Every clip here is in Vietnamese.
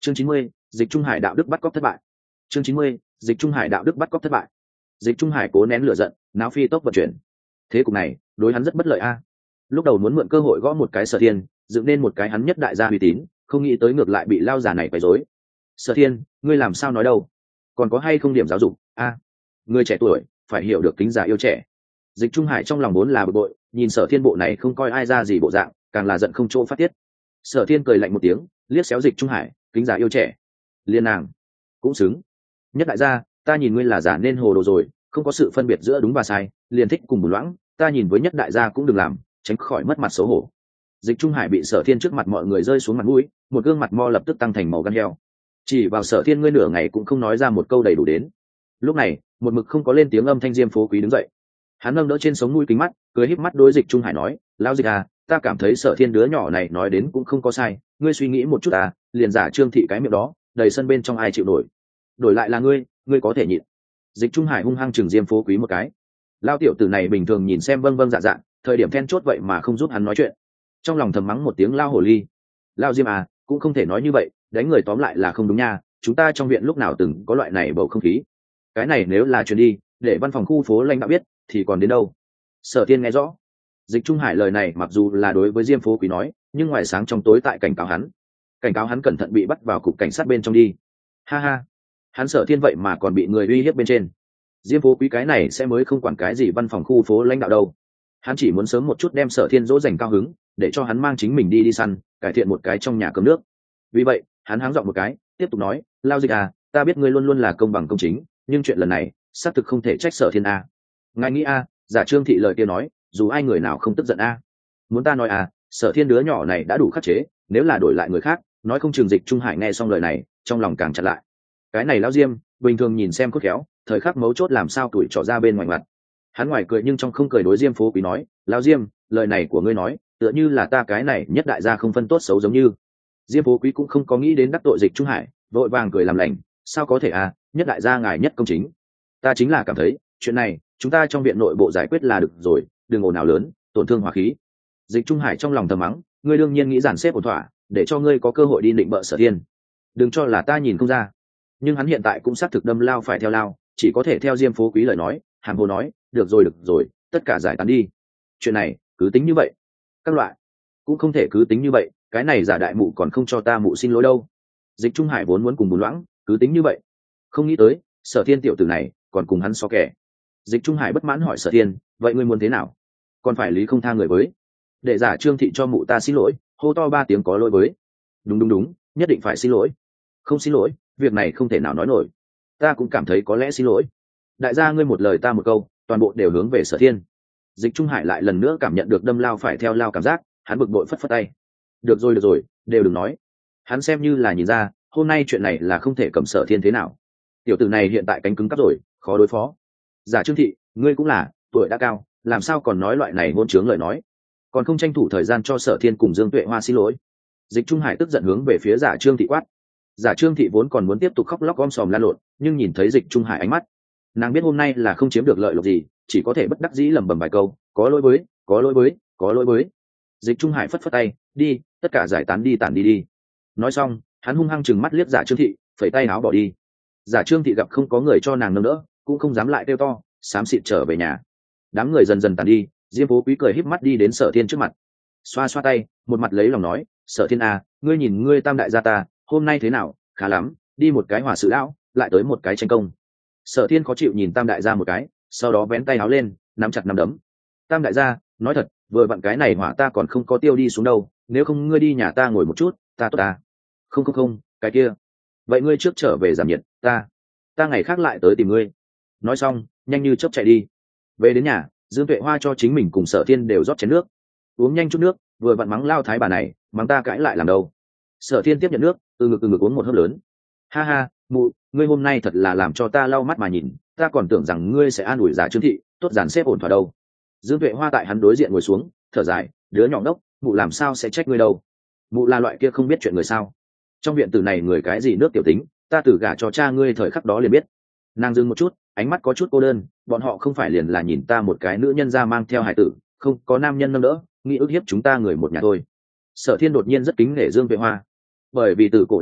Chương 90, Dịch Trung Hải đạo đức bắt cóc thất bại. Chương 90, Dịch Trung Hải đạo đức bắt cóc thất bại. Dịch Trung Hải cố nén lửa giận, náo phi tốc vận chuyển. Thế cục này, đối hắn rất bất lợi a. Lúc đầu muốn mượn cơ hội gõ một cái Sở Thiên, dựng nên một cái hắn nhất đại gia uy tín, không nghĩ tới ngược lại bị lao giả này quấy rối. Sở Thiên, ngươi làm sao nói đâu? Còn có hay không điểm giáo dục? A, người trẻ tuổi phải hiểu được kính già yêu trẻ. Dịch Trung Hải trong lòng vốn là bực bội, nhìn Sở Thiên bộ này không coi ai ra gì bộ dạng, càng là giận không chỗ phát tiết. Sở Thiên cười lạnh một tiếng, liếc xéo Dịch Trung Hải, kính già yêu trẻ, liên nàng cũng xứng. Nhất đại gia, ta nhìn ngươi là giả nên hồ đồ rồi, không có sự phân biệt giữa đúng và sai, liền thích cùng bùn loãng, ta nhìn với nhất đại gia cũng đừng làm, tránh khỏi mất mặt xấu hổ. Dịch Trung Hải bị Sở Thiên trước mặt mọi người rơi xuống mặt mũi, một gương mặt mo lập tức tăng thành màu gan heo. Chỉ vào Sở Thiên ngươi nửa ngày cũng không nói ra một câu đầy đủ đến. Lúc này, một mực không có lên tiếng âm thanh Diêm Phố Quý đứng dậy. Hắn nâng đỡ trên sống mũi kính mắt, cười híp mắt đối Dịch Trung Hải nói, lão Dịch à, ta cảm thấy Sở Thiên đứa nhỏ này nói đến cũng không có sai, ngươi suy nghĩ một chút à, liền giả Trương thị cái miệng đó, đầy sân bên trong ai chịu nổi. Đổi lại là ngươi có thể nhịn. Dịch Trung Hải hung hăng chừng Diêm Phố Quý một cái. Lao tiểu tử này bình thường nhìn xem vâng vâng dạ dạ, thời điểm then chốt vậy mà không giúp hắn nói chuyện. Trong lòng thầm mắng một tiếng lao hồ ly. Lao Diêm à, cũng không thể nói như vậy, đánh người tóm lại là không đúng nha, chúng ta trong viện lúc nào từng có loại này bầu không khí. Cái này nếu là truyền đi, để văn phòng khu phố lãnh đạo biết, thì còn đến đâu. Sở Thiên nghe rõ. Dịch Trung Hải lời này mặc dù là đối với Diêm Phố Quý nói, nhưng ngoài sáng trong tối tại cảnh cáo hắn cẩn thận bị bắt vào cục cảnh sát bên trong đi. Ha ha, hắn Sở Thiên vậy mà còn bị người uy hiếp bên trên. Diêm Phố Quý cái này sẽ mới không quản cái gì văn phòng khu phố lãnh đạo đâu, hắn chỉ muốn sớm một chút đem Sở Thiên dỗ dành cao hứng, để cho hắn mang chính mình đi săn, cải thiện một cái trong nhà cơm nước. Vì vậy hắn háng giọng một cái, tiếp tục nói, Lao Dịch à, ta biết ngươi luôn luôn là công bằng công chính, nhưng chuyện lần này xác thực không thể trách Sở Thiên a. Ngài nghĩ a, giả Trương thị lời kia nói, dù ai người nào không tức giận a. Muốn ta nói a, Sở Thiên đứa nhỏ này đã đủ khắc chế, nếu là đổi lại người khác, nói không chừng Dịch Trung Hải nghe xong lời này, trong lòng càng chặt lại. Cái này Lão Diêm, bình thường nhìn xem cốt khéo, thời khắc mấu chốt làm sao tuổi trỏ ra bên ngoài mặt. Hắn ngoài cười nhưng trong không cười đối Diêm Phố Quý nói, Lão Diêm, lời này của ngươi nói, tựa như là ta cái này nhất đại gia không phân tốt xấu giống như. Diêm Phố Quý cũng không có nghĩ đến đắc tội Dịch Trung Hải, vội vàng cười làm lành, sao có thể à, nhất đại gia ngài nhất công chính. Ta chính là cảm thấy, chuyện này, chúng ta trong viện nội bộ giải quyết là được rồi, đừng ồn ào lớn, tổn thương hòa khí. Dịch Trung Hải trong lòng thầm mắng, ngươi đương nhiên nghĩ dàn xếp ổn thỏa, để cho ngươi có cơ hội đi định bợ Sở Thiên. Đừng cho là ta nhìn không ra. Nhưng hắn hiện tại cũng xác thực đâm lao phải theo lao, chỉ có thể theo Diêm Phố Quý lời nói, hàm hồ nói, được rồi, tất cả giải tán đi. Chuyện này, cứ tính như vậy. Các loại, cũng không thể cứ tính như vậy, cái này giả đại mụ còn không cho ta mụ xin lỗi đâu. Dịch Trung Hải vốn muốn cùng bùn loãng, cứ tính như vậy. Không nghĩ tới, Sở Thiên tiểu tử này, còn cùng hắn so kẻ. Dịch Trung Hải bất mãn hỏi Sở Thiên, vậy ngươi muốn thế nào? Còn phải lý không tha người với? Để giả Trương thị cho mụ ta xin lỗi, hô to 3 tiếng có lỗi với. Đúng, nhất định phải xin lỗi. Không xin lỗi, việc này không thể nào nói nổi. Ta cũng cảm thấy có lẽ xin lỗi. Đại gia ngươi một lời ta một câu, toàn bộ đều hướng về Sở Thiên. Dịch Trung Hải lại lần nữa cảm nhận được đâm lao phải theo lao cảm giác, hắn bực bội phất phất tay. Được rồi, đều đừng nói. Hắn xem như là nhìn ra, hôm nay chuyện này là không thể cầm Sở Thiên thế nào. Tiểu tử này hiện tại cánh cứng cắp rồi, khó đối phó. Giả Trương thị, ngươi cũng là, tuổi đã cao, làm sao còn nói loại này ngôn chướng lời nói, còn không tranh thủ thời gian cho Sở Thiên cùng Dương Tuệ Hoa xin lỗi. Dịch Trung Hải tức giận hướng về phía giả Trương thị quát. Giả Trương thị vốn còn muốn tiếp tục khóc lóc om sòm la lộn, nhưng nhìn thấy Dịch Trung Hải ánh mắt, nàng biết hôm nay là không chiếm được lợi lộc gì, chỉ có thể bất đắc dĩ lẩm bẩm vài câu, có lỗi với. Dịch Trung Hải phất phất tay, đi, tất cả giải tán đi, tản đi. Nói xong, hắn hung hăng chừng mắt liếc giả Trương thị, phẩy tay áo bỏ đi. Giả Trương thị gặp không có người cho nàng nâng đỡ, cũng không dám lại kêu to, xám xịt trở về nhà. Đám người dần dần tàn đi, Diêm Phố Quý cười híp mắt đi đến Sở Thiên trước mặt, xoa xoa tay, một mặt lấy lòng nói, Sở Thiên à, ngươi nhìn ngươi tam đại gia ta, hôm nay thế nào? Khá lắm, đi một cái hòa sự lão, lại tới một cái tranh công. Sở Thiên khó chịu nhìn tam đại gia một cái, sau đó vén tay áo lên, nắm chặt nắm đấm. Tam đại gia, nói thật, vừa vặn cái này hỏa ta còn không có tiêu đi xuống đâu, nếu không ngươi đi nhà ta ngồi một chút, ta tốt ta. Không, cái kia. Vậy ngươi trước trở về giảm nhiệt, ta ngày khác lại tới tìm ngươi. Nói xong, nhanh như chớp chạy đi. Về đến nhà, Dương Tuệ Hoa cho chính mình cùng Sở Thiên đều rót chén nước. Uống nhanh chút nước, vừa vặn mắng lao thái bà này, mắng ta cãi lại làm đâu. Sở Thiên tiếp nhận nước, từ ngực uống một hớp lớn. Ha ha, mụ, ngươi hôm nay thật là làm cho ta lau mắt mà nhìn, ta còn tưởng rằng ngươi sẽ an ủi giả Trương thị, tốt dàn xếp ổn thỏa đâu. Dương Tuệ Hoa tại hắn đối diện ngồi xuống, thở dài, đứa nhỏ đốc, mụ làm sao sẽ trách ngươi đâu. Mụ là loại kia không biết chuyện người sao? Trong viện tử này người cái gì nước tiểu tính, ta từ gả cho cha ngươi thời khắc đó liền biết. Nàng dừng một chút, ánh mắt có chút cô đơn, bọn họ không phải liền là nhìn ta một cái nữ nhân ra mang theo hải tử, không có nam nhân nâng đỡ, nghĩ ức hiếp chúng ta người một nhà thôi. Sở Thiên đột nhiên rất kính nể Dương Tuệ Hoa, bởi vì từ cổ đại lên,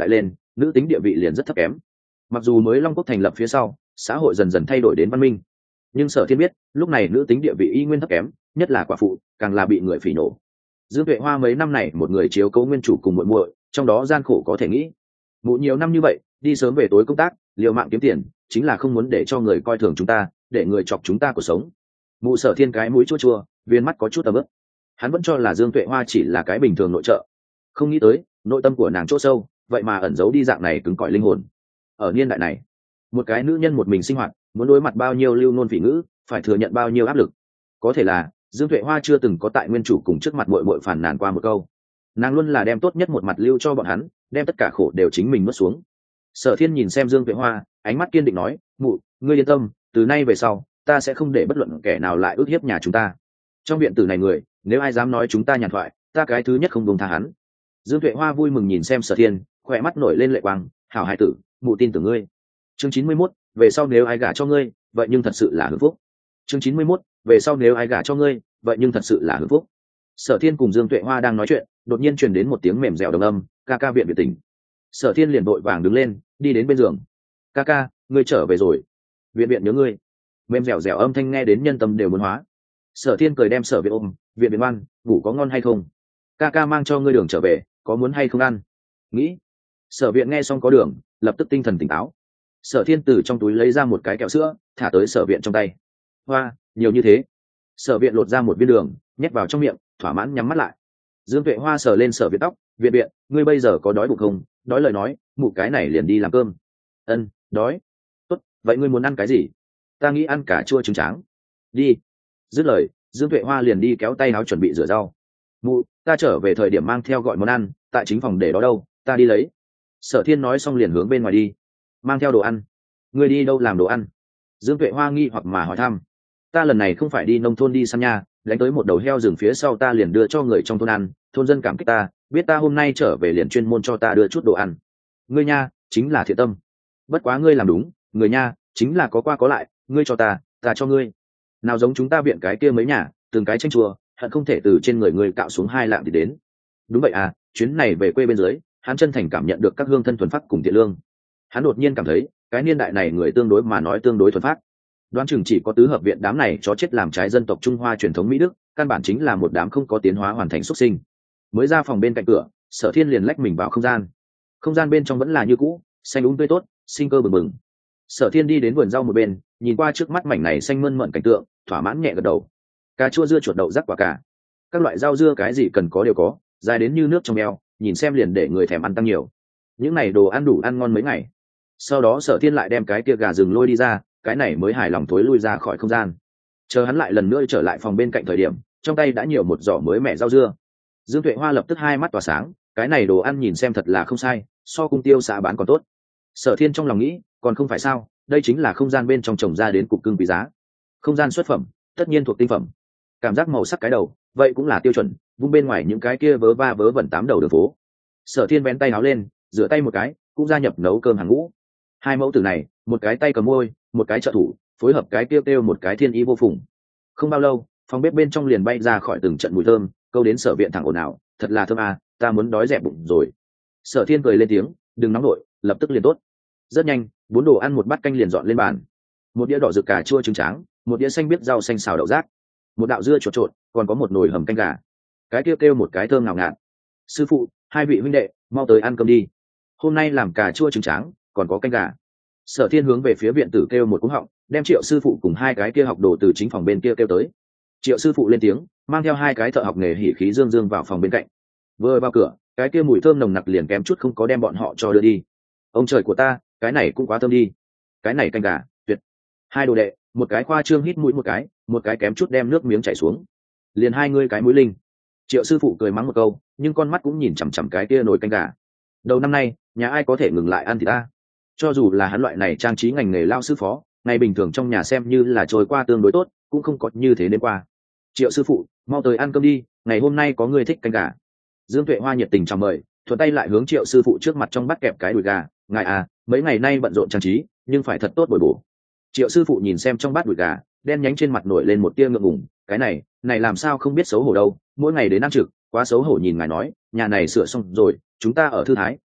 nữ tính địa vị liền rất thấp kém. Mặc dù mới Long Quốc thành lập phía sau xã hội dần dần thay đổi đến văn minh, nhưng Sở Thiên biết lúc này nữ tính địa vị y nguyên thấp kém, nhất là quả phụ càng là bị người phỉ nổ. Dương Tuệ Hoa mấy năm này một người chiếu cố nguyên chủ cùng muội muội, trong đó gian khổ có thể nghĩ. Mụ nhiều năm như vậy đi sớm về tối công tác, liều mạng kiếm tiền, chính là không muốn để cho người coi thường chúng ta, để người chọc chúng ta cuộc sống. Mụ Sở Thiên cái mũi chua chua, viên mắt có chút ấm ức. Hắn vẫn cho là Dương Tuệ Hoa chỉ là cái bình thường nội trợ, không nghĩ tới nội tâm của nàng chỗ sâu vậy mà ẩn giấu đi dạng này cứng cỏi linh hồn. Ở niên đại này, một cái nữ nhân một mình sinh hoạt, muốn đối mặt bao nhiêu lưu nôn phỉ ngữ, phải thừa nhận bao nhiêu áp lực. Có thể là Dương Tuệ Hoa chưa từng có tại nguyên chủ cùng trước mặt muội muội phản nàn qua một câu. Nàng luôn là đem tốt nhất một mặt lưu cho bọn hắn, đem tất cả khổ đều chính mình nuốt xuống. Sở Thiên nhìn xem Dương Tuệ Hoa, ánh mắt kiên định nói, mụ, ngươi yên tâm, từ nay về sau ta sẽ không để bất luận kẻ nào lại ức hiếp nhà chúng ta. Trong viện tử này người, nếu ai dám nói chúng ta nhàn thoại, ta cái thứ nhất không buông tha hắn. Dương Tuệ Hoa vui mừng nhìn xem Sở Thiên, khỏe mắt nổi lên lệ quang, hảo hài tử, mụ tin tưởng ngươi. Chương 91, về sau nếu ai gả cho ngươi, vậy nhưng thật sự là hưởng phúc. Chương 91, về sau nếu ai gả cho ngươi, vậy nhưng thật sự là hưởng phúc. Sở Thiên cùng Dương Tuệ Hoa đang nói chuyện, đột nhiên truyền đến một tiếng mềm dẻo đồng âm, ca ca viện biệt tỉnh. Sở Thiên liền vội vàng đứng lên, đi đến bên giường. Ca ca, ngươi trở về rồi. Viện viện nhớ ngươi. Mềm dẻo dẻo âm thanh nghe đến nhân tâm đều muốn hóa. Sở Thiên cười đem Sở Viện ôm, viện viện ngoan, ngủ có ngon hay không? Ca ca mang cho ngươi đường trở về, có muốn hay không ăn? Nghĩ. Sở Viện nghe xong có đường, lập tức tinh thần tỉnh táo. Sở Thiên từ trong túi lấy ra một cái kẹo sữa, thả tới Sở Viện trong tay. Hoa, nhiều như thế. Sở Viện lột ra một viên đường, nhét vào trong miệng, thỏa mãn nhắm mắt lại. Dương Tuệ Hoa sờ lên Sở Viện tóc, viện viện, ngươi bây giờ có đói bụng không? Đói lời nói, mụ cái này liền đi làm cơm. Ân, đói. Tốt, vậy ngươi muốn ăn cái gì? Ta nghĩ ăn cà chua trứng tráng. Đi. Dứt lời, Dương Tuệ Hoa liền đi kéo tay áo chuẩn bị rửa rau. Mụ, ta trở về thời điểm mang theo gọi món ăn, tại chính phòng để đó đâu, ta đi lấy. Sở Thiên nói xong liền hướng bên ngoài đi. Mang theo đồ ăn? Ngươi đi đâu làm đồ ăn? Dương Tuệ Hoa nghi hoặc mà hỏi thăm. Ta lần này không phải đi nông thôn đi săn nha, đánh tới một đầu heo rừng phía sau ta liền đưa cho người trong thôn ăn, thôn dân cảm kích ta, biết ta hôm nay trở về liền chuyên môn cho ta đưa chút đồ ăn. Ngươi nha, chính là thiện tâm. Bất quá ngươi làm đúng, người nha, chính là có qua có lại, ngươi cho ta cho ngươi. Nào giống chúng ta viện cái kia mấy nhà, từng cái tranh chùa, hận không thể từ trên người ngươi cạo xuống 2 lạng thì đến. Đúng vậy à, chuyến này về quê bên dưới, hắn chân thành cảm nhận được các hương thân thuần phát cùng thiện lương. Hắn đột nhiên cảm thấy, cái niên đại này người tương đối mà nói tương đối thuần phát. Đoán chừng chỉ có tứ hợp viện đám này chó chết làm trái dân tộc Trung Hoa truyền thống Mỹ Đức, căn bản chính là một đám không có tiến hóa hoàn thành xuất sinh. Mới ra phòng bên cạnh cửa, Sở Thiên liền lách mình vào không gian. Không gian bên trong vẫn là như cũ, xanh úng tươi tốt, sinh cơ bừng bừng. Sở Thiên đi đến vườn rau một bên, nhìn qua trước mắt mảnh này xanh mơn mởn cảnh tượng, thỏa mãn nhẹ gật đầu. Cà chua dưa chuột đậu rắc quả cà, các loại rau dưa cái gì cần có đều có, dài đến như nước trong eo, nhìn xem liền để người thèm ăn tăng nhiều. Những này đồ ăn đủ ăn ngon mấy ngày. Sau đó Sở Thiên lại đem cái kia gà rừng lôi đi ra, cái này mới hài lòng thối lui ra khỏi không gian. Chờ hắn lại lần nữa trở lại phòng bên cạnh thời điểm, trong tay đã nhiều một giỏ mới mẻ rau dưa. Dương Tuệ Hoa lập tức hai mắt tỏa sáng, cái này đồ ăn nhìn xem thật là không sai, so cung tiêu xã bán còn tốt. Sở Thiên trong lòng nghĩ, còn không phải sao, đây chính là không gian bên trong trồng ra đến cục cưng quý giá. Không gian xuất phẩm, tất nhiên thuộc tinh phẩm. Cảm giác màu sắc cái đầu, vậy cũng là tiêu chuẩn, vung bên ngoài những cái kia vớ va vớ vẩn 8 đầu đường phố. Sở Thiên vén tay áo lên, rửa tay một cái, cũng gia nhập nấu cơm hàng ngũ. 2 mẫu tử này, một cái tay cầm môi, một cái trợ thủ, phối hợp cái kêu một cái thiên ý vô phùng. Không bao lâu, phòng bếp bên trong liền bay ra khỏi từng trận mùi thơm, câu đến Sở Viện thẳng ồn ào, thật là thơm à, ta muốn đói dẹp bụng rồi. Sở Thiên cười lên tiếng, đừng nóng nổi, lập tức liền tốt. Rất nhanh, 4 đồ ăn một bát canh liền dọn lên bàn. Một đĩa đỏ rực cà chua trứng tráng, một đĩa xanh biếc rau xanh xào đậu rác, một đạo dưa chuột trộn, còn có một nồi hầm canh gà. Cái kêu một cái thơm ngào ngạt. Sư phụ, 2 vị huynh đệ, mau tới ăn cơm đi. Hôm nay làm cà chua trứng tráng, còn có canh gà. Sở Thiên hướng về phía viện tử kêu một cú họng, đem Triệu sư phụ cùng 2 cái kia học đồ từ chính phòng bên kia kêu tới. Triệu sư phụ lên tiếng, mang theo 2 cái thợ học nghề hỉ khí dương dương vào phòng bên cạnh. Vừa vào cửa, cái kia mùi thơm nồng nặc liền kém chút không có đem bọn họ cho đưa đi. Ông trời của ta, cái này cũng quá thơm đi. Cái này canh gà, tuyệt. 2 đồ đệ, một cái khoa trương hít mũi một cái kém chút đem nước miếng chảy xuống. Liền 2 ngươi cái mũi linh. Triệu sư phụ cười mắng một câu, nhưng con mắt cũng nhìn chằm chằm cái kia nồi canh gà. Đầu năm nay, nhà ai có thể ngừng lại ăn thì ta. Cho dù là hắn loại này trang trí ngành nghề lao sư phó, ngày bình thường trong nhà xem như là trôi qua tương đối tốt, cũng không có như thế đến qua. Triệu sư phụ, mau tới ăn cơm đi, ngày hôm nay có người thích canh gà. Dương Tuệ Hoa nhiệt tình chào mời, thuận tay lại hướng Triệu sư phụ trước mặt trong bát kẹp cái đùi gà, ngài à, mấy ngày nay bận rộn trang trí, nhưng phải thật tốt bồi bổ. Triệu sư phụ nhìn xem trong bát đùi gà, đen nhánh trên mặt nổi lên một tia ngượng ngùng, cái này làm sao không biết xấu hổ đâu, mỗi ngày đến ăn trực, quá xấu hổ nhìn ngài nói, nhà này sửa xong rồi, chúng ta ở thư thái,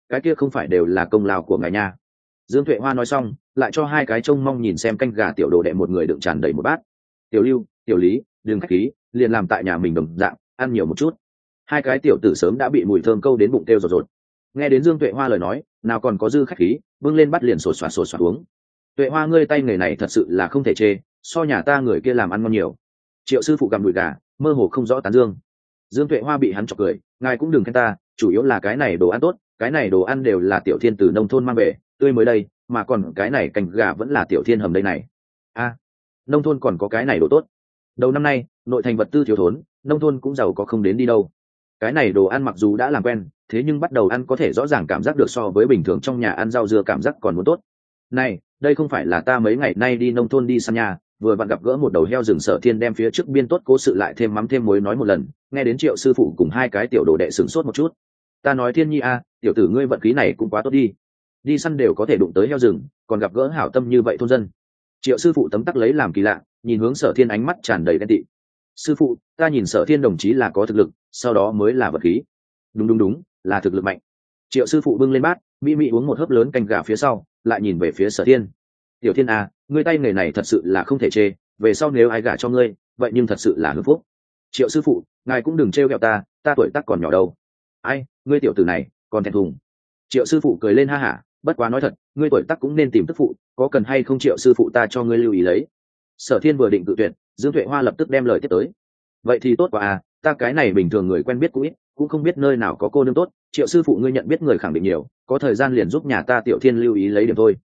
cái kia không phải đều là công lao của ngài nha. Dương Tuệ Hoa nói xong lại cho hai cái trông mong nhìn xem canh gà tiểu đồ đệ một người đựng tràn đầy một bát. Tiểu Lưu, Tiểu Lý, đừng khách khí, liền làm tại nhà mình đồng dạng, ăn nhiều một chút. Hai cái tiểu tử sớm đã bị mùi thơm câu đến bụng kêu rột rột. Nghe đến Dương Tuệ Hoa lời nói, nào còn có dư khách khí, bưng lên bắt liền sột soạt uống. Tuệ Hoa ngươi tay nghề này thật sự là không thể chê, so nhà ta người kia làm ăn ngon nhiều. Triệu sư phụ gặm đùi gà, mơ hồ không rõ tán dương. Dương Tuệ Hoa bị hắn chọc cười, ngài cũng đừng khen ta, chủ yếu là cái này đồ ăn tốt, cái này đồ ăn đều là Tiểu Thiên từ nông thôn mang về, tươi mới đây, mà còn cái này canh gà vẫn là Tiểu Thiên hầm đây này. A, nông thôn còn có cái này đồ tốt. Đầu năm nay, nội thành vật tư thiếu thốn, nông thôn cũng giàu có không đến đi đâu. Cái này đồ ăn mặc dù đã làm quen, thế nhưng bắt đầu ăn có thể rõ ràng cảm giác được so với bình thường trong nhà ăn rau dưa cảm giác còn muốn tốt. Này, đây không phải là ta mấy ngày nay đi nông thôn đi săn nhà, vừa vặn gặp gỡ một đầu heo rừng, Sở Thiên đem phía trước biên tốt cố sự lại thêm mắm thêm muối nói một lần, nghe đến Triệu sư phụ cùng hai cái tiểu đồ đệ sửng sốt một chút. Ta nói Thiên Nhi a, tiểu tử ngươi vận khí này cũng quá tốt đi săn đều có thể đụng tới heo rừng, còn gặp gỡ hảo tâm như vậy thôn dân. Triệu sư phụ tấm tắc lấy làm kỳ lạ, nhìn hướng Sở Thiên ánh mắt tràn đầy ghen tị. Sư phụ, ta nhìn Sở Thiên đồng chí là có thực lực, sau đó mới là vật khí. Đúng, là thực lực mạnh. Triệu sư phụ bưng lên bát, mỹ uống một hớp lớn canh gà phía sau, lại nhìn về phía Sở Thiên. Tiểu Thiên a, ngươi tay nghề này thật sự là không thể chê, về sau nếu ai gả cho ngươi, vậy nhưng thật sự là hưởng phúc. Triệu sư phụ, ngài cũng đừng trêu ghẹo ta tuổi tác còn nhỏ đâu. Ai, ngươi tiểu tử này còn thẹn thùng. Triệu sư phụ cười lên ha hả, bất quá nói thật, ngươi tuổi tác cũng nên tìm tức phụ, có cần hay không Triệu sư phụ ta cho ngươi lưu ý lấy. Sở Thiên vừa định cự tuyệt, Dương Tuệ Hoa lập tức đem lời tiếp tới. Vậy thì tốt quá à, ta cái này bình thường người quen biết cũng ít, cũng không biết nơi nào có cô nương tốt, Triệu sư phụ ngươi nhận biết người khẳng định nhiều, có thời gian liền giúp nhà ta Tiểu Thiên lưu ý lấy điểm thôi.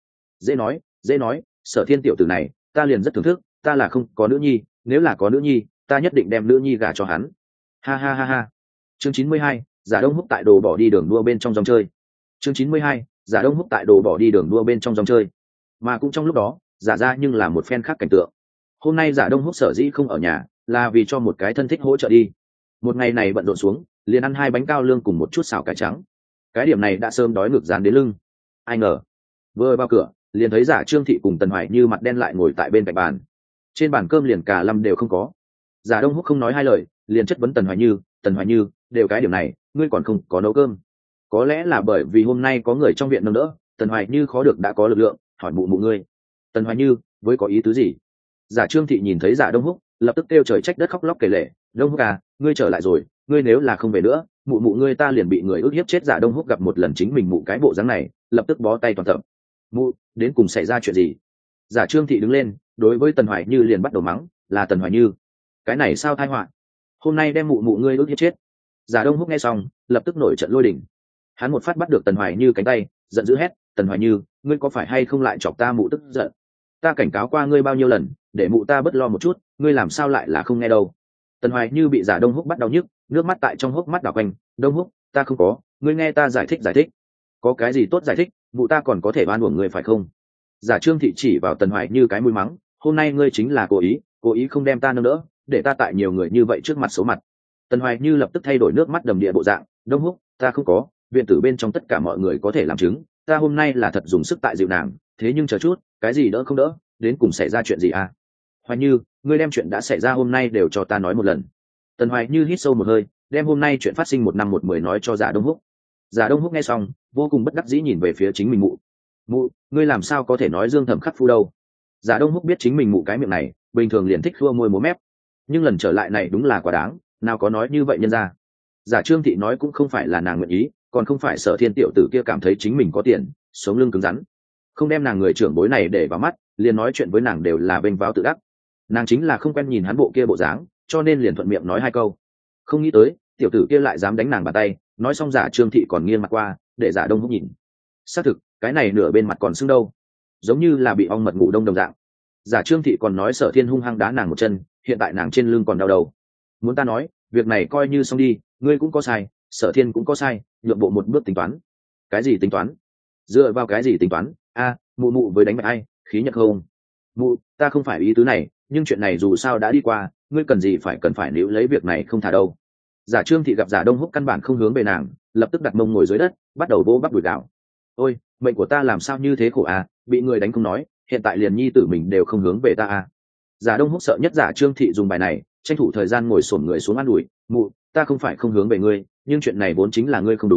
Dễ nói, Sở Thiên tiểu tử này ta liền rất thưởng thức, ta là không có nữ nhi, nếu là có nữ nhi ta nhất định đem nữ nhi gả cho hắn. Ha. Chương 92, Giả Đông Húc tại đồ bỏ đi đường đua bên trong dòng chơi. Chương 92, Giả Đông Húc tại đồ bỏ đi đường đua bên trong dòng chơi. Mà cũng trong lúc đó, giả ra nhưng là một phen khác cảnh tượng. Hôm nay Giả Đông Húc sở dĩ không ở nhà, là vì cho một cái thân thích hỗ trợ đi. Một ngày này bận rộn xuống, liền ăn 2 bánh cao lương cùng một chút xào cải trắng. Cái điểm này đã sớm đói ngực dán đến lưng. Ai ngờ, vừa vào cửa, liền thấy Giả Trương Thị cùng Tần Hoài Như mặt đen lại ngồi tại bên cạnh bàn. Trên bàn cơm liền cả lâm đều không có. Giả Đông Húc không nói hai lời, liền chất vấn Tần Hoài Như, đều cái điểm này, ngươi còn không có nấu cơm. Có lẽ là bởi vì hôm nay có người trong viện nâng đỡ, Tần Hoài Như khó được đã có lực lượng, hỏi mụ ngươi. Tần Hoài Như, với có ý tứ gì? Giả Trương Thị nhìn thấy Giả Đông Húc, lập tức kêu trời trách đất khóc lóc kể lể, Đông Húc à, ngươi trở lại rồi, ngươi nếu là không về nữa, mụ ngươi ta liền bị người ức hiếp chết. Giả Đông Húc gặp một lần chính mình mụ cái bộ dáng này, lập tức bó tay toàn tập. Mụ, đến cùng xảy ra chuyện gì? Giả Trương Thị đứng lên, đối với Tần Hoài Như liền bắt đầu mắng, là Tần Hoài Như, cái này sao tai họa, hôm nay đem mụ ngươi ức hiếp chết. Giả Đông Húc nghe xong, lập tức nổi trận lôi đình. Hắn một phát bắt được Tần Hoài Như cánh tay, giận dữ hét, Tần Hoài Như, ngươi có phải hay không lại chọc ta mụ tức giận? Ta cảnh cáo qua ngươi bao nhiêu lần, để mụ ta bớt lo một chút, ngươi làm sao lại là không nghe đâu? Tần Hoài Như bị Giả Đông Húc bắt đau nhức, nước mắt tại trong hốc mắt đảo quanh. Đông Húc, ta không có, ngươi nghe ta giải thích. Có cái gì tốt giải thích, mụ ta còn có thể oan uổng ngươi phải không? Giả Trương Thị chỉ vào Tần Hoài Như cái mũi mắng, hôm nay ngươi chính là cố ý không đem ta nâng đỡ, để ta tại nhiều người như vậy trước mặt số mặt. Tần Hoài Như lập tức thay đổi nước mắt đầm địa bộ dạng, Đông Húc, ta không có, viện tử bên trong tất cả mọi người có thể làm chứng, ta hôm nay là thật dùng sức tại dịu nàng, thế nhưng chờ chút, cái gì đỡ không đỡ, đến cùng xảy ra chuyện gì à? Hoài Như, ngươi đem chuyện đã xảy ra hôm nay đều cho ta nói một lần. Tần Hoài Như hít sâu một hơi, đem hôm nay chuyện phát sinh 1 năm 1 10 nói cho Giả Đông Húc. Giả Đông Húc nghe xong, vô cùng bất đắc dĩ nhìn về phía chính mình mụ, ngươi làm sao có thể nói Dương Thẩm khắc phu đâu? Giả Đông Húc biết chính mình mụ cái miệng này bình thường liền thích khua môi múa mép, nhưng lần trở lại này đúng là quá đáng, nào có nói như vậy nhân ra. Giả Trương Thị nói cũng không phải là nàng nguyện ý, còn không phải Sở Thiên tiểu tử kia cảm thấy chính mình có tiền, sống lưng cứng rắn, không đem nàng người trưởng bối này để vào mắt, liền nói chuyện với nàng đều là vênh váo tự đắc. Nàng chính là không quen nhìn hắn bộ kia bộ dáng, cho nên liền thuận miệng nói 2 câu. Không nghĩ tới tiểu tử kia lại dám đánh nàng bàn tay. Nói xong Giả Trương Thị còn nghiêng mặt qua để Giả Đông Húc nhìn. Xác thực, cái này nửa bên mặt còn sưng đâu, giống như là bị ong mật ngủ đông đồng dạng. Giả Trương Thị còn nói Sở Thiên hung hăng đá nàng một chân, hiện tại nàng trên lưng còn đau đầu. Muốn ta nói, việc này coi như xong đi, ngươi cũng có sai, Sở Thiên cũng có sai, nhượng bộ một bước tính toán. Cái gì tính toán? Dựa vào cái gì tính toán? A, mụ với đánh bại ai, khí nhật không? Mụ, ta không phải ý tứ này, nhưng chuyện này dù sao đã đi qua, ngươi cần gì cần phải níu lấy việc này không thả đâu. Giả Trương Thị gặp Giả Đông Húc căn bản không hướng về nàng, lập tức đặt mông ngồi dưới đất, bắt đầu vỗ bắp đùi gạo. Ôi, mệnh của ta làm sao như thế khổ à, bị người đánh không nói, hiện tại liền nhi tử mình đều không hướng về ta à. Giả Đông Húc sợ nhất Giả Trương Thị dùng bài này, tranh thủ thời gian ngồi xổm người xuống an ủi, mụ, ta không phải không hướng về ngươi, nhưng chuyện này vốn chính là ngươi không đúng,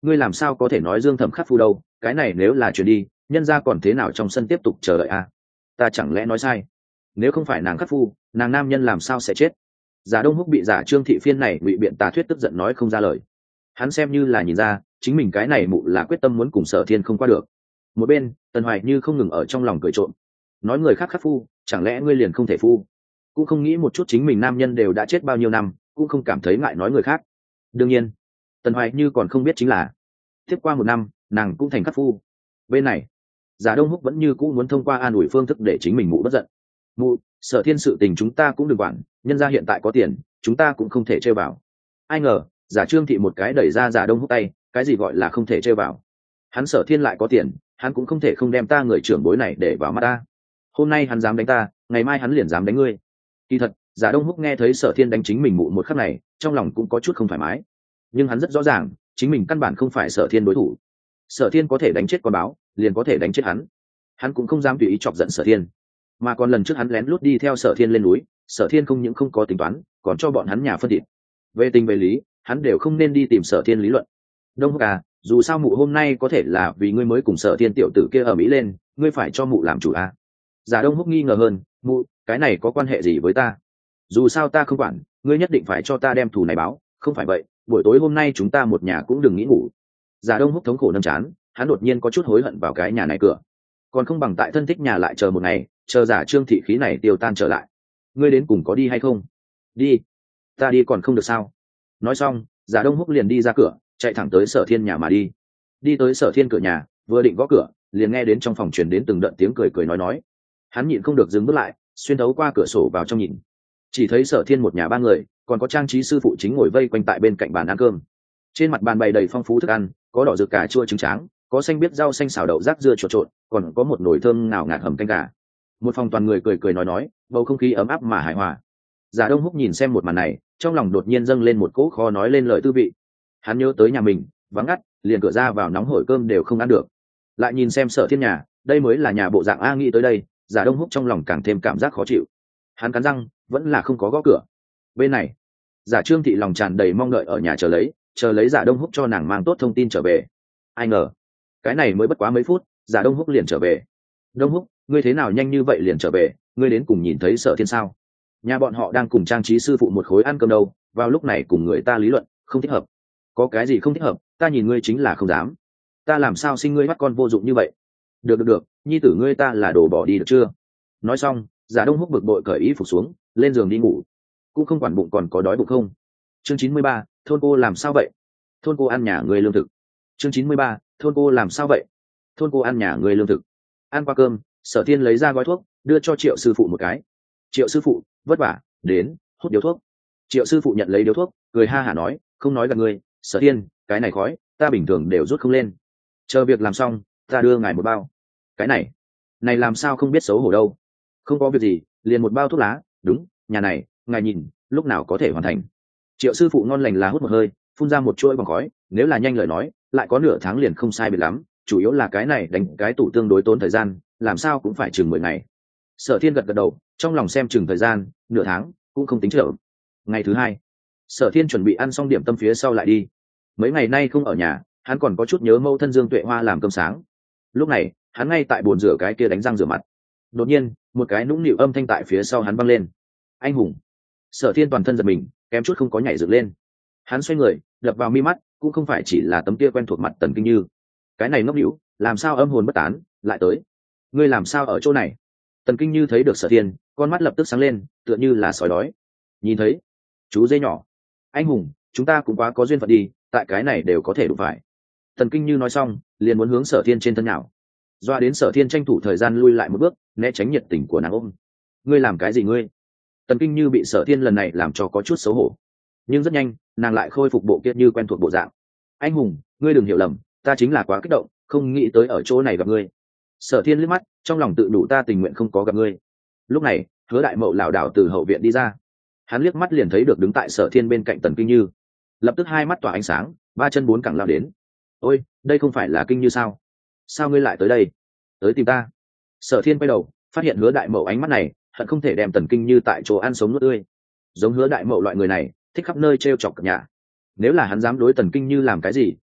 ngươi làm sao có thể nói Dương Thẩm khắc phu đâu, cái này nếu là chuyển đi nhân ra còn thế nào trong sân tiếp tục chờ đợi à? Ta chẳng lẽ nói sai? Nếu không phải nàng khắc phu, nàng nam nhân làm sao sẽ chết? Giả Đông Húc bị giả Trương Thị Phiên này bị biện tà thuyết tức giận nói không ra lời. Hắn xem như là nhìn ra chính mình cái này mụ là quyết tâm muốn cùng Sở Thiên không qua được. Một bên Tần Hoài Như không ngừng ở trong lòng cười trộm, nói người khác khắc phu, chẳng lẽ ngươi liền không thể phu? Cũng không nghĩ một chút chính mình nam nhân đều đã chết bao nhiêu năm, cũng không cảm thấy ngại nói người khác. Đương nhiên Tần Hoài Như còn không biết chính là tiếp qua 1 năm nàng cũng thành khắc phu. Bên này Giả Đông Húc vẫn như cũ muốn thông qua an ủi phương thức để chính mình mụ bất giận. Mụ, Sở Thiên sự tình chúng ta cũng đừng quản, nhân gia hiện tại có tiền chúng ta cũng không thể chơi vào. Ai ngờ giả Trương Thị một cái đẩy ra Giả Đông Húc tay, cái gì gọi là không thể chơi vào? Hắn Sở Thiên lại có tiền, hắn cũng không thể không đem ta người trưởng bối này để vào mắt ta. Hôm nay hắn dám đánh ta, ngày mai hắn liền dám đánh ngươi. Kỳ thật Giả Đông Húc nghe thấy Sở Thiên đánh chính mình mụ một khắc này trong lòng cũng có chút không thoải mái, nhưng hắn rất rõ ràng chính mình căn bản không phải Sở Thiên đối thủ. Sở Thiên có thể đánh chết con báo, liền có thể đánh chết hắn. Hắn cũng không dám tùy ý chọc giận Sở Thiên, mà còn lần trước hắn lén lút đi theo Sở Thiên lên núi, Sở Thiên không những không có tính toán, còn cho bọn hắn nhà phân thịt. Về tình về lý, hắn đều không nên đi tìm Sở Thiên lý luận. Đông Húc à, dù sao mụ hôm nay có thể là vì ngươi mới cùng Sở Thiên tiểu tử kia ở Mỹ lên, ngươi phải cho mụ làm chủ à? Giả Đông Húc nghi ngờ hơn, mụ, cái này có quan hệ gì với ta? Dù sao ta không quản, ngươi nhất định phải cho ta đem thù này báo, không phải vậy buổi tối hôm nay chúng ta một nhà cũng đừng nghĩ ngủ. Giả Đông Húc thống khổ nâm chán, hắn đột nhiên có chút hối hận vào cái nhà này cửa, còn không bằng tại thân thích nhà lại chờ một ngày, chờ giả Trương Thị khí này tiêu tan trở lại. Ngươi đến cùng có đi hay không? Đi. Ta đi còn không được sao? Nói xong Giả Đông Húc liền đi ra cửa, chạy thẳng tới Sở Thiên nhà mà đi. Đi tới Sở Thiên cửa nhà, vừa định gõ cửa liền nghe đến trong phòng truyền đến từng đợt tiếng cười cười nói. Hắn nhịn không được dừng bước lại, xuyên thấu qua cửa sổ vào trong nhìn, chỉ thấy Sở Thiên một nhà 3 người, còn có Trang Trí sư phụ chính ngồi vây quanh tại bên cạnh bàn ăn cơm. Trên mặt bàn bày đầy phong phú thức ăn, có đỏ rực cà chua trứng tráng, có xanh biếc rau xanh xào đậu rác dưa trộn trộn, còn có một nồi thơm ngào ngạt hầm canh gà. Một phòng toàn người cười cười nói, bầu không khí ấm áp mà hài hòa. Giả Đông Húc nhìn xem một màn này, trong lòng đột nhiên dâng lên một cỗ khó nói lên lời tư vị. Hắn nhớ tới nhà mình vắng ngắt, liền cửa ra vào nóng hổi cơm đều không ăn được, lại nhìn xem Sở Thiên nhà, đây mới là nhà bộ dạng a. Nghĩ tới đây, Giả Đông Húc trong lòng càng thêm cảm giác khó chịu. Hắn cắn răng vẫn là không có gõ cửa. Bên này giả Trương Thị lòng tràn đầy mong đợi ở nhà chờ lấy Giả Đông Húc cho nàng mang tốt thông tin trở về. Ai ngờ cái này mới bất quá mấy phút, Giả Đông Húc liền trở về. Đông Húc, ngươi thế nào nhanh như vậy liền trở về? Ngươi đến cùng nhìn thấy Sở Thiên sao? Nhà bọn họ đang cùng Trang Trí sư phụ một khối ăn cơm đâu, vào lúc này cùng người ta lý luận không thích hợp. Có cái gì không thích hợp? Ta nhìn ngươi chính là không dám. Ta làm sao sinh ngươi bắt con vô dụng như vậy? Được, nhi tử ngươi ta là đồ bỏ đi được chưa? Nói xong Giả Đông Húc bực bội cởi y phục xuống, lên giường đi ngủ, cũng không quản bụng còn có đói bụng không. Chương 93, thôn cô làm sao vậy? Thôn cô ăn nhà người lương thực. Chương 93, thôn cô làm sao vậy? Thôn cô ăn nhà người lương thực. Ăn qua cơm, Sở Thiên lấy ra gói thuốc, đưa cho Triệu sư phụ một cái. Triệu sư phụ, vất vả, đến, hút điếu thuốc. Triệu sư phụ nhận lấy điếu thuốc, cười ha hả nói, không nói gặp ngươi, Sở Thiên, cái này khói, ta bình thường đều rút không lên. Chờ việc làm xong, ta đưa ngài một bao. Cái này làm sao không biết xấu hổ đâu. Không có việc gì, liền một bao thuốc lá, đúng, nhà này, ngài nhìn, lúc nào có thể hoàn thành. Triệu sư phụ ngon lành là hút một hơi, phun ra một chuỗi bằng khói, nếu là nhanh lời nói, lại có nửa tháng liền không sai biệt lắm, chủ yếu là cái này đánh cái tủ tương đối tốn thời gian, làm sao cũng phải chừng 10 ngày. Sở Thiên gật gật đầu, trong lòng xem chừng thời gian, nửa tháng, cũng không tính chậm. Ngày thứ 2, Sở Thiên chuẩn bị ăn xong điểm tâm phía sau lại đi. Mấy ngày nay không ở nhà, hắn còn có chút nhớ mâu thân Dương Tuệ Hoa làm cơm sáng. Lúc này, hắn ngay tại bồn rửa cái kia đánh răng rửa mặt. Đột nhiên, một cái nũng nịu âm thanh tại phía sau hắn vang lên. Anh hùng! Sở Thiên toàn thân giật mình, kém chút không có nhảy dựng lên. Hắn xoay người, đập vào mi mắt, cũng không phải chỉ là tấm kia quen thuộc mặt Tần Kinh Như. Cái này ngốc nịu, làm sao âm hồn bất tán, lại tới? Ngươi làm sao ở chỗ này? Tần Kinh Như thấy được Sở Thiên, con mắt lập tức sáng lên, tựa như là sói đói. Nhìn thấy, chú dê nhỏ, anh hùng, chúng ta cũng quá có duyên phận đi, tại cái này đều có thể đụng phải. Tần Kinh Như nói xong, liền muốn hướng Sở Thiên trên thân nhào. Doa đến Sở Thiên tranh thủ thời gian lui lại một bước, né tránh nhiệt tình của nàng ôm. Ngươi làm cái gì ngươi? Tần Kinh Như bị Sở Thiên lần này làm cho có chút xấu hổ, nhưng rất nhanh nàng lại khôi phục bộ kia như quen thuộc bộ dạng. Anh hùng, ngươi đừng hiểu lầm, ta chính là quá kích động, không nghĩ tới ở chỗ này gặp ngươi. Sở Thiên liếc mắt, trong lòng tự đủ ta tình nguyện không có gặp ngươi. Lúc này Hứa Đại Mậu lảo đảo từ hậu viện đi ra, hắn liếc mắt liền thấy được đứng tại Sở Thiên bên cạnh Tần Kinh Như, lập tức hai mắt tỏa ánh sáng, ba chân bốn cẳng lao đến. Ôi, đây không phải là Kinh Như sao? Sao ngươi lại tới đây? Tới tìm ta? Sở Thiên quay đầu, phát hiện Hứa Đại Mậu ánh mắt này, hận không thể đem Tần Kinh Như tại chỗ ăn sống nuốt tươi. Giống Hứa Đại Mậu loại người này, thích khắp nơi trêu chọc cả nhà. Nếu là hắn dám đối Tần Kinh Như làm cái gì,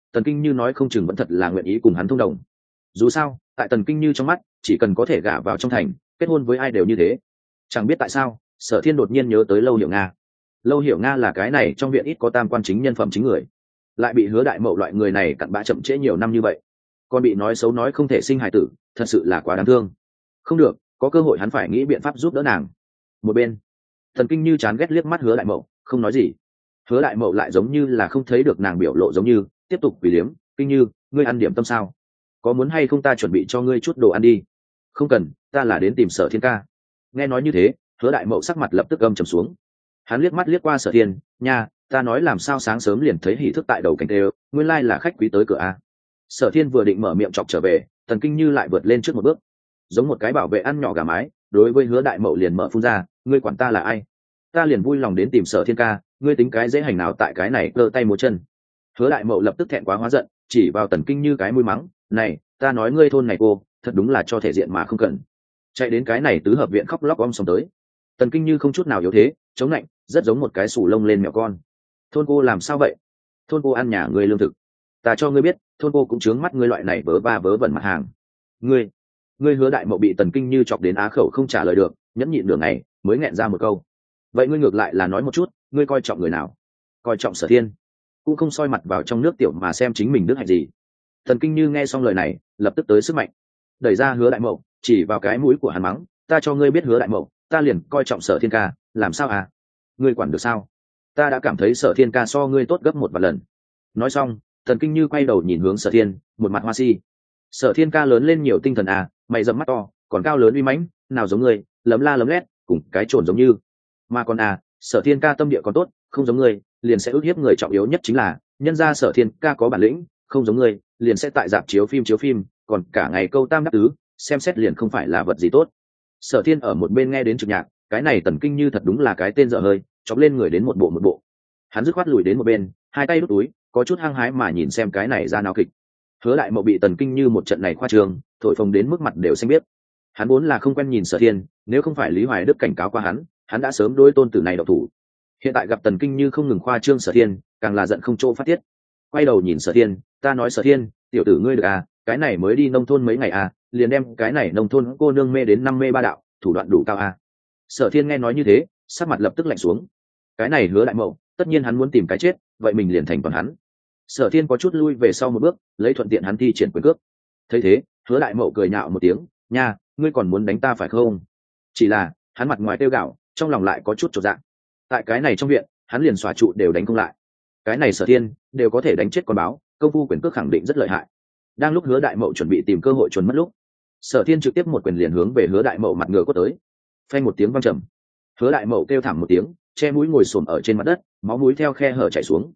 Tần Kinh Như nói không chừng vẫn thật là nguyện ý cùng hắn thông đồng. Dù sao tại Tần Kinh Như trong mắt chỉ cần có thể gả vào trong thành, kết hôn với ai đều như thế. Chẳng biết tại sao Sở Thiên đột nhiên nhớ tới Lâu Hiểu Nga. Lâu Hiểu Nga là cái này trong viện ít có tam quan chính nhân phẩm chính người, lại bị Hứa Đại Mậu loại người này cặn bã chậm trễ nhiều năm như vậy, còn bị nói xấu nói không thể sinh hài tử, thật sự là quá đáng thương. Không được, có cơ hội hắn phải nghĩ biện pháp giúp đỡ nàng. Một bên Thần Kinh Như chán ghét liếc mắt Hứa Đại Mậu, không nói gì. Hứa Đại Mậu lại giống như là không thấy được nàng biểu lộ, giống như tiếp tục quỷ liếm. Kinh Như, ngươi ăn điểm tâm sao? Có muốn hay không ta chuẩn bị cho ngươi chút đồ ăn đi? Không cần, ta là đến tìm Sở Thiên ca. Nghe nói như thế, Hứa Đại Mậu sắc mặt lập tức âm trầm xuống. Hắn liếc mắt liếc qua Sở Thiên, nha, ta nói làm sao sáng sớm liền thấy hỉ thức tại đầu cành đều, nguyên lai là khách quý tới cửa a. Sở Thiên vừa định mở miệng chọc trở về, Thần Kinh Như lại vượt lên trước một bước, giống một cái bảo vệ ăn nhỏ gà mái, đối với Hứa Đại Mậu liền mở phun ra, ngươi quản ta là ai? Ta liền vui lòng đến tìm Sở Thiên ca, ngươi tính cái dễ hành nào tại cái này cơ tay múa chân. Hứa Đại Mậu lập tức thẹn quá hóa giận, chỉ vào Tần Kinh Như cái mũi mắng, này, ta nói ngươi thôn này cô, thật đúng là cho thể diện mà không cần. Chạy đến cái này tứ hợp viện khóc lóc om sòm tới. Tần Kinh Như không chút nào yếu thế, chống lạnh, rất giống một cái sủ lông lên mèo con. Thôn cô làm sao vậy? Thôn cô ăn nhà ngươi lương thực. Ta cho ngươi biết, thôn cô cũng chướng mắt ngươi loại này vớ va vớ vẩn mặt hàng. Ngươi Hứa Đại Mậu bị Tần Kinh Như chọc đến á khẩu không trả lời được, nhẫn nhịn nửa ngày mới nghẹn ra một câu. Vậy ngươi ngược lại là nói một chút, ngươi coi trọng người nào? Coi trọng Sở Thiên, cũng không soi mặt vào trong nước tiểu mà xem chính mình đức hạnh gì. Tần Kinh Như nghe xong lời này, lập tức tới sức mạnh, đẩy ra Hứa Đại Mậu, chỉ vào cái mũi của hắn mắng, ta cho ngươi biết Hứa Đại Mậu, ta liền coi trọng Sở Thiên ca, làm sao à? Ngươi quản được sao? Ta đã cảm thấy Sở Thiên ca so ngươi tốt gấp một vạn lần. Nói xong, Tần Kinh Như quay đầu nhìn hướng Sở Thiên, một mặt hoa si. Sở Thiên ca lớn lên nhiều tinh thần à, mày rậm mắt to, còn cao lớn uy mãnh, nào giống ngươi, lấm la lấm lét, cùng cái trồn giống như. Mà còn à, Sở Thiên ca tâm địa còn tốt, không giống ngươi, liền sẽ ức hiếp người, trọng yếu nhất chính là nhân ra Sở Thiên ca có bản lĩnh, không giống ngươi, liền sẽ tại dạp chiếu phim, còn cả ngày câu tam đáp tứ, xem xét liền không phải là vật gì tốt. Sở Thiên ở một bên nghe đến trực nhạc, cái này Tần Kinh Như thật đúng là cái tên dở hơi, chọc lên người đến một bộ. Hắn dứt khoát lùi đến một bên, hai tay đút túi, có chút hăng hái mà nhìn xem cái này ra náo kịch. Hứa Đại Mậu bị Tần Kinh Như một trận này khoa trương, thổi phồng đến mức mặt đều xanh biết. Hắn vốn là không quen nhìn Sở Thiên, nếu không phải Lý Hoài Đức cảnh cáo qua hắn đã sớm đối tôn tử này độc thủ. Hiện tại gặp Tần Kinh Như không ngừng khoa trương Sở Thiên, càng là giận không chỗ phát tiết. Quay đầu nhìn Sở Thiên, ta nói Sở Thiên, tiểu tử ngươi được à, cái này mới đi nông thôn mấy ngày à, liền đem cái này nông thôn cô nương mê đến 5 mê 3 đạo, thủ đoạn đủ cao à. Sở Thiên nghe nói như thế, sắc mặt lập tức lạnh xuống. Cái này Hứa Đại Mậu, tất nhiên hắn muốn tìm cái chết, vậy mình liền thành toàn hắn. Sở Thiên có chút lui về sau một bước, lấy thuận tiện hắn thi triển quyền cước. Thấy thế, Hứa Đại Mậu cười nhạo một tiếng, nha, ngươi còn muốn đánh ta phải không? Chỉ là hắn mặt ngoài tiêu gạo, trong lòng lại có chút chột dạ. Tại cái này trong viện, hắn liền xòa trụ đều đánh không lại. Cái này Sở Thiên đều có thể đánh chết con báo, công phu quyền cước khẳng định rất lợi hại. Đang lúc Hứa Đại Mậu chuẩn bị tìm cơ hội chuẩn mất lúc, Sở Thiên trực tiếp một quyền liền hướng về Hứa Đại Mậu mặt ngựa quất tới. Phanh một tiếng vang trầm, Hứa Đại Mậu kêu thảm một tiếng, che mũi ngồi xổm ở trên mặt đất, máu mũi theo khe hở chảy xuống.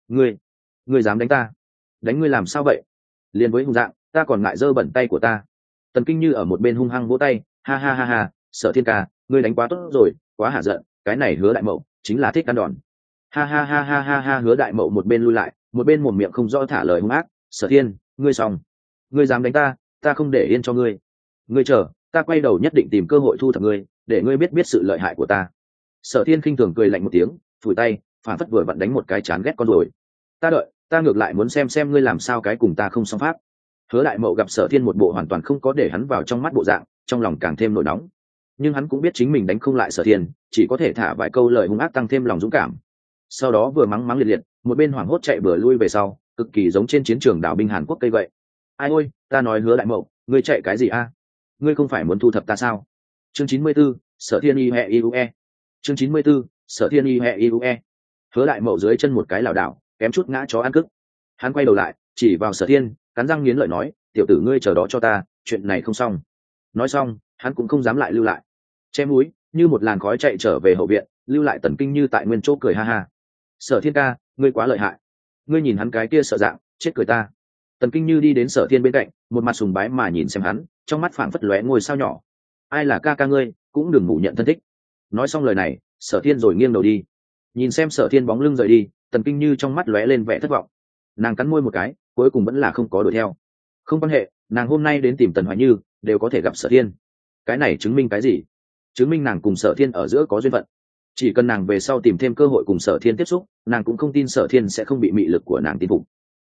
Ngươi dám đánh ta? Đánh ngươi làm sao vậy? Liên với hung dạng, ta còn ngại dơ bẩn tay của ta. Tần Kinh Như ở một bên hung hăng vỗ tay, ha ha ha ha, Sở Thiên ca, ngươi đánh quá tốt rồi, quá hả giận, cái này Hứa Đại Mậu chính là thích ăn đòn. Ha ha ha ha ha ha, Hứa Đại Mậu một bên lui lại, một bên mồm miệng không rõ thả lời hung ác, Sở Thiên, ngươi xong, ngươi dám đánh ta, ta không để yên cho ngươi. Ngươi chờ, ta quay đầu nhất định tìm cơ hội thu thập ngươi, để ngươi biết sự lợi hại của ta. Sở Thiên khinh thường cười lạnh một tiếng, phủi tay, phản phất vừa vặn đánh một cái chán ghét con rồi. Ta đợi, ta ngược lại muốn xem ngươi làm sao cái cùng ta không song pháp. Hứa Đại Mậu gặp Sở Thiên một bộ hoàn toàn không có để hắn vào trong mắt bộ dạng, trong lòng càng thêm nổi nóng. Nhưng hắn cũng biết chính mình đánh không lại Sở Thiên, chỉ có thể thả vài câu lời hung ác tăng thêm lòng dũng cảm. Sau đó vừa mắng liệt liệt, một bên hoảng hốt chạy bừa lui về sau, cực kỳ giống trên chiến trường đảo binh Hàn Quốc cây vậy. Ai ôi, ta nói Hứa Đại Mậu, ngươi chạy cái gì a? Ngươi không phải muốn thu thập ta sao? Chương 94, Sở Thiên IE. Chương 94, Sở Thiên IE. Hứa Đại Mậu dưới chân một cái lảo đảo, kém chút ngã chó ăn cức. Hắn quay đầu lại, chỉ vào Sở Thiên, cắn răng nghiến lợi nói, tiểu tử ngươi chờ đó cho ta, chuyện này không xong. Nói xong, hắn cũng không dám lại lưu lại, che mũi như một làn khói chạy trở về hậu viện, lưu lại Tần Kinh Như tại nguyên chỗ cười ha ha. Sở Thiên ca, ngươi quá lợi hại, ngươi nhìn hắn cái kia sợ dạng, chết cười ta. Tần Kinh Như đi đến Sở Thiên bên cạnh, một mặt sùng bái mà nhìn xem hắn, trong mắt phảng phất lóe ngôi sao nhỏ. Ai là ca ca ngươi, cũng đừng ngủ nhận thân thích. Nói xong lời này, Sở Thiên rồi nghiêng đầu đi, nhìn xem Sở Thiên bóng lưng rời đi, Tần Kinh Như trong mắt lóe lên vẻ thất vọng. Nàng cắn môi một cái, cuối cùng vẫn là không có đuổi theo. Không quan hệ, nàng hôm nay đến tìm Tần Hoài Như đều có thể gặp Sở Thiên. Cái này chứng minh cái gì? Chứng minh nàng cùng Sở Thiên ở giữa có duyên phận. Chỉ cần nàng về sau tìm thêm cơ hội cùng Sở Thiên tiếp xúc, nàng cũng không tin Sở Thiên sẽ không bị mị lực của nàng tin phục.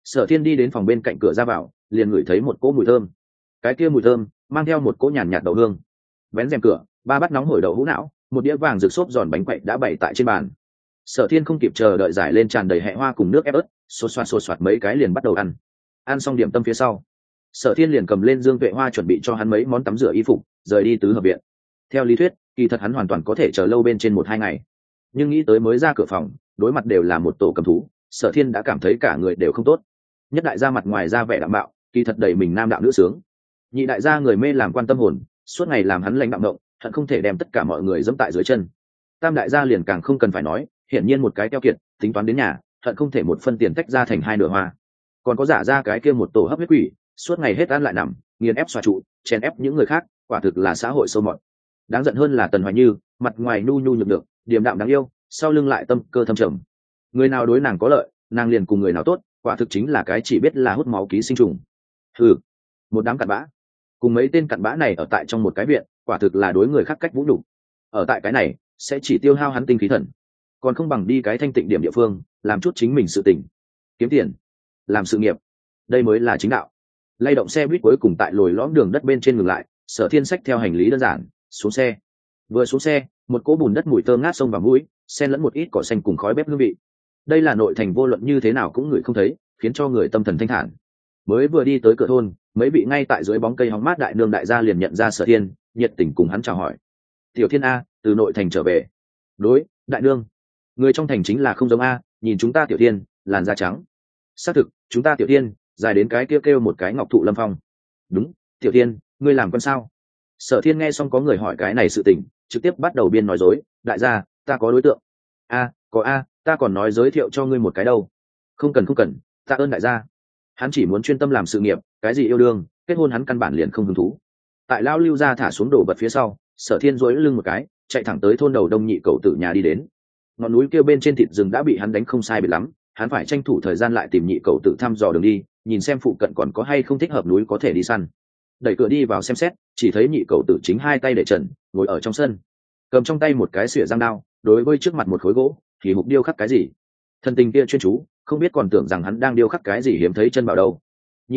Sở Thiên đi đến phòng bên cạnh cửa ra vào, liền ngửi thấy một cỗ mùi thơm. Cái kia mùi thơm mang theo một cỗ nhàn nhạt đậu hương. Vén rèm cửa, ba bát nóng hổi đậu hũ não, một đĩa vàng rực xốp giòn bánh quậy đã bày tại trên bàn. Sở Thiên không kịp chờ đợi giải lên tràn đầy hẹ hoa cùng nước ép ớt, xột xoạt mấy cái liền bắt đầu ăn. Ăn xong điểm tâm phía sau, Sở Thiên liền cầm lên Dương Tuệ Hoa chuẩn bị cho hắn mấy món tắm rửa y phục, rời đi tứ hợp viện. Theo lý thuyết, kỳ thật hắn hoàn toàn có thể chờ lâu bên trên 1-2 ngày, nhưng nghĩ tới mới ra cửa phòng, đối mặt đều là một tổ cầm thú, Sở Thiên đã cảm thấy cả người đều không tốt. Nhất đại gia mặt ngoài ra vẻ đạm bạo, kỳ thật đầy mình nam đạo nữ sướng. Nhị đại gia người mê làm quan tâm hồn, suốt ngày làm hắn lãnh đạm động, hận không thể đem tất cả mọi người dẫm tại dưới chân. Tam đại gia liền càng không cần phải nói, hiển nhiên một cái keo kiệt, tính toán đến nhà, hận không thể một phân tiền tách ra thành 2 nửa hoa. Còn có giả ra cái kia một tổ hấp huyết quỷ, suốt ngày hết ăn lại nằm, nghiền ép xoa trụ, chèn ép những người khác, quả thực là xã hội sâu mọt. Đáng giận hơn là Tần Hoài Như, mặt ngoài nhu nhu nhược được, điềm đạm đáng yêu, sau lưng lại tâm cơ thâm trầm. Người nào đối nàng có lợi, nàng liền cùng người nào tốt, quả thực chính là cái chỉ biết là hút máu ký sinh trùng. Hừ, một đám cặn bã. Cùng mấy tên cặn bã này ở tại trong một cái viện, quả thực là đối người khác cách vũ nhục. Ở tại cái này, sẽ chỉ tiêu hao hắn tinh khí thần, còn không bằng đi cái thanh tịnh điểm địa phương, làm chút chính mình sự tình, kiếm tiền, làm sự nghiệp, đây mới là chính đạo. Lay động xe buýt cuối cùng tại lồi lõm đường đất bên trên ngừng lại, Sở Thiên xách theo hành lý đơn giản xuống xe. Vừa xuống xe, một cỗ bùn đất mùi thơm ngát xông vào mũi, xen lẫn một ít cỏ xanh cùng khói bếp hương vị. Đây là nội thành vô luận như thế nào cũng ngửi không thấy, khiến cho người tâm thần thanh thản. Mới vừa đi tới cửa thôn, mấy vị ngay tại dưới bóng cây hóng mát đại nương đại gia liền nhận ra Sở Thiên, nhiệt tình cùng hắn chào hỏi. Tiểu Thiên a, từ nội thành trở về. Đối, đại nương. Người trong thành chính là không giống a, nhìn chúng ta Tiểu Thiên, làn da trắng. Xác thực, chúng ta Tiểu Thiên, dài đến cái kêu một cái ngọc thụ lâm phong. Đúng, Tiểu Thiên, ngươi làm con sao? Sở Thiên nghe xong có người hỏi cái này sự tình, trực tiếp bắt đầu biên nói dối. Đại gia, ta có đối tượng. Có ta còn nói giới thiệu cho ngươi một cái đâu. Không cần, tạ ơn đại gia. Hắn chỉ muốn chuyên tâm làm sự nghiệp, cái gì yêu đương, kết hôn hắn căn bản liền không hứng thú. Tại lão Lưu gia thả xuống đồ vật phía sau, Sở Thiên duỗi lưng một cái, chạy thẳng tới thôn đầu đông nhị cậu tử nhà đi đến. Ngọn núi kia bên trên thịt rừng đã bị hắn đánh không sai biệt lắm, hắn phải tranh thủ thời gian lại tìm nhị cậu tử thăm dò đường đi, nhìn xem phụ cận còn có hay không thích hợp núi có thể đi săn. Đẩy cửa đi vào xem xét, chỉ thấy nhị cậu tử chính hai tay để trần, ngồi ở trong sân, cầm trong tay một cái xỉa răng đao, đối với trước mặt một khối gỗ thì hục điêu khắc cái gì. Thần tình kia chuyên chú, không biết còn tưởng rằng hắn đang điêu khắc cái gì hiếm thấy chân bảo đâu. Nhị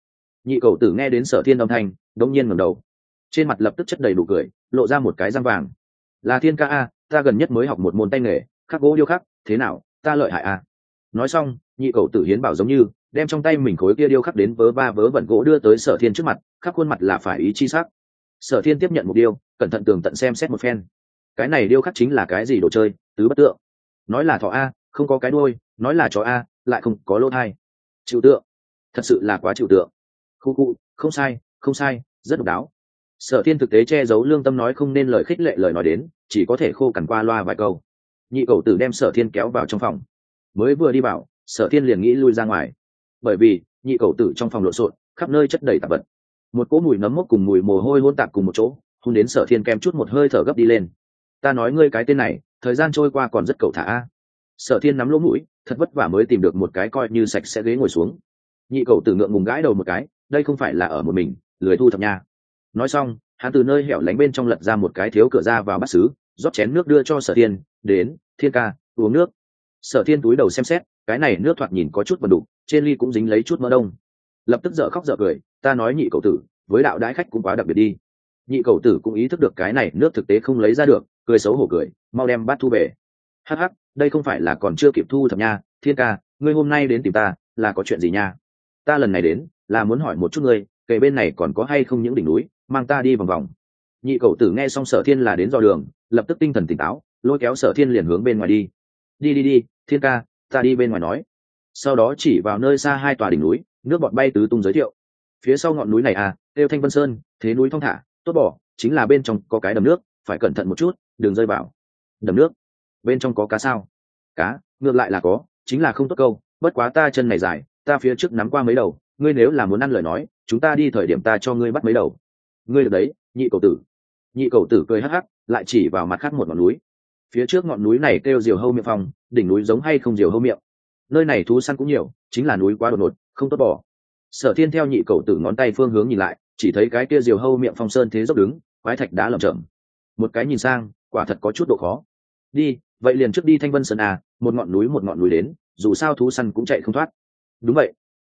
cậu tử nghe đến Sở Thiên âm thanh, đống nhiên ngẩng đầu, trên mặt lập tức chất đầy đủ cười, lộ ra một cái răng vàng. Là Thiên ca a, ta gần nhất mới học một môn tay nghề, khắc gỗ điêu khắc, thế nào, ta lợi hại a? Nói xong, nhị cậu tử hiến bảo giống như đem trong tay mình khối kia điêu khắc đến vớ va vớ vẩn gỗ đưa tới Sở Thiên trước mặt, khắp khuôn mặt là phải ý chi sắc. Sở Thiên tiếp nhận một điêu, cẩn thận tường tận xem xét một phen. Cái này điêu khắc chính là cái gì đồ chơi, tứ bất tượng. Nói là thỏ a, không có cái đuôi, nói là chó a, lại không có lỗ thai. Chịu tượng, thật sự là quá chịu tượng. Khu, không sai, rất độc đáo. Sở Thiên thực tế che giấu lương tâm nói không nên lời khích lệ lời nói đến, chỉ có thể khô cằn qua loa vài câu. Nhị cậu tử đem Sở Thiên kéo vào trong phòng. Mới vừa đi vào, Sở Thiên liền nghĩ lui ra ngoài, bởi vì nhị cậu tử trong phòng lộn xộn, khắp nơi chất đầy tạp vật, một cỗ mùi nấm mốc cùng mùi mồ hôi hỗn tạp cùng một chỗ, hôn đến Sở Thiên kem chút một hơi thở gấp đi lên. Ta nói ngươi cái tên này, thời gian trôi qua còn rất cẩu thả a. Sở Thiên nắm lỗ mũi, thật vất vả mới tìm được một cái coi như sạch sẽ ghế ngồi xuống. Nhị cậu tử ngượng ngùng gãi đầu một cái, đây không phải là ở một mình, lười thu thập nha. Nói xong, hắn từ nơi hẻo lánh bên trong lật ra một cái thiếu cửa ra vào bát sứ, rót chén nước đưa cho Sở Thiên, đến, Thiên ca, uống nước. Sở Thiên túi đầu xem xét, cái này nước thoạt nhìn có chút vần đục, trên ly cũng dính lấy chút mỡ đông. Lập tức dở khóc dở cười, ta nói nhị cậu tử, với đạo đãi khách cũng quá đặc biệt đi. Nhị cậu tử cũng ý thức được cái này nước thực tế không lấy ra được, cười xấu hổ cười, mau đem bát thu về. Hắc hắc, đây không phải là còn chưa kịp thu thập nha, Thiên ca, ngươi hôm nay đến tìm ta, là có chuyện gì nha? Ta lần này đến, là muốn hỏi một chút ngươi, kề bên này còn có hay không những đỉnh núi, mang ta đi vòng vòng. Nhị cậu tử nghe xong Sở Thiên là đến dò đường, lập tức tinh thần tỉnh táo, lôi kéo Sở Thiên liền hướng bên ngoài đi. Đi, Thiên ca, ta đi bên ngoài nói. Sau đó chỉ vào nơi xa 2 tòa đỉnh núi, nước bọt bay tứ tung giới thiệu. Phía sau ngọn núi này à, kêu Thanh Vân Sơn, thế núi thong thả, tốt bỏ, chính là bên trong có cái đầm nước, phải cẩn thận một chút, đừng rơi vào. Đầm nước? Bên trong có cá sao? Cá, ngược lại là có, chính là không tốt câu, bất quá ta chân này dài, ta phía trước nắm qua mấy đầu, ngươi nếu là muốn ăn lời nói, chúng ta đi thời điểm ta cho ngươi bắt mấy đầu. Ngươi được đấy, nhị cậu tử. Nhị cậu tử cười hắc hắc, lại chỉ vào mặt khác một ngọn núi. Phía trước ngọn núi này kêu Diều Hâu Miệng Phong, đỉnh núi giống hay không Diều Hâu Miệng. Nơi này thú săn cũng nhiều, chính là núi quá đột ngột, không tốt bỏ. Sở Thiên theo nhị cậu tử ngón tay phương hướng nhìn lại, chỉ thấy cái kia Diều Hâu Miệng Phong sơn thế dốc đứng, quái thạch đá lởm chởm. Một cái nhìn sang, quả thật có chút độ khó. Đi, vậy liền trước đi Thanh Vân Sơn à, một ngọn núi đến, dù sao thú săn cũng chạy không thoát. Đúng vậy,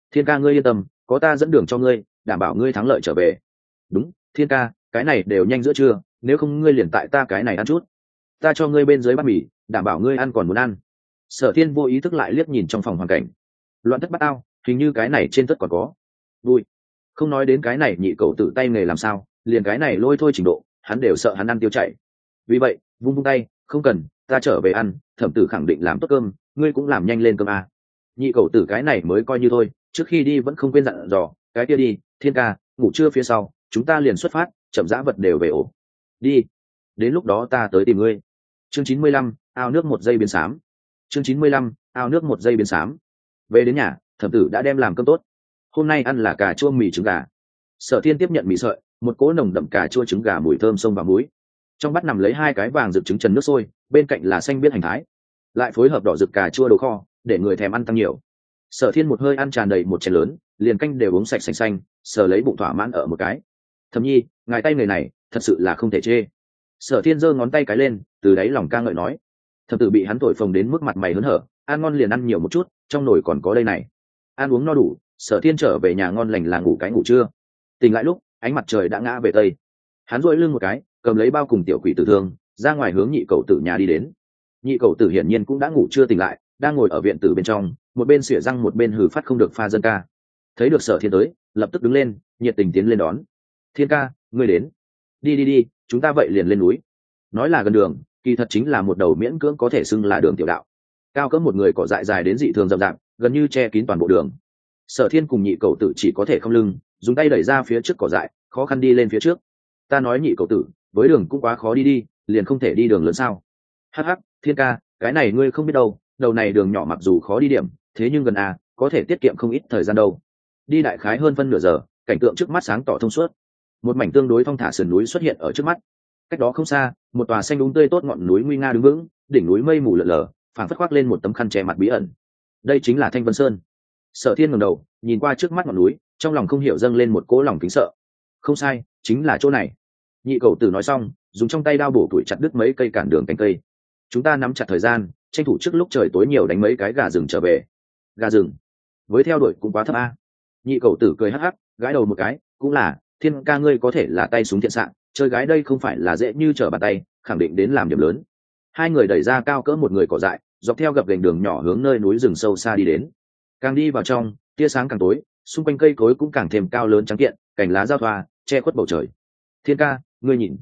Thiên ca ngươi yên tâm, có ta dẫn đường cho ngươi, đảm bảo ngươi thắng lợi trở về. Đúng, Thiên ca, cái này đều nhanh giữa trưa, nếu không ngươi liền tại ta cái này ăn chút, ta cho ngươi bên dưới bát mì, đảm bảo ngươi ăn còn muốn ăn. Sở Thiên vô ý thức lại liếc nhìn trong phòng hoàn cảnh, loạn thất bát ao, hình như cái này trên tất còn có vui. Không nói đến cái này nhị cậu tự tay nghề làm sao, liền cái này lôi thôi trình độ, hắn đều sợ hắn ăn tiêu chảy. Vì vậy vung vung tay, không cần, ta trở về ăn, thẩm tử khẳng định làm tốt cơm, ngươi cũng làm nhanh lên cơm à. Nhị cậu tử cái này mới coi như thôi, trước khi đi vẫn không quên dặn dò, cái kia đi, Thiên ca, ngủ trưa phía sau chúng ta liền xuất phát, chậm rãi vật đều về ổ. Đi, đến lúc đó ta tới tìm ngươi. Chương 95, ao nước một giây biến xám. Chương 95, ao nước một giây biến xám. Về đến nhà, thẩm tử đã đem làm cơm tốt. Hôm nay ăn là cà chua mì trứng gà. Sở Thiên tiếp nhận mì sợi, một cỗ nồng đậm cà chua trứng gà mùi thơm xông vào mũi. Trong bát nằm lấy 2 cái vàng rực trứng trần nước sôi, bên cạnh là xanh biếc hành thái, lại phối hợp đỏ rực cà chua đồ kho, để người thèm ăn tăng nhiều. Sở Thiên một hơi ăn tràn đầy một chén lớn, liền canh đều uống sạch sành xanh, sờ lấy bụng thỏa mãn ở một cái. Thẩm nhi, ngài tay người này thật sự là không thể chê. Sở Thiên giơ ngón tay cái lên, từ đáy lòng ca ngợi nói. Thẩm tử bị hắn thổi phồng đến mức mặt mày hớn hở, ăn ngon liền ăn nhiều một chút, trong nồi còn có đây này. Ăn uống no đủ, Sở Thiên trở về nhà ngon lành là ngủ cái ngủ trưa. Tỉnh lại lúc ánh mặt trời đã ngã về tây, hắn duỗi lưng một cái, cầm lấy bao cùng tiểu quỷ tử thương, ra ngoài hướng nhị cậu tử nhà đi đến. Nhị cậu tử hiển nhiên cũng đã ngủ chưa tỉnh lại, đang ngồi ở viện tử bên trong, một bên xỉa răng một bên hừ phát không được pha dân ca. Thấy được Sở Thiên tới, lập tức đứng lên, nhiệt tình tiến lên đón. Thiên ca, ngươi đến. Đi, chúng ta vậy liền lên núi. Nói là gần đường, kỳ thật chính là một đầu miễn cưỡng có thể xưng là đường tiểu đạo, cao cỡ một người cỏ dại dài đến dị thường rậm rạp, gần như che kín toàn bộ đường. Sở Thiên cùng nhị cậu tử chỉ có thể không lưng, dùng tay đẩy ra phía trước cỏ dại, khó khăn đi lên phía trước. Ta nói nhị cậu tử, với đường cũng quá khó đi, liền không thể đi đường lớn sao? Hắc hắc, Thiên ca, cái này ngươi không biết đâu, đầu này đường nhỏ mặc dù khó đi điểm, thế nhưng gần có thể tiết kiệm không ít thời gian đâu. Đi đại khái hơn phân nửa giờ, cảnh tượng trước mắt sáng tỏ thông suốt. Một mảnh tương đối thong thả sườn núi xuất hiện ở trước mắt. Cách đó không xa, một tòa xanh đúng tươi tốt ngọn núi nguy nga đứng vững, đỉnh núi mây mù lượn lờ, phảng phất khoác lên một tấm khăn che mặt bí ẩn. Đây chính là Thanh Vân Sơn. Sở Thiên ngẩng đầu, nhìn qua trước mắt ngọn núi, trong lòng không hiểu dâng lên một cỗ lòng kính sợ. Không sai, chính là chỗ này. Nhị cậu tử nói xong, dùng trong tay đao bổ tuổi chặt đứt mấy cây cản đường cánh cây. Chúng ta nắm chặt thời gian, tranh thủ trước lúc trời tối nhiều đánh mấy cái gà rừng trở về. Gà rừng? Với theo đuổi cũng quá thấp a. Nhị cậu tử cười hắc hắc, gãi đầu một cái, cũng là, Thiên ca ngươi có thể là tay súng thiện xạ, chơi gái đây không phải là dễ như trở bàn tay, khẳng định đến làm điểm lớn. Hai người đẩy ra cao cỡ một người cỏ dại, dọc theo gập ghềnh đường nhỏ hướng nơi núi rừng sâu xa đi đến. Càng đi vào trong, tia sáng càng tối, xung quanh cây cối cũng càng thêm cao lớn trắng kiện, cành lá giao thoa che khuất bầu trời. Thiên ca, ngươi nhìn,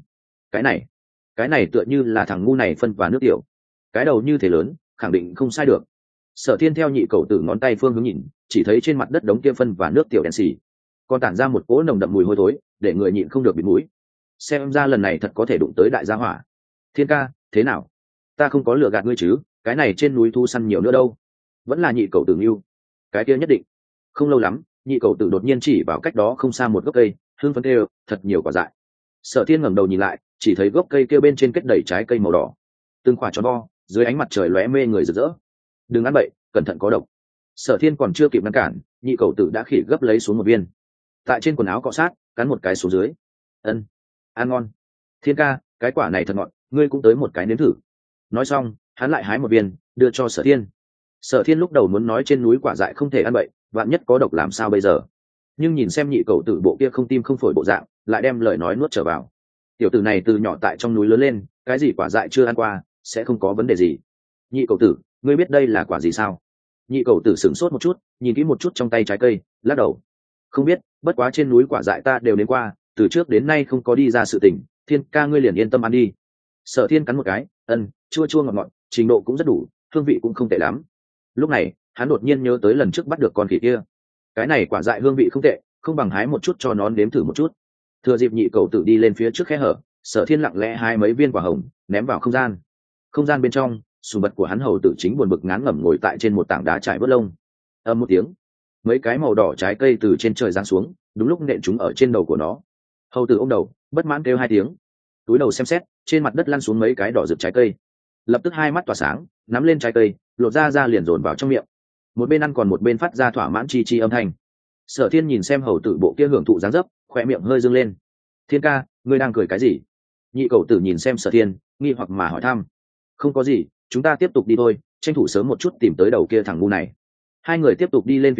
cái này tựa như là thằng ngu này phân và nước tiểu, cái đầu như thế lớn, khẳng định không sai được. Sở Thiên theo nhị cậu tử ngón tay phương hướng nhìn, chỉ thấy trên mặt đất đống kia phân và nước tiểu đen xì, còn tản ra một cỗ nồng đậm mùi hôi thối, để người nhịn không được bịt mũi. Xem ra lần này thật có thể đụng tới đại gia hỏa. Thiên ca, thế nào? Ta không có lừa gạt ngươi chứ? Cái này trên núi thu săn nhiều nữa đâu. Vẫn là nhị cậu tử yêu. Cái kia nhất định. Không lâu lắm, nhị cậu tử đột nhiên chỉ vào cách đó không xa một gốc cây, hương phấn kêu, thật nhiều quả dại. Sở Thiên ngẩng đầu nhìn lại, chỉ thấy gốc cây kia bên trên kết đầy trái cây màu đỏ, từng quả tròn vo, dưới ánh mặt trời lóe mê người rực rỡ. Đừng ăn bậy, cẩn thận có độc. Sở Thiên còn chưa kịp ngăn cản, nhị cậu tử đã khỉ gấp lấy xuống một viên, tại trên quần áo cọ sát, cắn một cái xuống dưới. Ân, ăn ngon. Thiên ca, cái quả này thật ngọt, ngươi cũng tới một cái nếm thử. Nói xong, hắn lại hái một viên, đưa cho Sở Thiên. Sở Thiên lúc đầu muốn nói trên núi quả dại không thể ăn bậy, vạn nhất có độc làm sao bây giờ. Nhưng nhìn xem nhị cậu tử bộ kia không tim không phổi bộ dạng, lại đem lời nói nuốt trở vào. Tiểu tử này từ nhỏ tại trong núi lớn lên, cái gì quả dại chưa ăn qua, sẽ không có vấn đề gì. Nhị cậu tử, ngươi biết đây là quả gì sao? Nhị cậu tử sửng sốt một chút, nhìn kỹ một chút trong tay trái cây, lắc đầu. Không biết, bất quá trên núi quả dại ta đều đến qua, từ trước đến nay không có đi ra sự tình. Thiên ca ngươi liền yên tâm ăn đi. Sở Thiên cắn một cái, chua chua ngọt ngọt, trình độ cũng rất đủ, hương vị cũng không tệ lắm. Lúc này hắn đột nhiên nhớ tới lần trước bắt được con khỉ kia, cái này quả dại hương vị không tệ, không bằng hái một chút cho nó nếm thử một chút. Thừa dịp nhị cầu tử đi lên phía trước khe hở, Sở Thiên lặng lẽ hái mấy viên quả hồng ném vào không gian bên trong. Sùng vật của hắn hầu tử chính buồn bực ngán ngẩm ngồi tại trên một tảng đá trải bớt lông. Âm một tiếng, mấy cái màu đỏ trái cây từ trên trời giáng xuống, đúng lúc nện chúng ở trên đầu của nó. Hầu tử ôm đầu, bất mãn kêu hai tiếng, túi đầu xem xét, trên mặt đất lăn xuống mấy cái đỏ rực trái cây. Lập tức hai mắt tỏa sáng, nắm lên trái cây, lột ra liền dồn vào trong miệng. Một bên ăn còn một bên phát ra thỏa mãn chi chi âm thanh. Sở Thiên nhìn xem hầu tử bộ kia hưởng thụ dáng dấp, khỏe miệng hơi dương lên. Thiên ca, ngươi đang cười cái gì? Nhị cầu tử nhìn xem Sở Thiên, nghi hoặc mà hỏi thăm. Không có gì, chúng ta tiếp tục đi thôi, tranh thủ sớm một chút tìm tới đầu kia thằng ngu này. Hai người tiếp tục đi lên phía trước,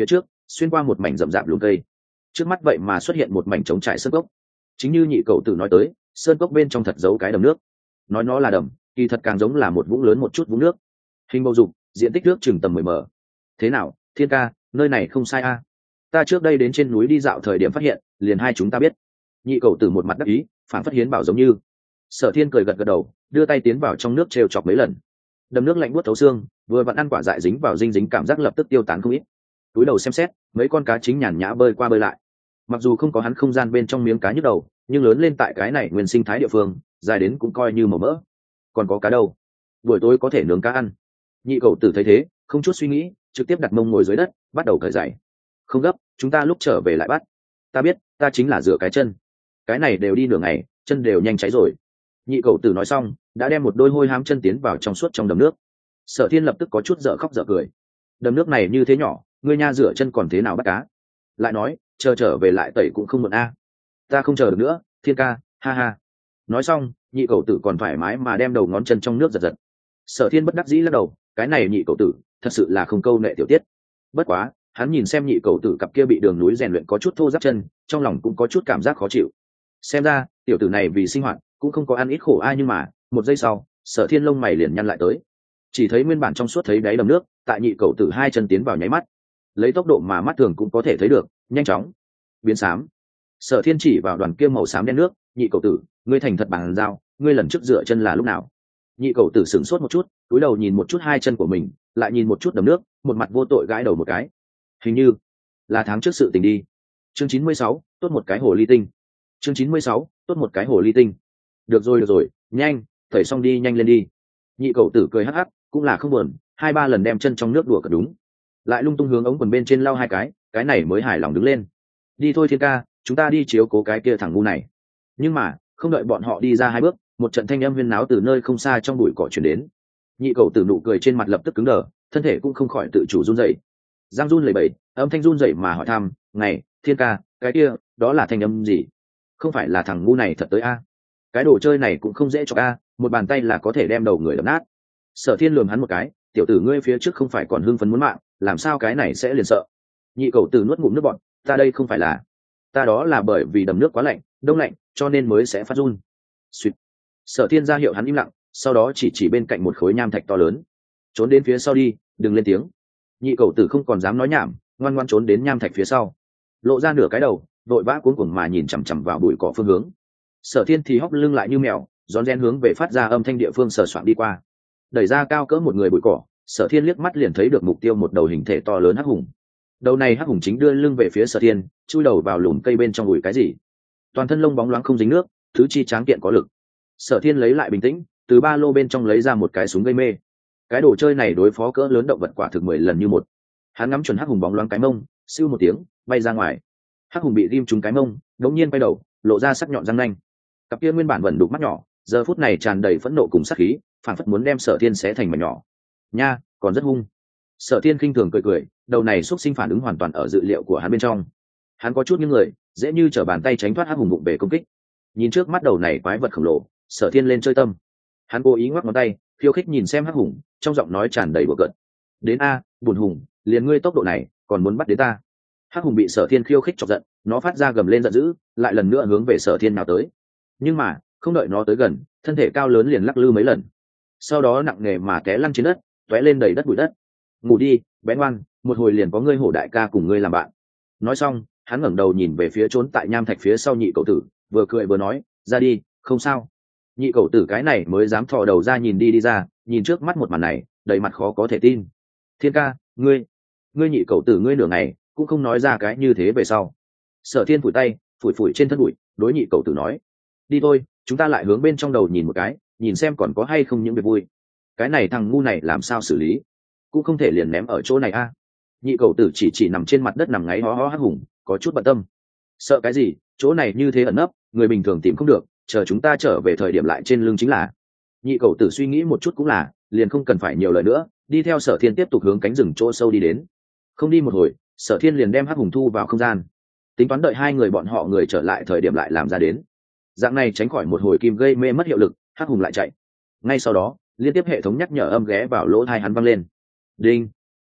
xuyên qua một mảnh rậm rạp lùm cây. Trước mắt vậy mà xuất hiện một mảnh trống trải sơn cốc. Chính như nhị cậu tử nói tới, sơn cốc bên trong thật giấu cái đầm nước. Nói nó là đầm, kỳ thật càng giống là một vũng lớn một chút vũng nước. Hình bầu dục, diện tích nước chừng tầm 10 m. Thế nào, Thiên ca, nơi này không sai a? Ta trước đây đến trên núi đi dạo thời điểm phát hiện, liền hai chúng ta biết. Nhị cậu tử một mặt đắc ý, phản phất hiến bảo giống như. Sở Thiên cười gật gật đầu, đưa tay tiến vào trong nước trêu chọc mấy lần. Đầm nước lạnh buốt thấu xương, vừa vặn ăn quả dại dính vào dinh dính, cảm giác lập tức tiêu tán không ít. Túi đầu xem xét, mấy con cá chính nhàn nhã bơi qua bơi lại. Mặc dù không có hắn không gian bên trong miếng cá nhức đầu, nhưng lớn lên tại cái này nguyên sinh thái địa phương, dài đến cũng coi như màu mỡ. Còn có cá đâu? Buổi tối có thể nướng cá ăn. Nhị cậu tử thấy thế, không chút suy nghĩ, trực tiếp đặt mông ngồi dưới đất, bắt đầu cởi giày. Không gấp, chúng ta lúc trở về lại bắt. Ta biết, ta chính là rửa cái chân. Cái này đều đi nửa ngày, chân đều nhanh cháy rồi. Nhị cậu tử nói xong, đã đem một đôi hôi hám chân tiến vào trong suốt trong đầm nước. Sở Thiên lập tức có chút dở khóc dở cười. Đầm nước này như thế nhỏ, ngươi nha rửa chân còn thế nào bắt cá? Lại nói, chờ trở về lại tẩy cũng không muộn a. Ta không chờ được nữa, Thiên ca, ha ha. Nói xong, nhị cậu tử còn thoải mái mà đem đầu ngón chân trong nước giật giật. Sở Thiên bất đắc dĩ lắc đầu, cái này nhị cậu tử, thật sự là không câu nệ tiểu tiết. Bất quá, hắn nhìn xem nhị cậu tử cặp kia bị đường núi rèn luyện có chút thô ráp chân, trong lòng cũng có chút cảm giác khó chịu. Xem ra, tiểu tử này vì sinh hoạt, cũng không có ăn ít khổ ai, nhưng mà, một giây sau, Sở Thiên lông mày liền nhăn lại tới. Chỉ thấy nguyên bản trong suốt thấy đáy đầm nước, tại nhị cậu tử hai chân tiến vào nháy mắt, lấy tốc độ mà mắt thường cũng có thể thấy được, nhanh chóng biến xám. Sở Thiên chỉ vào đoàn kia màu xám đen nước, nhị cậu tử, ngươi thành thật bằng dao, ngươi lần trước dựa chân là lúc nào? Nhị cậu tử sửng sốt một chút, cúi đầu nhìn một chút hai chân của mình, lại nhìn một chút đầm nước, một mặt vô tội gãi đầu một cái. Hình như là tháng trước sự tình đi. Chương 96, tốt một cái hồ ly tinh. Chương 96, tốt một cái hồ ly tinh. Được rồi, nhanh, tẩy xong đi, nhanh lên đi. Nhị cậu tử cười hắc hắc, cũng là không buồn, 2-3 lần đem chân trong nước đùa cật đúng. Lại lung tung hướng ống quần bên trên lau hai cái này mới hài lòng đứng lên. Đi thôi Thiên ca, chúng ta đi chiếu cố cái kia thằng ngu này. Nhưng mà, không đợi bọn họ đi ra hai bước, một trận thanh âm huyên náo từ nơi không xa trong bụi cỏ chuyển đến. Nhị cậu tử nụ cười trên mặt lập tức cứng đờ, thân thể cũng không khỏi tự chủ run rẩy. Giang run lẩy bẩy, âm thanh run rẩy mà hỏi thăm, "Này, Thiên ca, cái kia, đó là thanh âm gì? Không phải là thằng ngu này thật tới a? Cái đồ chơi này cũng không dễ cho a, một bàn tay là có thể đem đầu người đập nát." Sở Thiên lườm hắn một cái, "Tiểu tử ngươi phía trước không phải còn hưng phấn muốn mạng, làm sao cái này sẽ liền sợ?" Nhị cậu tử nuốt ngụm nước bọt, "Ta đây không phải là, ta đó là bởi vì đầm nước quá lạnh, đông lạnh, cho nên mới sẽ phát run." Xuyệt. Sở Thiên ra hiệu hắn im lặng, sau đó chỉ bên cạnh một khối nham thạch to lớn, "Trốn đến phía sau đi, đừng lên tiếng." Nhị cậu tử không còn dám nói nhảm, ngoan ngoãn trốn đến nham thạch phía sau, lộ ra nửa cái đầu, vội vã cuống cuồng mà nhìn chằm chằm vào bụi cỏ phương hướng. Sở Thiên thì hóc lưng lại như mèo, rón rén hướng về phát ra âm thanh địa phương sờ soạng đi qua. Đẩy ra cao cỡ một người bụi cỏ, Sở Thiên liếc mắt liền thấy được mục tiêu, một đầu hình thể to lớn hắc hùng. Đầu này hắc hùng chính đưa lưng về phía Sở Thiên, chui đầu vào lùm cây bên trong bụi cái gì. Toàn thân lông bóng loáng không dính nước, thứ chi tráng kiện có lực. Sở Thiên lấy lại bình tĩnh, từ ba lô bên trong lấy ra một cái súng gây mê. Cái đồ chơi này đối phó cỡ lớn động vật quả thực 10 lần như một. Hắn ngắm chuẩn hắc hùng bóng loáng cái mông, siêu một tiếng, bay ra ngoài. Hắc hùng bị ghim trúng cái mông, đống nhiên bay đầu, lộ ra sắc nhọn răng nanh. Cặp kia nguyên bản vẫn đục mắt nhỏ, giờ phút này tràn đầy phẫn nộ cùng sát khí, phản phất muốn đem Sở Thiên xé thành mảnh nhỏ. Nha, còn rất hung. Sở Thiên khinh thường cười cười, đầu này xúc sinh phản ứng hoàn toàn ở dự liệu của hắn bên trong. Hắn có chút nghiêng người, dễ như trở bàn tay tránh thoát hắc hùng bụng bể công kích. Nhìn trước mắt đầu này quái vật khổng lồ, Sở Thiên lên chơi tâm. Hắn cố ý ngoắc ngón tay, khiêu khích nhìn xem hắc hùng, trong giọng nói tràn đầy bừa cợt. "Đến a, buồn hùng, liền ngươi tốc độ này, còn muốn bắt đến ta?" Hắc hùng bị Sở Thiên khiêu khích chọc giận, nó phát ra gầm lên giận dữ, lại lần nữa hướng về Sở Thiên nào tới. Nhưng mà, không đợi nó tới gần, thân thể cao lớn liền lắc lư mấy lần. Sau đó nặng nề mà té lăn trên đất, tóe lên đầy đất bụi đất. "Ngủ đi, bé ngoan, một hồi liền có ngươi hổ đại ca cùng ngươi làm bạn." Nói xong, hắn ngẩng đầu nhìn về phía trốn tại nham thạch phía sau nhị cậu tử, vừa cười vừa nói, "Ra đi, không sao." Nhị cậu tử cái này mới dám thò đầu ra nhìn đi ra, nhìn trước mắt một màn này, đầy mặt khó có thể tin. "Thiên ca, ngươi nhị cậu tử ngươi nửa ngày cũng không nói ra cái như thế về sau." Sở Thiên phủi tay, phủi trên thân bụi, đối nhị cậu tử nói, "Đi thôi, chúng ta lại hướng bên trong đầu nhìn một cái, nhìn xem còn có hay không những việc vui. Cái này thằng ngu này làm sao xử lý, cũng không thể liền ném ở chỗ này a." Nhị cậu tử chỉ nằm trên mặt đất nằm ngáy ho ho hắc hùng, có chút bận tâm. "Sợ cái gì, chỗ này như thế ẩn nấp, người bình thường tìm không được, chờ chúng ta trở về thời điểm lại trên lưng chính là." Nhị cậu tử suy nghĩ một chút cũng là, liền không cần phải nhiều lời nữa, đi theo Sở Thiên tiếp tục hướng cánh rừng chỗ sâu đi đến. Không đi một hồi, Sở Thiên liền đem hắc hùng thu vào không gian, tính toán đợi hai người bọn họ người trở lại thời điểm lại làm ra đến. Dạng này tránh khỏi một hồi kim gây mê mất hiệu lực, hắc hùng lại chạy. Ngay sau đó, liên tiếp hệ thống nhắc nhở âm ghé vào lỗ tai hắn vang lên. Đinh.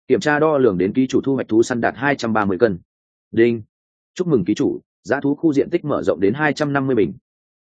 Kiểm tra đo lường đến ký chủ thu hoạch thú săn đạt 230 cân. Đinh. Chúc mừng ký chủ, dã thú khu diện tích mở rộng đến 250 bình.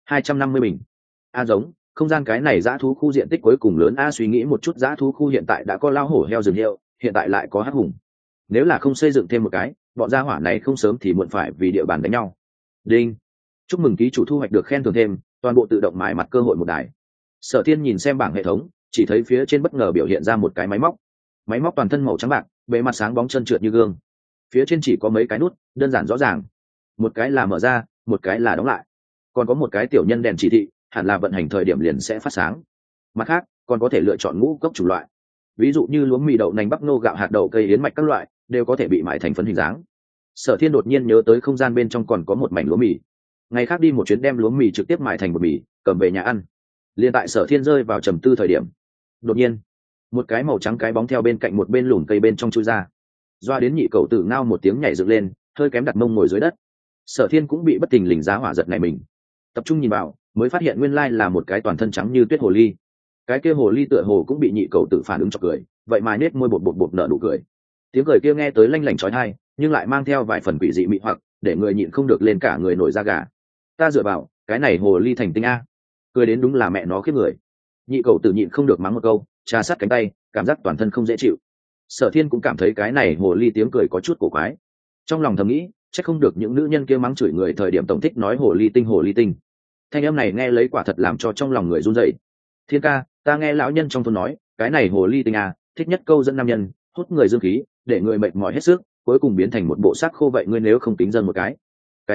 250 bình. A giống, không gian cái này dã thú khu diện tích cuối cùng lớn. A suy nghĩ một chút, dã thú khu hiện tại đã có lao hổ heo rừng hiệu, hiện tại lại có hắc hùng. Nếu là không xây dựng thêm một cái, bọn gia hỏa này không sớm thì muộn phải vì địa bàn đánh nhau. Đinh. Chúc mừng ký chủ thu hoạch được khen thưởng thêm, toàn bộ tự động mài mặt cơ hội một đài. Sở Thiên nhìn xem bảng hệ thống, chỉ thấy phía trên bất ngờ biểu hiện ra một cái máy móc toàn thân màu trắng bạc, bề mặt sáng bóng trơn trượt như gương. Phía trên chỉ có mấy cái nút đơn giản rõ ràng, một cái là mở ra, một cái là đóng lại, còn có một cái tiểu nhân đèn chỉ thị, hẳn là vận hành thời điểm liền sẽ phát sáng. Mặt khác còn có thể lựa chọn ngũ cốc chủng loại, ví dụ như lúa mì, đậu nành, bắp nô, gạo, hạt đậu, cây yến mạch các loại đều có thể bị mài thành phấn hình dáng. Sở Thiên đột nhiên nhớ tới không gian bên trong còn có một mảnh lúa mì, ngày khác đi một chuyến đem lúa mì trực tiếp mài thành bột mì cầm về nhà ăn. Liên tại Sở Thiên rơi vào trầm tư thời điểm, đột nhiên một cái màu trắng cái bóng theo bên cạnh một bên lùm cây bên trong chui ra, doa đến nhị cậu tử ngao một tiếng nhảy dựng lên, hơi kém đặt mông ngồi dưới đất. Sở Thiên cũng bị bất thình lình giá hỏa giật này mình, tập trung nhìn vào mới phát hiện nguyên lai là một cái toàn thân trắng như tuyết hồ ly. Cái kia hồ ly tựa hồ cũng bị nhị cậu tử phản ứng cho cười, vậy mà nết môi bột bột bột nở nụ cười. Tiếng cười kia nghe tới lanh lảnh chói tai, nhưng lại mang theo vài phần quỷ dị mị hoặc, để người nhịn không được lên cả người nổi da gà. Ta dựa vào, cái này hồ ly thành tinh a, cười đến đúng là mẹ nó khiếp người. Nhị cậu tử nhịn không được mắng một câu, trà sát cánh tay, cảm giác toàn thân không dễ chịu. Sở Thiên cũng cảm thấy cái này hồ ly tiếng cười có chút cổ quái, trong lòng thầm nghĩ chắc không được những nữ nhân kia mắng chửi người thời điểm tổng thích nói hồ ly tinh hồ ly tinh. Thanh âm này nghe lấy quả thật làm cho trong lòng người run rẩy. Thiên ca, ta nghe lão nhân trong thôn nói, cái này hồ ly tinh à, thích nhất câu dẫn nam nhân, hút người dương khí, để người mệt mỏi hết sức, cuối cùng biến thành một bộ xác khô. Vậy ngươi nếu không tính dâng một cái? Cái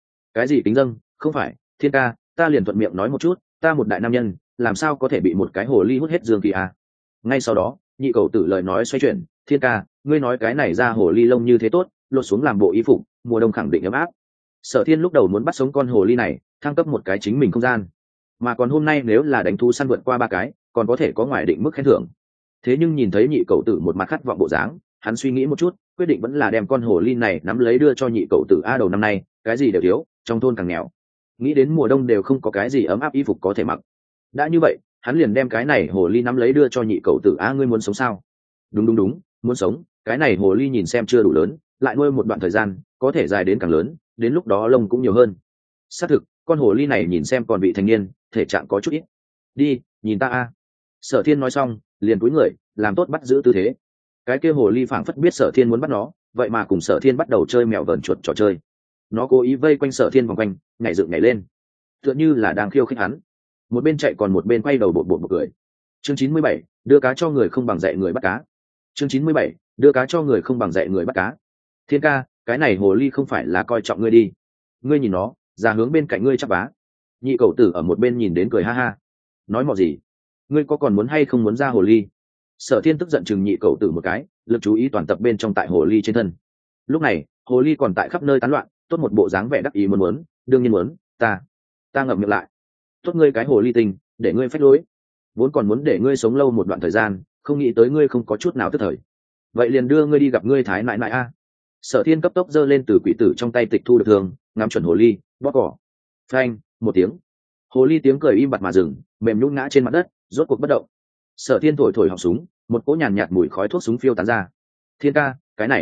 gì tính dâng? Không phải, Thiên ca, ta liền thuận miệng nói một chút, ta một đại nam nhân, làm sao có thể bị một cái hồ ly hút hết dương khí à? Ngay sau đó, nhị cầu tử lời nói xoay chuyển, Thiên ca, ngươi nói cái này ra hồ ly lông như thế tốt, lột xuống làm bộ y phục, mùa đông khẳng định ấm áp. Sở Thiên lúc đầu muốn bắt sống con hồ ly này, thăng cấp một cái chính mình không gian, mà còn hôm nay nếu là đánh thú săn vượt qua 3 cái, còn có thể có ngoài định mức khen thưởng. Thế nhưng nhìn thấy nhị cậu tử một mặt khát vọng bộ dáng, hắn suy nghĩ một chút, quyết định vẫn là đem con hồ ly này nắm lấy đưa cho nhị cậu tử. A đầu năm nay cái gì đều thiếu, trong thôn càng nghèo, nghĩ đến mùa đông đều không có cái gì ấm áp y phục có thể mặc. Đã như vậy, hắn liền đem cái này hồ ly nắm lấy đưa cho nhị cậu tử. A ngươi muốn sống sao? Đúng, muốn sống. Cái này hồ ly nhìn xem chưa đủ lớn, lại nuôi một đoạn thời gian, có thể dài đến càng lớn, đến lúc đó lông cũng nhiều hơn. Xác thực, con hồ ly này nhìn xem còn vị thành niên, thể trạng có chút ít. Đi, nhìn ta a. Sở Thiên nói xong, liền cúi người, làm tốt bắt giữ tư thế. Cái kia hồ ly phảng phất biết Sở Thiên muốn bắt nó, vậy mà cùng Sở Thiên bắt đầu chơi mèo vờn chuột trò chơi. Nó cố ý vây quanh Sở Thiên vòng quanh, nhảy dựng nhảy lên, tựa như là đang khiêu khích hắn. Một bên chạy còn một bên quay đầu bột bột cười. Chương 97, đưa cá cho người không bằng dạy người bắt cá. Chương 97, đưa cá cho người không bằng dạy người bắt cá. Thiên ca, cái này hồ ly không phải là coi trọng ngươi đi. Ngươi nhìn nó, ra hướng bên cạnh ngươi chắc bá. Nhị cậu tử ở một bên nhìn đến cười ha ha. Nói mọ gì? Ngươi có còn muốn hay không muốn ra hồ ly? Sở Thiên tức giận chừng nhị cậu tử một cái, lực chú ý toàn tập bên trong tại hồ ly trên thân. Lúc này, hồ ly còn tại khắp nơi tán loạn, tốt một bộ dáng vẻ đắc ý muốn, đương nhiên muốn, ta ngậm miệng lại. Tốt ngươi cái hồ ly tinh, để ngươi phách lối. Vốn còn muốn để ngươi sống lâu một đoạn thời gian, không nghĩ tới ngươi không có chút nào tức thời. Vậy liền đưa ngươi đi gặp ngươi thái nại nại a. Sở Thiên cấp tốc giơ lên từ quỷ tử trong tay tịch thu được thường, ngắm chuẩn hồ ly, bóp cỏ. Phanh, một tiếng. Hồ ly tiếng cười im bặt mà dừng, mềm nhũn ngã trên mặt đất, rốt cuộc bất động. Sở Thiên thổi họng súng, một cỗ nhàn nhạt mùi khói thuốc súng phiêu tán ra. Thiên ca,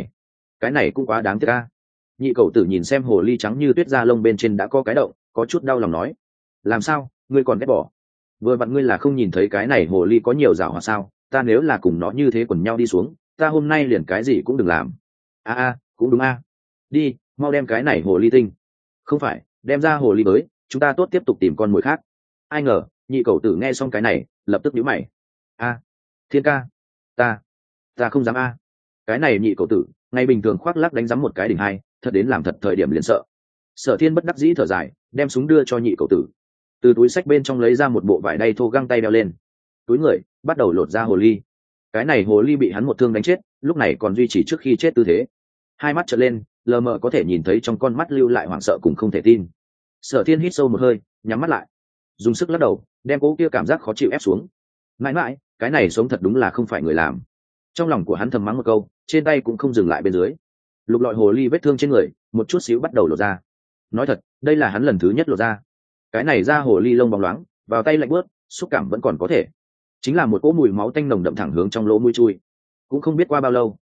cái này cũng quá đáng tiếc a. Nhị cậu tử nhìn xem hồ ly trắng như tuyết da lông bên trên đã có cái động, có chút đau lòng nói: làm sao, ngươi còn ghét bỏ? Vừa vặn ngươi là không nhìn thấy cái này hồ ly có nhiều giảo hoạt sao? Ta nếu là cùng nó như thế quần nhau đi xuống, ta hôm nay liền cái gì cũng đừng làm. Cũng đúng a. Đi, mau đem cái này hồ ly tinh. Không phải, đem ra hồ ly mới, chúng ta tốt tiếp tục tìm con mồi khác. Ai ngờ, nhị cậu tử nghe xong cái này, lập tức nhíu mày. Thiên ca, ta không dám a. Cái này nhị cậu tử, ngày bình thường khoác lác đánh giấm một cái đỉnh hai, thật đến làm thật thời điểm liền sợ. Sở Thiên bất đắc dĩ thở dài, đem súng đưa cho nhị cậu tử. Từ túi xách bên trong lấy ra một bộ vải đay thô găng tay đeo lên. Túi người, bắt đầu lột ra hồ ly. Cái này hồ ly bị hắn một thương đánh chết, lúc này còn duy trì trước khi chết tư thế. Hai mắt trợn lên, lờ mờ có thể nhìn thấy trong con mắt lưu lại hoảng sợ cùng không thể tin. Sở Thiên hít sâu một hơi, nhắm mắt lại, dùng sức lắc đầu, đem cố kia cảm giác khó chịu ép xuống. Mãi mãi, cái này sống thật đúng là không phải người làm. Trong lòng của hắn thầm mắng một câu, trên tay cũng không dừng lại bên dưới. Lục lọi hồ ly vết thương trên người, một chút xíu bắt đầu lột ra. Nói thật, đây là hắn lần thứ nhất lột ra. Cái này da hồ ly lông bóng loáng, vào tay lạnh buốt, xúc cảm vẫn còn có thể. Chính là một cỗ mùi máu tanh nồng đậm thẳng hướng trong lỗ mũi chui. Cũng không biết qua bao lâu,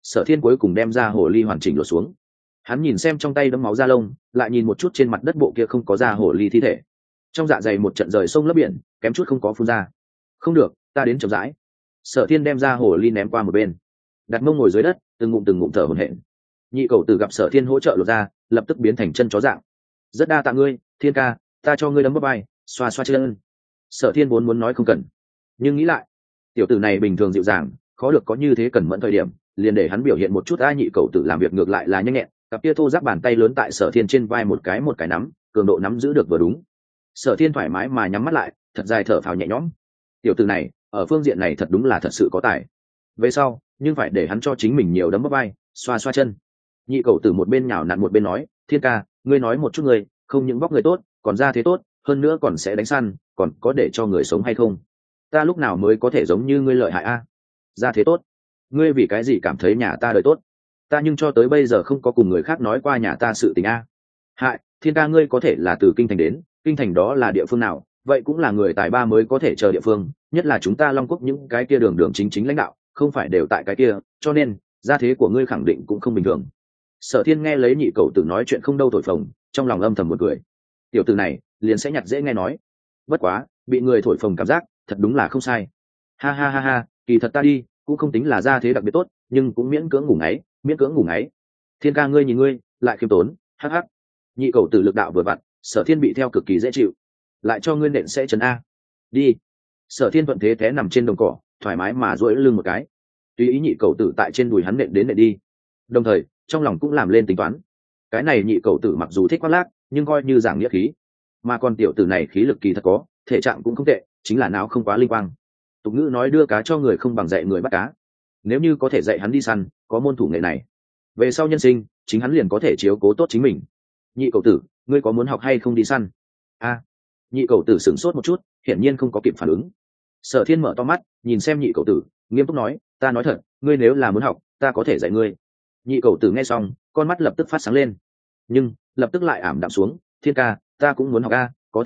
Sở Thiên cuối cùng đem ra hồ ly hoàn chỉnh lột xuống. Hắn nhìn xem trong tay đấm máu da lông, lại nhìn một chút trên mặt đất bộ kia không có da hồ ly thi thể, trong dạ dày một trận rời sông lấp biển, kém chút không có phun ra. Không được, ta đến chậm rãi. Sở Thiên đem ra hồ ly ném qua một bên, đặt mông ngồi dưới đất, từng ngụm thở hổn hển. Nhị cầu tử gặp Sở Thiên hỗ trợ lột ra, lập tức biến thành chân chó dạng. Rất đa tạ ngươi, Thiên ca, ta cho ngươi đấm bắp vai, xoa xoa chân. Sở Thiên vốn muốn nói không cần, nhưng nghĩ lại, tiểu tử này bình thường dịu dàng, khó được có như thế cần mẫn thời điểm, liền để hắn biểu hiện một chút. A nhị cầu tử làm việc ngược lại là nhanh nhẹn, cặp kia thô ráp bàn tay lớn tại Sở Thiên trên vai một cái nắm, cường độ nắm giữ được vừa đúng. Sở Thiên thoải mái mà nhắm mắt lại, thật dài thở phào nhẹ nhõm. Tiểu tử này ở phương diện này thật đúng là thật sự có tài. Về sau nhưng phải để hắn cho chính mình nhiều đấm bắp vai, xoa xoa chân. Nhị cầu tử một bên nhào nặn một bên nói, Thiên ca, ngươi nói một chút, người không những vóc người tốt, còn ra thế tốt, hơn nữa còn sẽ đánh săn, còn có để cho người sống hay không? Ta lúc nào mới có thể giống như ngươi lợi hại a? Ra thế tốt, ngươi vì cái gì cảm thấy nhà ta đời tốt? Ta nhưng cho tới bây giờ không có cùng người khác nói qua nhà ta sự tình a. Hại, Thiên ca, ngươi có thể là từ kinh thành đến, kinh thành đó là địa phương nào? Vậy cũng là người tài ba mới có thể chờ địa phương, nhất là chúng ta Long Quốc những cái kia đường chính lãnh đạo, không phải đều tại cái kia, cho nên gia thế của ngươi khẳng định cũng không bình thường. Sở Thiên nghe lấy nhị cầu tử nói chuyện không đâu thổi phồng, trong lòng âm thầm một cười. Tiểu tử này liền sẽ nhặt dễ nghe nói, bất quá bị người thổi phồng cảm giác thật đúng là không sai. Ha ha ha ha, kỳ thật ta đi cũng không tính là gia thế đặc biệt tốt, nhưng cũng miễn cưỡng ngủ ngáy. Thiên ca, ngươi nhìn ngươi lại khiêm tốn, hắc hắc. Nhị cầu tử lực đạo vừa vặn, Sở Thiên bị theo cực kỳ dễ chịu, lại cho ngươi nện sẽ chấn a. Đi. Sở Thiên thuận thế té nằm trên đồng cỏ, thoải mái mà duỗi lưng một cái, tùy ý nhị cầu tử tại trên đùi hắn nện đến nện đi, đồng thời trong lòng cũng làm lên tính toán. Cái này nhị cầu tử mặc dù thích khoác lác, nhưng coi như giảng nghĩa khí, mà còn tiểu tử này khí lực kỳ thật có, thể trạng cũng không tệ, chính là não không quá linh quang. Tục ngữ nói đưa cá cho người không bằng dạy người bắt cá, nếu như có thể dạy hắn đi săn, có môn thủ nghệ này, về sau nhân sinh chính hắn liền có thể chiếu cố tốt chính mình. Nhị cầu tử, ngươi có muốn học hay không đi săn? A. Nhị cầu tử sửng sốt một chút, hiển nhiên không có kịp phản ứng. Sở Thiên mở to mắt nhìn xem nhị cầu tử, nghiêm túc nói, ta nói thật, ngươi nếu là muốn học, ta có thể dạy ngươi. Nhị cầu tử nghe xong, con mắt lập tức phát sáng lên, nhưng lập tức lại ảm đạm xuống. Thiên ca, ta cũng muốn học a, có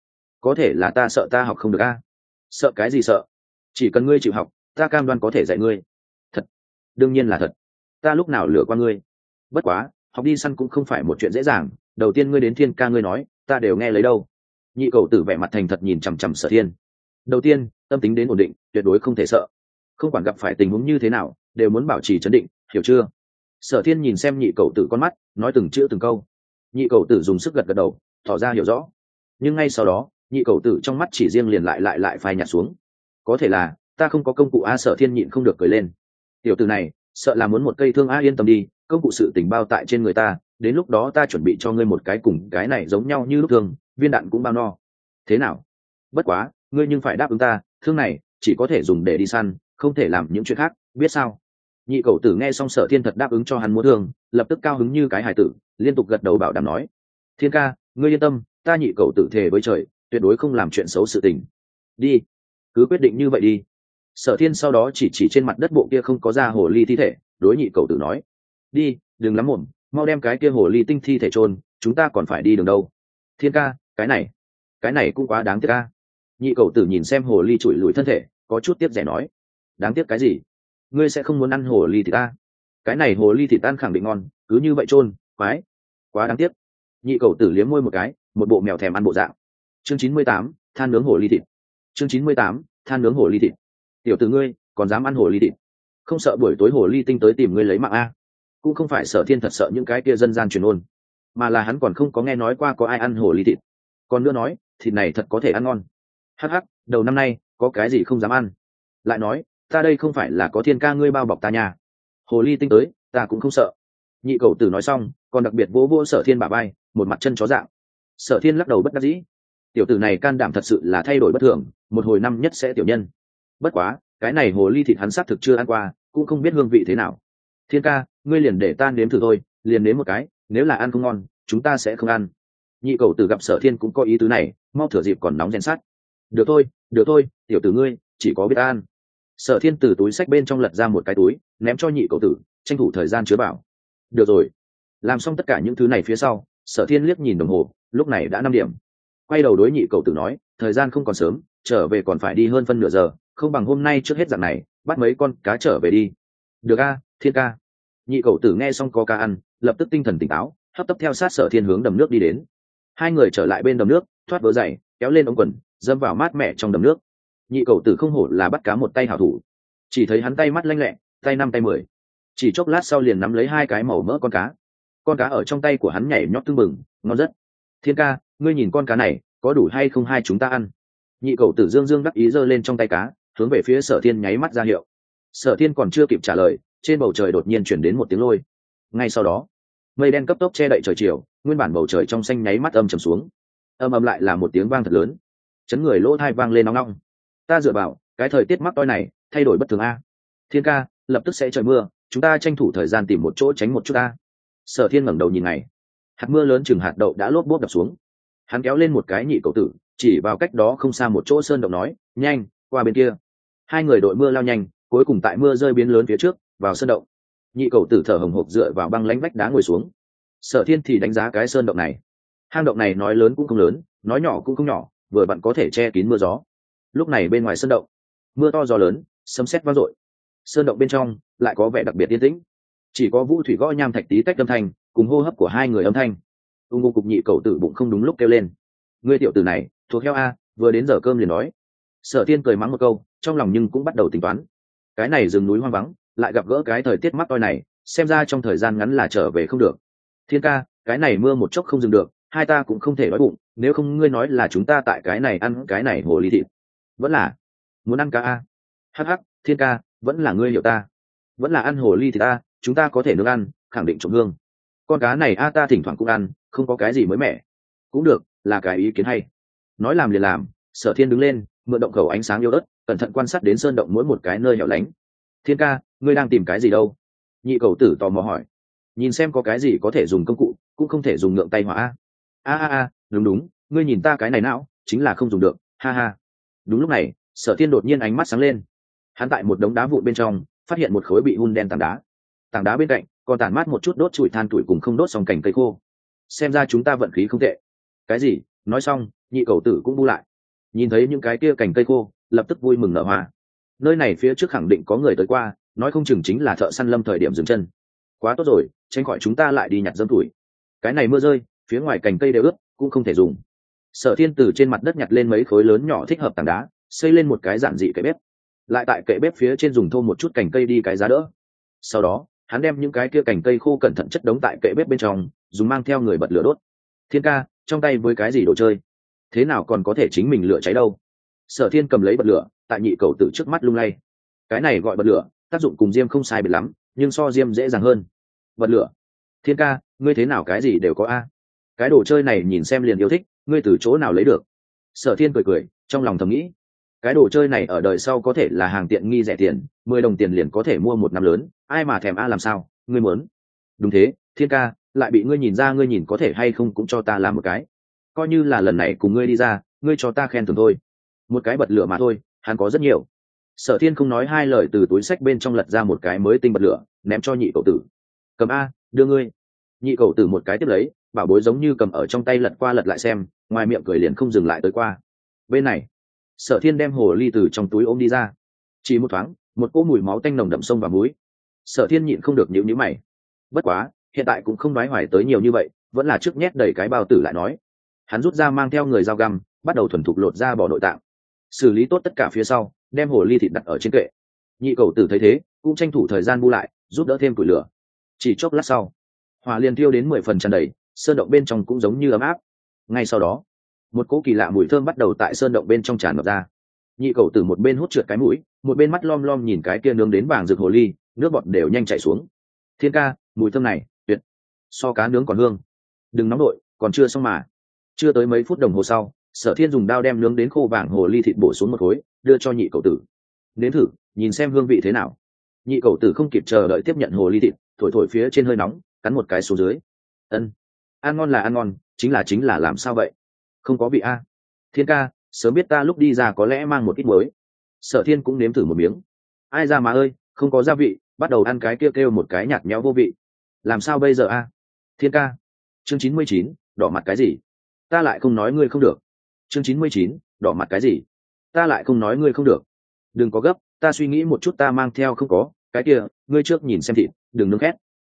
thể là ta sợ ta học không được a. Sợ cái gì sợ? Chỉ cần ngươi chịu học, ta cam đoan có thể dạy ngươi. Thật? Đương nhiên là thật, ta lúc nào lừa qua ngươi. Bất quá học đi săn cũng không phải một chuyện dễ dàng, đầu tiên ngươi đến Thiên ca ngươi nói, ta đều nghe lấy đâu. Nhị cầu tử vẻ mặt thành thật nhìn chằm chằm Sở Thiên. Đầu tiên, tâm tính đến ổn định, tuyệt đối không thể sợ, không quản gặp phải tình huống như thế nào đều muốn bảo trì trấn định, hiểu chưa? Sở Thiên nhìn xem nhị cầu tử con mắt, nói từng chữ từng câu. Nhị cầu tử dùng sức gật gật đầu, tỏ ra hiểu rõ. Nhưng ngay sau đó, nhị cầu tử trong mắt chỉ riêng liền lại phai nhạt xuống. Có thể là ta không có công cụ a. Sở Thiên nhịn không được cười lên. Tiểu tử này sợ là muốn một cây thương a. Yên tâm đi, công cụ sự tình bao tại trên người ta, đến lúc đó ta chuẩn bị cho ngươi một cái cùng cái này giống nhau như lúc thương, viên đạn cũng bao no. Thế nào? Bất quá ngươi nhưng phải đáp ứng ta, thương này chỉ có thể dùng để đi săn, không thể làm những chuyện khác, biết sao? Nhị cầu tử nghe xong Sở Thiên thật đáp ứng cho hắn mua thương, lập tức cao hứng như cái hài tử, liên tục gật đầu bảo đảm nói, Thiên ca, ngươi yên tâm, ta nhị cầu tử thề với trời, tuyệt đối không làm chuyện xấu sự tình. Đi, cứ quyết định như vậy đi. Sở Thiên sau đó chỉ trên mặt đất bộ kia không có da hồ ly thi thể, đối nhị cầu tử nói, đi, đừng lắm mồm, mau đem cái kia hồ ly tinh thi thể chôn, chúng ta còn phải đi đường đâu. Thiên ca, cái này cũng quá đáng tiếc ca. Nhị cầu tử nhìn xem hồ ly trụi lùi thân thể, có chút tiếc rẻ nói, đáng tiếc cái gì? Ngươi sẽ không muốn ăn hồ ly thịt ta? Cái này hồ ly thịt tan khẳng định ngon, cứ như vậy chôn, quái, quá đáng tiếc. Nhị cầu tử liếm môi một cái, một bộ mèo thèm ăn bộ dạng. Chương 98, than nướng hồ ly thịt. Chương 98, than nướng hồ ly thịt. Tiểu tử ngươi còn dám ăn hồ ly thịt? Không sợ buổi tối hồ ly tinh tới tìm ngươi lấy mạng a? Cũng không phải Sở Thiên thật sợ những cái kia dân gian truyền ôn, mà là hắn còn không có nghe nói qua có ai ăn hồ ly thịt. Còn nữa nói, thịt này thật có thể ăn ngon. Hắc hắc, đầu năm nay có cái gì không dám ăn? Lại nói, ta đây không phải là có Thiên ca ngươi bao bọc ta nhà, hồ ly tinh tới ta cũng không sợ. Nhị cầu tử nói xong, còn đặc biệt vỗ vỗ Sở Thiên bả vai, một mặt chân chó dạng. Sở Thiên lắc đầu bất đắc dĩ, tiểu tử này can đảm thật sự là thay đổi bất thường, một hồi năm nhất sẽ tiểu nhân. Bất quá cái này hồ ly thịt hắn xác thực chưa ăn qua, cũng không biết hương vị thế nào. Thiên ca, ngươi liền để ta nếm thử thôi, liền nếm một cái, nếu là ăn không ngon chúng ta sẽ không ăn. Nhị cầu tử gặp Sở Thiên cũng có ý tứ này, mau thửa dịp còn nóng rèn sắt. Được thôi, tiểu tử ngươi chỉ có biết ăn. Sở Thiên từ túi xách bên trong lật ra một cái túi, ném cho nhị cầu tử, tranh thủ thời gian chứa bảo. Được rồi. Làm xong tất cả những thứ này phía sau, Sở Thiên liếc nhìn đồng hồ, lúc này đã 5 điểm. Quay đầu đối nhị cầu tử nói, thời gian không còn sớm, trở về còn phải đi hơn phân nửa giờ, không bằng hôm nay trước hết dạng này, bắt mấy con cá trở về đi. Được a, Thiên ca. Nhị cậu tử nghe xong có cá ăn, lập tức tinh thần tỉnh táo, hấp tấp theo sát Sở Thiên hướng đầm nước đi đến. Hai người trở lại bên đầm nước, thoát vớ giày, kéo lên ống quần, dâm vào mát mẻ trong đầm nước. Nhị cậu tử không hổ là bắt cá một tay hảo thủ, chỉ thấy hắn tay mắt lanh lẹ, tay năm tay mười, chỉ chốc lát sau liền nắm lấy hai cái màu mỡ con cá ở trong tay của hắn nhảy nhót tưng bừng, ngon rất. Thiên ca, ngươi nhìn con cá này có đủ hay không hai chúng ta ăn? Nhị cậu tử dương dương đắc ý giơ lên trong tay cá, hướng về phía Sở Thiên nháy mắt ra hiệu. Sở Thiên còn chưa kịp trả lời, trên bầu trời đột nhiên chuyển đến một tiếng lôi. Ngay sau đó, mây đen cấp tốc che đậy trời chiều, nguyên bản bầu trời trong xanh nháy mắt âm trầm xuống. Âm ầm lại là một tiếng vang thật lớn, chấn người lỗ tai vang lên nóng nóng. Ta dựa vào, cái thời tiết mắc toi này thay đổi bất thường a. Thiên ca, lập tức sẽ trời mưa, chúng ta tranh thủ thời gian tìm một chỗ tránh một chút a. Sở Thiên ngẩng đầu nhìn ngày, hạt mưa lớn chừng hạt đậu đã lốp bốp đập xuống. Hắn kéo lên một cái nhị cậu tử, chỉ vào cách đó không xa một chỗ sơn động nói, nhanh qua bên kia. Hai người đội mưa lao nhanh, cuối cùng tại mưa rơi biến lớn phía trước vào sơn động. Nhị cậu tử thở hồng hộc dựa vào băng lánh vách đá ngồi xuống. Sở Thiên thì đánh giá cái sơn động này. Hang động này nói lớn cũng không lớn, nói nhỏ cũng không nhỏ, vừa vặn có thể che kín mưa gió. Lúc này bên ngoài sơn động, mưa to gió lớn, sấm sét vang dội. Sơn động bên trong lại có vẻ đặc biệt yên tĩnh, chỉ có vũ thủy gõ nham thạch tí tách âm thanh cùng hô hấp của hai người âm thanh. Ngô cục nhị cậu tử bụng không đúng lúc kêu lên, ngươi tiểu tử này thuộc heo a, vừa đến giờ cơm liền nói. Sở Thiên cười mắng một câu, trong lòng nhưng cũng bắt đầu tính toán, cái này rừng núi hoang vắng, lại gặp gỡ cái thời tiết mắc toi này, xem ra trong thời gian ngắn là trở về không được. Thiên ca, cái này mưa một chốc không dừng được, hai ta cũng không thể đói bụng, nếu không ngươi nói là chúng ta tại cái này ăn cái này hồ ly thịt, vẫn là muốn ăn cá a. Hắc hắc, Thiên ca, vẫn là ngươi hiểu ta, vẫn là ăn hồ ly thịt ta, chúng ta có thể nướng ăn, khẳng định trộm hương. Con cá này a ta thỉnh thoảng cũng ăn, không có cái gì mới mẻ. Cũng được, là cái ý kiến hay. Nói làm liền làm. Sở Thiên đứng lên, mượn động khẩu ánh sáng yếu ớt, cẩn thận quan sát đến sơn động mỗi một cái nơi hẻo lánh. Thiên ca, ngươi đang tìm cái gì đâu? Nhị cầu tử tò mò hỏi. Nhìn xem có cái gì có thể dùng công cụ, cũng không thể dùng ngượng tay hỏa. A, đúng đúng, ngươi nhìn ta cái này não, chính là không dùng được, ha ha. Đúng lúc này, Sở Thiên đột nhiên ánh mắt sáng lên. Hắn tại một đống đá vụn bên trong phát hiện một khối bị hun đen tảng đá bên cạnh còn tản mát một chút đốt trụi than tuổi cùng không đốt xong cành cây khô. Xem ra chúng ta vận khí không tệ. Cái gì? Nói xong, nhị cầu tử cũng bu lại, nhìn thấy những cái kia cành cây khô lập tức vui mừng nở hoa. Nơi này phía trước khẳng định có người tới qua, nói không chừng chính là thợ săn lâm thời điểm dừng chân. Quá tốt rồi, tránh khỏi chúng ta lại đi nhặt dâm tuổi. Cái này mưa rơi, phía ngoài cành cây đều ướt, cũng không thể dùng. Sở Thiên từ trên mặt đất nhặt lên mấy khối lớn nhỏ thích hợp tảng đá, xây lên một cái giản dị kệ bếp, lại tại kệ bếp phía trên dùng thô một chút cành cây đi cái giá đỡ. Sau đó hắn đem những cái kia cành cây khô cẩn thận chất đống tại kệ bếp bên trong, dùng mang theo người bật lửa đốt. Thiên ca, trong tay với cái gì đồ chơi, thế nào còn có thể chính mình lửa cháy đâu? Sở Thiên cầm lấy bật lửa, tại nhị cầu tử trước mắt lung lay. Cái này gọi bật lửa, tác dụng cùng diêm không sai biệt lắm, nhưng so diêm dễ dàng hơn. Bật lửa? Thiên ca, ngươi thế nào cái gì đều có a? Cái đồ chơi này nhìn xem liền yêu thích, ngươi từ chỗ nào lấy được? Sở Thiên cười cười, trong lòng thầm nghĩ, cái đồ chơi này ở đời sau có thể là hàng tiện nghi rẻ tiền, 10 đồng tiền liền có thể mua một năm lớn, ai mà thèm a làm sao, ngươi muốn? Đúng thế, Thiên ca, lại bị ngươi nhìn ra, ngươi nhìn có thể hay không cũng cho ta làm một cái. Coi như là lần này cùng ngươi đi ra, ngươi cho ta khen thưởng thôi. Một cái bật lửa mà thôi, hắn có rất nhiều. Sở Thiên không nói hai lời từ túi xách bên trong lật ra một cái mới tinh bật lửa, ném cho nhị cậu tử. Cầm a, đưa ngươi. Nhị cậu tử một cái tiếp lấy, bảo bối giống như cầm ở trong tay lật qua lật lại xem, ngoài miệng cười liền không dừng lại tới qua. Bên này, Sở Thiên đem hồ ly từ trong túi ôm đi ra. Chỉ một thoáng, một cỗ mùi máu tanh nồng đậm sông vào mũi. Sở Thiên nhịn không được nhíu nhíu mày. Bất quá, hiện tại cũng không nói hoài tới nhiều như vậy, vẫn là trước nhét đầy cái bao tử lại nói. Hắn rút ra mang theo người dao găm, bắt đầu thuần thục lột ra bỏ nội tạng. Xử lý tốt tất cả phía sau, đem hồ ly thịt đặt ở trên kệ. Nhị cầu tử thấy thế, cũng tranh thủ thời gian bu lại, giúp đỡ thêm củi lửa. Chỉ chốc lát sau, hỏa liền thiêu đến 10 phần tràn đầy, sơn động bên trong cũng giống như ấm áp. Ngay sau đó, một cỗ kỳ lạ mùi thơm bắt đầu tại sơn động bên trong tràn ngập ra. Nhị cầu tử một bên hút trượt cái mũi, một bên mắt lom lom nhìn cái kia nướng đến vàng rực hồ ly, nước bọt đều nhanh chảy xuống. Thiên ca, mùi thơm này tuyệt, so cá nướng còn hương. Đừng nóng đội, còn chưa xong mà. Chưa tới mấy phút đồng hồ sau, Sở Thiên dùng dao đem nướng đến khô vàng hồ ly thịt bổ xuống một khối, đưa cho nhị cầu tử. Nếm thử, nhìn xem hương vị thế nào. Nhị cầu tử không kịp chờ đợi tiếp nhận hồ ly thịt, thổi thổi phía trên hơi nóng, cắn một cái xuống dưới. Ân, ăn ngon là ăn ngon, chính là làm sao vậy? Không có vị a. Thiên ca, sớm biết ta lúc đi ra có lẽ mang một ít mới. Sở Thiên cũng nếm thử một miếng. Ai ra mà ơi, không có gia vị, bắt đầu ăn cái kia kêu một cái nhạt nhẽo vô vị. Làm sao bây giờ a? Thiên ca. Chương 99, đỏ mặt cái gì? Ta lại không nói ngươi không được. Chương 99, đỏ mặt cái gì? Ta lại không nói ngươi không được. Đừng có gấp, ta suy nghĩ một chút, ta mang theo không có, cái kia, ngươi trước nhìn xem thịt, đừng nướng khét.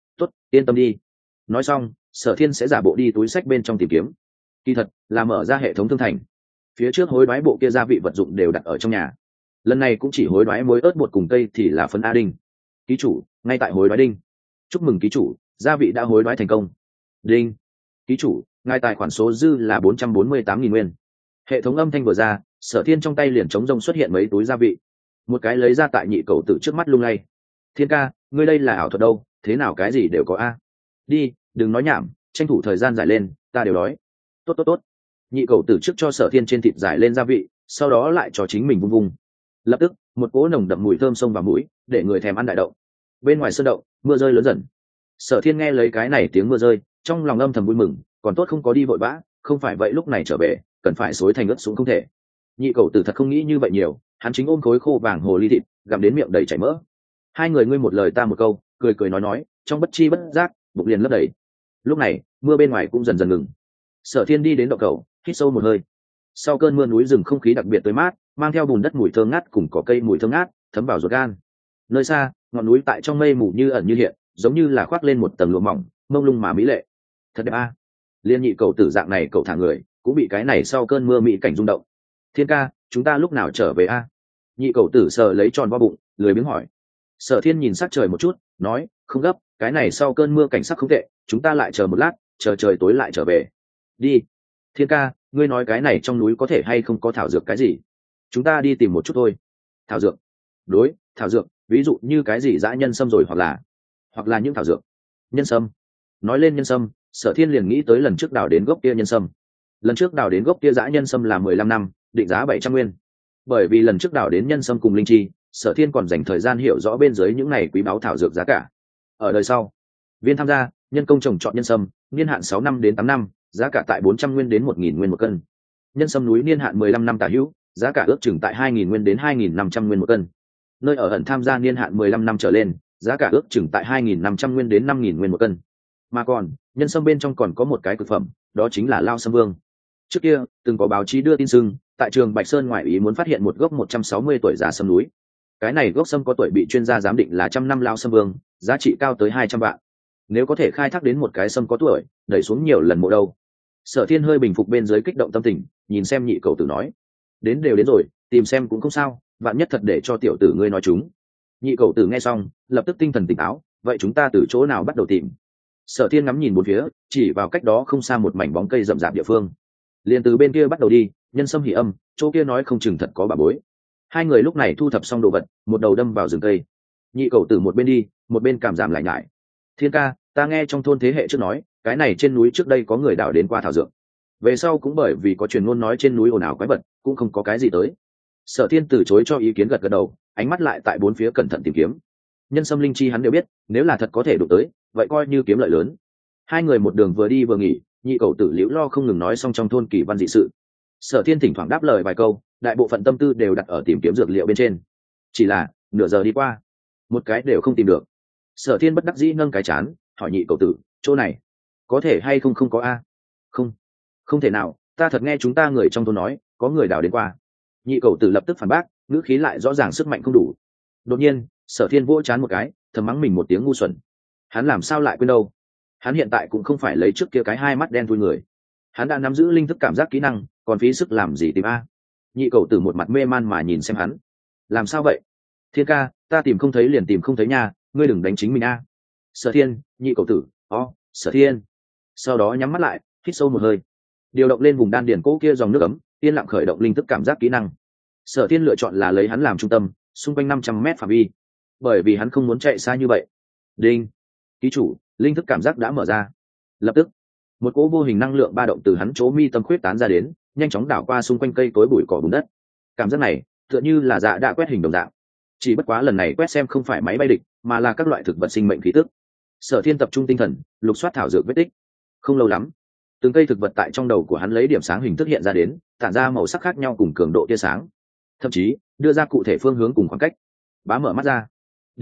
Tốt, yên tâm đi. Nói xong, Sở Thiên sẽ giả bộ đi túi sách bên trong tìm kiếm. Kỳ thật là mở ra hệ thống thương thành. Phía trước hối đoái bộ kia gia vị vật dụng đều đặt ở trong nhà. Lần này cũng chỉ hối đoái muối ớt bột cùng cây thì là phân A đinh. Ký chủ, ngay tại hối đoái đinh. Chúc mừng ký chủ, gia vị đã hối đoái thành công. Đinh. Ký chủ, ngài tài khoản số dư là 448.000 nguyên. Hệ thống âm thanh vừa ra, Sở Thiên trong tay liền trống rông xuất hiện mấy túi gia vị. Một cái lấy ra tại nhị cầu tử trước mắt lung lay. Thiên ca, ngươi đây là ảo thuật đâu, thế nào cái gì đều có a. Đi, đừng nói nhảm, tranh thủ thời gian giải lên, ta đều đói. Tốt tốt tốt. Nhị cầu tử trước cho Sở Thiên trên thịt giải lên gia vị, sau đó lại cho chính mình vung vung. Lập tức, một cỗ nồng đậm mùi thơm xông vào mũi, để người thèm ăn đại đậu. Bên ngoài sơn đậu, mưa rơi lớn dần. Sở Thiên nghe lấy cái này tiếng mưa rơi, trong lòng âm thầm vui mừng, còn tốt không có đi vội vã, không phải vậy lúc này trở về, cần phải xối thành ướt xuống không thể. Nhị cầu tử thật không nghĩ như vậy nhiều, hắn chính ôm khối khô vàng hồ ly thịt, gặm đến miệng đầy chảy mỡ. Hai người ngươi một lời ta một câu, cười cười nói, trong bất chi bất giác, bụng liền lấp đầy. Lúc này, mưa bên ngoài cũng dần dần ngừng. Sở Thiên đi đến đậu cầu, hít sâu một hơi. Sau cơn mưa núi rừng không khí đặc biệt tươi mát, mang theo bùn đất mùi thơm ngát cùng cỏ cây mùi thơm ngát, thấm vào ruột gan. Nơi xa, ngọn núi tại trong mây mù như ẩn như hiện, giống như là khoác lên một tầng lụa mỏng, mông lung mà mỹ lệ. Thật đẹp a. Liên nhị cầu tử dạng này cậu thả người, cũng bị cái này sau cơn mưa mỹ cảnh rung động. Thiên ca, chúng ta lúc nào trở về a? Nhị cầu tử sờ lấy tròn vo bụng, lười biếng hỏi. Sở Thiên nhìn sát trời một chút, nói, không gấp, cái này sau cơn mưa cảnh sắc không tệ, chúng ta lại chờ một lát, chờ trời tối lại trở về. Đi. Thiên ca, ngươi nói cái này trong núi có thể hay không có thảo dược cái gì? Chúng ta đi tìm một chút thôi. Thảo dược? Đối, thảo dược, ví dụ như cái gì dã nhân sâm rồi hoặc là những thảo dược. Nhân sâm. Nói lên nhân sâm, Sở Thiên liền nghĩ tới lần trước đào đến gốc kia nhân sâm. Lần trước đào đến gốc kia dã nhân sâm là 15 năm, định giá 700 nguyên. Bởi vì lần trước đào đến nhân sâm cùng linh chi, Sở Thiên còn dành thời gian hiểu rõ bên dưới những này quý báu thảo dược giá cả. Ở đời sau, viên tham gia, nhân công trồng trọt nhân sâm, niên hạn 6 năm đến 8 năm, giá cả tại 400 nguyên đến 1.000 nguyên một cân. Nhân sâm núi niên hạn 15 năm tả hữu, giá cả ước chừng tại 2.000 nguyên đến 2.500 nguyên một cân. Nơi ở ẩn tham gia niên hạn 15 năm trở lên, giá cả ước chừng tại 2.500 nguyên đến 5.000 nguyên một cân. Mà còn, nhân sâm bên trong còn có một cái cực phẩm, đó chính là lao sâm vương. Trước kia, từng có báo chí đưa tin sưng, tại trường Bạch Sơn ngoại ý muốn phát hiện một gốc 160 tuổi già sâm núi. Cái này gốc sâm có tuổi bị chuyên gia giám định là 100 năm lao sâm vương, giá trị cao tới 200 vạn. Nếu có thể khai thác đến một cái sâm có tuổi, đẩy xuống nhiều lần mộ đâu. Sở Thiên hơi bình phục bên dưới kích động tâm tình, nhìn xem nhị cầu tử nói, đến đều đến rồi, tìm xem cũng không sao, vạn nhất thật để cho tiểu tử ngươi nói chúng. Nhị cầu tử nghe xong, lập tức tinh thần tỉnh táo, vậy chúng ta từ chỗ nào bắt đầu tìm? Sở Thiên ngắm nhìn bốn phía, chỉ vào cách đó không xa một mảnh bóng cây rậm rạp địa phương. Liền từ bên kia bắt đầu đi, nhân sâm hỉ âm, chỗ kia nói không chừng thật có bà bối. Hai người lúc này thu thập xong đồ vật, một đầu đâm vào rừng cây. Nhị cầu tử một bên đi, một bên cảm giảm lại nhải. Thiên ca, ta nghe trong thôn thế hệ trước nói, cái này trên núi trước đây có người đào đến qua thảo dược. Về sau cũng bởi vì có truyền ngôn nói trên núi ồn ào quái vật, cũng không có cái gì tới. Sở Thiên từ chối cho ý kiến gật gật đầu, ánh mắt lại tại bốn phía cẩn thận tìm kiếm. Nhân sâm linh chi hắn đều biết, nếu là thật có thể đụng tới, vậy coi như kiếm lợi lớn. Hai người một đường vừa đi vừa nghỉ, nhị cầu tử liễu lo không ngừng nói xong trong thôn kỳ văn dị sự. Sở Thiên thỉnh thoảng đáp lời vài câu, đại bộ phận tâm tư đều đặt ở tìm kiếm dược liệu bên trên. Chỉ là nửa giờ đi qua, một cái đều không tìm được. Sở Thiên bất đắc dĩ nâng cái chán, hỏi nhị cầu tử, chỗ này có thể hay không không có a? Không, không thể nào, ta thật nghe chúng ta người trong thôn nói, có người đào đến qua. Nhị cầu tử lập tức phản bác, ngữ khí lại rõ ràng sức mạnh không đủ. Đột nhiên, Sở Thiên vỗ chán một cái, thầm mắng mình một tiếng ngu xuẩn. Hắn làm sao lại quên đâu? Hắn hiện tại cũng không phải lấy trước kia cái hai mắt đen thui người. Hắn đã nắm giữ linh thức cảm giác kỹ năng, còn phí sức làm gì tìm a? Nhị cầu tử một mặt mê man mà nhìn xem hắn. Làm sao vậy? Thiên ca, ta tìm không thấy liền tìm không thấy nha, ngươi đừng đánh chính mình a. Sở Thiên, nhị cầu tử, Sở Thiên. Sau đó nhắm mắt lại, hít sâu một hơi, điều động lên vùng đan điền cỗ kia dòng nước ấm, yên lặng khởi động linh thức cảm giác kỹ năng. Sở Thiên lựa chọn là lấy hắn làm trung tâm, xung quanh 500 mét phạm vi, bởi vì hắn không muốn chạy xa như vậy. Đinh, ký chủ, linh thức cảm giác đã mở ra. Lập tức, một cỗ vô hình năng lượng ba động từ hắn chỗ mi tâm khuyết tán ra đến, nhanh chóng đảo qua xung quanh cây tối bụi cỏ bùn đất. Cảm giác này tựa như là dạ đã quét hình đồng dạng, chỉ bất quá lần này quét xem không phải máy bay địch, mà là các loại thực vật sinh mệnh khí tức. Sở Thiên tập trung tinh thần, lục soát thảo dược vết tích. Không lâu lắm, từng cây thực vật tại trong đầu của hắn lấy điểm sáng hình thức hiện ra đến, tản ra màu sắc khác nhau cùng cường độ tia sáng, thậm chí đưa ra cụ thể phương hướng cùng khoảng cách. Bá mở mắt ra,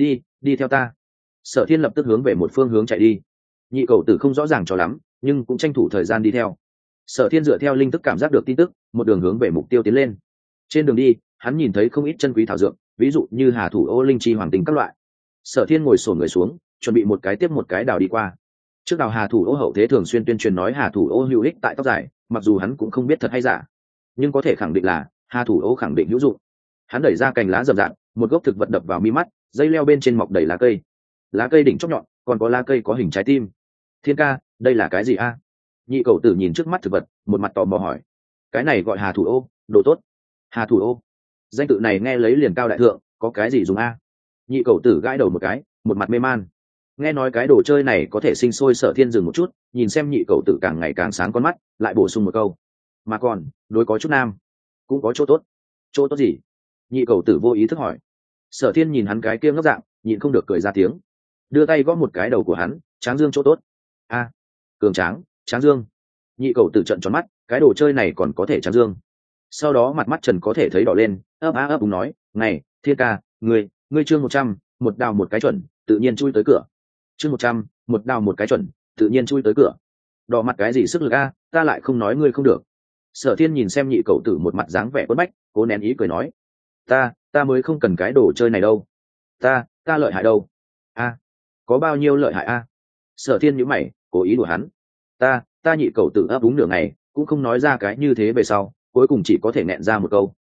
đi theo ta. Sở Thiên lập tức hướng về một phương hướng chạy đi. Nhị cầu tử không rõ ràng cho lắm, nhưng cũng tranh thủ thời gian đi theo. Sở Thiên dựa theo linh thức cảm giác được tin tức, một đường hướng về mục tiêu tiến lên. Trên đường đi, hắn nhìn thấy không ít chân quý thảo dược, ví dụ như hà thủ ô linh chi hoàng tinh các loại. Sở Thiên ngồi xổm người xuống, chuẩn bị một cái tiếp một cái đào đi qua. Trước đào hà thủ ô hậu thế thường xuyên tuyên truyền nói hà thủ ô hữu ích tại tóc dài, mặc dù hắn cũng không biết thật hay giả, nhưng có thể khẳng định là hà thủ ô khẳng định hữu dụng. Hắn đẩy ra cành lá rậm rạp, một gốc thực vật đập vào mi mắt, dây leo bên trên mọc đầy lá cây đỉnh chóp nhọn, còn có lá cây có hình trái tim. Thiên ca, đây là cái gì a? Nhị cầu tử nhìn trước mắt thực vật, một mặt tò mò hỏi. Cái này gọi hà thủ ô, đồ tốt. Hà thủ ô, danh tự này nghe lấy liền cao đại thượng, có cái gì dùng a? Nhị cầu tử gãi đầu một cái, một mặt mê man. Nghe nói cái đồ chơi này có thể sinh sôi. Sở Thiên dừng một chút, nhìn xem nhị cầu tử càng ngày càng sáng con mắt, lại bổ sung một câu. Mà còn, đối có chút nam, cũng có chỗ tốt. Chỗ tốt gì? Nhị cầu tử vô ý thức hỏi. Sở Thiên nhìn hắn cái kia ngốc dạng, nhịn không được cười ra tiếng, đưa tay gõ một cái đầu của hắn. Tráng dương chỗ tốt. A, cường tráng, tráng dương. Nhị cầu tử trợn tròn mắt, cái đồ chơi này còn có thể tráng dương. Sau đó mặt mắt trần có thể thấy đỏ lên, ấp úng nói, này Thiên ca, ngươi chương 100, một đào một cái chuẩn, tự nhiên chui tới cửa. Chương 100, một đào một cái chuẩn, tự nhiên chui tới cửa. Đỏ mặt cái gì sức lực a, ta lại không nói ngươi không được. Sở Thiên nhìn xem nhị cầu tử một mặt dáng vẻ quấn bách, cố nén ý cười nói, ta mới không cần cái đồ chơi này đâu. Ta lợi hại đâu? A, có bao nhiêu lợi hại a? Sở Thiên nhíu mày, cố ý đùa hắn. Ta nhị cầu tử ấp úng nửa ngày, cũng không nói ra cái như thế về sau, cuối cùng chỉ có thể nẹn ra một câu,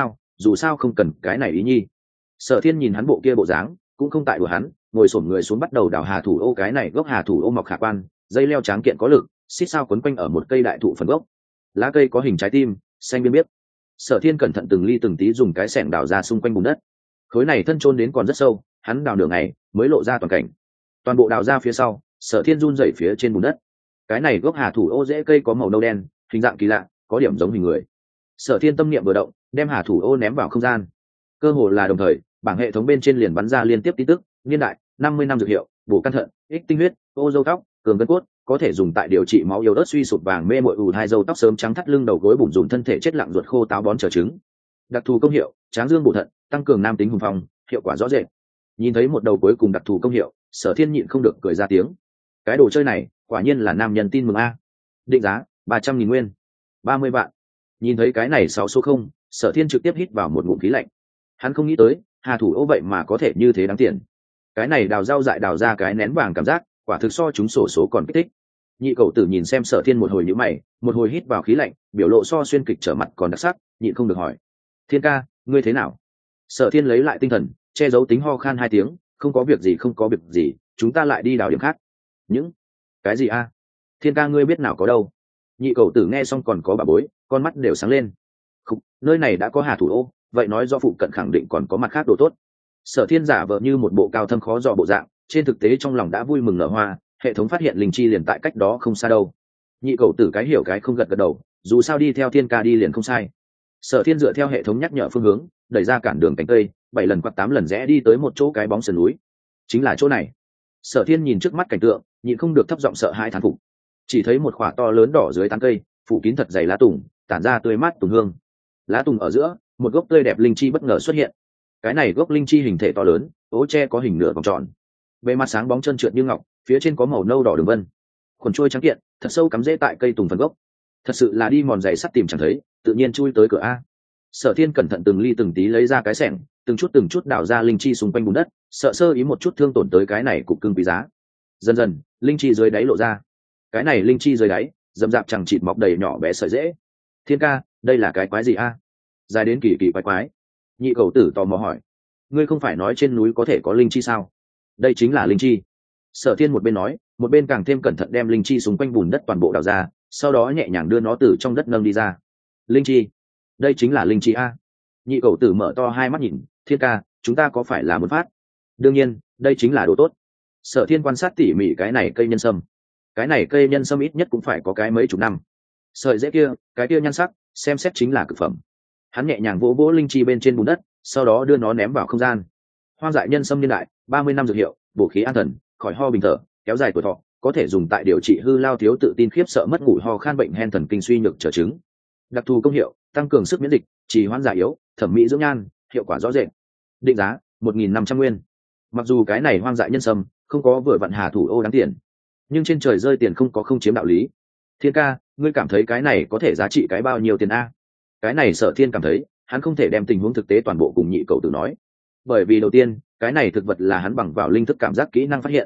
dù sao không cần cái này ý nhi. Sở Thiên nhìn hắn bộ kia bộ dáng, cũng không tại đùa hắn, ngồi xổm người xuống bắt đầu đào hà thủ ô. Cái này gốc hà thủ ô mọc khả quan, dây leo tráng kiện có lực, xít sao quấn quanh ở một cây đại thụ phần gốc. Lá cây có hình trái tim, xanh biên biếc. Sở Thiên cẩn thận từng ly từng tí dùng cái xẻng đào ra xung quanh bùn đất. Khối này thân chôn đến còn rất sâu, hắn đào nửa ngày mới lộ ra toàn cảnh. Toàn bộ đào ra phía sau, Sở Thiên run rẩy phía trên bùn đất. Cái này gốc hà thủ ô rễ cây có màu nâu đen, hình dạng kỳ lạ, có điểm giống hình người. Sở Thiên tâm niệm vừa động, đem hà thủ ô ném vào không gian. Cơ hồ là đồng thời, bảng hệ thống bên trên liền bắn ra liên tiếp tin tức. Niên đại 50 năm dược hiệu, bổ căn thận, ích tinh huyết, ô dâu tóc, cường gân cốt, có thể dùng tại điều trị máu yếu ớt suy sụp vàng mê muội ù hai dâu tóc sớm trắng thắt lưng đầu gối bụng rùn thân thể chết lặng ruột khô táo bón trở trứng. Đặc thù công hiệu, tráng dương bổ thận, tăng cường nam tính hùng phong, hiệu quả rõ rệt. Nhìn thấy một đầu cuối cùng đặc thù công hiệu, Sở Thiên nhịn không được cười ra tiếng. Cái đồ chơi này quả nhiên là nam nhân tin mừng a. Định giá 300.000 nguyên, 30 vạn. Nhìn thấy cái này 6 số 0, Sở Thiên trực tiếp hít vào một ngụm khí lạnh. Hắn không nghĩ tới hà thủ ô vậy mà có thể như thế đáng tiền. Cái này đào rau dại đào ra cái nén vàng cảm giác, quả thực so chúng sổ số còn kích thích. Nhị cầu tử nhìn xem Sở Thiên một hồi nhíu mày, một hồi hít vào khí lạnh, biểu lộ so xuyên kịch trở mặt còn đặc sắc, nhịn không được hỏi: Thiên ca, ngươi thế nào? Sở Thiên lấy lại tinh thần, che giấu tính ho khan 2 tiếng, không có việc gì, chúng ta lại đi đào điểm khác. Những cái gì a? Thiên ca ngươi biết nào có đâu. Nhị cầu tử nghe xong còn có bà bối, con mắt đều sáng lên. Không, nơi này đã có hà thủ ô, vậy nói do phụ cận khẳng định còn có mặt khác đồ tốt. Sở Thiên giả vờ như một bộ cao thâm khó dò bộ dạng, trên thực tế trong lòng đã vui mừng nở hoa, hệ thống phát hiện linh chi liền tại cách đó không xa đâu. Nhị cầu tử cái hiểu cái không gật gật đầu, dù sao đi theo Thiên ca đi liền không sai. Sở Thiên dựa theo hệ thống nhắc nhở phương hướng, đẩy ra cản đường cánh cây, 7 lần quạt 8 lần rẽ đi tới một chỗ cái bóng sườn núi. Chính là chỗ này. Sở Thiên nhìn trước mắt cảnh tượng, nhịn không được thấp giọng sợ hãi thán phục. Chỉ thấy một khỏa to lớn đỏ dưới tán cây, phủ kín thật dày lá tùng, tản ra tươi mát tùng hương. Lá tùng ở giữa, một gốc tươi đẹp linh chi bất ngờ xuất hiện. Cái này gốc linh chi hình thể to lớn, ố tre có hình nửa vòng tròn, bề mặt sáng bóng trơn trượt như ngọc, phía trên có màu nâu đỏ đường vân. Khuẩn trôi trắng kiện, thật sâu cắm rễ tại cây tùng phần gốc. Thật sự là đi mòn giày sắt tìm chẳng thấy, tự nhiên chui tới cửa a. Sở Thiên cẩn thận từng ly từng tí lấy ra cái xẻng, từng chút đào ra linh chi xung quanh bùn đất, sợ sơ ý một chút thương tổn tới cái này cục cưng quý giá. Dần dần, linh chi dưới đáy lộ ra. Cái này linh chi dưới đáy, rậm rạp chẳng chịt mọc đầy nhỏ bé sợi rễ. Thiên ca, đây là cái quái gì a? Dài đến kỳ kỳ quái. Nhị cầu tử tò mò hỏi: ngươi không phải nói trên núi có thể có linh chi sao? Đây chính là linh chi. Sở Thiên một bên nói, một bên càng thêm cẩn thận đem linh chi xung quanh bùn đất toàn bộ đào ra, sau đó nhẹ nhàng đưa nó từ trong đất nâng đi ra. Linh chi? Đây chính là linh chi a? Nhị cầu tử mở to hai mắt nhìn: Thiên ca, chúng ta có phải là muốn phát? Đương nhiên, đây chính là đồ tốt. Sở Thiên quan sát tỉ mỉ cái này cây nhân sâm. Cái này cây nhân sâm ít nhất cũng phải có cái mấy chục năm. Sợi rễ kia, cái kia nhan sắc, xem xét chính là cực phẩm. Hắn nhẹ nhàng vỗ vỗ linh chi bên trên bùn đất, sau đó đưa nó ném vào không gian. Hoang dại nhân sâm niên đại 30 năm dược hiệu, bổ khí an thần, khỏi ho bình thở, kéo dài tuổi thọ, có thể dùng tại điều trị hư lao thiếu tự tin khiếp sợ mất ngủ ho khan bệnh hen thần kinh suy nhược trở chứng. Đặc thù công hiệu, tăng cường sức miễn dịch, trì hoãn già yếu, thẩm mỹ dưỡng nhan, hiệu quả rõ rệt. Định giá 1.500 nguyên. Mặc dù cái này hoang dại nhân sâm không có vừa vặn hà thủ ô đáng tiền, nhưng trên trời rơi tiền không chiếm đạo lý. Thiên ca, ngươi cảm thấy cái này có thể giá trị cái bao nhiêu tiền a? Cái này Sở Thiên cảm thấy hắn không thể đem tình huống thực tế toàn bộ cùng nhị cầu tử nói, bởi vì đầu tiên cái này thực vật là hắn bằng vào linh thức cảm giác kỹ năng phát hiện,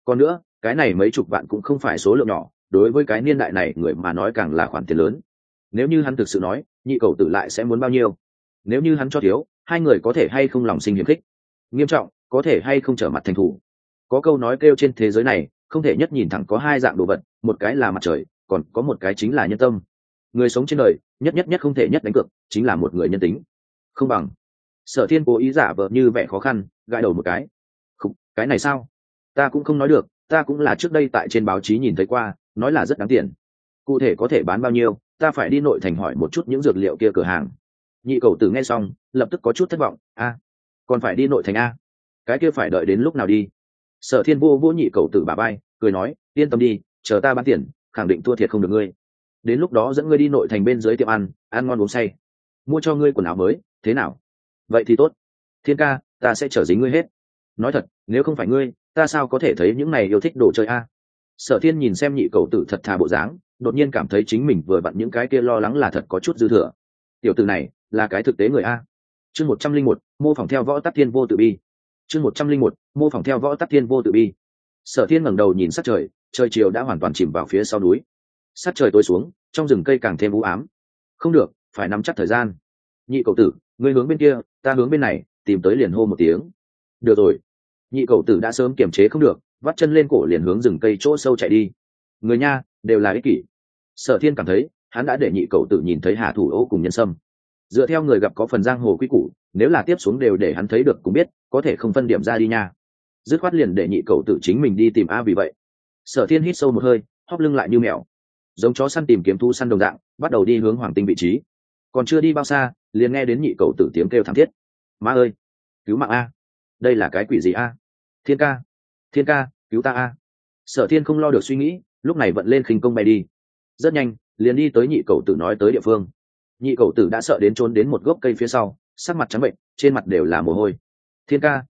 Còn nữa cái này mấy chục vạn cũng không phải số lượng nhỏ, đối với cái niên đại này người mà nói càng là khoản tiền lớn. Nếu như hắn thực sự nói, nhị cầu tử lại sẽ muốn bao nhiêu? Nếu như hắn cho thiếu, hai người có thể hay không lòng sinh hiềm khích nghiêm trọng, có thể hay không trở mặt thành thủ. Có câu nói kêu trên thế giới này không thể nhất nhìn thẳng có hai dạng đồ vật, một cái là mặt trời, còn có một cái chính là nhân tâm. Người sống trên đời nhất không thể nhất đánh cược chính là một người nhân tính. Không bằng. Sở Thiên cố ý giả vờ như vẻ khó khăn, gãi đầu một cái. Không, cái này sao? Ta cũng không nói được, ta cũng là trước đây tại trên báo chí nhìn thấy qua, nói là rất đáng tiền. Cụ thể có thể bán bao nhiêu, ta phải đi nội thành hỏi một chút những dược liệu kia cửa hàng. Nhị cầu tử nghe xong lập tức có chút thất vọng. Còn phải đi nội thành a? Cái kia phải đợi đến lúc nào đi? Sở Thiên vô vô nhị cầu tử bà bay, cười nói, yên tâm đi, chờ ta bán tiền khẳng định thua thiệt không được ngươi. Đến lúc đó dẫn ngươi đi nội thành bên dưới tiệm ăn ngon uống say, mua cho ngươi quần áo mới, thế nào? Vậy thì tốt. Thiên ca, ta sẽ trở dính ngươi hết. Nói thật, nếu không phải ngươi, ta sao có thể thấy những này yêu thích đồ chơi a? Sở Thiên nhìn xem nhị cầu tử thật thà bộ dáng, đột nhiên cảm thấy chính mình vừa vặn những cái kia lo lắng là thật có chút dư thừa. Tiểu tử này là cái thực tế người a. Chương 101, mô phỏng theo võ tắc thiên vô tự bi. Chương 101, mô phỏng theo võ tắc thiên vô tự bi. Sở Thiên ngẩng đầu nhìn sát trời, trời chiều đã hoàn toàn chìm vào phía sau núi. Sát trời tối xuống, trong rừng cây càng thêm u ám. Không được, phải nắm chắc thời gian. Nhị cầu tử, ngươi hướng bên kia, ta hướng bên này, tìm tới liền hô một tiếng. Được rồi. Nhị cầu tử đã sớm kiềm chế không được, vắt chân lên cổ liền hướng rừng cây chỗ sâu chạy đi. Người nha, đều là ích kỷ. Sở Thiên cảm thấy, hắn đã để nhị cầu tử nhìn thấy Hà Thủ Ô cùng Nhân Sâm. Dựa theo người gặp có phần giang hồ quy củ, nếu là tiếp xuống đều để hắn thấy được cũng biết, có thể không phân điểm ra đi nha. Dứt khoát liền để nhị cầu tử chính mình đi tìm a. Vì vậy Sở Thiên hít sâu một hơi, hóp lưng lại như mèo, giống chó săn tìm kiếm thu săn đồng dạng, bắt đầu đi hướng Hoàng Tinh vị trí. Còn chưa đi bao xa, liền nghe đến nhị cầu tử tiếng kêu thảm thiết. Má ơi, cứu mạng a! Đây là cái quỷ gì a? Thiên ca, Thiên ca, cứu ta a! Sở Thiên không lo được suy nghĩ, lúc này vận lên khinh công bay đi. Rất nhanh, liền đi tới nhị cầu tử nói tới địa phương. Nhị cầu tử đã sợ đến trốn đến một gốc cây phía sau, sắc mặt trắng bệnh, trên mặt đều là mồ hôi. Thiên ca,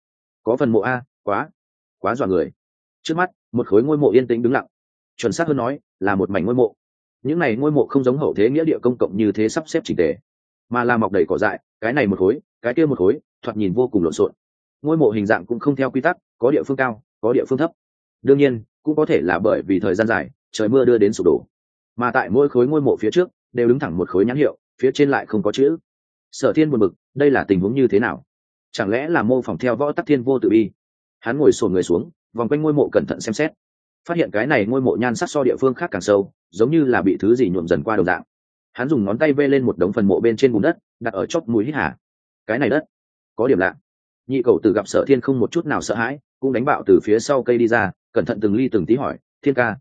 có phần mộ a, quá dọa người. Trước mắt một khối ngôi mộ yên tĩnh đứng lặng, chuẩn xác hơn nói là một mảnh ngôi mộ. Những này ngôi mộ không giống hậu thế nghĩa địa công cộng như thế sắp xếp chỉnh tề, mà là mọc đầy cỏ dại, cái này một khối, cái kia một khối, thoạt nhìn vô cùng lộn xộn. Ngôi mộ hình dạng cũng không theo quy tắc, có địa phương cao, có địa phương thấp. Đương nhiên cũng có thể là bởi vì thời gian dài, trời mưa đưa đến sụp đổ. Mà tại mỗi khối ngôi mộ phía trước đều đứng thẳng một khối nhãn hiệu, phía trên lại không có chữ. Sở Thiên buồn bực, đây là tình huống như thế nào? Chẳng lẽ là mô phỏng theo võ tắc thiên vô tự bi? Hắn ngồi xổm người xuống, vòng quanh ngôi mộ cẩn thận xem xét, phát hiện cái này ngôi mộ nhan sắc so địa phương khác càng sâu, giống như là bị thứ gì nhuộm dần qua đồng dạng. Hắn dùng ngón tay vê lên một đống phần mộ bên trên bùn đất, đặt ở chóp mũi hít hà. Cái này đất có điểm lạ. Nhị cầu tử gặp Sở Thiên không một chút nào sợ hãi, cũng đánh bạo từ phía sau cây đi ra, cẩn thận từng ly từng tí hỏi, Thiên ca,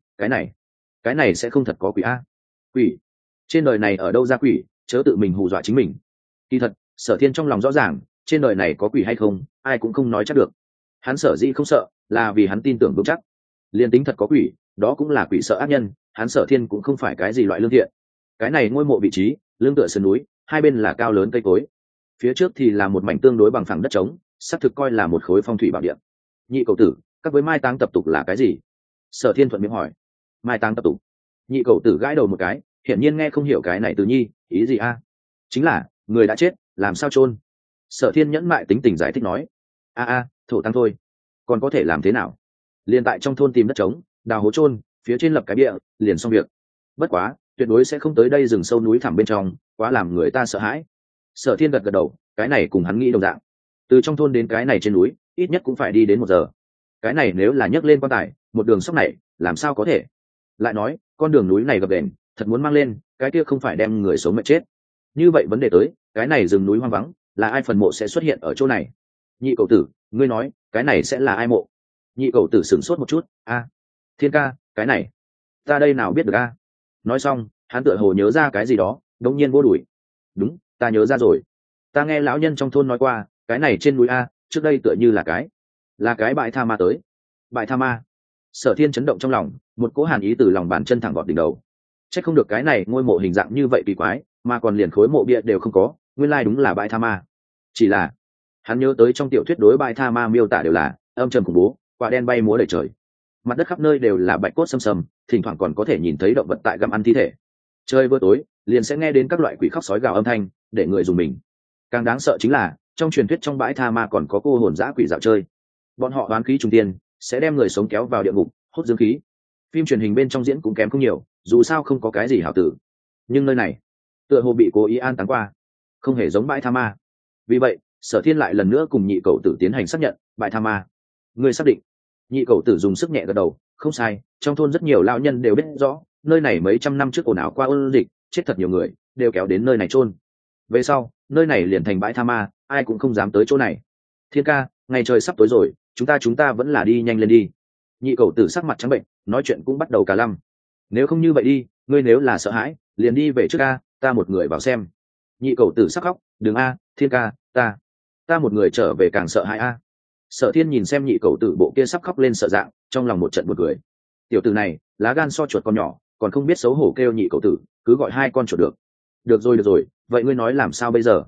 cái này sẽ không thật có quỷ a? Quỷ? Trên đời này ở đâu ra quỷ, chớ tự mình hù dọa chính mình. Kỳ thật, Sở Thiên trong lòng rõ ràng, trên đời này có quỷ hay không, ai cũng không nói chắc được. Hắn sở dĩ không sợ, là vì hắn tin tưởng vững chắc. Liên tính thật có quỷ, đó cũng là quỷ sợ ác nhân, hắn Sở Thiên cũng không phải cái gì loại lương thiện. Cái này ngôi mộ vị trí, lưng tựa sườn núi, hai bên là cao lớn cây cối, phía trước thì là một mảnh tương đối bằng phẳng đất trống, xác thực coi là một khối phong thủy bảo địa. Nhị cầu tử, các với mai táng tập tục là cái gì? Sở Thiên thuận miệng hỏi. Mai táng tập tục? Nhị cầu tử gãi đầu một cái, hiển nhiên nghe không hiểu cái này từ nhi ý gì a. Chính là người đã chết làm sao chôn. Sở Thiên nhẫn mại tính tình giải thích nói, thổ tang thôi, còn có thể làm thế nào? Liền tại trong thôn tìm đất trống, đào hố chôn, phía trên lập cái bia, liền xong việc. Bất quá tuyệt đối sẽ không tới đây rừng sâu núi thẳm bên trong, quá làm người ta sợ hãi. Sở Thiên gật gật đầu, cái này cùng hắn nghĩ đồng dạng. Từ trong thôn đến cái này trên núi ít nhất cũng phải đi đến 1 giờ. Cái này nếu là nhấc lên quan tài, một đường sóc này làm sao có thể? Lại nói con đường núi này gập ghềnh, thật muốn mang lên, cái kia không phải đem người sống mệt chết. Như vậy vấn đề tới, cái này rừng núi hoang vắng, là ai phần mộ sẽ xuất hiện ở chỗ này? Nhị cầu tử, ngươi nói cái này sẽ là ai mộ? Nhị cầu tử sửng sốt một chút, Thiên ca, cái này ta đây nào biết được a. Nói xong hắn tựa hồ nhớ ra cái gì đó, đống nhiên vô đuổi. Đúng, ta nhớ ra rồi, ta nghe lão nhân trong thôn nói qua, cái này trên núi a, trước đây tựa như là cái bãi tha ma tới. Bãi tha ma? Sở Thiên chấn động trong lòng, một cỗ hàn ý từ lòng bàn chân thẳng vọt đỉnh đầu. Chắc không được cái này ngôi mộ hình dạng như vậy kỳ quái, mà còn liền khối mộ bia đều không có, nguyên lai đúng là bãi tha ma. Chỉ là hắn nhớ tới trong tiểu thuyết đối bãi tha ma miêu tả đều là âm trầm khủng bố, quả đen bay múa đầy trời, mặt đất khắp nơi đều là bạch cốt xâm xâm, thỉnh thoảng còn có thể nhìn thấy động vật tại gặm ăn thi thể. Trời vừa tối liền sẽ nghe đến các loại quỷ khóc sói gào âm thanh, để người dùng mình. Càng đáng sợ chính là trong truyền thuyết trong bãi tha ma còn có cô hồn dã quỷ dạo chơi, bọn họ oán khí trùng tiên, sẽ đem người sống kéo vào địa ngục hút dương khí. Phim truyền hình bên trong diễn cũng kém không nhiều, dù sao không có cái gì hảo tử, nhưng nơi này tựa hồ bị cố ý an táng qua, không hề giống bãi tha ma. Vì vậy Sở Thiên lại lần nữa cùng nhị cầu tử tiến hành xác nhận. Bãi tha ma, người xác định? Nhị cầu tử dùng sức nhẹ gật đầu, không sai, trong thôn rất nhiều lão nhân đều biết rõ, nơi này mấy trăm năm trước ồn ào qua ôn dịch, chết thật nhiều người, đều kéo đến nơi này chôn. Về sau nơi này liền thành bãi tha ma, ai cũng không dám tới chỗ này. Thiên ca, ngày trời sắp tối rồi, chúng ta vẫn là đi nhanh lên đi. Nhị cầu tử sắc mặt trắng bệnh, nói chuyện cũng bắt đầu cả lăm. Nếu không như vậy đi, ngươi nếu là sợ hãi liền đi về trước ca, ta một người vào xem. Nhị cầu tử sắc khóc, đừng a, Thiên ca, ta một người trở về càng sợ hãi a. Sở Thiên nhìn xem nhị cầu tử bộ kia sắp khóc lên sợ dạng, trong lòng một trận buồn cười. Tiểu tử này lá gan so chuột con nhỏ, còn không biết xấu hổ kêu nhị cầu tử, cứ gọi hai con chuột được. Được rồi, vậy ngươi nói làm sao bây giờ?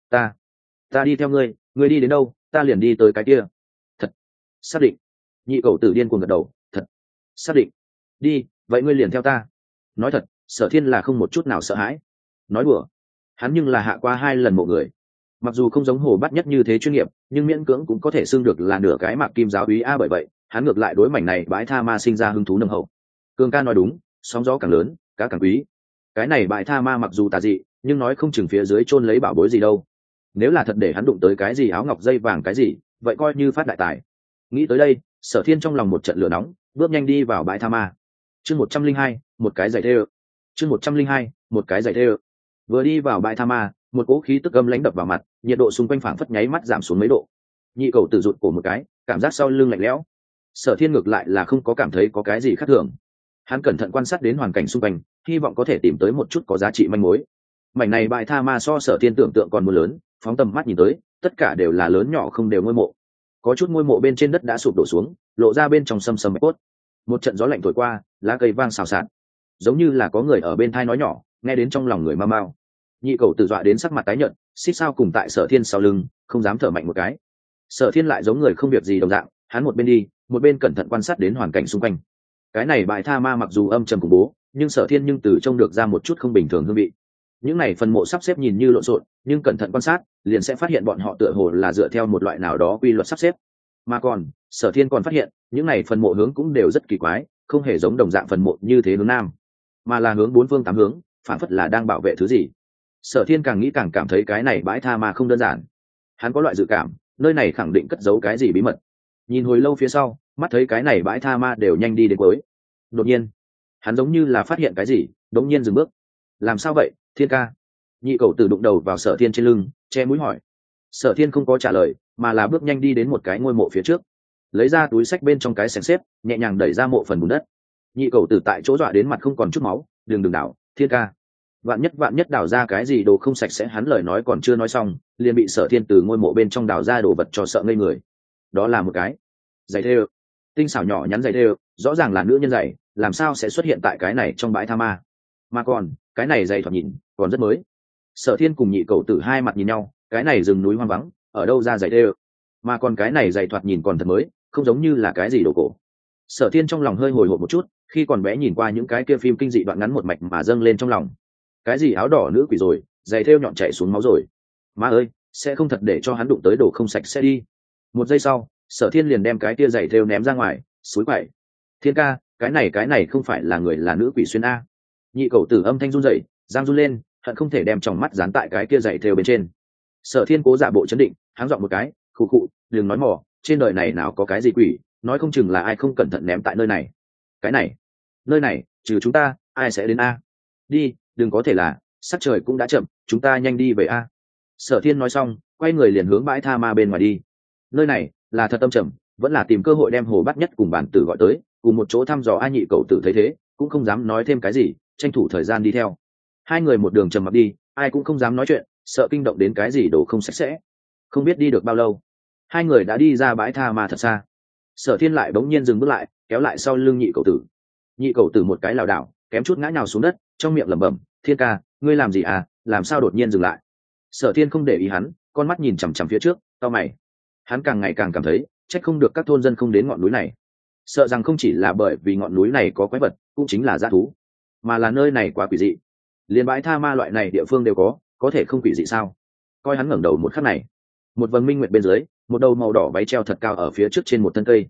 Ta đi theo ngươi, ngươi đi đến đâu ta liền đi tới cái kia. Thật? Xác định? Nhị cầu tử điên cuồng gật đầu, thật. Xác định. Đi, vậy ngươi liền theo ta. Nói thật, Sở Thiên là không một chút nào sợ hãi. Nói đùa, hắn nhưng là hạ qua 2 lần mộ người, mặc dù không giống Hồ Bát Nhất như thế chuyên nghiệp, nhưng miễn cưỡng cũng có thể xưng được là nửa cái Mạc Kim giáo úy a. Bởi vậy hắn ngược lại đối mảnh này bãi tha ma sinh ra hứng thú nồng hậu. Cường ca nói đúng, sóng gió càng lớn cá càng quý. Cái này bãi tha ma mặc dù tà dị, nhưng nói không chừng phía dưới chôn lấy bảo bối gì đâu. Nếu là thật để hắn đụng tới cái gì áo ngọc dây vàng cái gì, vậy coi như phát đại tài. Nghĩ tới đây, Sở Thiên trong lòng một trận lửa nóng, bước nhanh đi vào bãi tha ma. Chương 102, một cái giày thêu. Chương 102, một cái giày thêu. Vừa đi vào bãi tha ma, một cỗ khí tức âm lãnh đập vào mặt, nhiệt độ xung quanh phảng phất nháy mắt giảm xuống mấy độ. Nhị cầu tử rụt cổ một cái, cảm giác sau lưng lạnh lẽo. Sở Thiên ngược lại là không có cảm thấy có cái gì khác thường. Hắn cẩn thận quan sát đến hoàn cảnh xung quanh, hy vọng có thể tìm tới một chút có giá trị manh mối. Mảnh này bãi tha ma so Sở Thiên tưởng tượng còn muốn lớn, phóng tầm mắt nhìn tới, tất cả đều là lớn nhỏ không đều ngôi mộ. Có chút ngôi mộ bên trên đất đã sụp đổ xuống, lộ ra bên trong sâm sâm cốt. Một trận gió lạnh thổi qua, lá cây vang xào xạc, giống như là có người ở bên thai nói nhỏ, nghe đến trong lòng người mau mau. Nhị cầu tử dọa đến sắc mặt tái nhợt, xích sao cùng tại Sở Thiên sau lưng, không dám thở mạnh một cái. Sở Thiên lại giống người không việc gì đồng dạng, hắn một bên đi, một bên cẩn thận quan sát đến hoàn cảnh xung quanh. Cái này bãi tha ma mặc dù âm trầm khủng bố, nhưng Sở Thiên nhưng từ trông được ra một chút không bình thường hương vị. Những này phần mộ sắp xếp nhìn như lộn xộn, nhưng cẩn thận quan sát, liền sẽ phát hiện bọn họ tựa hồ là dựa theo một loại nào đó quy luật sắp xếp. Mà còn, Sở Thiên còn phát hiện, những này phần mộ hướng cũng đều rất kỳ quái, không hề giống đồng dạng phần mộ như thế hướng nam, mà là hướng 4 phương 8 hướng, phản phất là đang bảo vệ thứ gì. Sở Thiên càng nghĩ càng cảm thấy cái này bãi tha ma không đơn giản. Hắn có loại dự cảm, nơi này khẳng định cất giấu cái gì bí mật. Nhìn hồi lâu phía sau, mắt thấy cái này bãi tha ma đều nhanh đi đến cuối. Đột nhiên, hắn giống như là phát hiện cái gì, đột nhiên dừng bước. Làm sao vậy, Thiên ca? Nhị cầu tử đụng đầu vào Sở Thiên trên lưng, che mũi hỏi. Sở Thiên không có trả lời, mà là bước nhanh đi đến một cái ngôi mộ phía trước, lấy ra túi xách bên trong cái xẻng xếp, nhẹ nhàng đẩy ra mộ phần bùn đất. Nhị cầu tử tại chỗ dọa đến mặt không còn chút máu, đừng đảo, Thiên ca. Vạn nhất đào ra cái gì đồ không sạch sẽ, hắn lời nói còn chưa nói xong, liền bị Sở Thiên từ ngôi mộ bên trong đào ra đồ vật cho sợ ngây người. Đó là một cái giày thêu, tinh xảo nhỏ nhắn giày thêu, rõ ràng là nữ nhân giày, làm sao sẽ xuất hiện tại cái này trong bãi tha ma? Mà còn, cái này giày thoạt nhìn còn rất mới. Sở Thiên cùng nhị cầu tử hai mặt nhìn nhau, cái này rừng núi hoang vắng, ở đâu ra giày thêu? Mà còn cái này giày thoạt nhìn còn thật mới, không giống như là cái gì đồ cổ. Sở Thiên trong lòng hơi hồi hộp một chút, khi còn bé nhìn qua những cái kia phim kinh dị đoạn ngắn một mạch mà dâng lên trong lòng. Cái gì áo đỏ nữ quỷ rồi, giày thêu nhọn chảy xuống máu rồi. Má ơi, sẽ không thật để cho hắn đụng tới đồ không sạch sẽ đi. Một giây sau, Sở Thiên liền đem cái kia giày thêu ném ra ngoài, xúi quậy. Thiên ca, cái này không phải là người là nữ quỷ xuyên a. Nhị cầu tử âm thanh run rẩy, giang run lên, hận không thể đem tròng mắt dán tại cái kia giày thêu bên trên. Sở Thiên cố giả bộ chấn định, háng giọng một cái, khụ khụ, đừng nói mỏ, trên đời này nào có cái gì quỷ, nói không chừng là ai không cẩn thận ném tại nơi này. Cái này, nơi này, trừ chúng ta, ai sẽ đến a? Đi, đừng có thể là, sắc trời cũng đã chậm, chúng ta nhanh đi về a. Sở Thiên nói xong, quay người liền hướng bãi tha ma bên ngoài đi. Nơi này là thật tâm trầm, vẫn là tìm cơ hội đem Hồ Bát Nhất cùng bản tử gọi tới, cùng một chỗ thăm dò. A nhị cầu tử thấy thế, cũng không dám nói thêm cái gì, tranh thủ thời gian đi theo. Hai người một đường trầm mặc đi, ai cũng không dám nói chuyện, sợ kinh động đến cái gì đồ không sạch sẽ. Không biết đi được bao lâu, hai người đã đi ra bãi tha ma thật xa. Sở Thiên lại bỗng nhiên dừng bước lại, kéo lại sau lưng nhị cầu tử. Nhị cầu tử một cái lảo đảo, kém chút ngã nhào xuống đất, trong miệng lẩm bẩm, Thiên ca, ngươi làm gì à, làm sao đột nhiên dừng lại? Sở Thiên không để ý hắn, con mắt nhìn chằm chằm phía trước, cau mày. Hắn càng ngày càng cảm thấy, trách không được các thôn dân không đến ngọn núi này. Sợ rằng không chỉ là bởi vì ngọn núi này có quái vật, cũng chính là dã thú, mà là nơi này quá quỷ dị. Liên bãi tha ma loại này địa phương đều có thể không quỷ dị sao? Coi hắn ngẩng đầu một khắc này, một vầng minh nguyệt bên dưới, một đầu màu đỏ váy treo thật cao ở phía trước trên một thân cây.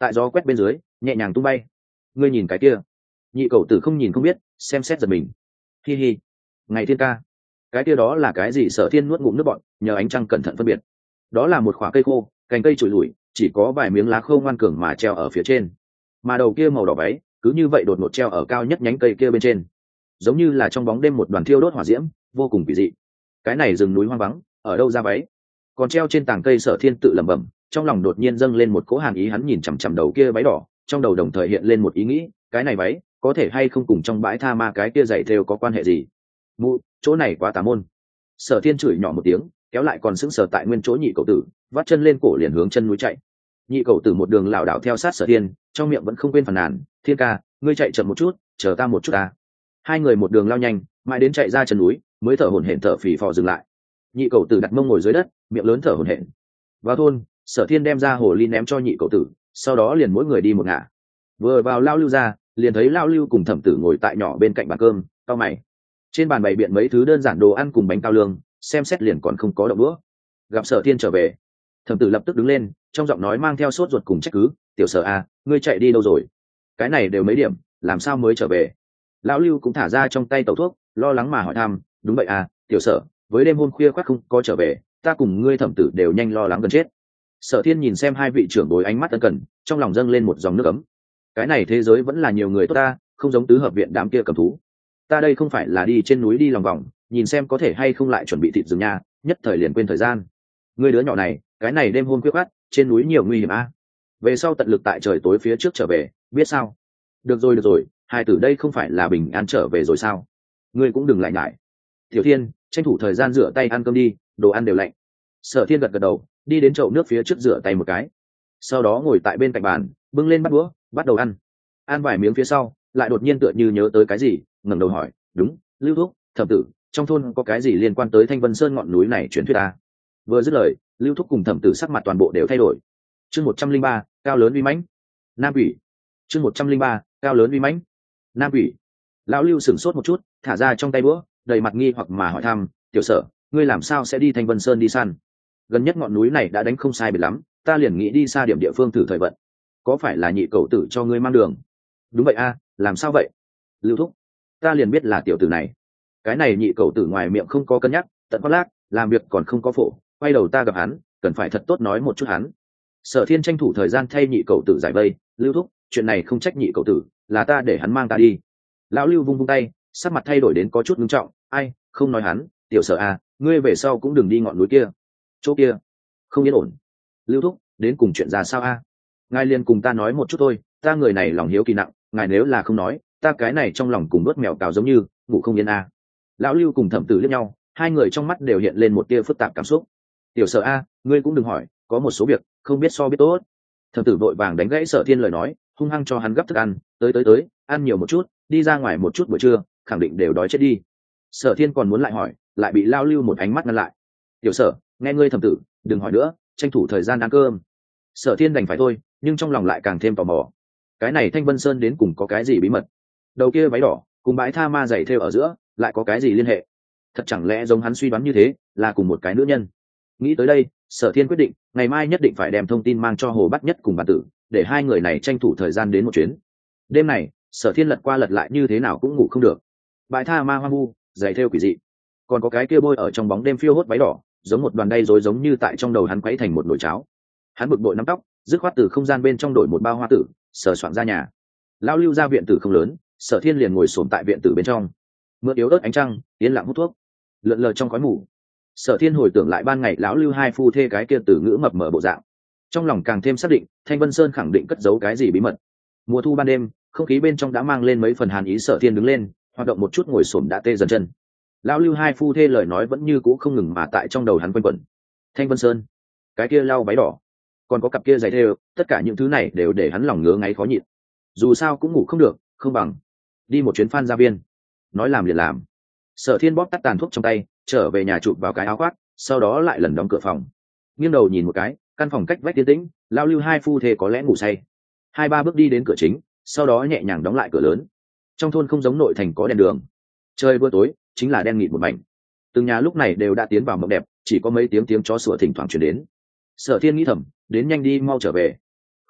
tại gió quét bên dưới nhẹ nhàng tung bay. Ngươi nhìn cái kia. Nhị cậu tử không nhìn không biết, xem xét giật mình. Hi hi, ngày thiên ca, cái kia đó là cái gì? Sở Thiên nuốt ngụm nước bọt, nhờ ánh trăng cẩn thận phân biệt. Đó là một khỏa cây khô, cành cây trụi lủi, chỉ có vài miếng lá khô ngoan cường mà treo ở phía trên, mà đầu kia màu đỏ váy cứ như vậy đột ngột treo ở cao nhất nhánh cây kia bên trên, giống như là trong bóng đêm một đoàn thiêu đốt hỏa diễm, vô cùng kỳ dị. Cái này rừng núi hoang vắng, ở đâu ra váy còn treo trên tàng cây? Sở Thiên tự lẩm bẩm, trong lòng đột nhiên dâng lên một cỗ hàn ý. Hắn nhìn chằm chằm đầu kia váy đỏ, trong đầu đồng thời hiện lên một ý nghĩ, cái này váy có thể hay không cùng trong bãi tha ma cái kia dày thêu có quan hệ gì? Mụ, chỗ này quá tà môn. Sở Thiên chửi nhỏ một tiếng, kéo lại còn sững sờ tại nguyên chỗ nhị cậu tử, vắt chân lên cổ liền hướng chân núi chạy. Nhị cậu tử một đường lảo đảo theo sát Sở Thiên, trong miệng vẫn không quên phàn nàn, Thiên ca, ngươi chạy chậm một chút, chờ ta một chút ta. Hai người một đường lao nhanh, mãi đến chạy ra chân núi mới thở hổn hển thở phì phò dừng lại. Nhị cậu tử đặt mông ngồi dưới đất, miệng lớn thở hổn hển. Vào thôn, Sở Thiên đem ra hồ ly ném cho nhị cậu tử, sau đó liền mỗi người đi một ngả. Vừa vào lao lưu ra, liền thấy lao lưu cùng thẩm tử ngồi tại nhỏ bên cạnh bàn cơm, cau mày. Trên bàn bày biện mấy thứ đơn giản đồ ăn cùng bánh cao lương, xem xét liền còn không có động đũa. Gặp Sở Thiên trở về, thẩm tử lập tức đứng lên, trong giọng nói mang theo sốt ruột cùng trách cứ, tiểu Sở à, ngươi chạy đi đâu rồi? Cái này đều mấy điểm, làm sao mới trở về? Lão lưu cũng thả ra trong tay tẩu thuốc, lo lắng mà hỏi thăm, đúng vậy à, tiểu Sở, với đêm hôm khuya khoắt không có trở về, ta cùng ngươi thẩm tử đều nhanh lo lắng gần chết. Sở Thiên nhìn xem hai vị trưởng bối ánh mắt ân cần, trong lòng dâng lên một dòng nước ấm. Cái này thế giới vẫn là nhiều người tốt ta, không giống tứ hợp viện đám kia cầm thú. Ta đây không phải là đi trên núi đi lòng vòng, nhìn xem có thể hay không lại chuẩn bị thịt rừng nha, nhất thời liền quên thời gian. Ngươi đứa nhỏ này, cái này đêm hôm khuya khoắt, trên núi nhiều nguy hiểm a. Về sau tận lực tại trời tối phía trước trở về, biết sao? Được rồi, hai tử đây không phải là bình an trở về rồi sao? Ngươi cũng đừng lại nhải. Tiểu Thiên, tranh thủ thời gian rửa tay ăn cơm đi, đồ ăn đều lạnh. Sở Thiên gật gật đầu, đi đến chậu nước phía trước rửa tay một cái, sau đó ngồi tại bên cạnh bàn, bưng lên bát đũa, bắt đầu ăn. Ăn vài miếng phía sau, lại đột nhiên tựa như nhớ tới cái gì, ngẩng đầu hỏi, đúng, Lưu Thúc, thẩm tử, trong thôn có cái gì liên quan tới Thanh Vân Sơn ngọn núi này truyền thuyết à? Vừa dứt lời, Lưu Thúc cùng thẩm tử sắc mặt toàn bộ đều thay đổi. Chương 103, cao lớn uy mãnh. Nam Ủy. Chương 103, cao lớn uy mãnh. Nam Ủy. Lão Lưu sửng sốt một chút, thả ra trong tay búa, đầy mặt nghi hoặc mà hỏi thăm, tiểu Sở, ngươi làm sao sẽ đi Thanh Vân Sơn đi săn? Gần nhất ngọn núi này đã đánh không sai biệt lắm, ta liền nghĩ đi xa điểm địa phương thử thời vận. Có phải là nhị cậu tử cho ngươi mang đường? Đúng vậy a, làm sao vậy? Lưu Thúc, ta liền biết là tiểu tử này. Cái này nhị cậu tử ngoài miệng không có cân nhắc, tận khoác lác, làm việc còn không có phổ, quay đầu ta gặp hắn, cần phải thật tốt nói một chút hắn. Sở Thiên tranh thủ thời gian thay nhị cậu tử giải vây, Lưu Thúc, chuyện này không trách nhị cậu tử, là ta để hắn mang ta đi. Lão Lưu vung vung tay, sắc mặt thay đổi đến có chút nghiêm trọng, ai, không nói hắn, tiểu Sở a, ngươi về sau cũng đừng đi ngọn núi kia. Chỗ kia không yên ổn. Lưu Thúc, đến cùng chuyện ra sao a? Ngài liền cùng ta nói một chút thôi, ta người này lòng hiếu kỳ nặng, ngài nếu là không nói, ta cái này trong lòng cùng nuốt mèo cào giống như ngủ không yên a. Lão Lưu cùng thẩm tử liếc nhau, hai người trong mắt đều hiện lên một tia phức tạp cảm xúc. Tiểu Sở a, ngươi cũng đừng hỏi, có một số việc không biết so biết tốt. Thẩm tử vội vàng đánh gãy Sở Thiên lời nói, hung hăng cho hắn gấp thức ăn, tới, ăn nhiều một chút, đi ra ngoài một chút buổi trưa, khẳng định đều đói chết đi. Sở Thiên còn muốn lại hỏi, lại bị Lão Lưu một ánh mắt ngăn lại. Tiểu Sở, nghe ngươi thẩm tử, đừng hỏi nữa, tranh thủ thời gian ăn cơm. Sở Thiên đành phải thôi, nhưng trong lòng lại càng thêm tò mò. Cái này Thanh Vân Sơn đến cùng có cái gì bí mật? Đầu kia váy đỏ cùng bãi tha ma dày thêu ở giữa lại có cái gì liên hệ? Thật chẳng lẽ giống hắn suy đoán như thế, là cùng một cái nữ nhân? Nghĩ tới đây, Sở Thiên quyết định ngày mai nhất định phải đem thông tin mang cho Hồ Bát Nhất cùng Bản Tử, để hai người này tranh thủ thời gian đến một chuyến. Đêm này, Sở Thiên lật qua lật lại như thế nào cũng ngủ không được. Bãi tha ma hoang vu, dày thêu quỷ dị, còn có cái kia bôi ở trong bóng đêm phiêu hốt váy đỏ, giống một đoàn đay rối, giống như tại trong đầu hắn quấy thành một nồi cháo. Hắn bực bội nắm tóc, dứt khoát từ không gian bên trong đổi một bao hoa tử, sờ soạn ra nhà. Lão Lưu ra viện tử không lớn, Sở Thiên liền ngồi xổm tại viện tử bên trong, mượn yếu ớt ánh trăng, yên lặng hút thuốc, lượn lờ trong khói mù. Sở Thiên hồi tưởng lại ban ngày lão Lưu hai phu thê cái kia từ ngữ mập mờ bộ dạng, trong lòng càng thêm xác định, Thanh Vân Sơn khẳng định cất giấu cái gì bí mật. Mùa thu ban đêm, không khí bên trong đã mang lên mấy phần hàn ý. Sở Thiên đứng lên, hoạt động một chút ngồi xổm đã tê dần chân. Lão Lưu hai phu thê lời nói vẫn như cũ không ngừng mà tại trong đầu hắn quanh quẩn. Thanh Vân Sơn, cái kia lau váy đỏ, còn có cặp kia giày thêu, tất cả những thứ này đều để hắn lòng ngứa ngáy khó nhịn. Dù sao cũng ngủ không được, không bằng đi một chuyến Phan Gia Viên. Nói làm liền làm. Sở Thiên bóp tắt tàn thuốc trong tay, trở về nhà chụp vào cái áo khoác, sau đó lại lần đóng cửa phòng. Nghiêng đầu nhìn một cái, căn phòng cách vách yên tĩnh, Lão Lưu hai phu thê có lẽ ngủ say. Hai ba bước đi đến cửa chính, sau đó nhẹ nhàng đóng lại cửa lớn. Trong thôn không giống nội thành có đèn đường, trời vừa tối chính là đen nghịt một mảnh. Từng nhà lúc này đều đã tiến vào mộng đẹp, chỉ có mấy tiếng chó sủa thỉnh thoảng truyền đến. Sở Thiên nghĩ thầm, đến nhanh đi mau trở về.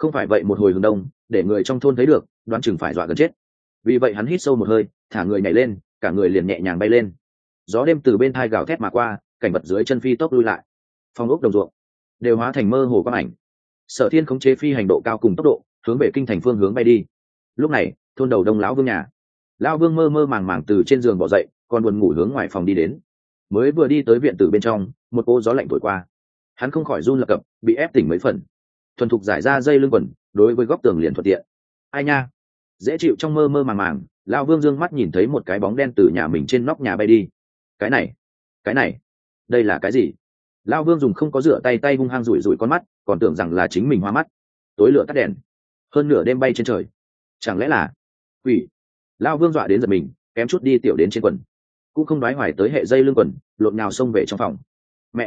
không phải vậy một hồi hướng đông để người trong thôn thấy được đoán chừng phải dọa gần chết. Vì vậy hắn hít sâu một hơi, thả người nhảy lên, cả người liền nhẹ nhàng bay lên. Gió đêm từ bên thai gào thét mà qua, cảnh vật dưới chân phi tốc lui lại. Phong ốc đồng ruộng đều hóa thành mơ hồ quang ảnh. Sở Thiên khống chế phi hành độ cao cùng tốc độ, hướng về kinh thành phương hướng bay đi. Lúc này, thôn đầu đông lão vương nhà, lão vương mơ mơ màng màng từ trên giường bỏ dậy, còn buồn ngủ hướng ngoài phòng đi đến. Mới vừa đi tới viện tử bên trong, một cô gió lạnh thổi qua, hắn không khỏi run lập cập, bị ép tỉnh mấy phần. Thuần thục giải ra dây lưng quần, đối với góc tường liền thuận tiện. Ai nha, dễ chịu. Trong mơ mơ màng màng, lão vương dương mắt nhìn thấy một cái bóng đen từ nhà mình trên nóc nhà bay đi. Cái này, đây là cái gì? Lão vương dùng không có rửa tay tay hung hăng rủi rủi con mắt, còn tưởng rằng là chính mình hoa mắt. Tối lửa tắt đèn, hơn nửa đêm bay trên trời, chẳng lẽ là quỷ? Lão vương dọa đến giật mình, kém chút đi tiểu đến trên quần, cũng không đoái hoài tới hệ dây lưng quần, lộn nhào xông về trong phòng. Mẹ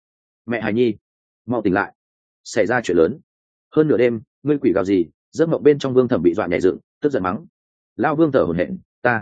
Hải Nhi, mau tỉnh lại, xảy ra chuyện lớn. Hơn nửa đêm, ngươi quỷ gào gì? Giấc mộng bên trong Vương Thẩm bị dọa nhảy dựng, tức giận mắng. Lão vương thở hổn hển,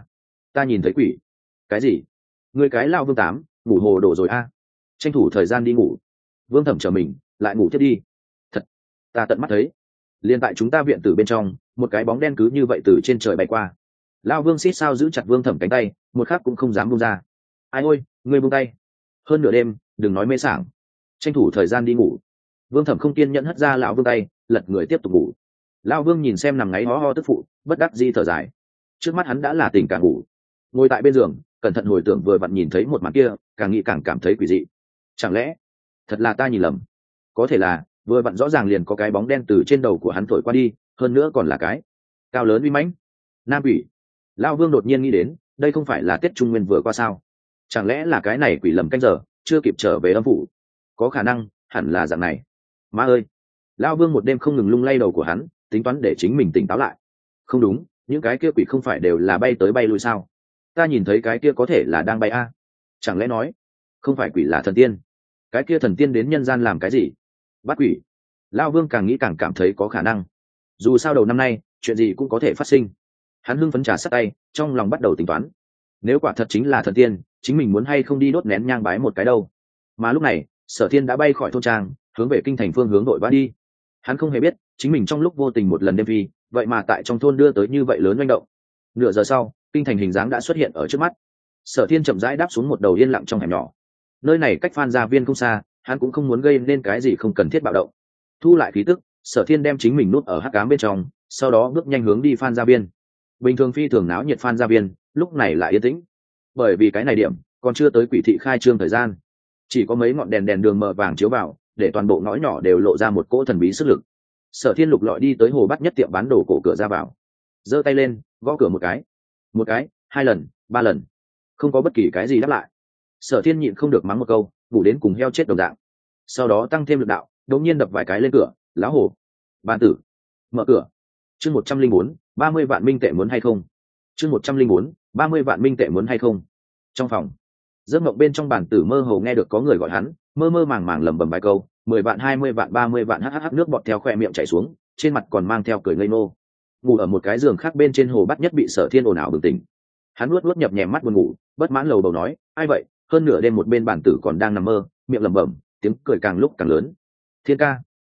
ta nhìn thấy quỷ. Cái gì? Ngươi cái Lão vương tám, ngủ hồ đồ rồi a? Tranh thủ thời gian đi ngủ. Vương Thẩm chờ mình lại ngủ tiếp đi. Thật, ta tận mắt thấy, liền tại chúng ta viện tử bên trong, một cái bóng đen cứ như vậy từ trên trời bay qua. Lão vương xít sao giữ chặt Vương Thẩm cánh tay, một khắc cũng không dám buông ra. Ai ôi, ngươi buông tay. Hơn nửa đêm, đừng nói mê sảng, tranh thủ thời gian đi ngủ. Vương Thẩm không kiên nhẫn hất ra lão vương tay, lật người tiếp tục ngủ. Lão vương nhìn xem nằm ngáy ho ho tức phụ, bất đắc dĩ thở dài. Trước mắt hắn đã là tỉnh cả ngủ, ngồi tại bên giường cẩn thận hồi tưởng vừa vặn nhìn thấy một màn kia, càng nghĩ càng cảm thấy quỷ dị. Chẳng lẽ thật là ta nhìn lầm? Có thể là vừa vặn rõ ràng liền có cái bóng đen từ trên đầu của hắn thổi qua đi, hơn nữa còn là cái cao lớn uy mãnh nam quỷ. Lão vương đột nhiên nghĩ đến, đây không phải là Tết Trung Nguyên vừa qua sao? Chẳng lẽ là cái này quỷ lầm canh giờ, chưa kịp trở về âm phủ? Có khả năng, hẳn là dạng này. Má ơi! Lão vương một đêm không ngừng lung lay đầu của hắn, tính toán để chính mình tỉnh táo lại. Không đúng, những cái kia quỷ không phải đều là bay tới bay lui sao? Ta nhìn thấy cái kia có thể là đang bay a. Chẳng lẽ nói không phải quỷ là thần tiên? Cái kia thần tiên đến nhân gian làm cái gì? Bắt quỷ. Lão vương càng nghĩ càng cảm thấy có khả năng. Dù sao đầu năm nay chuyện gì cũng có thể phát sinh. Hắn hưng phấn trà sát tay, trong lòng bắt đầu tính toán. Nếu quả thật chính là thần tiên, chính mình muốn hay không đi đốt nén nhang bái một cái đâu? Mà lúc này, Sở Thiên đã bay khỏi thôn trang, hướng về kinh thành phương hướng đội vã đi. Hắn không hề biết, chính mình trong lúc vô tình một lần đêm phi, vậy mà tại trong thôn đưa tới như vậy lớn manh động. Nửa giờ sau, kinh thành hình dáng đã xuất hiện ở trước mắt. Sở Thiên chậm rãi đáp xuống một đầu yên lặng trong hẻm nhỏ. Nơi này cách Phan Gia Viên không xa, hắn cũng không muốn gây nên cái gì không cần thiết bạo động. Thu lại khí tức, Sở Thiên đem chính mình nút ở hắc ám bên trong, sau đó bước nhanh hướng đi Phan Gia Viên. Bình thường phi thường náo nhiệt Phan Gia Viên, lúc này lại yên tĩnh. Bởi vì cái này điểm còn chưa tới quỷ thị khai trương thời gian, chỉ có mấy ngọn đèn đường mờ vàng chiếu vào, để toàn bộ ngõ nhỏ đều lộ ra một cỗ thần bí sức lực. Sở Thiên lục lọi đi tới Hồ Bát Nhất tiệm bán đồ cổ cửa ra vào, giơ tay lên gõ cửa một cái, 2 lần, 3 lần, không có bất kỳ cái gì đáp lại. Sở Thiên nhịn không được mắng một câu, ngủ đến cùng heo chết đồng dạng. Sau đó tăng thêm lực đạo, đột nhiên đập vài cái lên cửa. Lão Hồ, bàn tử, mở cửa. Chương 104, 30 vạn minh tệ muốn hay không? Chương 104, 30 vạn minh tệ muốn hay không? Trong phòng, giấc mộng bên trong bàn tử mơ hồ nghe được có người gọi hắn, mơ mơ màng màng lẩm bẩm vài câu, 10 vạn, 20 vạn, 30 vạn, hắc nước bọt theo khoe miệng chảy xuống, trên mặt còn mang theo cười ngây ngô. Ngủ ở một cái giường khác bên trên Hồ Bát Nhất bị Sở Thiên ồn ào bừng tỉnh. Hắn luốt nhập nhèm mắt buồn ngủ, bất mãn lầu bầu nói, ai vậy? Hơn nửa đêm một bên bàn tử còn đang nằm mơ, miệng lẩm bẩm, tiếng cười càng lúc càng lớn. Thiên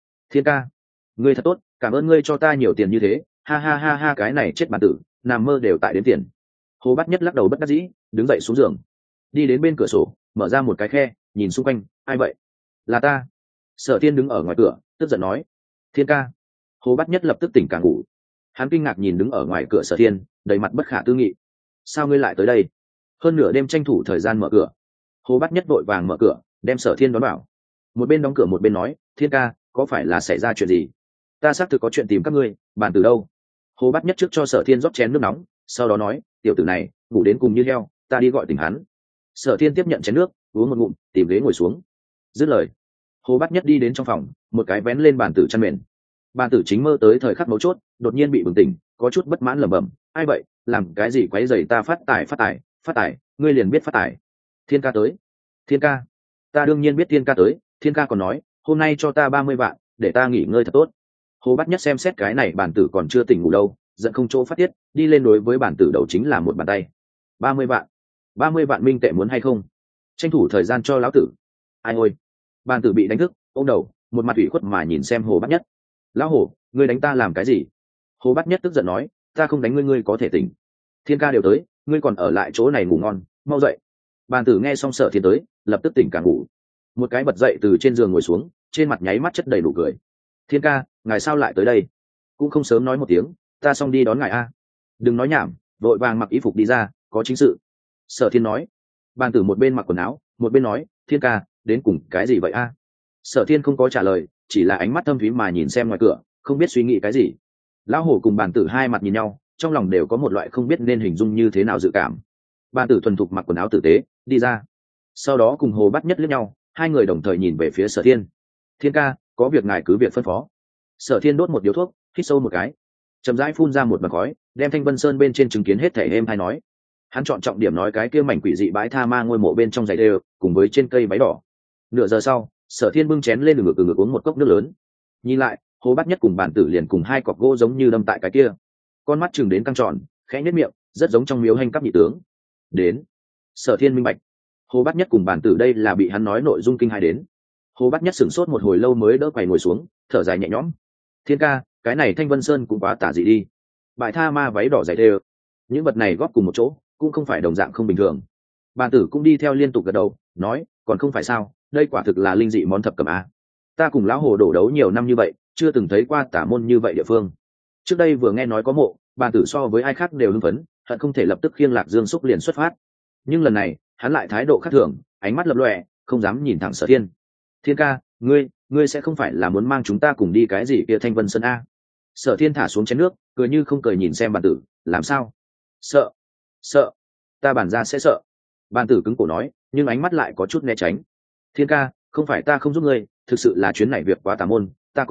ca, ngươi thật tốt, cảm ơn ngươi cho ta nhiều tiền như thế, ha ha ha ha, cái này chết bàn tử, nằm mơ đều tại đến tiền. Hồ Bát Nhất lắc đầu bất đắc dĩ, đứng dậy xuống giường, đi đến bên cửa sổ, mở ra một cái khe, nhìn xung quanh, ai vậy? Là ta. Sở Thiên đứng ở ngoài cửa, tức giận nói, Thiên ca. Hồ Bát Nhất lập tức tỉnh cả ngủ, hắn kinh ngạc nhìn đứng ở ngoài cửa Sở Thiên, đầy mặt bất khả tư nghị. Sao ngươi lại tới đây? Hơn nửa đêm tranh thủ thời gian mở cửa. Hồ Bát Nhất vội vàng mở cửa, đem Sở Thiên đón vào. Một bên đóng cửa một bên nói, Thiên ca, có phải là xảy ra chuyện gì? Ta xác thực có chuyện tìm các ngươi, bàn từ đâu? Hồ Bát Nhất trước cho Sở Thiên rót chén nước nóng, sau đó nói, tiểu tử này ngủ đến cùng như heo, ta đi gọi tỉnh hắn. Sở Thiên tiếp nhận chén nước, uống một ngụm, tìm ghế ngồi xuống. Dứt lời, Hồ Bát Nhất đi đến trong phòng, một cái vén lên bàn tử chăn mền. Bàn tử chính mơ tới thời khắc mấu chốt, đột nhiên bị bừng tỉnh, có chút bất mãn lẩm bẩm, ai vậy, làm cái gì quấy rầy ta phát tài, ngươi liền biết phát tài. Thiên ca tới. Thiên ca? Ta đương nhiên biết Thiên ca tới, Thiên ca còn nói, hôm nay cho ta 30 vạn, để ta nghỉ ngơi thật tốt. Hồ Bát Nhất xem xét cái này bàn tử còn chưa tỉnh ngủ đâu, giận không chỗ phát tiết, đi lên đối với bàn tử đầu chính là một bàn tay. 30 vạn minh tệ muốn hay không? Tranh thủ thời gian cho lão tử. Ai ôi. Bàn tử bị đánh thức, ôm đầu, một mặt ủy khuất mà nhìn xem Hồ Bát Nhất. Lão hổ, ngươi đánh ta làm cái gì? Hồ Bát Nhất tức giận nói, ta không đánh ngươi, ngươi có thể tỉnh. Thiên ca đều tới, ngươi còn ở lại chỗ này ngủ ngon, mau dậy. Bàn tử nghe xong Sở Thiên tới, lập tức tỉnh cả ngủ, một cái bật dậy từ trên giường ngồi xuống, trên mặt nháy mắt chất đầy đủ cười. Thiên ca, ngài sao lại tới đây? Cũng không sớm nói một tiếng, ta xong đi đón ngài a. Đừng nói nhảm, vội vàng mặc y phục đi ra, có chính sự. Sở Thiên nói. Bàn tử một bên mặc quần áo, một bên nói, Thiên ca, đến cùng cái gì vậy a? Sở Thiên không có trả lời, chỉ là ánh mắt thâm thúy mà nhìn xem ngoài cửa, không biết suy nghĩ cái gì. Lão hổ cùng bàn tử hai mặt nhìn nhau, trong lòng đều có một loại không biết nên hình dung như thế nào dự cảm. Bàn tử thuần thục mặc quần áo tử tế, đi ra. Sau đó cùng Hồ Bát Nhất liếc nhau, hai người đồng thời nhìn về phía Sở Thiên. Thiên ca, có việc ngài cứ việc phân phó. Sở Thiên đốt một điếu thuốc, hít sâu một cái, chậm rãi phun ra một bạt khói, đem Thanh Vân Sơn bên trên chứng kiến hết thảy êm hay nói. Hắn chọn trọng điểm nói cái kia mảnh quỷ dị bãi tha ma ngôi mộ bên trong giày đều, cùng với trên cây váy đỏ. Nửa giờ sau, Sở Thiên bưng chén lên ngực uống một cốc nước lớn. Nhìn lại, Hồ Bát Nhất cùng bản tử liền cùng hai cọc gỗ giống như đâm tại cái kia. Con mắt chừng đến căng tròn, khẽ nhếch miệng, rất giống trong miếu hành cấp nhị tướng. Đến. Sở Thiên minh bạch. Hồ Bát Nhất cùng bản tử đây là bị hắn nói nội dung kinh hãi đến. Hồ Bát Nhất sửng sốt một hồi lâu mới đỡ quay ngồi xuống, thở dài nhẹ nhõm. Thiên ca, cái này Thanh Vân Sơn cũng quá tả dị đi. Bại tha ma váy đỏ dày đều, những vật này góp cùng một chỗ, cũng không phải đồng dạng không bình thường. Bản tử cũng đi theo liên tục gật đầu, nói, còn không phải sao, đây quả thực là linh dị món thập cẩm a. Ta cùng lão hồ đổ đấu nhiều năm như vậy, chưa từng thấy qua tả môn như vậy địa phương. Trước đây vừa nghe nói có mộ, bản tử so với ai khác đều hưng phấn, hận không thể lập tức khiêng Lạc Dương xúc liền xuất phát. Nhưng lần này, hắn lại thái độ khác thường, ánh mắt lập lòe, không dám nhìn thẳng Sở Thiên. Thiên ca, ngươi sẽ không phải là muốn mang chúng ta cùng đi cái gì kia Thanh Vân Sơn a? Sở Thiên thả xuống chén nước, cười như không cười nhìn xem bản tử, làm sao? Sợ, ta bản ra sẽ sợ. Bản tử cứng cổ nói, nhưng ánh mắt lại có chút né tránh. Thiên ca, không phải ta không giúp ngươi, thực sự là chuyến này việc quá tà môn, ta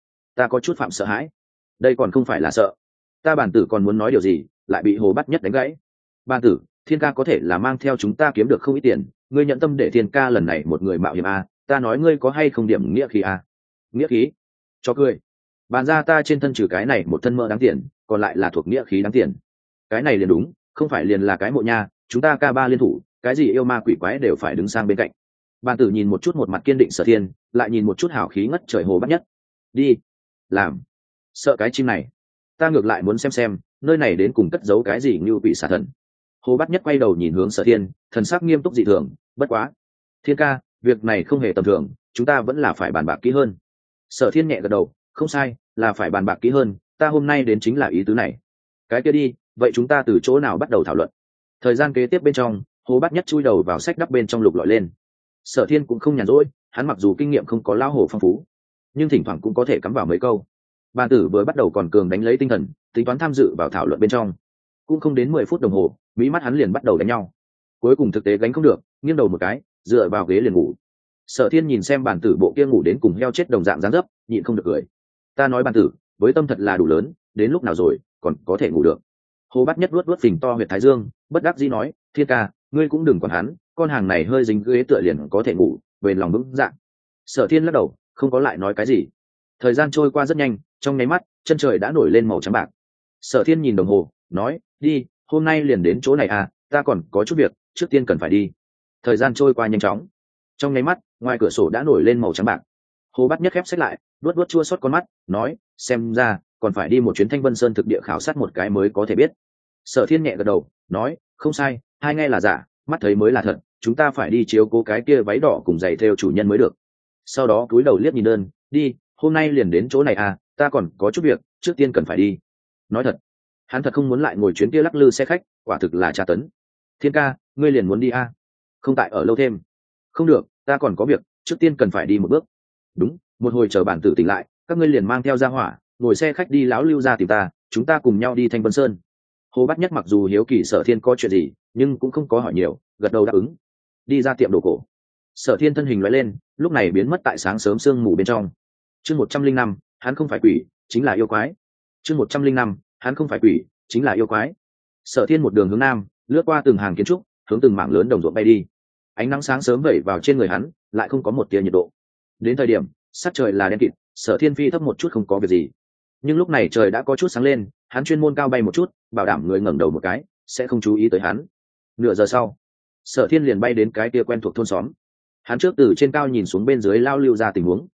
có chút phạm sợ hãi. Đây còn không phải là sợ. Ta bản tử còn muốn nói điều gì, lại bị Hồ Bát Nhất đánh gãy. Bản tử, Thiên ca có thể là mang theo chúng ta kiếm được không ít tiền, ngươi nhận tâm để Thiên ca lần này một người mạo hiểm a, ta nói ngươi có hay không điểm nghĩa khí a? Nghĩa khí? Cho cười. Bàn ra ta trên thân trừ cái này một thân mỡ đáng tiền, còn lại là thuộc nghĩa khí đáng tiền. Cái này liền đúng, không phải liền là cái mộ nha, chúng ta ca ba liên thủ, cái gì yêu ma quỷ quái đều phải đứng sang bên cạnh. Bàn tử nhìn một chút một mặt kiên định Sở Thiên, lại nhìn một chút hào khí ngất trời Hồ Bát Nhất. Đi, làm. Sợ cái chim này, ta ngược lại muốn xem nơi này đến cùng cất giấu cái gì như quỷ xà thần. Hồ Bát Nhất quay đầu nhìn hướng Sở Thiên, thần sắc nghiêm túc dị thường, bất quá. Thiên ca, việc này không hề tầm thường, chúng ta vẫn là phải bàn bạc kỹ hơn. Sở Thiên nhẹ gật đầu, không sai, là phải bàn bạc kỹ hơn, ta hôm nay đến chính là ý tứ này. Cái kia đi, vậy chúng ta từ chỗ nào bắt đầu thảo luận? Thời gian kế tiếp bên trong, Hồ Bát Nhất chui đầu vào sách đắp bên trong lục lọi lên. Sở Thiên cũng không nhàn rỗi, hắn mặc dù kinh nghiệm không có lão hồ phong phú, nhưng thỉnh thoảng cũng có thể cắm vào mấy câu. Bàn tử vừa bắt đầu còn cường đánh lấy tinh thần, tính toán tham dự vào thảo luận bên trong. Cũng không đến 10 phút đồng hồ, mí mắt hắn liền bắt đầu đánh nhau. Cuối cùng thực tế gánh không được, nghiêng đầu một cái, dựa vào ghế liền ngủ. Sở Thiên nhìn xem bàn tử bộ kia ngủ đến cùng heo chết đồng dạng dáng dấp, nhịn không được cười. Ta nói bàn tử, với tâm thật là đủ lớn, đến lúc nào rồi, còn có thể ngủ được. Hồ Bát Nhất vuốt phình to huyệt thái dương, bất đắc dĩ nói, Thiên ca, ngươi cũng đừng quản hắn, con hàng này hơi dính ghế tựa liền có thể ngủ, về lòng vững dạng. Sở Thiên lắc đầu, không có lại nói cái gì. Thời gian trôi qua rất nhanh, trong nháy mắt, chân trời đã nổi lên màu trắng bạc. Sở Thiên nhìn đồng hồ, nói, đi, hôm nay liền đến chỗ này à, ta còn có chút việc, trước tiên cần phải đi. Thời gian trôi qua nhanh chóng. Trong nháy mắt, ngoài cửa sổ đã nổi lên màu trắng bạc. Hồ Bát Nhất khép sách lại, vuốt chua xót con mắt, nói, xem ra còn phải đi một chuyến Thanh Vân Sơn thực địa khảo sát một cái mới có thể biết. Sở Thiên nhẹ gật đầu, nói, không sai, hai nghe là giả, mắt thấy mới là thật, chúng ta phải đi chiếu cố cái kia váy đỏ cùng giày theo chủ nhân mới được. Sau đó cúi đầu liếc nhìn đơn, đi, hôm nay liền đến chỗ này à, ta còn có chút việc, trước tiên cần phải đi. Nói thật, hắn thật không muốn lại ngồi chuyến kia lắc lư xe khách, quả thực là tra tấn. Thiên ca, ngươi liền muốn đi à? Không tại ở lâu thêm. Không được, ta còn có việc, trước tiên cần phải đi một bước. Đúng, một hồi chờ bản tử tỉnh lại, các ngươi liền mang theo ra hỏa, ngồi xe khách đi lão lưu ra tìm ta, chúng ta cùng nhau đi Thanh Vân Sơn. Hồ Bát Nhất mặc dù hiếu kỳ Sở Thiên có chuyện gì, nhưng cũng không có hỏi nhiều, gật đầu đáp ứng. Đi ra tiệm đồ cổ. Sở Thiên thân hình lóe lên, lúc này biến mất tại sáng sớm sương mù bên trong. Chương 105, hắn không phải quỷ, chính là yêu quái. Chương 105, hắn không phải quỷ, chính là yêu quái. Sở Thiên một đường hướng nam, lướt qua từng hàng kiến trúc, hướng từng mảng lớn đồng ruộng bay đi. Ánh nắng sáng sớm vẩy vào trên người hắn, lại không có một tia nhiệt độ. Đến thời điểm, sắc trời là đen kịt, Sở Thiên phi thấp một chút không có việc gì. Nhưng lúc này trời đã có chút sáng lên, hắn chuyên môn cao bay một chút, bảo đảm người ngẩng đầu một cái sẽ không chú ý tới hắn. Nửa giờ sau, Sở Thiên liền bay đến cái kia quen thuộc thôn xóm. Hắn trước từ trên cao nhìn xuống bên dưới lao lưu ra tình huống.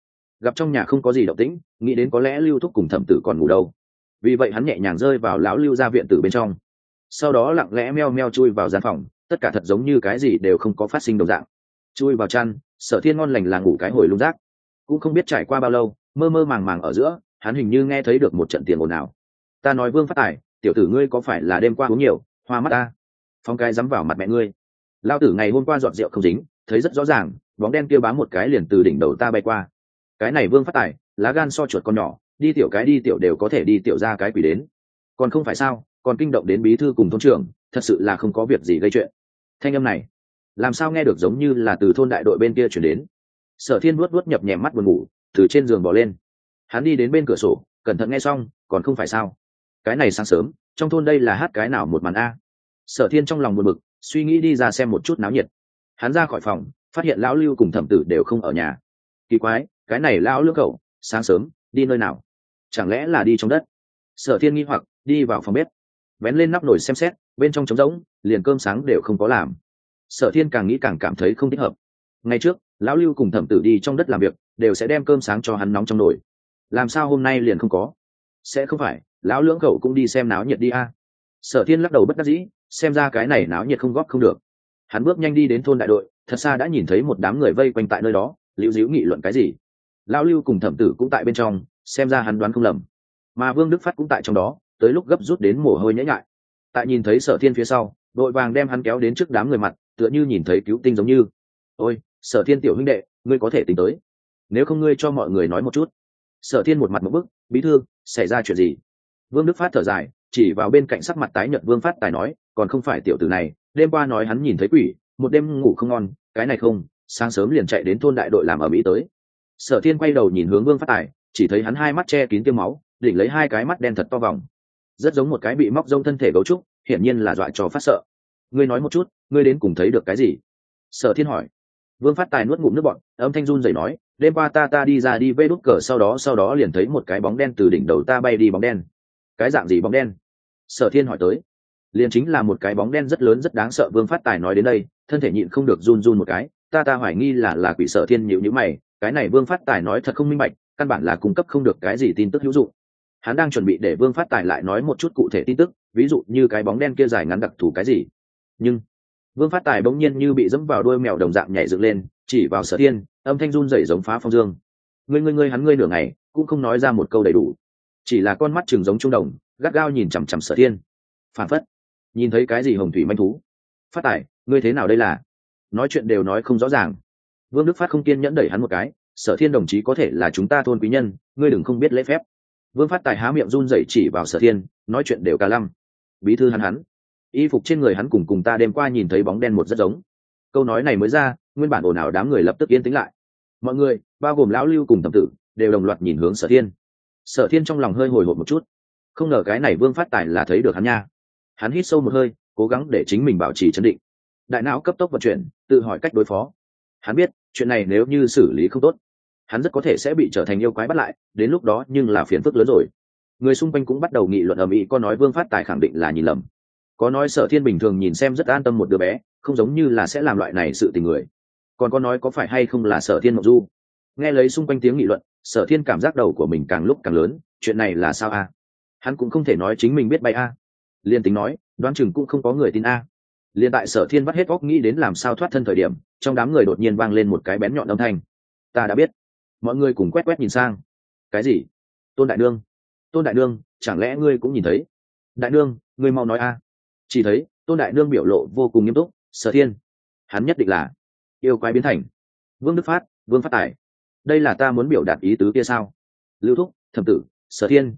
gặp trong nhà không có gì động tĩnh, nghĩ đến có lẽ Lưu Thúc cùng Thẩm Tử còn ngủ đâu, vì vậy hắn nhẹ nhàng rơi vào lão Lưu gia viện tử bên trong, sau đó lặng lẽ meo meo chui vào gian phòng, tất cả thật giống như cái gì đều không có phát sinh đồng dạng. Chui vào chăn, Sở Thiên ngon lành là ngủ cái hồi lung rác, cũng không biết trải qua bao lâu, mơ mơ màng màng ở giữa, hắn hình như nghe thấy được một trận tiền ồn ào. Ta nói Vương Phát Tài, tiểu tử ngươi có phải là đêm qua uống nhiều, hoa mắt ta? Phong cái dám vào mặt mẹ ngươi. Lao tử ngày hôm qua dọn rượu không dính, thấy rất rõ ràng, bóng đen kia bám một cái liền từ đỉnh đầu ta bay qua. Cái này Vương Phát Tài, lá gan so chuột con nhỏ, đi tiểu cái đi tiểu đều có thể đi tiểu ra cái quỷ đến. Còn không phải sao, còn kinh động đến bí thư cùng thôn trưởng, thật sự là không có việc gì gây chuyện. Thanh âm này, làm sao nghe được giống như là từ thôn đại đội bên kia chuyển đến. Sở Thiên vuốt nhập nhèm mắt buồn ngủ, từ trên giường bò lên. Hắn đi đến bên cửa sổ, cẩn thận nghe xong, còn không phải sao? Cái này sáng sớm, trong thôn đây là hát cái nào một màn a? Sở Thiên trong lòng buồn bực, suy nghĩ đi ra xem một chút náo nhiệt. Hắn ra khỏi phòng, phát hiện lão Lưu cùng Thẩm Tử đều không ở nhà. Kỳ quái, cái này lão Lưỡng cậu, sáng sớm đi nơi nào? Chẳng lẽ là đi trong đất? Sở Thiên nghi hoặc đi vào phòng bếp, vén lên nắp nồi xem xét, bên trong trống rỗng, liền cơm sáng đều không có làm. Sở Thiên càng nghĩ càng cảm thấy không thích hợp. Ngày trước, lão Lưu cùng Thẩm Tử đi trong đất làm việc, đều sẽ đem cơm sáng cho hắn nóng trong nồi. Làm sao hôm nay liền không có? Sẽ không phải lão Lưỡng cậu cũng đi xem náo nhiệt đi a? Sở Thiên lắc đầu bất đắc dĩ, xem ra cái này náo nhiệt không góp không được. Hắn bước nhanh đi đến thôn đại đội, thật xa đã nhìn thấy một đám người vây quanh tại nơi đó, liễu díu nghị luận cái gì. Lão Lưu cùng Thẩm Tử cũng tại bên trong, xem ra hắn đoán không lầm. Mà Vương Đức Phát cũng tại trong đó, tới lúc gấp rút đến mồ hôi nhễ nhại. Tại nhìn thấy Sở Thiên phía sau, đội vàng đem hắn kéo đến trước đám người mặt, tựa như nhìn thấy cứu tinh giống như. Ôi, Sở Thiên tiểu huynh đệ, ngươi có thể tính tới, nếu không ngươi cho mọi người nói một chút. Sở Thiên một mặt một bức, bí thư, xảy ra chuyện gì? Vương Đức Phát thở dài, chỉ vào bên cạnh sắc mặt tái nhợt Vương Phát Tài nói, còn không phải tiểu tử này, đêm qua nói hắn nhìn thấy quỷ, một đêm ngủ không ngon, cái này không, sáng sớm liền chạy đến thôn đại đội làm ở mỹ tới. Sở Thiên quay đầu nhìn hướng Vương Phát Tài, chỉ thấy hắn hai mắt che kín tiêm máu, đỉnh lấy hai cái mắt đen thật to vòng, rất giống một cái bị móc rông thân thể gấu trúc, hiển nhiên là dọa cho phát sợ. Ngươi nói một chút, ngươi đến cùng thấy được cái gì? Sở Thiên hỏi. Vương Phát Tài nuốt ngụm nước bọt, âm thanh run rẩy nói, đêm qua ta đi ra đi vê đút cờ, sau đó liền thấy một cái bóng đen từ đỉnh đầu ta bay đi. Bóng đen? Cái dạng gì bóng đen? Sở Thiên hỏi tới. Liền chính là một cái bóng đen rất lớn rất đáng sợ. Vương Phát Tài nói đến đây, thân thể nhịn không được run run một cái, ta hoài nghi là quỷ. Sở Thiên nhíu nhíu mày, cái này Vương Phát Tài nói thật không minh bạch, căn bản là cung cấp không được cái gì tin tức hữu dụng. Hắn đang chuẩn bị để Vương Phát Tài lại nói một chút cụ thể tin tức, ví dụ như cái bóng đen kia dài ngắn đặc thù cái gì. Nhưng Vương Phát Tài bỗng nhiên như bị dẫm vào đuôi mèo đồng dạng nhảy dựng lên, chỉ vào Sở Thiên, âm thanh run rẩy giống phá phong dương. Ngươi hắn nửa ngày cũng không nói ra một câu đầy đủ, chỉ là con mắt trừng giống trung đồng, gắt gao nhìn chằm chằm Sở Thiên. Phản phất nhìn thấy cái gì hồng thủy manh thú. Phát Tài, ngươi thế nào đây là? Nói chuyện đều nói không rõ ràng. Vương Đức Phát không kiên nhẫn đẩy hắn một cái, Sở Thiên đồng chí có thể là chúng ta thôn quý nhân, ngươi đừng không biết lễ phép. Vương Phát Tài há miệng run rẩy chỉ vào Sở Thiên, nói chuyện đều cả lăm. Bí thư hắn, y phục trên người hắn cùng ta đêm qua nhìn thấy bóng đen một rất giống. Câu nói này mới ra, nguyên bản ồn ào đám người lập tức yên tĩnh lại. Mọi người, bao gồm lão Lưu cùng Thẩm Tử, đều đồng loạt nhìn hướng Sở Thiên. Sở Thiên trong lòng hơi hồi hộp một chút, không ngờ cái này Vương Phát Tài là thấy được hắn nha. Hắn hít sâu một hơi, cố gắng để chính mình bảo trì trấn định. Đại não cấp tốc vận chuyển, tự hỏi cách đối phó. Hắn biết, chuyện này nếu như xử lý không tốt, hắn rất có thể sẽ bị trở thành yêu quái bắt lại, đến lúc đó nhưng là phiền phức lớn rồi. Người xung quanh cũng bắt đầu nghị luận ầm ĩ, có nói Vương Phát Tài khẳng định là nhìn lầm, có nói Sở Thiên bình thường nhìn xem rất an tâm một đứa bé, không giống như là sẽ làm loại này sự tình người, còn có nói có phải hay không là Sở Thiên mộng du. Nghe lấy xung quanh tiếng nghị luận, Sở Thiên cảm giác đầu của mình càng lúc càng lớn, chuyện này là sao a? Hắn cũng không thể nói chính mình biết bay a. Liên tính nói, đoán chừng cũng không có người tin a. Liên tại Sở Thiên vắt hết óc nghĩ đến làm sao thoát thân thời điểm, trong đám người đột nhiên vang lên một cái bén nhọn âm thanh. Ta đã biết. Mọi người cùng quét nhìn sang. Cái gì? Tôn đại nương. Tôn đại nương, chẳng lẽ ngươi cũng nhìn thấy? Đại nương, ngươi mau nói a. Chỉ thấy Tôn đại nương biểu lộ vô cùng nghiêm túc. Sở Thiên, hắn nhất định là yêu quái biến thành. Vương Đức Phát, Vương Phát Tài, đây là ta muốn biểu đạt ý tứ kia sao? Lưu Thúc, Thẩm Tử, Sở Thiên,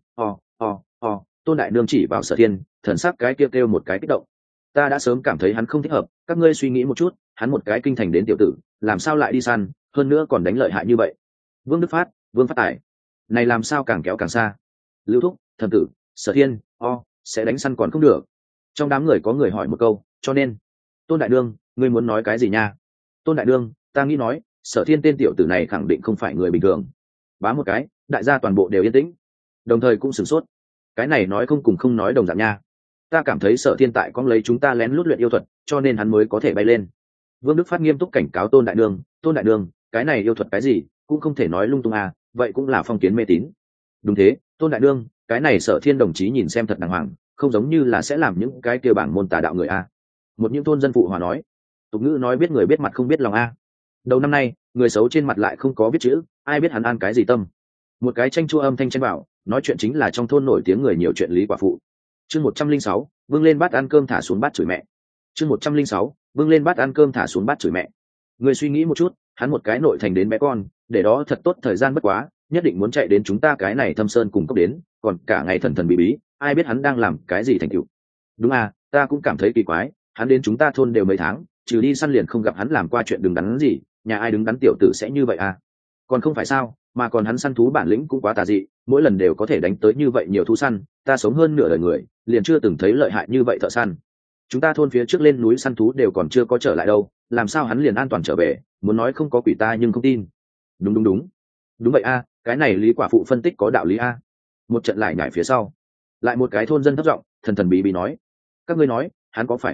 Tôn đại nương chỉ vào Sở Thiên, thần sắc cái kêu một cái kích động. Ta đã sớm cảm thấy hắn không thích hợp, các ngươi suy nghĩ một chút, hắn một cái kinh thành đến tiểu tử, làm sao lại đi săn, hơn nữa còn đánh lợi hại như vậy. Vương Đức Phát, Vương Phát Tài, này làm sao càng kéo càng xa. Lưu Thúc, Thẩm Tử, Sở Thiên, sẽ đánh săn còn không được. Trong đám người có người hỏi một câu, cho nên Tôn đại nương, ngươi muốn nói cái gì nha? Tôn đại nương, ta nghĩ nói, Sở Thiên tên tiểu tử này khẳng định không phải người bình thường. Bá một cái, đại gia toàn bộ đều yên tĩnh, đồng thời cũng sửng sốt. Cái này nói không cùng không nói đồng dạng nha. Ta cảm thấy Sở Thiên tại con lấy chúng ta lén lút luyện yêu thuật, cho nên hắn mới có thể bay lên. Vương Đức Phát nghiêm túc cảnh cáo Tôn đại nương, cái này yêu thuật cái gì cũng không thể nói lung tung à, vậy cũng là phong kiến mê tín. Đúng thế, Tôn đại đương, cái này Sở Thiên đồng chí nhìn xem thật đàng hoàng, không giống như là sẽ làm những cái kia bảng môn tà đạo người a. Một những thôn dân phụ hòa nói. Tục ngữ nói biết người biết mặt không biết lòng a. Đầu năm nay, người xấu trên mặt lại không có biết chữ, ai biết hắn an cái gì tâm. Một cái tranh chua âm thanh chen bảo, nói chuyện chính là trong thôn nổi tiếng người nhiều chuyện lý quả phụ. Chương 106, vâng lên bát ăn cơm thả xuống bát chửi mẹ. Chương 106, vâng lên bát ăn cơm thả xuống bát chửi mẹ. Người suy nghĩ một chút, hắn một cái nội thành đến bé con, để đó thật tốt thời gian bất quá, nhất định muốn chạy đến chúng ta cái này Thâm Sơn cùng cấp đến, còn cả ngày thần thần bí bí, ai biết hắn đang làm cái gì thành tựu. Đúng à, ta cũng cảm thấy kỳ quái, hắn đến chúng ta thôn đều mấy tháng, trừ đi săn liền không gặp hắn làm qua chuyện đứng đắn gì, nhà ai đứng đắn tiểu tử sẽ như vậy à? Còn không phải sao, mà còn hắn săn thú bản lĩnh cũng quá tà dị, mỗi lần đều có thể đánh tới như vậy nhiều thú săn, ta sống hơn nửa đời người, liền chưa từng thấy lợi hại như vậy thợ săn. Chúng ta thôn phía trước lên núi săn thú đều còn chưa có trở lại đâu, làm sao hắn liền an toàn trở về, muốn nói không có quỷ ta nhưng không tin. Đúng vậy a, cái này lý quả phụ phân tích có đạo lý a. Một trận lại nhảy phía sau, lại một cái thôn dân thấp giọng thần thần bí bí nói, các ngươi nói hắn có phải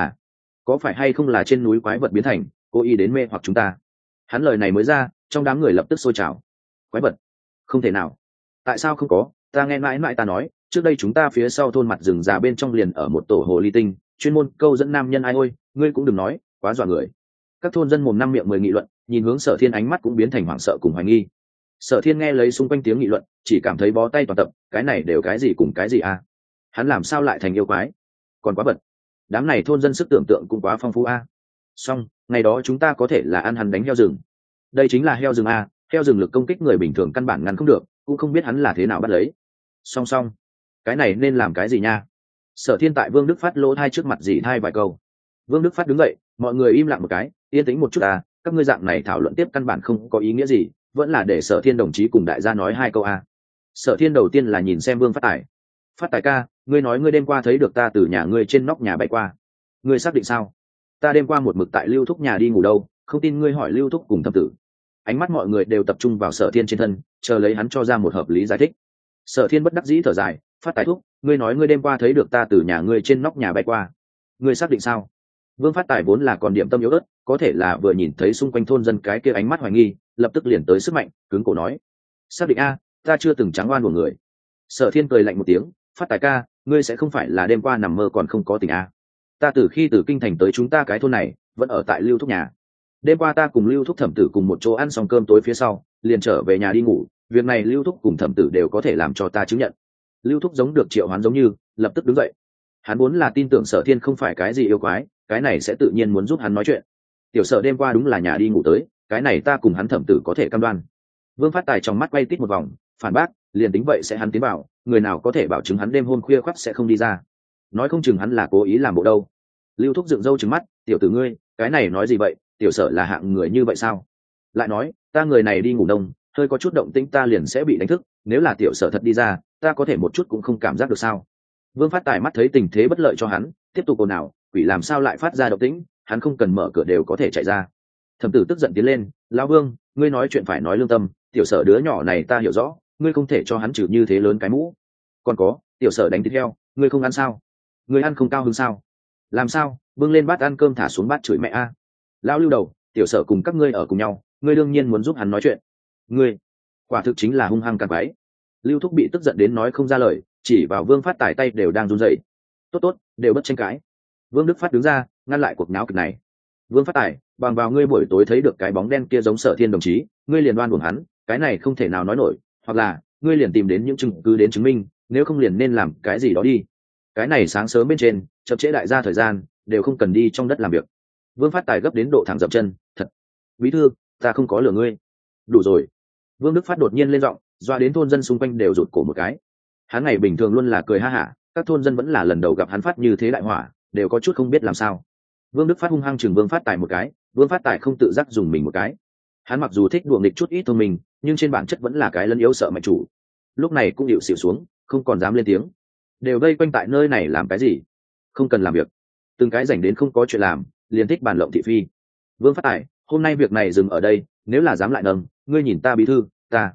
hay không là trên núi quái vật biến thành, cố ý đến mê hoặc chúng ta. Hắn lời này mới ra, trong đám người lập tức sôi trào. Quái vật? Không thể nào. Tại sao không có? Ta nghe mãi mãi ta nói, trước đây chúng ta phía sau thôn mặt rừng già bên trong liền ở một tổ hồ ly tinh, chuyên môn câu dẫn nam nhân ai ôi, ngươi cũng đừng nói, quá dọa người. Các thôn dân mồm năm miệng mười nghị luận, nhìn hướng Sở Thiên ánh mắt cũng biến thành hoảng sợ cùng hoài nghi. Sở Thiên nghe lấy xung quanh tiếng nghị luận, chỉ cảm thấy bó tay toàn tập, cái này đều cái gì cùng cái gì a? Hắn làm sao lại thành yêu quái? Còn quá bật. Đám này thôn dân sức tưởng tượng cũng quá phong phú a. Xong, ngày đó chúng ta có thể là ăn hắn đánh heo rừng. Đây chính là heo rừng a, heo rừng lực công kích người bình thường căn bản ngăn không được, cũng không biết hắn là thế nào bắt lấy. Song, cái này nên làm cái gì nha? Sở Thiên tại Vương Đức Phát lỗ thai trước mặt dì thai vài câu. Vương Đức Phát đứng dậy, mọi người im lặng một cái, yên tĩnh một chút à, các ngươi dạng này thảo luận tiếp căn bản không có ý nghĩa gì, vẫn là để Sở Thiên đồng chí cùng đại gia nói hai câu à. Sở Thiên đầu tiên là nhìn xem Vương Phát Tài. Phát Tài ca, ngươi nói ngươi đêm qua thấy được ta từ nhà ngươi trên nóc nhà bay qua. Ngươi xác định sao? Ta đêm qua một mực tại Lưu Thúc nhà đi ngủ đâu, không tin ngươi hỏi Lưu Thúc cùng thâm tử. Ánh mắt mọi người đều tập trung vào Sở Thiên trên thân, chờ lấy hắn cho ra một hợp lý giải thích. Sở Thiên bất đắc dĩ thở dài, Phát Tài thúc, ngươi nói ngươi đêm qua thấy được ta từ nhà ngươi trên nóc nhà bay qua. Ngươi xác định sao? Vương Phát Tài vốn là còn điểm tâm yếu ớt, có thể là vừa nhìn thấy xung quanh thôn dân cái kia ánh mắt hoài nghi, lập tức liền tới sức mạnh, cứng cổ nói: xác định a, ta chưa từng trắng oan của người. Sở Thiên cười lạnh một tiếng, Phát Tài ca, ngươi sẽ không phải là đêm qua nằm mơ còn không có tỉnh a? Ta từ khi từ kinh thành tới chúng ta cái thôn này, vẫn ở tại Lưu Thúc nhà. Đêm qua ta cùng Lưu Thúc thẩm tử cùng một chỗ ăn xong cơm tối phía sau, liền trở về nhà đi ngủ, việc này Lưu Thúc cùng thẩm tử đều có thể làm cho ta chứng nhận. Lưu Thúc giống được triệu hoán giống như, lập tức đứng dậy. Hắn vốn là tin tưởng Sở Thiên không phải cái gì yêu quái, cái này sẽ tự nhiên muốn giúp hắn nói chuyện. Tiểu Sở đêm qua đúng là nhà đi ngủ tới, cái này ta cùng hắn thẩm tử có thể cam đoan. Vương Phát Tài trong mắt quay tít một vòng, phản bác, liền tính vậy sẽ hắn tiến vào, người nào có thể bảo chứng hắn đêm hôm khuya khoắt sẽ không đi ra? Nói không chừng hắn là cố ý làm bộ đâu. Lưu Thúc dựng râu trừng mắt, tiểu tử ngươi, cái này nói gì vậy, Tiểu Sở là hạng người như vậy sao? Lại nói, ta người này đi ngủ đông, hơi có chút động tĩnh ta liền sẽ bị đánh thức, nếu là Tiểu Sở thật đi ra, ta có thể một chút cũng không cảm giác được sao? Vương Phát Tài mắt thấy tình thế bất lợi cho hắn, tiếp tục ồn ào, quỷ làm sao lại phát ra động tĩnh, hắn không cần mở cửa đều có thể chạy ra. Thẩm tử tức giận tiến lên, lão Vương, ngươi nói chuyện phải nói lương tâm, Tiểu Sở đứa nhỏ này ta hiểu rõ, ngươi không thể cho hắn trừ như thế lớn cái mũ. Còn có, Tiểu Sở đánh thịt heo, ngươi không ăn sao? Ngươi ăn không cao hứng sao? Làm sao? Bưng lên bát ăn cơm thả xuống bát chửi mẹ a. Lão Lưu đầu, Tiểu Sở cùng các ngươi ở cùng nhau, ngươi đương nhiên muốn giúp hắn nói chuyện. Ngươi, quả thực chính là hung hăng càng quái. Lưu Thúc bị tức giận đến nói không ra lời, chỉ vào Vương Phát Tài tay đều đang run rẩy. Tốt, đều bất tranh cãi. Vương Đức Phát đứng ra, ngăn lại cuộc náo kịch này. Vương Phát Tài, bằng vào ngươi buổi tối thấy được cái bóng đen kia giống Sở Thiên đồng chí, ngươi liền đoan uổng hắn, cái này không thể nào nói nổi, hoặc là ngươi liền tìm đến những chứng cứ đến chứng minh, nếu không liền nên làm cái gì đó đi. Cái này sáng sớm bên trên, chậm trễ đại gia thời gian, đều không cần đi trong đất làm việc. Vương Phát Tài gấp đến độ thẳng dậm chân, thật. Bí thư, ta không có lừa ngươi. Đủ rồi. Vương Đức Phát đột nhiên lên giọng, doa đến thôn dân xung quanh đều rụt cổ một cái. Hắn ngày bình thường luôn là cười ha hả, các thôn dân vẫn là lần đầu gặp hắn phát như thế đại hỏa, đều có chút không biết làm sao. Vương Đức Phát hung hăng chừng Vương Phát Tài một cái, Vương Phát Tài không tự giác dùng mình một cái. Hắn mặc dù thích đùa nghịch chút ít thông minh, nhưng trên bản chất vẫn là cái lân yếu sợ mạnh chủ. Lúc này cũng điệu xỉu xuống, không còn dám lên tiếng. Đều vây quanh tại nơi này làm cái gì? Không cần làm việc. Từng cái rảnh đến không có chuyện làm, liền thích bàn lộng thị phi. Vương Phát Tài, hôm nay việc này dừng ở đây, nếu là dám lại nâng, ngươi nhìn ta bí thư,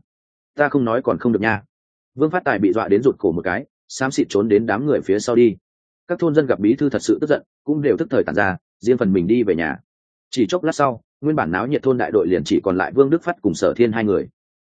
ta không nói còn không được nha. Vương Phát Tài bị dọa đến rụt cổ một cái, xám xịt trốn đến đám người phía sau đi. Các thôn dân gặp bí thư thật sự tức giận, cũng đều tức thời tản ra, riêng phần mình đi về nhà. Chỉ chốc lát sau, nguyên bản náo nhiệt thôn đại đội liền chỉ còn lại Vương Đức Phát cùng Sở Thiên hai người.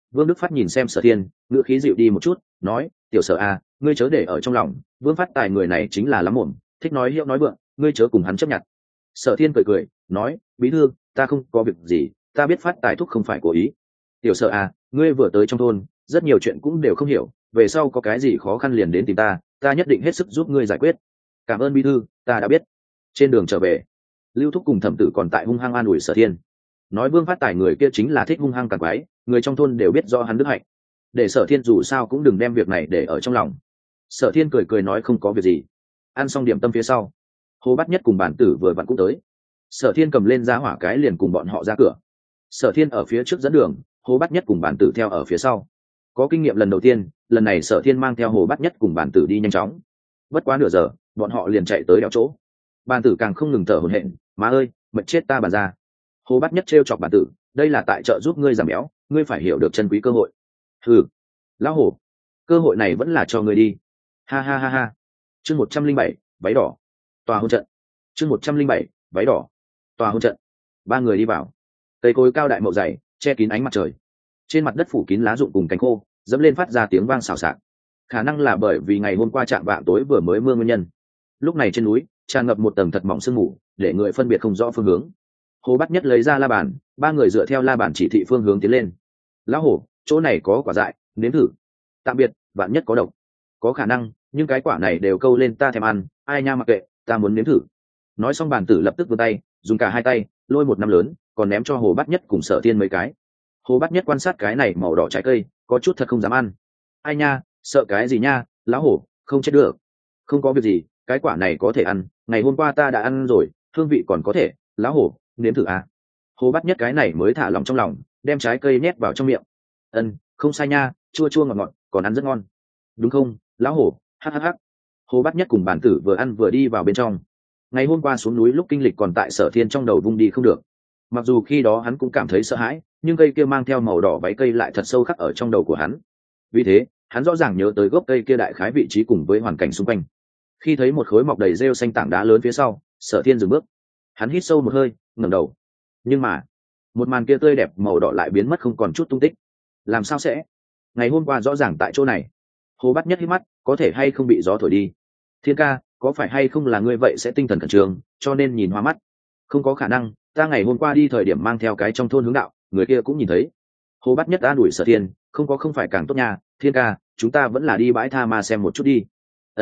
Vương Đức Phát nhìn xem Sở Thiên, ngữ khí dịu đi một chút, nói: "Tiểu Sở à, ngươi chớ để ở trong lòng, Vương Phát Tài người này chính là lắm mồm, thích nói hiệu nói vượng, ngươi chớ cùng hắn chấp nhận." Sở Thiên cười cười, nói: "Bí thư, ta không có việc gì, ta biết Phát Tài thúc không phải cố ý. Tiểu Sở à, ngươi vừa tới trong thôn, rất nhiều chuyện cũng đều không hiểu, về sau có cái gì khó khăn liền đến tìm ta, ta nhất định hết sức giúp ngươi giải quyết." "Cảm ơn bí thư, ta đã biết." Trên đường trở về, Lưu Thúc cùng Thẩm Tử còn tại hung hăng an ủi Sở Thiên, nói Vương Phát Tài người kia chính là thích hung hăng càng quái, người trong thôn đều biết do hắn đức hạnh, để Sở Thiên dù sao cũng đừng đem việc này để ở trong lòng. Sở Thiên cười cười nói không có việc gì. Ăn xong điểm tâm phía sau, Hồ Bát Nhất cùng Bản Tử vừa vặn cũng tới. Sở Thiên cầm lên giá hỏa cái liền cùng bọn họ ra cửa. Sở Thiên ở phía trước dẫn đường, Hồ Bát Nhất cùng Bản Tử theo ở phía sau. Có kinh nghiệm lần đầu tiên, lần này Sở Thiên mang theo Hồ Bát Nhất cùng Bản Tử đi nhanh chóng. Bất quá nửa giờ, bọn họ liền chạy tới đèo chỗ. Bản Tử càng không ngừng thở hổn hển, "Má ơi, mệt chết ta bà ra." Hồ Bát Nhất trêu chọc Bản Tử, "Đây là tại trợ giúp ngươi giảm béo, ngươi phải hiểu được chân quý cơ hội." "Hừ, lão Hồ, cơ hội này vẫn là cho ngươi đi." Ha ha ha ha. Chương 107, váy đỏ. Tòa hôn trận. Chương 107, váy đỏ. Tòa hôn trận. Ba người đi vào. Cây cối cao đại mậu dày, che kín ánh mặt trời. Trên mặt đất phủ kín lá rụng cùng cánh khô, dẫm lên phát ra tiếng vang xào xạc. Khả năng là bởi vì ngày hôm qua chạm vạng tối vừa mới mưa nguyên nhân. Lúc này trên núi tràn ngập một tầng thật mỏng sương mù, để người phân biệt không rõ phương hướng. Hồ Bát Nhất lấy ra la bàn, ba người dựa theo la bàn chỉ thị phương hướng tiến lên. "Lão Hồ, chỗ này có quả dại, nếm thử." "Tạm biệt, vạn nhất có độc." "Có khả năng, nhưng cái quả này đều câu lên ta thèm ăn, ai nha mặc kệ, ta muốn nếm thử." Nói xong Bản Tử lập tức vươn tay, dùng cả hai tay lôi một nắm lớn, còn ném cho Hồ Bát Nhất cùng Sở Thiên mấy cái. Hồ Bát Nhất quan sát cái này màu đỏ trái cây, có chút thật không dám ăn. "Ai nha, sợ cái gì nha, lão Hổ, không chết được." "Không có việc gì, cái quả này có thể ăn, ngày hôm qua ta đã ăn rồi, hương vị còn có thể, lão Hổ, nếm thử à." Hồ Bát Nhất cái này mới thả lòng trong lòng, đem trái cây nhét vào trong miệng. Không sai nha, chua chua ngọt ngọt, còn ăn rất ngon." "Đúng không, lão Hổ?" "Hắc. Hồ Bát Nhất cùng Bản Tử vừa ăn vừa đi vào bên trong. Ngày hôm qua xuống núi lúc kinh lịch còn tại Sở Thiên trong đầu vung đi không được. Mặc dù khi đó hắn cũng cảm thấy sợ hãi, nhưng cây kia mang theo màu đỏ váy cây lại thật sâu khắc ở trong đầu của hắn. Vì thế, hắn rõ ràng nhớ tới gốc cây kia đại khái vị trí cùng với hoàn cảnh xung quanh. Khi thấy một khối mọc đầy rêu xanh tảng đá lớn phía sau, Sở Thiên dừng bước. Hắn hít sâu một hơi, ngẩng đầu. Nhưng mà, một màn kia tươi đẹp màu đỏ lại biến mất không còn chút tung tích. Làm sao sẽ? Ngày hôm qua rõ ràng tại chỗ này. Hồ Bát Nhất hít mắt, có thể hay không bị gió thổi đi? "Thiên ca, có phải hay không là ngươi vậy sẽ tinh thần khẩn trương, cho nên nhìn hoa mắt?" "Không có khả năng, ta ngày hôm qua đi thời điểm mang theo cái trong thôn hướng đạo, người kia cũng nhìn thấy." Hồ Bát Nhất an ủi Sở Thiên, không phải càng tốt nha, Thiên ca, chúng ta vẫn là đi bãi tha ma xem một chút đi."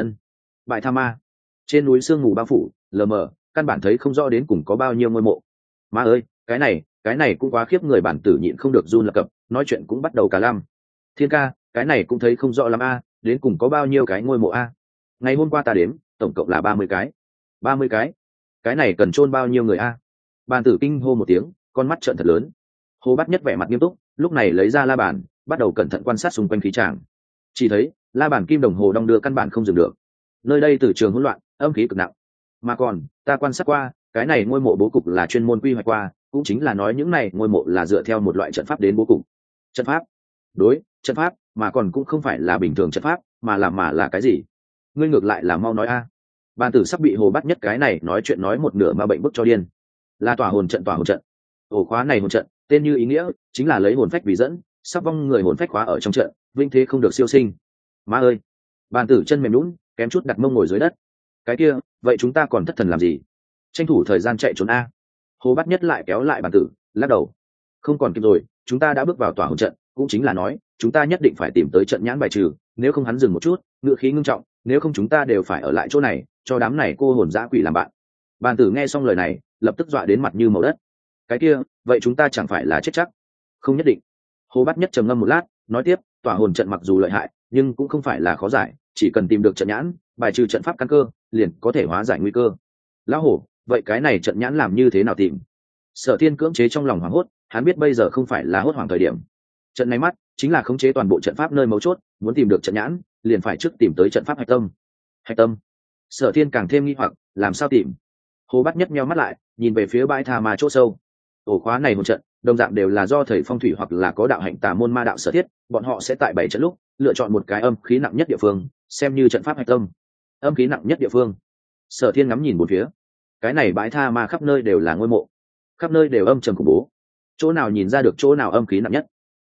Bãi tha ma. Trên núi sương mù bao phủ, lờ mờ, căn bản thấy không rõ đến cùng có bao nhiêu ngôi mộ. "Ma ơi, cái này cũng quá khiếp." Người Bản Tử nhịn không được run lập cập, nói chuyện cũng bắt đầu cả lăm. "Thiên ca, cái này cũng thấy không rõ lắm a, đến cùng có bao nhiêu cái ngôi mộ a?" "Ngày hôm qua ta đếm, tổng cộng là 30 cái." 30 cái? Cái này cần chôn bao nhiêu người a? Bản Tử kinh hô một tiếng, con mắt trợn thật lớn. Hồ Bát Nhất vẻ mặt nghiêm túc, lúc này lấy ra la bàn, bắt đầu cẩn thận quan sát xung quanh khí tràng. Chỉ thấy la bàn kim đồng hồ đong đưa căn bản không dừng được. Nơi đây từ trường hỗn loạn, âm khí cực nặng. Mà còn, ta quan sát qua, cái này ngôi mộ bố cục là chuyên môn quy hoạch qua, cũng chính là nói những này ngôi mộ là dựa theo một loại trận pháp đến bố cục. Trận pháp? Đối, trận pháp, mà còn cũng không phải là bình thường trận pháp, mà là cái gì? Ngươi ngược lại là mau nói a. Bản Tử sắp bị Hồ Bát Nhất cái này nói chuyện nói một nửa mà bệnh bức cho điên. Là tòa hồn trận. Ổ khóa này hồn trận, tên như ý nghĩa, chính là lấy hồn phách vì dẫn, sắp vong người hồn phách khóa ở trong trận, vinh thế không được siêu sinh. "Ma ơi!" Bản Tử chân mềm nhũn, kém chút đặt mông ngồi dưới đất. "Cái kia, vậy chúng ta còn thất thần làm gì? Tranh thủ thời gian chạy trốn a." Hồ Bát Nhất lại kéo lại Bản Tử, lắc đầu. "Không còn kịp rồi, chúng ta đã bước vào tòa hồn trận, cũng chính là nói, chúng ta nhất định phải tìm tới trận nhãn bài trừ, nếu không." Hắn dừng một chút, ngựa khí ngưng trọng, "Nếu không chúng ta đều phải ở lại chỗ này, cho đám này cô hồn dã quỷ làm bạn." Bản Tử nghe xong lời này, lập tức dọa đến mặt như màu đất. "Cái kia, vậy chúng ta chẳng phải là chết chắc?" "Không nhất định." Hồ Bát Nhất trầm ngâm một lát, nói tiếp, "Tòa hồn trận mặc dù lợi hại, nhưng cũng không phải là khó giải, chỉ cần tìm được trận nhãn, bài trừ trận pháp căn cơ, liền có thể hóa giải nguy cơ." "Lão Hổ, vậy cái này trận nhãn làm như thế nào tìm?" Sở Thiên cưỡng chế trong lòng hoảng hốt, hắn biết bây giờ không phải là hốt hoảng thời điểm. Trận này mắt chính là khống chế toàn bộ trận pháp nơi mấu chốt, muốn tìm được trận nhãn, liền phải trước tìm tới trận pháp hạch tâm. Hạch tâm? Sở Thiên càng thêm nghi hoặc, làm sao tìm? Hồ Bát Nhất nheo mắt lại, nhìn về phía bãi tha ma chỗ sâu. Ổ khóa này một trận, đồng dạng đều là do thầy phong thủy hoặc là có đạo hạnh tà môn ma đạo sở thiết, bọn họ sẽ tại 7 trận lúc lựa chọn một cái âm khí nặng nhất địa phương, xem như trận pháp hạch tâm. Âm khí nặng nhất địa phương. Sở Thiên ngắm nhìn bốn phía. Cái này bãi tha ma khắp nơi đều là ngôi mộ, khắp nơi đều âm trầm khủng bố. Chỗ nào nhìn ra được chỗ nào âm khí nặng nhất?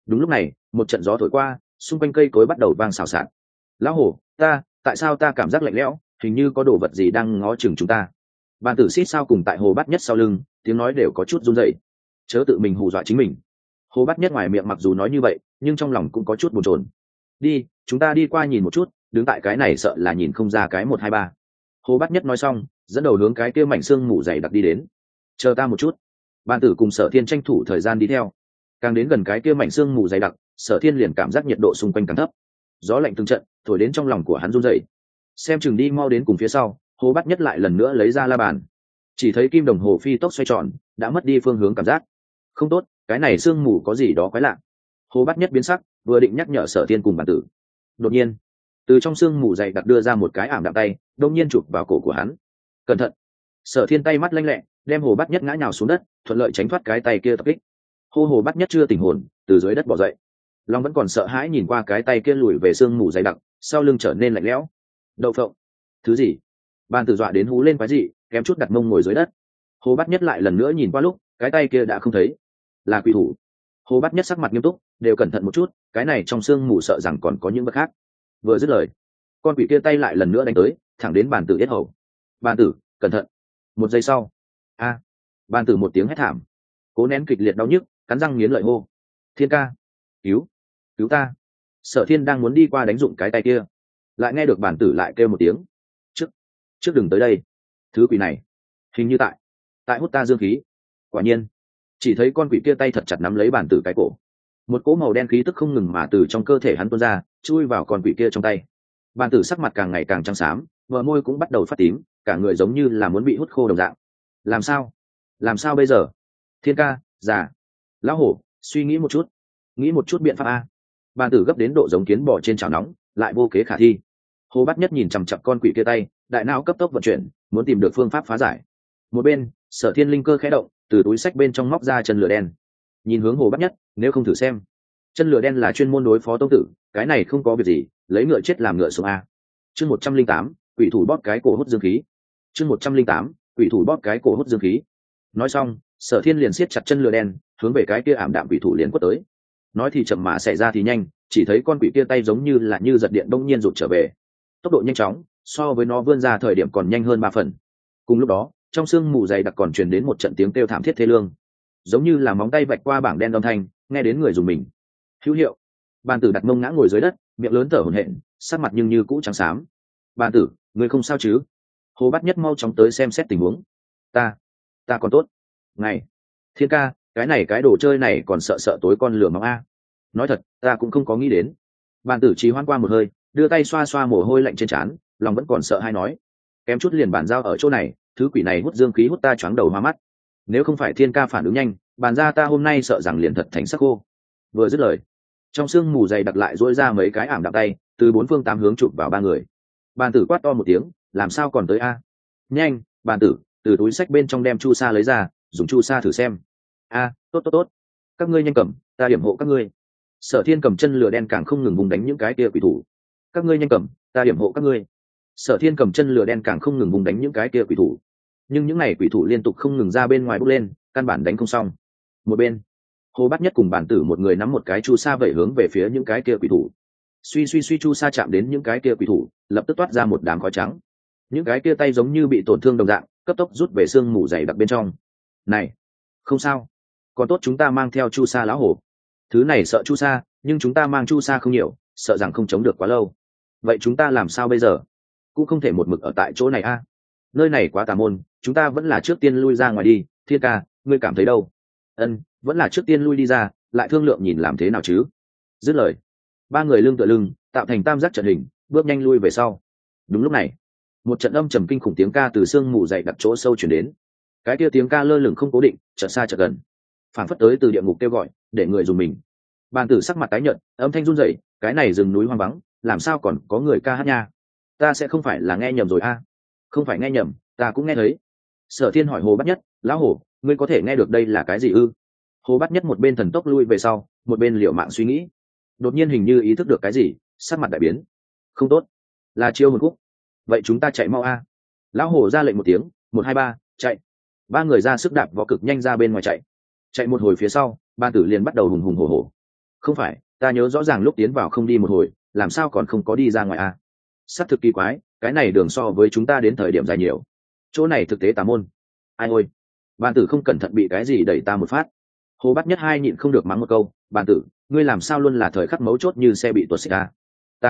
Đúng lúc này một trận gió thổi qua, xung quanh cây cối bắt đầu vang xào xạc. Lão hổ, tại sao ta cảm giác lạnh lẽo, hình như có đồ vật gì đang ngó chừng chúng ta. Bàn tử xít sao cùng tại Hồ Bát Nhất sau lưng, tiếng nói đều có chút run rẩy. Chớ tự mình hù dọa chính mình. Hồ Bát Nhất ngoài miệng mặc dù nói như vậy, nhưng trong lòng cũng có chút bồn chồn. Đi, chúng ta đi qua nhìn một chút, đứng tại cái này sợ là nhìn không ra cái 1, 2, 3. Hồ Bát Nhất nói xong, dẫn đầu hướng cái kia mảnh xương mù dày đặc đi đến. Chờ ta một chút. Bàn tử cùng Sở Thiên tranh thủ thời gian đi theo. Càng đến gần cái kia mảnh xương mù dày đặc, Sở Thiên liền cảm giác nhiệt độ xung quanh càng thấp. Gió lạnh từng trận thổi đến trong lòng của hắn run rẩy. Xem chừng đi mau đến cùng phía sau, Hồ Bát Nhất lại lần nữa lấy ra la bàn. Chỉ thấy kim đồng hồ phi tốc xoay tròn, đã mất đi phương hướng cảm giác. Không tốt, cái này sương mù có gì đó quái lạ. Hồ Bát Nhất biến sắc, vừa định nhắc nhở Sở Thiên cùng Bàn tử. Đột nhiên, từ trong sương mù dày đặc đưa ra một cái ảm đạm tay, đột nhiên chụp vào cổ của hắn. Cẩn thận! Sở Thiên tay mắt lanh lẹ, đem Hồ Bát Nhất ngã nhào xuống đất, thuận lợi tránh thoát cái tay kia tập kích. Hồ Bát Nhất chưa tỉnh hồn, từ dưới đất bò dậy. Long vẫn còn sợ hãi nhìn qua cái tay kia lùi về sương mù dày đặc, sau lưng trở nên lạnh lẽo. Đậu phộng! Thứ gì? Bàn tử dọa đến hú lên quái dị, kém chút đặt mông ngồi dưới đất. Hồ Bát Nhất lại lần nữa nhìn qua lúc, cái tay kia đã không thấy. Là quỷ thủ. Hồ Bát Nhất sắc mặt nghiêm túc, đều cẩn thận một chút, cái này trong sương mù sợ rằng còn có những vật khác. Vừa dứt lời, con quỷ kia tay lại lần nữa đánh tới, thẳng đến bàn tử yết hầu. Bàn tử, cẩn thận! Một giây sau, bàn tử một tiếng hét thảm, cố nén kịch liệt đau nhức, cắn răng nghiến lợi hô: Thiên ca, cứu ta! Sở Thiên đang muốn đi qua đánh dụng cái tay kia, lại nghe được bàn tử lại kêu một tiếng: trước đừng tới đây, thứ quỷ này hình như tại hút ta dương khí. Quả nhiên, chỉ thấy con quỷ kia tay thật chặt nắm lấy bàn tử cái cổ, một cỗ màu đen khí tức không ngừng mà từ trong cơ thể hắn tuôn ra, chui vào con quỷ kia trong tay. Bàn tử sắc mặt càng ngày càng trắng xám, bờ môi cũng bắt đầu phát tím, cả người giống như là muốn bị hút khô đồng dạng. Làm sao bây giờ? Thiên ca, già, lão hổ, suy nghĩ một chút biện pháp a. Bàn tử gấp đến độ giống kiến bò trên chảo nóng, lại vô kế khả thi. Hồ Bát Nhất nhìn chằm chằm con quỷ kia tay, đại não cấp tốc vận chuyển, muốn tìm được phương pháp phá giải. Một bên, Sở Thiên linh cơ khẽ động, từ túi sách bên trong móc ra chân lửa đen, nhìn hướng Hồ Bát Nhất, nếu không thử xem. Chân lửa đen là chuyên môn đối phó tông tử, cái này không có việc gì, lấy ngựa chết làm ngựa sống a. Chương 108, quỷ thủ bóp cái cổ hút dương khí. Chương 108, quỷ thủ bóp cái cổ hút dương khí. Nói xong, Sở Thiên liền siết chặt chân lửa đen, hướng về cái kia ảm đạm quỷ thủ liền quất tới. Nói thì chậm mà xảy ra thì nhanh, chỉ thấy con quỷ kia tay giống như là như giật điện bỗng nhiên rụt trở về, tốc độ nhanh chóng, so với nó vươn ra thời điểm còn nhanh hơn 3 phần. Cùng lúc đó, trong sương mù dày đặc còn truyền đến một trận tiếng kêu thảm thiết thê lương, giống như là móng tay vạch qua bảng đen âm thanh, nghe đến người dùng mình. Hữu hiệu. Bàn tử đặt mông ngã ngồi dưới đất, miệng lớn thở hổn hển, sắc mặt nhưng như cũ trắng xám. Bàn tử, người không sao chứ? Hồ Bát Nhất mau chóng tới xem xét tình huống. Ta còn tốt. Này, Thiên ca, cái đồ chơi này còn sợ tối con lửa móng a. Nói thật, ta cũng không có nghĩ đến. Bàn tử trì hoãn qua một hơi, đưa tay xoa xoa mồ hôi lạnh trên trán, lòng vẫn còn sợ hay nói: kém chút liền bàn giao ở chỗ này, thứ quỷ này hút dương khí hút ta choáng đầu hoa mắt. Nếu không phải Thiên ca phản ứng nhanh, bàn ra ta hôm nay sợ rằng liền thật thành sắc khô. Vừa dứt lời, trong sương mù dày đặc lại dỗi ra mấy cái ảm đạm tay, từ 4 phương 8 hướng chụp vào 3 người. Bàn tử quát to một tiếng: làm sao còn tới a? Nhanh, bàn tử, từ túi sách bên trong đem chu sa lấy ra, dùng chu sa thử xem. Tốt, các ngươi nhanh cầm, ta điểm hộ các ngươi. Sở Thiên cầm chân lửa đen càng không ngừng vùng đánh những cái kia quỷ thủ. Các ngươi nhanh cầm, ta điểm hộ các ngươi. Sở Thiên cầm chân lửa đen càng không ngừng vùng đánh những cái kia quỷ thủ. Nhưng những này quỷ thủ liên tục không ngừng ra bên ngoài bốc lên, căn bản đánh không xong. Một bên, Hồ Bát Nhất cùng Bàn tử một người nắm một cái chu sa vẩy hướng về phía những cái kia quỷ thủ. Suy chu sa chạm đến những cái kia quỷ thủ, lập tức toát ra một đám khói trắng. Những cái kia tay giống như bị tổn thương đồng dạng, cấp tốc rút về xương mù dày đặc bên trong. Này, không sao, còn tốt chúng ta mang theo chu sa lão hổ. Thứ này sợ chu sa, nhưng chúng ta mang chu sa không nhiều, sợ rằng không chống được quá lâu. Vậy chúng ta làm sao bây giờ? Cũng không thể một mực ở tại chỗ này a. Nơi này quá tà môn, chúng ta vẫn là trước tiên lui ra ngoài đi. Thiên ca, ngươi cảm thấy đâu? Vẫn là trước tiên lui đi ra, lại thương lượng nhìn làm thế nào chứ. Dứt lời, 3 người lưng tựa lưng, tạo thành tam giác trận hình, bước nhanh lui về sau. Đúng lúc này, một trận âm trầm kinh khủng tiếng ca từ sương mù dày đặc chỗ sâu chuyển đến. Cái kia tiếng ca lơ lửng không cố định, chợt xa chợt gần, phảng phất tới từ địa ngục kêu gọi, để người dùng mình. Bàn tử sắc mặt tái nhợt, âm thanh run rẩy, cái này rừng núi hoang vắng, làm sao còn có người ca hát nha? Ta sẽ không phải là nghe nhầm rồi a? Không phải nghe nhầm, ta cũng nghe thấy. Sở Thiên hỏi Hồ Bát Nhất: lão hổ, ngươi có thể nghe được đây là cái gì ư? Hồ Bát Nhất một bên thần tốc lui về sau, một bên liều mạng suy nghĩ. Đột nhiên hình như ý thức được cái gì, sắc mặt đại biến. Không tốt, là chiêu hồn khúc. Vậy chúng ta chạy mau a. Lão hổ ra lệnh một tiếng: 1, 2, 3, chạy. 3 người ra sức đạp võ cực nhanh ra bên ngoài chạy. Chạy một hồi phía sau, Bàn tử liền bắt đầu hùng hùng hổ hổ. không phải, ta nhớ rõ ràng lúc tiến vào không đi một hồi, làm sao còn không có đi ra ngoài à? Sắp thực kỳ quái, cái này đường so với chúng ta đến thời điểm dài nhiều. Chỗ này thực tế tà môn. Ai ôi, bàn tử không cẩn thận bị cái gì đẩy ta một phát. Hồ Bát Nhất hai nhịn không được mắng một câu, bàn tử, ngươi làm sao luôn là thời khắc mấu chốt như xe bị tuột xích à?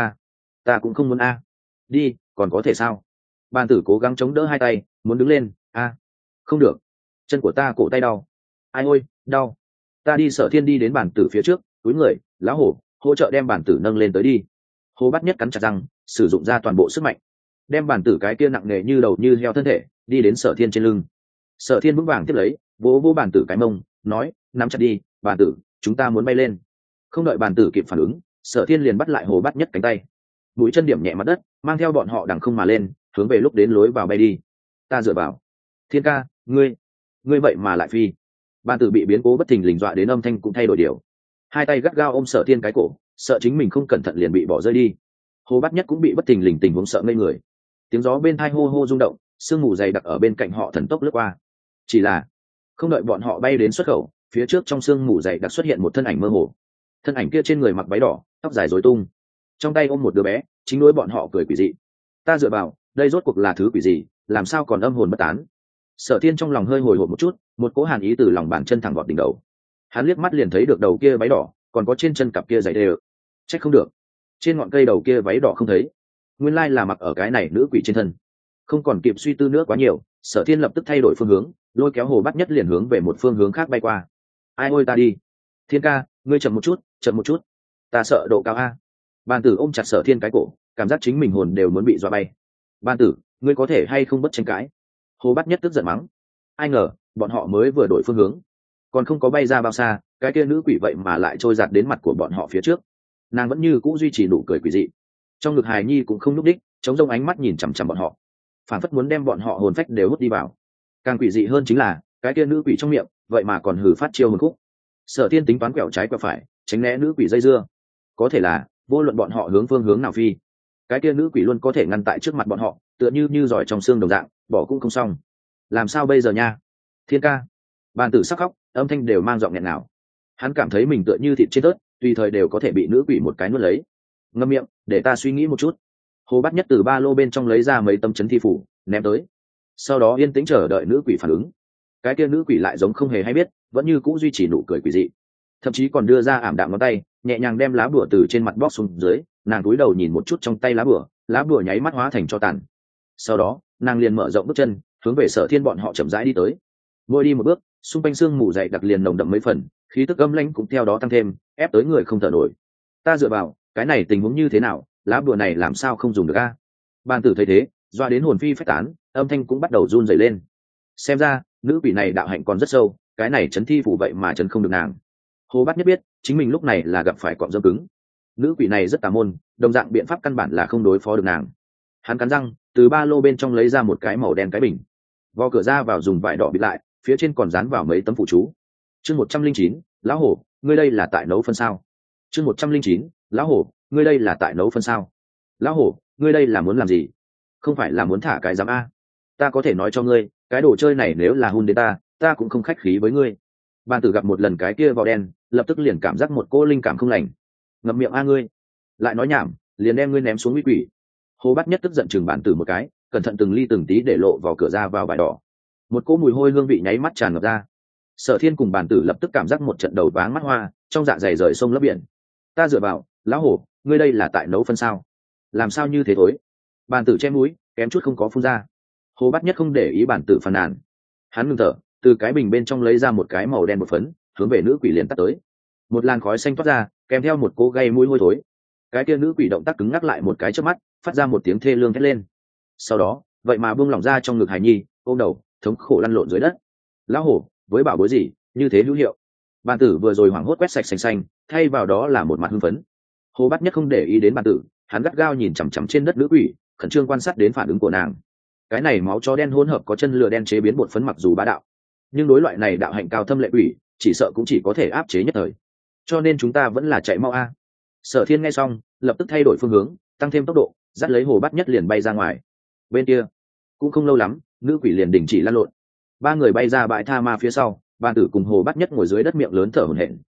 Ta cũng không muốn a. Đi, còn có thể sao? Bàn tử cố gắng chống đỡ hai tay, muốn đứng lên, a. Không được, chân của ta cổ tay đau. Ai ôi, đau. Ta đi. Sở Thiên đi đến bàn tử phía trước, túi người, lão hổ, hỗ trợ đem bàn tử nâng lên tới đi. Hồ Bát Nhất cắn chặt răng, sử dụng ra toàn bộ sức mạnh, đem bàn tử cái kia nặng nề như đầu như heo thân thể đi đến Sở Thiên trên lưng. Sở Thiên vững vàng tiếp lấy, vỗ vỗ bàn tử cái mông, nói, nắm chặt đi, bàn tử, chúng ta muốn bay lên. Không đợi bàn tử kịp phản ứng, Sở Thiên liền bắt lại Hồ Bát Nhất cánh tay, mũi chân điểm nhẹ mặt đất, mang theo bọn họ đằng không mà lên, hướng về lúc đến lối vào bay đi. Ta dựa vào. Thiên ca, ngươi vậy mà lại phi. Bàn tử bị biến cố bất thình lình dọa đến âm thanh cũng thay đổi điều, hai tay gắt gao ôm Sở Thiên cái cổ, sợ chính mình không cẩn thận liền bị bỏ rơi đi. Hồ Bát Nhất cũng bị bất thình lình tình huống sợ ngây người, tiếng gió bên tai hô hô rung động, sương mù dày đặc ở bên cạnh họ thần tốc lướt qua. Chỉ là không đợi bọn họ bay đến xuất khẩu, phía trước trong sương mù dày đặc xuất hiện một thân ảnh mơ hồ. Thân ảnh kia trên người mặc váy đỏ, tóc dài rối tung, trong tay ôm một đứa bé, chính đối bọn họ cười quỷ dị. Ta dựa vào, đây rốt cuộc là thứ quỷ gì, làm sao còn âm hồn bất tán? Sở Thiên trong lòng hơi hồi hộp một chút, một cỗ hàn ý từ lòng bàn chân thẳng vọt đỉnh đầu. Hắn liếc mắt liền thấy được đầu kia váy đỏ, còn có trên chân cặp kia giày đều. Trách không được, trên ngọn cây đầu kia váy đỏ không thấy, nguyên lai là mặc ở cái này nữ quỷ trên thân. Không còn kịp suy tư nữa quá nhiều, Sở Thiên lập tức thay đổi phương hướng, lôi kéo Hồ Bát Nhất liền hướng về một phương hướng khác bay qua. Ai ôi ta đi. Thiên ca, ngươi chậm một chút, ta sợ độ cao a. Bàn tử ôm chặt Sở Thiên cái cổ, cảm giác chính mình hồn đều muốn bị dọa bay. Bàn tử, ngươi có thể hay không bất tranh cãi? Hồ Bát Nhất tức giận mắng. Ai ngờ bọn họ mới vừa đổi phương hướng, còn không có bay ra bao xa, cái kia nữ quỷ vậy mà lại trôi giạt đến mặt của bọn họ phía trước. Nàng vẫn như cũ duy trì nụ cười quỷ dị, trong ngực hài nhi cũng không núp đích, chống rông ánh mắt nhìn chằm chằm bọn họ, phản phất muốn đem bọn họ hồn phách đều hút đi vào. Càng quỷ dị hơn chính là cái kia nữ quỷ trong miệng vậy mà còn hừ phát chiêu hồn khúc. Sở Thiên tính toán quẹo trái quẹo phải, tránh né nữ quỷ dây dưa. Có thể là vô luận bọn họ hướng phương hướng nào phi, cái kia nữ quỷ luôn có thể ngăn tại trước mặt bọn họ, tựa như giỏi trong xương đồng dạng, bỏ cũng không xong. Làm sao bây giờ nha? Thiên ca. Bàn tử sắc khóc, âm thanh đều mang giọng nghẹn nào. Hắn cảm thấy mình tựa như thịt trên tớt, tùy thời đều có thể bị nữ quỷ một cái nuốt lấy. Ngậm miệng, để ta suy nghĩ một chút. Hồ Bát Nhất từ ba lô bên trong lấy ra mấy tấm chấn thi phủ, ném tới. Sau đó yên tĩnh chờ đợi nữ quỷ phản ứng. Cái kia nữ quỷ lại giống không hề hay biết, vẫn như cũ duy trì nụ cười quỷ dị, thậm chí còn đưa ra ảm đạm ngón tay, nhẹ nhàng đem lá bùa từ trên mặt bóc xuống dưới. Nàng cúi đầu nhìn một chút trong tay lá bùa nháy mắt hóa thành tro tàn. Sau đó nàng liền mở rộng bước chân, hướng về Sở Thiên bọn họ chậm rãi đi tới. Mỗi đi một bước, xung quanh sương mù dày đặc liền nồng đậm mấy phần, khí tức âm lãnh cũng theo đó tăng thêm, ép tới người không thở nổi. Ta dựa vào, cái này tình huống như thế nào, lá bùa này làm sao không dùng được a? Bàn tử thấy thế, doa đến hồn phi phách tán, âm thanh cũng bắt đầu run rẩy lên. Xem ra nữ quỷ này đạo hạnh còn rất sâu, cái này chấn thi phủ vậy mà chấn không được nàng. Hồ Bát Nhất biết chính mình lúc này là gặp phải cọm dâm cứng. Nữ quỷ này rất tà môn, đồng dạng biện pháp căn bản là không đối phó được nàng. Hắn cắn răng, từ ba lô bên trong lấy ra một cái màu đen cái bình, vò cửa ra vào dùng vải đỏ bịt lại, phía trên còn dán vào mấy tấm phụ chú. Chương 109, lão hổ, ngươi đây là tại nấu phân sao? Chương 109, lão hổ, ngươi đây là tại nấu phân sao? Lão hổ, ngươi đây là muốn làm gì? Không phải là muốn thả cái giám a? Ta có thể nói cho ngươi, cái đồ chơi này nếu là hun đến ta cũng không khách khí với ngươi. Bàn tử gặp một lần cái kia vò đen, lập tức liền cảm giác một cô linh cảm không lành. Ngậm miệng a ngươi, lại nói nhảm, liền đem ngươi ném xuống nguy quỷ. Hồ Bát Nhất tức giận chừng bàn tử một cái, cẩn thận từng ly từng tí để lộ vào cửa ra vào vải đỏ. Một cỗ mùi hôi hương vị nháy mắt tràn ngập ra. Sở Thiên cùng bàn tử lập tức cảm giác một trận đầu váng mắt hoa, trong dạ dày rời sông lấp biển. Ta dựa vào, lão hổ, ngươi đây là tại nấu phân sao? Làm sao như thế thối? Bàn tử che mũi, kém chút không có phun ra. Hồ Bát Nhất không để ý bàn tử phàn nàn, hắn ngừng thở, từ cái bình bên trong lấy ra một cái màu đen bột phấn, hướng về nữ quỷ liền tắt tới. Một làn khói xanh toát ra, kèm theo một cỗ gây mũi hôi thối. Cái kia nữ quỷ động tác cứng ngắc lại một cái chớp mắt, phát ra một tiếng thê lương thét lên. Sau đó, vậy mà buông lỏng ra trong ngực hài nhi, ôm đầu, thống khổ lăn lộn dưới đất. Lão hổ, với bảo bối gì như thế hữu hiệu? Bàn tử vừa rồi hoảng hốt quét sạch xanh xanh, thay vào đó là một mặt hưng phấn. Hồ Bát Nhất không để ý đến bàn tử, hắn gắt gao nhìn chằm chằm trên đất nữ quỷ, khẩn trương quan sát đến phản ứng của nàng. Cái này máu chó đen hỗn hợp có chân lửa đen chế biến bột phấn mặc dù bá đạo, nhưng đối loại này đạo hạnh cao thâm lệ quỷ, chỉ sợ cũng chỉ có thể áp chế nhất thời. Cho nên chúng ta vẫn là chạy mau a. Sở Thiên nghe xong, lập tức thay đổi phương hướng, tăng thêm tốc độ, dắt lấy Hồ Bát Nhất liền bay ra ngoài. Bên kia cũng không lâu lắm, nữ quỷ liền đình chỉ lăn lộn. Ba người bay ra bãi tha ma phía sau, bàn tử cùng Hồ Bát Nhất ngồi dưới đất miệng lớn thở hổn hển.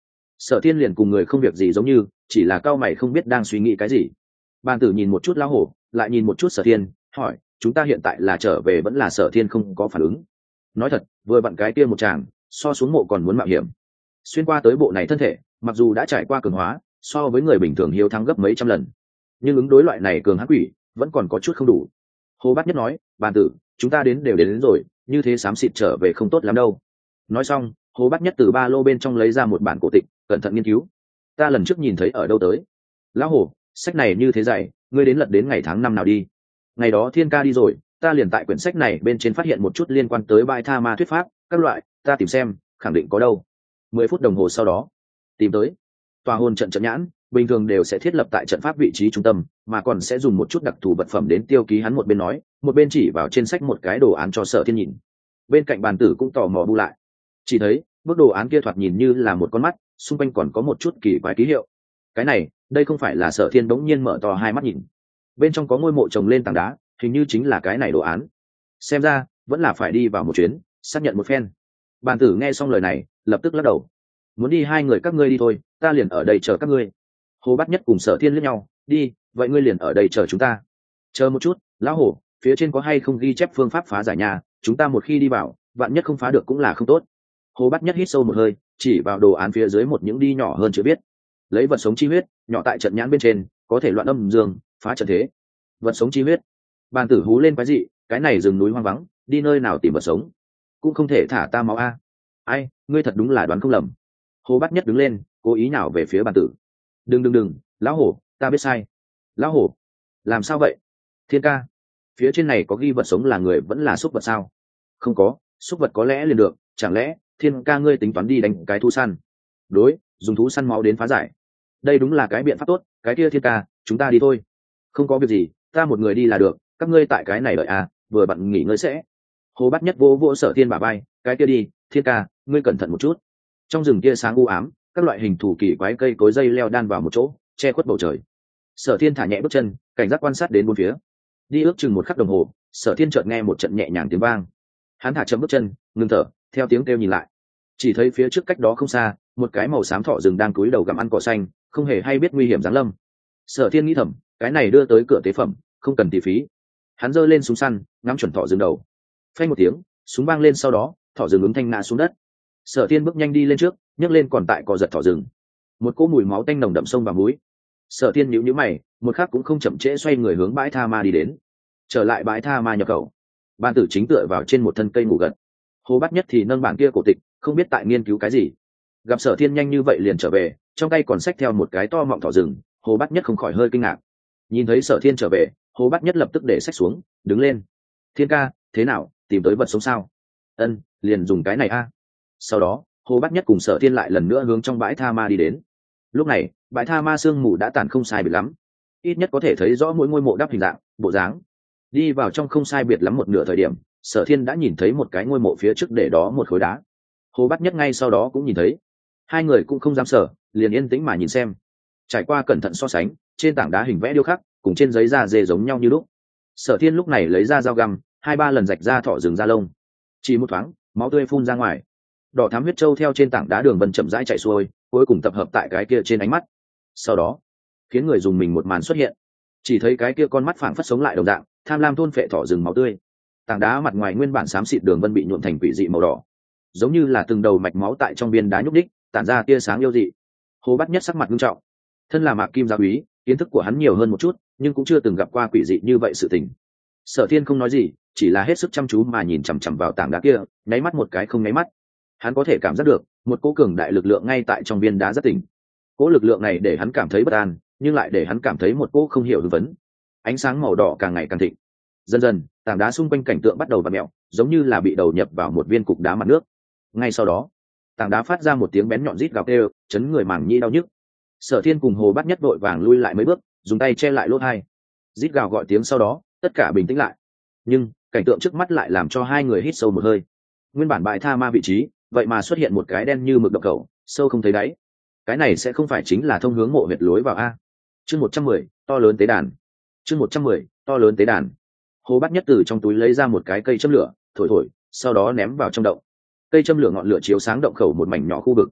Sở Thiên liền cùng người không việc gì giống như, chỉ là cao mày không biết đang suy nghĩ cái gì. Bàn tử nhìn một chút lão hổ, lại nhìn một chút Sở Thiên, hỏi, chúng ta hiện tại là trở về vẫn là Sở Thiên không có phản ứng? Nói thật, vừa vặn cái kia một chàng, so xuống mộ còn muốn mạo hiểm. Xuyên qua tới bộ này thân thể, mặc dù đã trải qua cường hóa, so với người bình thường hiếu thắng gấp mấy trăm lần, nhưng ứng đối loại này cường hắc quỷ vẫn còn có chút không đủ. Hồ Bát Nhất nói, bàn tử, chúng ta đến rồi, như thế xám xịt trở về không tốt lắm đâu. Nói xong, Hồ Bát Nhất từ ba lô bên trong lấy ra một bản cổ tịch, cẩn thận nghiên cứu. Ta lần trước nhìn thấy ở đâu tới? Lão Hồ, sách này như thế dày, ngươi đến lật đến ngày tháng năm nào đi? Ngày đó Thiên ca đi rồi, ta liền tại quyển sách này bên trên phát hiện một chút liên quan tới bãi tha ma thuyết pháp, các loại, ta tìm xem, khẳng định có đâu. 10 phút đồng hồ sau đó, tìm tới. Tòa hồn trận trận nhãn, bình thường đều sẽ thiết lập tại trận pháp vị trí trung tâm, mà còn sẽ dùng một chút đặc thù vật phẩm đến tiêu ký. Hắn một bên nói, một bên chỉ vào trên sách một cái đồ án cho Sở Thiên nhìn. Bên cạnh bàn tử cũng tò mò bu lại, chỉ thấy bức đồ án kia thoạt nhìn như là một con mắt, xung quanh còn có một chút kỳ quái ký hiệu. Cái này, đây không phải là? Sở Thiên bỗng nhiên mở to hai mắt nhìn. Bên trong có ngôi mộ trồng lên tảng đá, hình như chính là cái này đồ án. Xem ra vẫn là phải đi vào một chuyến, xác nhận một phen. Bàn tử nghe xong lời này, lập tức lắc đầu. Muốn đi hai người các ngươi đi thôi, ta liền ở đây chờ các ngươi. Hồ Bát Nhất cùng Sở Thiên liếc nhau, đi, vậy ngươi liền ở đây chờ chúng ta. Chờ một chút, lão hổ, phía trên có hay không ghi chép phương pháp phá giải nhà, chúng ta một khi đi vào, vạn nhất không phá được cũng là không tốt. Hồ Bát Nhất hít sâu một hơi, chỉ vào đồ án phía dưới một những đi nhỏ hơn chữ viết. Lấy vật sống chi huyết, nhỏ tại trận nhãn bên trên, có thể loạn âm dương, phá trận thế. Vật sống chi huyết. Bàn tử hú lên quái dị, cái này rừng núi hoang vắng, đi nơi nào tìm vật sống? Cũng không thể thả ta máu a. Ai, ngươi thật đúng là đoán không lầm. Hồ Bát Nhất đứng lên, cố ý nào về phía bàn tử. Đừng, lão hổ, ta biết sai. Lão hổ, làm sao vậy? Thiên ca, phía trên này có ghi vật sống là người vẫn là súc vật sao? Không có, súc vật có lẽ liền được, chẳng lẽ Thiên ca ngươi tính toán đi đánh cái thú săn? Đối, dùng thú săn máu đến phá giải. Đây đúng là cái biện pháp tốt, cái kia Thiên ca, chúng ta đi thôi. Không có việc gì, ta một người đi là được, các ngươi tại cái này đợi à, vừa bận nghỉ ngơi sẽ. Hồ Bát Nhất vỗ Sở Thiên bả vai, cái kia đi, Thiên ca, ngươi cẩn thận một chút. Trong rừng kia sáng u ám, các loại hình thù kỳ quái cây cối dây leo đan vào một chỗ, che khuất bầu trời. Sở Thiên thả nhẹ bước chân, cảnh giác quan sát đến bốn phía. Đi ước chừng một khắc đồng hồ, Sở Thiên chợt nghe một trận nhẹ nhàng tiếng vang. Hắn thả chậm bước chân, ngừng thở, theo tiếng kêu nhìn lại, chỉ thấy phía trước cách đó không xa, một cái màu xám thỏ rừng đang cúi đầu gặm ăn cỏ xanh, không hề hay biết nguy hiểm giáng lâm. Sở Thiên nghĩ thầm, cái này đưa tới cửa tế phẩm, không cần tỷ phí. Hắn giơ lên súng săn, ngắm chuẩn thỏ rừng đầu. Phanh một tiếng, súng vang lên, sau đó thỏ rừng ứng thanh ngã xuống đất. Sở Thiên bước nhanh đi lên trước, nhấc lên còn tại cò giật thỏ rừng. Một cỗ mùi máu tanh nồng đậm sông vào mũi. Sở Thiên nhíu nhíu mày, một khắc cũng không chậm trễ xoay người hướng bãi tha ma đi đến. Trở lại bãi tha ma nhập khẩu, Ban Tử chính tựa vào trên một thân cây ngủ gật. Hồ Bát Nhất thì nâng bản kia cổ tịch, không biết tại nghiên cứu cái gì. Gặp Sở Thiên nhanh như vậy liền trở về, trong tay còn xách theo một cái to mọng thỏ rừng, Hồ Bát Nhất không khỏi hơi kinh ngạc. Nhìn thấy Sở Thiên trở về, Hồ Bát Nhất lập tức để xách xuống, đứng lên. Thiên ca, thế nào, tìm tới vật sống sao? Ân, liền dùng cái này a. Sau đó, Hồ Bát Nhất cùng Sở Thiên lại lần nữa hướng trong bãi tha ma đi đến. Lúc này, bãi tha ma sương mù đã tàn không sai biệt lắm, ít nhất có thể thấy rõ mỗi ngôi mộ đắp hình dạng, bộ dáng. Đi vào trong không sai biệt lắm một nửa thời điểm, Sở Thiên đã nhìn thấy một cái ngôi mộ phía trước để đó một khối đá. Hồ Bát Nhất ngay sau đó cũng nhìn thấy. Hai người cũng không dám sở, liền yên tĩnh mà nhìn xem. Trải qua cẩn thận so sánh, trên tảng đá hình vẽ điêu khắc cùng trên giấy da dê giống nhau như lúc. Sở Thiên lúc này lấy ra dao găm, 2-3 lần rạch ra thỏ rừng da lông. Chỉ một thoáng, máu tươi phun ra ngoài. Đỏ thắm huyết châu theo trên tảng đá đường vân chậm rãi chảy xuôi, cuối cùng tập hợp tại cái kia trên ánh mắt. Sau đó, khiến người dùng mình một màn xuất hiện. Chỉ thấy cái kia con mắt phảng phất sống lại đồng dạng, tham lam thôn phệ thỏ rừng máu tươi. Tảng đá mặt ngoài nguyên bản xám xịt đường vân bị nhuộm thành quỷ dị màu đỏ, giống như là từng đầu mạch máu tại trong viên đá nhúc đích, tản ra tia sáng yêu dị. Hồ Bát Nhất sắc mặt nghiêm trọng. Thân là Mạc Kim gia úy, kiến thức của hắn nhiều hơn một chút, nhưng cũng chưa từng gặp qua quỷ dị như vậy sự tình. Sở Thiên không nói gì, chỉ là hết sức chăm chú mà nhìn chằm chằm vào tảng đá kia, nháy mắt một cái không nháy mắt. Hắn có thể cảm giác được một cỗ cường đại lực lượng ngay tại trong viên đá rất tỉnh. Cỗ lực lượng này để hắn cảm thấy bất an, nhưng lại để hắn cảm thấy một cỗ không hiểu hưng phấn. Ánh sáng màu đỏ càng ngày càng thịnh. Dần dần, tảng đá xung quanh cảnh tượng bắt đầu vặn mèo, giống như là bị đầu nhập vào một viên cục đá mặt nước. Ngay sau đó, tảng đá phát ra một tiếng bén nhọn rít gào kêu, chấn người màng nhĩ đau nhức. Sở Thiên cùng Hồ Bát Nhất vội vàng lui lại mấy bước, dùng tay che lại lỗ tai. Rít gào gọi tiếng sau đó, tất cả bình tĩnh lại. Nhưng cảnh tượng trước mắt lại làm cho hai người hít sâu một hơi. Nguyên bản bãi tha ma vị trí, vậy mà xuất hiện một cái đen như mực động khẩu, sâu không thấy đáy. Cái này sẽ không phải chính là thông hướng mộ huyệt lối vào a? Chương 110, to lớn tế đàn. Chương 110, to lớn tế đàn. Hồ Bát Nhất từ trong túi lấy ra một cái cây châm lửa, thổi thổi, sau đó ném vào trong động. Cây châm lửa ngọn lửa chiếu sáng động khẩu một mảnh nhỏ khu vực.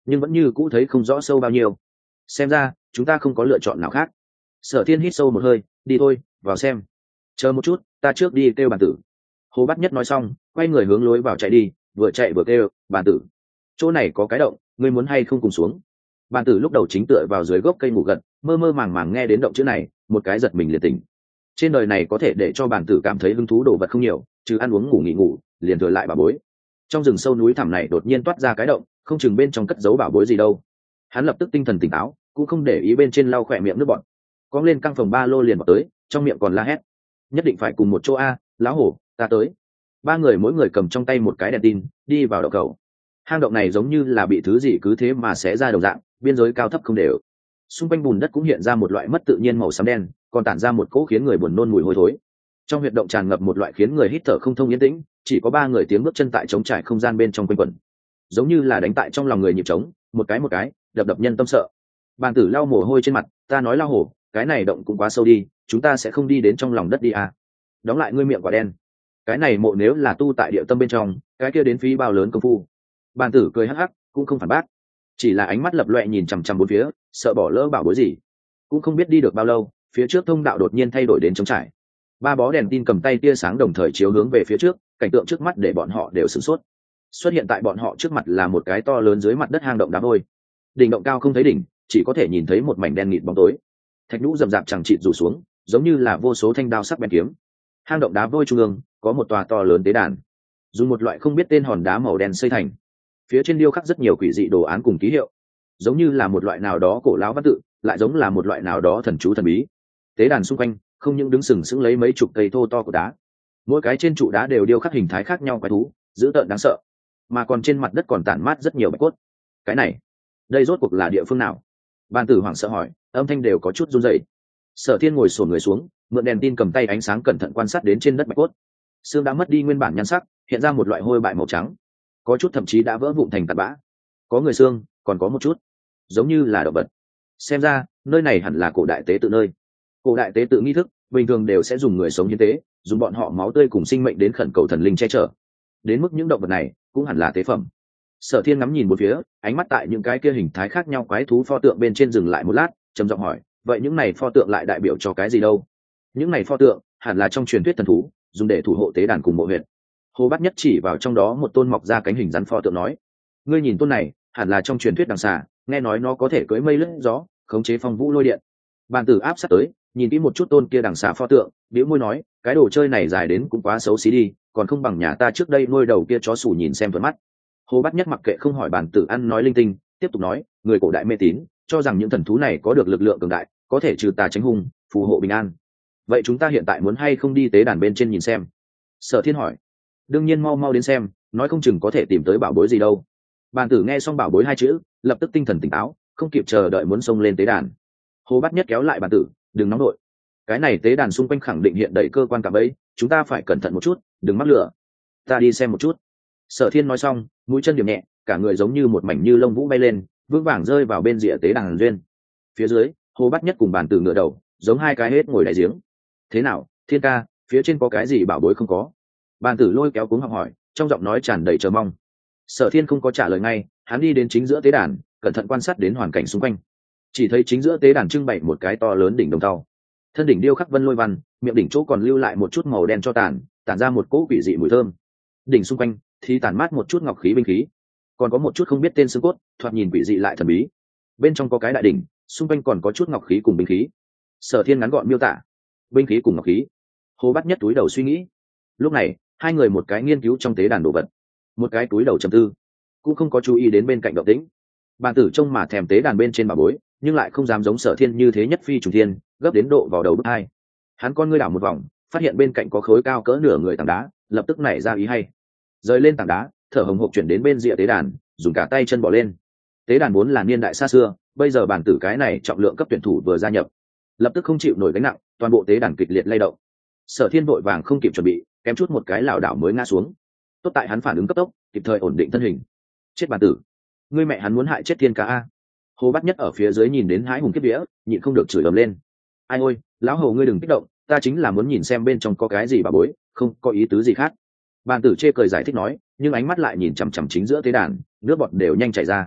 nhưng vẫn như cũ thấy không rõ sâu bao nhiêu. Xem ra chúng ta không có lựa chọn nào khác. Sở Thiên hít sâu một hơi, đi thôi, vào xem. Chờ một chút, ta trước đi kêu Bàn Tử. Hồ Bát Nhất nói xong, quay người hướng lối vào chạy đi, vừa chạy vừa kêu, Bàn Tử, chỗ này có cái động, ngươi muốn hay không cùng xuống? Bàn Tử lúc đầu chính tựa vào dưới gốc cây ngủ gật, mơ mơ màng màng nghe đến động chữ này, một cái giật mình liền tỉnh. Trên đời này có thể để cho Bàn Tử cảm thấy hứng thú đồ vật không nhiều, trừ ăn uống ngủ nghỉ ngủ, liền thừa lại bảo bối. Trong rừng sâu núi thẳm này đột nhiên toát ra cái động, không chừng bên trong cất giấu bảo bối gì đâu. Hắn lập tức tinh thần tỉnh táo, cũng không để ý bên trên lau khỏe miệng nước bọt, cong lên căng phòng ba lô liền vào tới, trong miệng còn la hét, nhất định phải cùng một chỗ a, lão hổ, ta tới. Ba người mỗi người cầm trong tay một cái đèn tin, đi vào động cầu. Hang động này giống như là bị thứ gì cứ thế mà xé ra đồng dạng, biên giới cao thấp không đều, xung quanh bùn đất cũng hiện ra một loại mất tự nhiên màu xám đen, còn tản ra một cỗ khiến người buồn nôn mùi hôi thối. Trong huyệt động tràn ngập một loại khiến người hít thở không thông yên tĩnh, chỉ có ba người tiếng bước chân tại trống trải không gian bên trong quanh quẩn, giống như là đánh tại trong lòng người nhịp trống, một cái đập đập nhân tâm sợ. Bàn Tử lau mồ hôi trên mặt, ta nói lao hổ, cái này động cũng quá sâu đi, chúng ta sẽ không đi đến trong lòng đất đi à. Đóng lại ngươi miệng quả đen, cái này mộ nếu là tu tại địa tâm bên trong, cái kia đến phí bao lớn công phu. Bàn Tử cười hắc hắc, cũng không phản bác, chỉ là ánh mắt lập loè nhìn chằm chằm bốn phía, sợ bỏ lỡ bảo bối gì. Cũng không biết đi được bao lâu, phía trước thông đạo đột nhiên thay đổi đến trống trải. Ba bó đèn tin cầm tay tia sáng đồng thời chiếu hướng về phía trước, cảnh tượng trước mắt để bọn họ đều sửng sốt. Xuất hiện tại bọn họ trước mặt là một cái to lớn dưới mặt đất hang động đá vôi. Đỉnh động cao không thấy đỉnh, chỉ có thể nhìn thấy một mảnh đen nghịt bóng tối. Thạch nhũ rậm rạp chẳng chịt rủ xuống, giống như là vô số thanh đao sắc bén kiếm. Hang động đá vôi trung ương có một tòa to lớn tế đàn, dùng một loại không biết tên hòn đá màu đen xây thành. Phía trên điêu khắc rất nhiều quỷ dị đồ án cùng ký hiệu, giống như là một loại nào đó cổ lão văn tự, lại giống là một loại nào đó thần chú thần bí. Tế đàn xung quanh không những đứng sừng sững lấy mấy chục cây thô to của đá, mỗi cái trên trụ đá đều điêu khắc hình thái khác nhau quái thú, dữ tợn đáng sợ, mà còn trên mặt đất còn tản mát rất nhiều bạch cốt. Cái này, đây rốt cuộc là địa phương nào? Bàn Tử hoảng sợ hỏi, âm thanh đều có chút run rẩy. Sở Thiên ngồi xổm người xuống, mượn đèn tin cầm tay ánh sáng cẩn thận quan sát đến trên đất bạch cốt. Xương đã mất đi nguyên bản nhan sắc, hiện ra một loại hôi bại màu trắng, có chút thậm chí đã vỡ vụn thành tạt bã. Có người xương, còn có một chút giống như là động vật. Xem ra nơi này hẳn là cổ đại tế tự nơi. Cổ đại tế tự nghi thức bình thường đều sẽ dùng người sống hiến tế, dùng bọn họ máu tươi cùng sinh mệnh đến khẩn cầu thần linh che chở. Đến mức những động vật này cũng hẳn là tế phẩm. Sở Thiên ngắm nhìn một phía, ánh mắt tại những cái kia hình thái khác nhau quái thú pho tượng bên trên dừng lại một lát, trầm giọng hỏi, vậy những này pho tượng lại đại biểu cho cái gì đâu? Những này pho tượng hẳn là trong truyền thuyết thần thú, dùng để thủ hộ tế đàn cùng mộ huyệt. Hồ Bát Nhất chỉ vào trong đó một tôn mọc ra cánh hình rắn pho tượng nói, ngươi nhìn tôn này hẳn là trong truyền thuyết đằng xà, nghe nói nó có thể cưỡi mây lướt gió, khống chế phong vũ lôi điện. Bàn Tử áp sát tới, nhìn kỹ một chút tôn kia đằng xà pho tượng, bĩu môi nói, cái đồ chơi này dài đến cũng quá xấu xí đi, còn không bằng nhà ta trước đây nuôi đầu kia chó sủ nhìn xem thuận mắt. Hồ Bát Nhất mặc kệ không hỏi Bàn Tử ăn nói linh tinh, tiếp tục nói, người cổ đại mê tín, cho rằng những thần thú này có được lực lượng cường đại, có thể trừ tà tránh hung, phù hộ bình an. Vậy chúng ta hiện tại muốn hay không đi tế đàn bên trên nhìn xem? Sở Thiên hỏi. Đương nhiên, mau mau đến xem, nói không chừng có thể tìm tới bảo bối gì đâu. Bàn Tử nghe xong bảo bối hai chữ, lập tức tinh thần tỉnh táo, không kịp chờ đợi muốn xông lên tế đàn. Hồ Bát Nhất kéo lại Bàn Tử, đừng nóng nội. Cái này tế đàn xung quanh khẳng định hiện đầy cơ quan cả bẫy, chúng ta phải cẩn thận một chút, đừng mắc lửa. Ta đi xem một chút. Sở Thiên nói xong, mũi chân điểm nhẹ, cả người giống như một mảnh như lông vũ bay lên, vững vàng rơi vào bên rìa tế đàn duyên. Phía dưới, Hồ Bát Nhất cùng Bàn Tử ngửa đầu, giống hai cái hết ngồi đại giếng. Thế nào, Thiên ca, phía trên có cái gì bảo bối không có? Bàn Tử lôi kéo cuống học hỏi, trong giọng nói tràn đầy chờ mong. Sở Thiên không có trả lời ngay, hắn đi đến chính giữa tế đàn, cẩn thận quan sát đến hoàn cảnh xung quanh. Chỉ thấy chính giữa tế đàn trưng bày một cái to lớn đỉnh đồng tàu, thân đỉnh điêu khắc vân lôi văn, miệng đỉnh chỗ còn lưu lại một chút màu đen cho tàn ra một cỗ quỷ dị mùi thơm. Đỉnh xung quanh thì tản mát một chút ngọc khí binh khí, còn có một chút không biết tên xương cốt, thoạt nhìn quỷ dị lại thần bí. Bên trong có cái đại đỉnh, xung quanh còn có chút ngọc khí cùng binh khí. Sở Thiên ngắn gọn miêu tả, binh khí cùng ngọc khí. Hồ Bát Nhất túi đầu suy nghĩ. Lúc này, hai người một cái nghiên cứu trong tế đàn đồ vật, một cái túi đầu trầm tư, cũng không có chú ý đến bên cạnh động tĩnh. Bàn Tử trông mà thèm tế đàn bên trên bảo bối, nhưng lại không dám giống Sở Thiên như thế nhất phi trùng thiên, gấp đến độ vào đầu bức hai. Hắn con ngươi đảo một vòng, phát hiện bên cạnh có khối cao cỡ nửa người tảng đá, lập tức nảy ra ý hay, rời lên tảng đá, thở hồng hộc chuyển đến bên rìa tế đàn, dùng cả tay chân bỏ lên. Tế đàn vốn là niên đại xa xưa, bây giờ Bàn Tử cái này trọng lượng cấp tuyển thủ vừa gia nhập, lập tức không chịu nổi gánh nặng, toàn bộ tế đàn kịch liệt lay động. Sở Thiên vội vàng không kịp chuẩn bị, kém chút một cái lảo đảo mới ngã xuống. Tốt tại hắn phản ứng cấp tốc, kịp thời ổn định thân hình. Chết Bàn Tử, ngươi mẹ hắn muốn hại chết Thiên ca a! Hồ Bát Nhất ở phía dưới nhìn đến hái hùng kiếp vía, nhịn không được chửi ầm lên. Ai ôi, lão Hồ ngươi đừng kích động, ta chính là muốn nhìn xem bên trong có cái gì bà bối, không có ý tứ gì khác. Bàn Tử chê cười giải thích nói, nhưng ánh mắt lại nhìn chằm chằm chính giữa tế đàn, nước bọt đều nhanh chảy ra.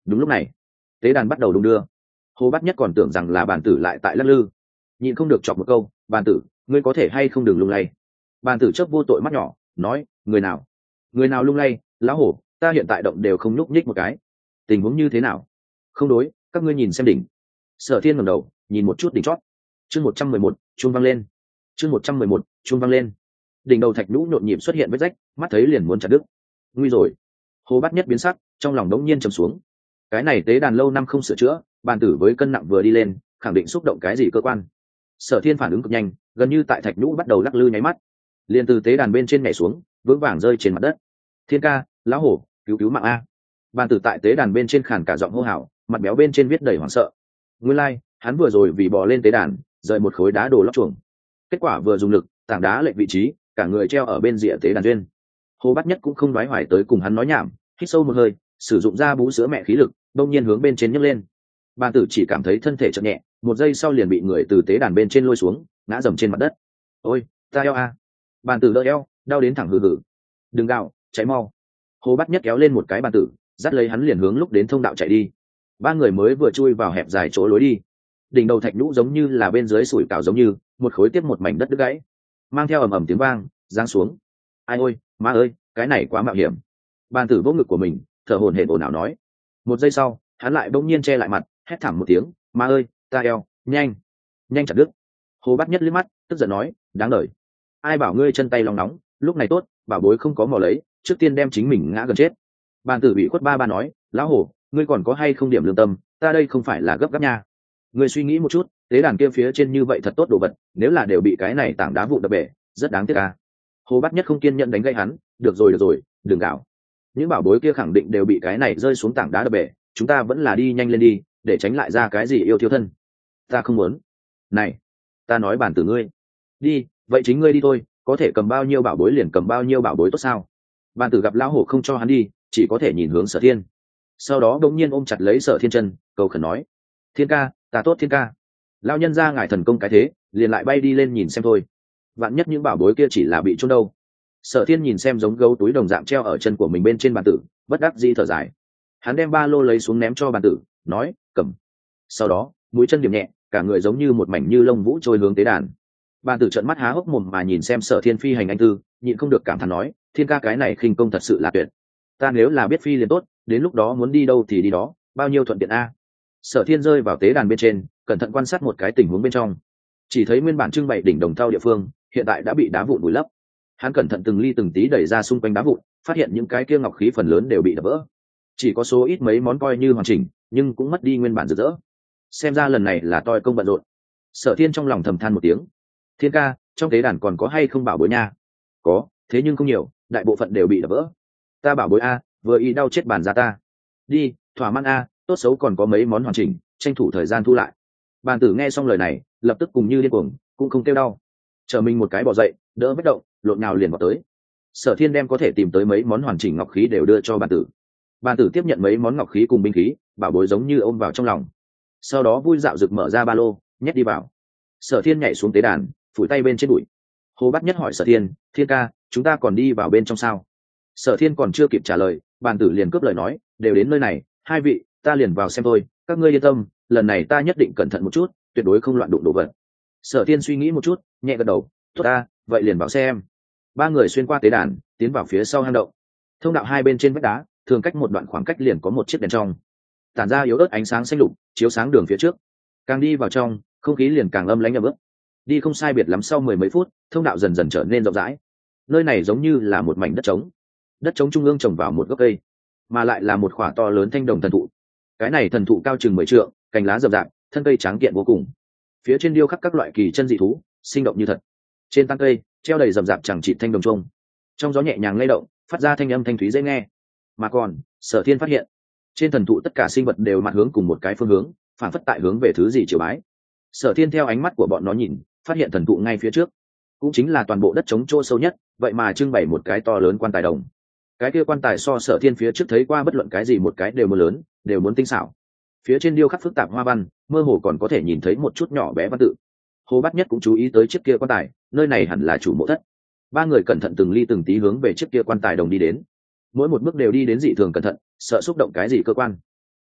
Đúng lúc này, tế đàn bắt đầu đung đưa. Hồ Bát Nhất còn tưởng rằng là bàn tử lại tại lắc lư, nhịn không được chọc một câu: bàn tử, ngươi có thể hay không đừng lung lay. Bàn tử chớp vô tội mắt nhỏ nói: người nào, người nào lung lay? Lão hổ, ta hiện tại động đều không nhúc nhích một cái. Tình huống như thế nào? Không đối, các ngươi nhìn xem đỉnh. Sở Thiên ngẩng đầu nhìn một chút đỉnh chót. Chương 111, chuông vang lên. Chương 111, chuông vang lên. Đỉnh đầu thạch nhũ nhộn nhịp xuất hiện vết rách, mắt thấy liền muốn chặt đứt. Nguy rồi. Hồ Bát Nhất biến sắc, trong lòng đống nhiên trầm xuống. Cái này tế đàn lâu năm không sửa chữa, bàn tử với cân nặng vừa đi lên, khẳng định xúc động cái gì cơ quan. Sở Thiên phản ứng cực nhanh, gần như tại thạch nhũ bắt đầu lắc lư nháy mắt, liền từ tế đàn bên trên nhảy xuống, vững vàng rơi trên mặt đất. Thiên ca, lão hổ, cứu cứu mạng a! Bàn tử tại tế đàn bên trên khàn cả giọng hô hào, mặt béo bên trên viết đầy hoảng sợ. Nguyên lai, hắn vừa rồi vì bò lên tế đàn, rời một khối đá đồ lót chuồng. Kết quả vừa dùng lực, tảng đá lệch vị trí, cả người treo ở bên rìa tế đàn duyên. Hồ Bát Nhất cũng không đoái hoài tới cùng hắn nói nhảm, hít sâu một hơi, sử dụng ra bú sữa mẹ khí lực, đông nhiên hướng bên trên nhấc lên. Bàn tử chỉ cảm thấy thân thể chợt nhẹ, một giây sau liền bị người từ tế đàn bên trên lôi xuống, ngã dầm trên mặt đất. Ôi, ta eo a! Bàn tử đỡ eo, đau đến thẳng hừ hừ. Đừng gào, chạy mau! Hồ Bát Nhất kéo lên một cái bàn tử, dắt lấy hắn liền hướng lúc đến thông đạo chạy đi. Ba người mới vừa chui vào hẹp dài chỗ lối đi, đỉnh đầu thạch nhũ giống như là bên dưới sủi cảo giống như một khối tiếp một mảnh đất đứt gãy, mang theo ầm ầm tiếng vang giáng xuống. Ai ôi, má ơi, cái này quá mạo hiểm! Bàn tử vỗ ngực của mình, thở hổn hển ồn ào nói. Một giây sau, hắn lại bỗng nhiên che lại mặt, hét thảm một tiếng: má ơi, ta eo, nhanh, nhanh chặt đứt! Hồ Bát Nhất liếc mắt, tức giận nói: đáng đời, ai bảo ngươi chân tay lòng nóng, lúc này tốt, bảo bối không có mò lấy, trước tiên đem chính mình ngã gần chết. Bàn tử bị khuất ba ba nói: lão hổ, ngươi còn có hay không điểm lương tâm, ta đây không phải là gấp gáp nha. Ngươi suy nghĩ một chút, tế đàn kia phía trên như vậy thật tốt đồ vật, nếu là đều bị cái này tảng đá vụn đập bể, rất đáng tiếc à. Hồ Bát Nhất không kiên nhẫn đánh gãy hắn: được rồi, đừng gào. Những bảo bối kia khẳng định đều bị cái này rơi xuống tảng đá đập bể, chúng ta vẫn là đi nhanh lên đi, để tránh lại ra cái gì yêu thiêu thân. Ta không muốn. Này, ta nói bàn tử ngươi. Đi, vậy chính ngươi đi thôi, có thể cầm bao nhiêu bảo bối liền cầm bao nhiêu bảo bối tốt sao? Bàn tử gặp lão hổ không cho hắn đi, chỉ có thể nhìn hướng Sở Thiên. Sau đó đột nhiên ôm chặt lấy Sở Thiên chân, cầu khẩn nói: thiên ca, ta tốt thiên ca. Lão nhân ra ngài thần công cái thế, liền lại bay đi lên nhìn xem thôi. Vạn nhất những bảo bối kia chỉ là bị chôn đâu. Sở Thiên nhìn xem giống gấu túi đồng dạng treo ở chân của mình bên trên bàn tử, bất đắc dĩ thở dài. Hắn đem ba lô lấy xuống ném cho bàn tử, nói: cầm. Sau đó mũi chân điểm nhẹ, cả người giống như một mảnh như lông vũ trôi hướng tế đàn. Bàn tử trợn mắt há hốc mồm mà nhìn xem Sở Thiên phi hành anh tư, nhịn không được cảm thán nói: thiên ca cái này khinh công thật sự là tuyệt. Ta nếu là biết phi liền tốt, đến lúc đó muốn đi đâu thì đi đó, bao nhiêu thuận tiện a. Sở Thiên rơi vào tế đàn bên trên, cẩn thận quan sát một cái tình huống bên trong, chỉ thấy nguyên bản trưng bày đỉnh đồng thau địa phương hiện tại đã bị đá vụn vùi lấp. Hắn cẩn thận từng ly từng tí đẩy ra xung quanh đá vụn, phát hiện những cái kia ngọc khí phần lớn đều bị đập vỡ, chỉ có số ít mấy món coi như hoàn chỉnh, nhưng cũng mất đi nguyên bản rực rỡ. Xem ra lần này là toi công bận rộn. Sở Thiên trong lòng thầm than một tiếng. Thiên ca, trong tế đàn còn có hay không bảo bối nha? Có, thế nhưng không nhiều, đại bộ phận đều bị đập vỡ. Ta bảo bối a, vừa y đau chết bàn ra ta. Đi, thỏa mãn a, tốt xấu còn có mấy món hoàn chỉnh, tranh thủ thời gian thu lại. Bàn tử nghe xong lời này, lập tức cùng như điên cuồng, cũng không kêu đau, chờ mình một cái bò dậy, đỡ vết động, lộn nhào liền vào tới. Sở Thiên đem có thể tìm tới mấy món hoàn chỉnh ngọc khí đều đưa cho bàn tử. Bàn tử tiếp nhận mấy món ngọc khí cùng binh khí, bảo bối giống như ôm vào trong lòng. Sau đó vui dạo rực mở ra ba lô, nhét đi vào. Sở Thiên nhảy xuống tế đàn, phủi tay bên trên bụi. Hồ Bát Nhất hỏi Sở Thiên: thiên ca, chúng ta còn đi vào bên trong sao? Sở Thiên còn chưa kịp trả lời, bàn tử liền cướp lời nói: đều đến nơi này, hai vị, ta liền vào xem thôi, các ngươi yên tâm, lần này ta nhất định cẩn thận một chút, tuyệt đối không loạn đụng đồ vật. Sở Thiên suy nghĩ một chút, nhẹ gật đầu: tốt ta, vậy liền vào xem. Ba người xuyên qua tế đàn, tiến vào phía sau hang động. Thông đạo hai bên trên vách đá, thường cách một đoạn khoảng cách liền có một chiếc đèn trong, tản ra yếu ớt ánh sáng xanh lục, chiếu sáng đường phía trước. Càng đi vào trong, không khí liền càng âm lãnh ẩm ướt. Đi không sai biệt lắm sau mười mấy phút, thông đạo dần dần trở nên rộng rãi. Nơi này giống như là một mảnh đất trống. Đất trống trung ương trồng vào một gốc cây, mà lại là một khỏa to lớn thanh đồng thần thụ. Cái này thần thụ cao chừng 10 trượng, cành lá rậm rạp, thân cây tráng kiện vô cùng. Phía trên điêu khắc các loại kỳ chân dị thú, sinh động như thật. Trên tán cây treo đầy rậm rạp chẳng trị thanh đồng trung. Trong gió nhẹ nhàng lay động, phát ra thanh âm thanh thúy dễ nghe. Mà còn, Sở Thiên phát hiện, trên thần thụ tất cả sinh vật đều mặt hướng cùng một cái phương hướng, phản phất tại hướng về thứ gì chiều bái. Sở Thiên theo ánh mắt của bọn nó nhìn, phát hiện thần thụ ngay phía trước, cũng chính là toàn bộ đất trống chỗ sâu nhất, vậy mà trưng bày một cái to lớn quan tài đồng. Cái kia quan tài so Sở Thiên phía trước thấy qua bất luận cái gì một cái đều muốn lớn, đều muốn tinh xảo. Phía trên điêu khắc phức tạp hoa văn, mơ hồ còn có thể nhìn thấy một chút nhỏ bé văn tự. Hồ Bát Nhất cũng chú ý tới chiếc kia quan tài, nơi này hẳn là chủ mộ thất. Ba người cẩn thận từng ly từng tí hướng về chiếc kia quan tài đồng đi đến. Mỗi một bước đều đi đến dị thường cẩn thận, sợ xúc động cái gì cơ quan.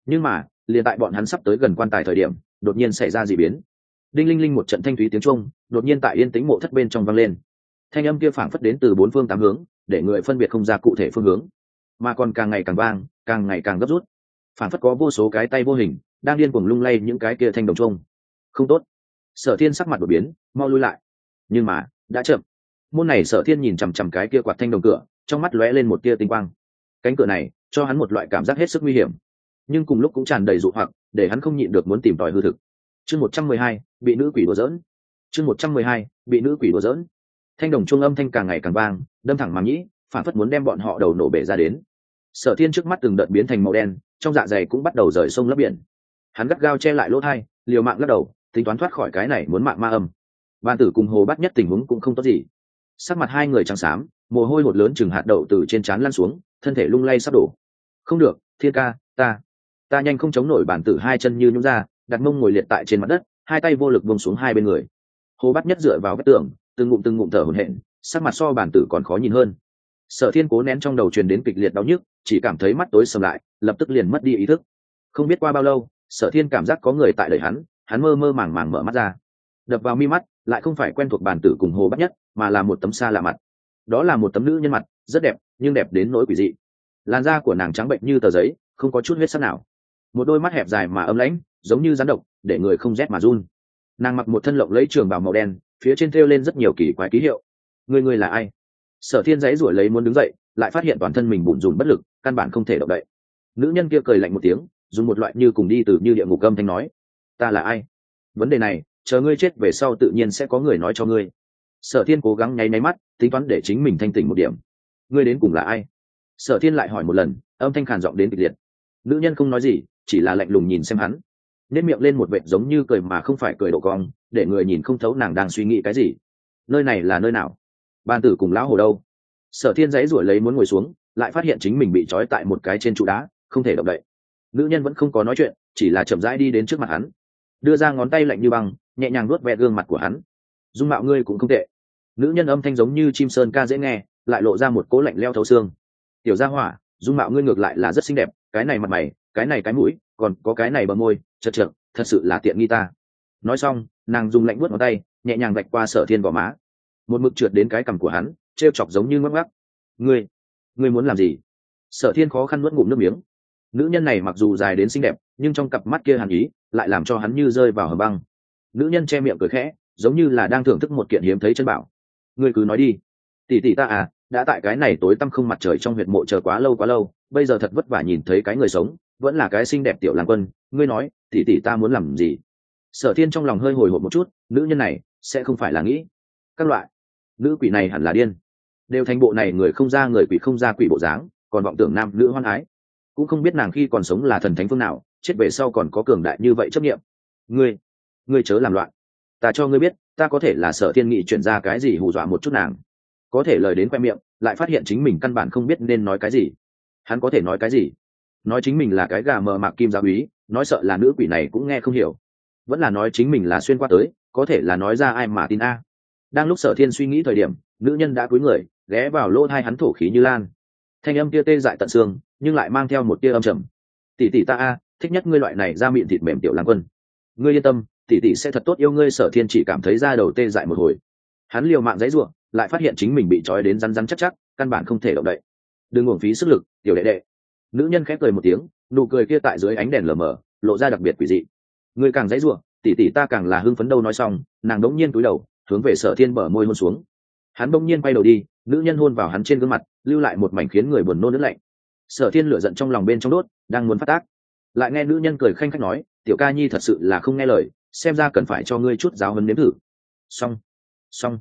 Nhưng mà liền tại bọn hắn sắp tới gần quan tài thời điểm, đột nhiên xảy ra dị biến. Đinh linh linh một trận thanh thúy tiếng chuông đột nhiên tại yên tĩnh mộ thất bên trong vang lên. Thanh âm kia phảng phất đến từ bốn phương tám hướng, để người phân biệt không ra cụ thể phương hướng, mà còn càng ngày càng vang, càng ngày càng gấp rút, phảng phất có vô số cái tay vô hình đang điên cuồng lung lay những cái kia thanh đồng chuông. Không tốt! Sở Thiên sắc mặt đột biến, mau lui lại. Nhưng mà đã chậm. Môn này Sở Thiên nhìn chằm chằm cái kia quạt thanh đồng cửa, trong mắt lóe lên một tia tinh quang. Cánh cửa này cho hắn một loại cảm giác hết sức nguy hiểm, nhưng cùng lúc cũng tràn đầy dụ hoặc, để hắn không nhịn được muốn tìm tòi hư thực. Chương 112, bị nữ quỷ đùa giỡn. Chương 112, bị nữ quỷ đùa giỡn. Thanh đồng chuông âm thanh càng ngày càng vang, đâm thẳng màng nhĩ, phản phất muốn đem bọn họ đầu nổ bể ra đến. Sở Thiên trước mắt từng đợt biến thành màu đen, trong dạ dày cũng bắt đầu rời sông lấp biển. Hắn gắt gao che lại lỗ tai, liều mạng lắc đầu, tính toán thoát khỏi cái này muốn mạng ma âm. Ban Tử cùng Hồ Bát Nhất tình huống cũng không tốt gì. Sắc mặt hai người trắng xám, mồ hôi hột lớn chừng hạt đậu từ trên trán lăn xuống, thân thể lung lay sắp đổ. Không được, Thiên ca, ta nhanh không chống nổi. Bản Tử hai chân như nhũn ra, đặt mông ngồi liệt tại trên mặt đất, hai tay vô lực buông xuống hai bên người. Hồ Bát Nhất dựa vào vách tường, từng ngụm thở hổn hển, sắc mặt so Bản Tử còn khó nhìn hơn. Sở Thiên cố nén trong đầu truyền đến kịch liệt đau nhức, chỉ cảm thấy mắt tối sầm lại, lập tức liền mất đi ý thức. Không biết qua bao lâu, Sở Thiên cảm giác có người tại đẩy hắn mơ mơ màng màng mở mắt ra. Đập vào mi mắt lại không phải quen thuộc Bản Tử cùng Hồ Bát Nhất, mà là một tấm xa lạ mặt. Đó là một tấm nữ nhân mặt, rất đẹp, nhưng đẹp đến nỗi quỷ dị. Làn da của nàng trắng bệnh như tờ giấy, không có chút huyết sắc nào. Một đôi mắt hẹp dài mà âm lãnh, giống như rắn độc, để người không rét mà run. Nàng mặc một thân lộng lẫy trường bào màu đen, phía trên thêu lên rất nhiều kỳ quái ký hiệu. Ngươi là ai? Sở Thiên giãy giụa lấy muốn đứng dậy, lại phát hiện toàn thân mình bủn rủn bất lực, căn bản không thể động đậy. Nữ nhân kia cười lạnh một tiếng, dùng một loại như cùng đi từ như địa ngục âm thanh nói: "Ta là ai? Vấn đề này, chờ ngươi chết về sau tự nhiên sẽ có người nói cho ngươi." Sở Thiên cố gắng nháy mắt, tính toán để chính mình thanh tỉnh một điểm. "Ngươi đến cùng là ai?" Sở Thiên lại hỏi một lần, âm thanh khàn giọng đến kịch liệt. Nữ nhân không nói gì, chỉ là lạnh lùng nhìn xem hắn, nét miệng lên một vệt giống như cười mà không phải cười độ cong, để người nhìn không thấu nàng đang suy nghĩ cái gì. Nơi này là nơi nào? Ban Tử cùng lão hồ đâu? Sở Thiên giãy giụa lấy muốn ngồi xuống, lại phát hiện chính mình bị trói tại một cái trên trụ đá, không thể động đậy. Nữ nhân vẫn không có nói chuyện, chỉ là chậm rãi đi đến trước mặt hắn, đưa ra ngón tay lạnh như băng, nhẹ nhàng vuốt ve gương mặt của hắn. "Dung mạo ngươi cũng không tệ." Nữ nhân âm thanh giống như chim sơn ca dễ nghe, lại lộ ra một cố lạnh leo thấu xương. "Tiểu gia hỏa, dung mạo ngươi ngược lại là rất xinh đẹp, cái này mặt mày, cái này cái mũi, còn có cái này bờ môi, chật chật, thật sự là tiện nghi ta." Nói xong, nàng dùng lạnh vuốt ngón tay, nhẹ nhàng vạch qua Sở Thiên gò má, một mực trượt đến cái cằm của hắn, trêu chọc giống như ngắc ngắc. Ngươi muốn làm gì?" Sở Thiên khó khăn nuốt ngụm nước miếng. Nữ nhân này mặc dù dài đến xinh đẹp, nhưng trong cặp mắt kia hàn ý lại làm cho hắn như rơi vào hầm băng. Nữ nhân che miệng cười khẽ, giống như là đang thưởng thức một kiện hiếm thấy chân bảo. "Ngươi cứ nói đi. Tỷ ta à, đã tại cái này tối tăm không mặt trời trong huyệt mộ chờ quá lâu, bây giờ thật vất vả nhìn thấy cái người sống, vẫn là cái xinh đẹp tiểu lang quân, ngươi nói, tỷ ta muốn làm gì?" Sở Thiên trong lòng hơi hồi hộp một chút, nữ nhân này sẽ không phải là nghĩ các loại nữ quỷ này hẳn là điên, đều thành bộ này người không ra người quỷ không ra quỷ bộ dáng, còn vọng tưởng nam nữ hoan ái, cũng không biết nàng khi còn sống là thần thánh phương nào, chết về sau còn có cường đại như vậy chấp nghiệm. Ngươi chớ làm loạn, ta cho ngươi biết, ta có thể là Sở Thiên nghị chuyển ra cái gì hù dọa một chút nàng, có thể lời đến khoe miệng, lại phát hiện chính mình căn bản không biết nên nói cái gì. Hắn có thể nói cái gì? Nói chính mình là cái gà mờ mạc kim gia úy, nói sợ là nữ quỷ này cũng nghe không hiểu, vẫn là nói chính mình là xuyên qua tới, có thể là nói ra ai mà tin a. Đang lúc Sở Thiên suy nghĩ thời điểm, nữ nhân đã cúi người ghé vào lỗ tai hắn thổ khí như lan, thanh âm kia tê dại tận xương, nhưng lại mang theo một tia âm trầm. "Tỷ ta a, thích nhất ngươi loại này da mịn thịt mềm tiểu lang quân. Ngươi yên tâm, tỷ sẽ thật tốt yêu ngươi." Sở Thiên chỉ cảm thấy da đầu tê dại một hồi, hắn liều mạng giãy giụa, lại phát hiện chính mình bị trói đến rắn chắc, căn bản không thể động đậy. "Đừng uổng phí sức lực, tiểu đệ đệ." Nữ nhân khẽ cười một tiếng, nụ cười kia tại dưới ánh đèn lờ mờ lộ ra đặc biệt quỷ dị. "Ngươi càng giãy giụa, tỷ ta càng là hưng phấn." Đâu nói xong, nàng đống nhiên cúi đầu hướng về Sở Thiên bờ môi hôn xuống. Hắn bỗng nhiên quay đầu đi, nữ nhân hôn vào hắn trên gương mặt, lưu lại một mảnh khiến người buồn nôn ớn lạnh. Sở Thiên lửa giận trong lòng bên trong đốt, đang muốn phát tác, lại nghe nữ nhân cười khanh khách nói: "Tiểu ca nhi thật sự là không nghe lời, xem ra cần phải cho ngươi chút giáo huấn nếm thử." Xong.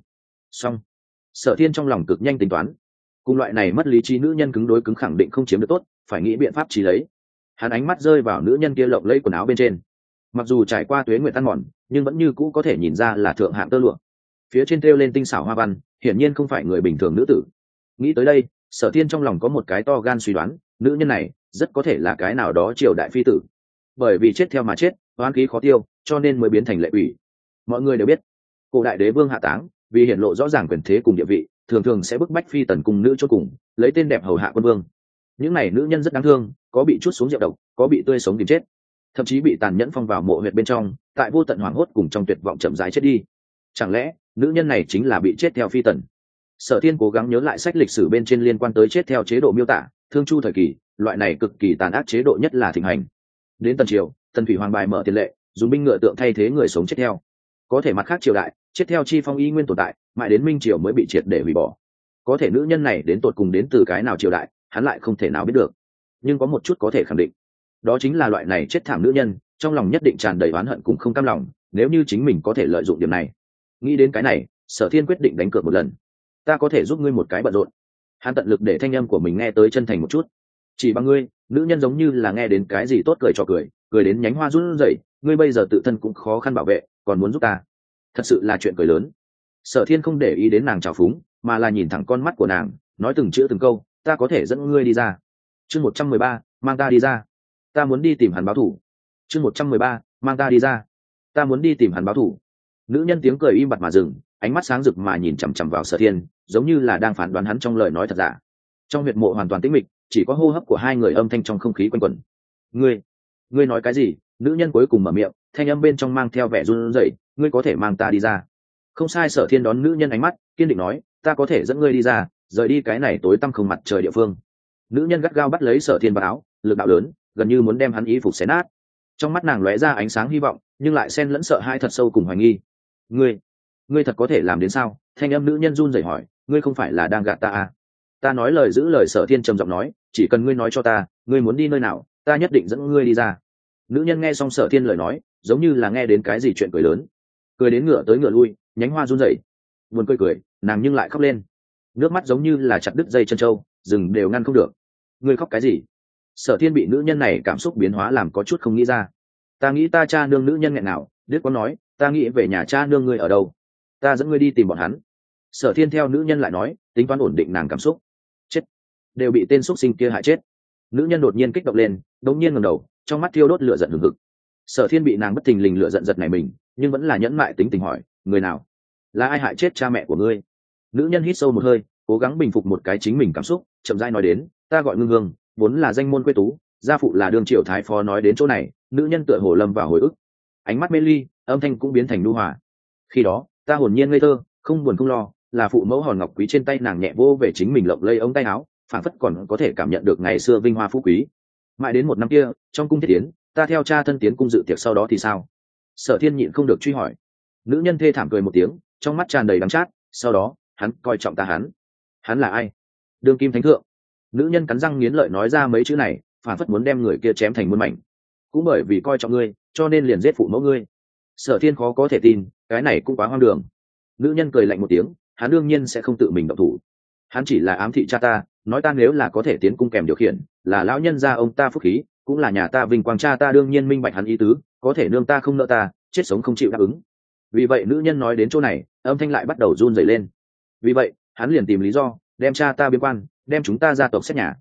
Sở Thiên trong lòng cực nhanh tính toán, cùng loại này mất lý trí nữ nhân cứng đối cứng khẳng định không chiếm được tốt, phải nghĩ biện pháp trí lấy. Hắn ánh mắt rơi vào nữ nhân kia lộng lẫy quần áo bên trên, mặc dù trải qua tuế nguyệt tan mòn, nhưng vẫn như cũ có thể nhìn ra là thượng hạng tơ lụa, phía trên thêu lên tinh xảo hoa văn, hiển nhiên không phải người bình thường nữ tử. Nghĩ tới đây, Sở Thiên trong lòng có một cái to gan suy đoán, nữ nhân này rất có thể là cái nào đó triều đại phi tử, bởi vì chết theo mà chết, oán khí khó tiêu, cho nên mới biến thành lệ quỷ. Mọi người đều biết, cổ đại đế vương hạ táng, vì hiển lộ rõ ràng quyền thế cùng địa vị, thường thường sẽ bức bách phi tần cùng nữ cho cùng, lấy tên đẹp hầu hạ quân vương. Những này nữ nhân rất đáng thương, có bị trút xuống rượu độc, có bị tươi sống tìm chết, thậm chí bị tàn nhẫn phong vào mộ huyệt bên trong, tại vô tận hoảng hốt cùng trong tuyệt vọng chậm rãi chết đi. Chẳng lẽ nữ nhân này chính là bị chết theo phi tần? Sở Thiên cố gắng nhớ lại sách lịch sử bên trên liên quan tới chết theo chế độ miêu tả, thương chu thời kỳ, loại này cực kỳ tàn ác chế độ nhất là thịnh hành. Đến tần triều, tần thủy hoàng bài mở tiền lệ, dùng binh ngựa tượng thay thế người sống chết theo. Có thể mặt khác triều đại, chết theo chi phong y nguyên tồn tại, mãi đến minh triều mới bị triệt để hủy bỏ. Có thể nữ nhân này đến tột cùng đến từ cái nào triều đại, hắn lại không thể nào biết được. Nhưng có một chút có thể khẳng định, đó chính là loại này chết thảm nữ nhân, trong lòng nhất định tràn đầy oán hận cùng không cam lòng, nếu như chính mình có thể lợi dụng điểm này. Nghĩ đến cái này, Sở Thiên quyết định đánh cược một lần. Ta có thể giúp ngươi một cái bận rộn. Hắn tận lực để thanh âm của mình nghe tới chân thành một chút. Chỉ bằng ngươi, nữ nhân giống như là nghe đến cái gì tốt cười trò cười, cười đến nhánh hoa run rẩy, ngươi bây giờ tự thân cũng khó khăn bảo vệ, còn muốn giúp ta. Thật sự là chuyện cười lớn. Sở Thiên không để ý đến nàng trào phúng, mà là nhìn thẳng con mắt của nàng, nói từng chữ từng câu, ta có thể dẫn ngươi đi ra. Chương 113, mang ta đi ra. Ta muốn đi tìm hắn báo thù. Chương 113, mang ta đi ra. Ta muốn đi tìm hắn báo thù. Nữ nhân tiếng cười im bặt mà dừng, ánh mắt sáng rực mà nhìn chằm chằm vào Sở Thiên, giống như là đang phán đoán hắn trong lời nói thật giả. Trong huyệt mộ hoàn toàn tĩnh mịch, chỉ có hô hấp của hai người âm thanh trong không khí quanh quẩn. Ngươi nói cái gì? Nữ nhân cuối cùng mở miệng, thanh âm bên trong mang theo vẻ run rẩy, ngươi có thể mang ta đi ra. Không sai. Sở Thiên đón nữ nhân ánh mắt, kiên định nói, ta có thể dẫn ngươi đi ra, rời đi cái này tối tăm không mặt trời địa phương. Nữ nhân gắt gao bắt lấy Sở Thiên vào áo, lực đạo lớn, gần như muốn đem hắn y phục xé nát. Trong mắt nàng lóe ra ánh sáng hy vọng, nhưng lại xen lẫn sợ hãi thật sâu cùng hoài nghi. Ngươi thật có thể làm đến sao? Thanh âm nữ nhân run rẩy hỏi, ngươi không phải là đang gạt ta à? Ta nói lời giữ lời. Sở Thiên trầm giọng nói, chỉ cần ngươi nói cho ta, ngươi muốn đi nơi nào, ta nhất định dẫn ngươi đi ra. Nữ nhân nghe xong Sở Thiên lời nói, giống như là nghe đến cái gì chuyện cười lớn, cười đến ngựa tới ngựa lui, nhánh hoa run rẩy. Buồn cười, nàng nhưng lại khóc lên, nước mắt giống như là chặt đứt dây chân trâu, dừng đều ngăn không được. Ngươi khóc cái gì? Sở Thiên bị nữ nhân này cảm xúc biến hóa làm có chút không nghĩ ra. Ta nghĩ ta cha nương. Nữ nhân nghẹn nào đứt có nói, ta nghĩ về nhà cha nương ngươi ở đâu, ta dẫn ngươi đi tìm bọn hắn. Sở Thiên theo nữ nhân lại nói, tính toán ổn định nàng cảm xúc. Chết, đều bị tên xúc sinh kia hại chết. Nữ nhân đột nhiên kích động lên, đột nhiên ngẩng đầu, trong mắt thiêu đốt lửa giận hừng hực. Sở Thiên bị nàng bất thình lình lửa giận giật này mình, nhưng vẫn là nhẫn mại tính tình hỏi, người nào, là ai hại chết cha mẹ của ngươi? Nữ nhân hít sâu một hơi, cố gắng bình phục một cái chính mình cảm xúc, chậm rãi nói đến, ta gọi Ngưng Hương, vốn là danh môn quê tú, gia phụ là đương triều thái phó. Nói đến chỗ này, nữ nhân tựa hồ lâm vào hồi ức, ánh mắt mê ly, âm thanh cũng biến thành nhu hòa. Khi đó ta hồn nhiên ngây thơ, không buồn không lo, là phụ mẫu hòn ngọc quý trên tay nàng nhẹ vô về chính mình lộng lây ống tay áo, phảng phất còn có thể cảm nhận được ngày xưa vinh hoa phú quý. Mãi đến một năm kia, trong cung thiết tiến, ta theo cha thân tiến cung dự tiệc, sau đó thì sao? Sở Thiên nhịn không được truy hỏi. Nữ nhân thê thảm cười một tiếng, trong mắt tràn đầy đắng chát. Sau đó hắn coi trọng ta. Hắn là ai? Đương kim thánh thượng. Nữ nhân cắn răng nghiến lợi nói ra mấy chữ này, phảng phất muốn đem người kia chém thành muôn mảnh. Cũng bởi vì coi trọng ngươi, cho nên liền giết phụ mẫu ngươi. Sở Thiên khó có thể tin, cái này cũng quá hoang đường. Nữ nhân cười lạnh một tiếng, hắn đương nhiên sẽ không tự mình động thủ. Hắn chỉ là ám thị cha ta, nói ta nếu là có thể tiến cung kèm điều khiển, là lão nhân gia ông ta phúc khí, cũng là nhà ta vinh quang. Cha ta đương nhiên minh bạch hắn ý tứ, có thể nương ta không nợ ta, chết sống không chịu đáp ứng. Vì vậy nữ nhân nói đến chỗ này, âm thanh lại bắt đầu run rẩy lên. Vì vậy hắn liền tìm lý do, đem cha ta biên quan, đem chúng ta gia tộc xét nhà,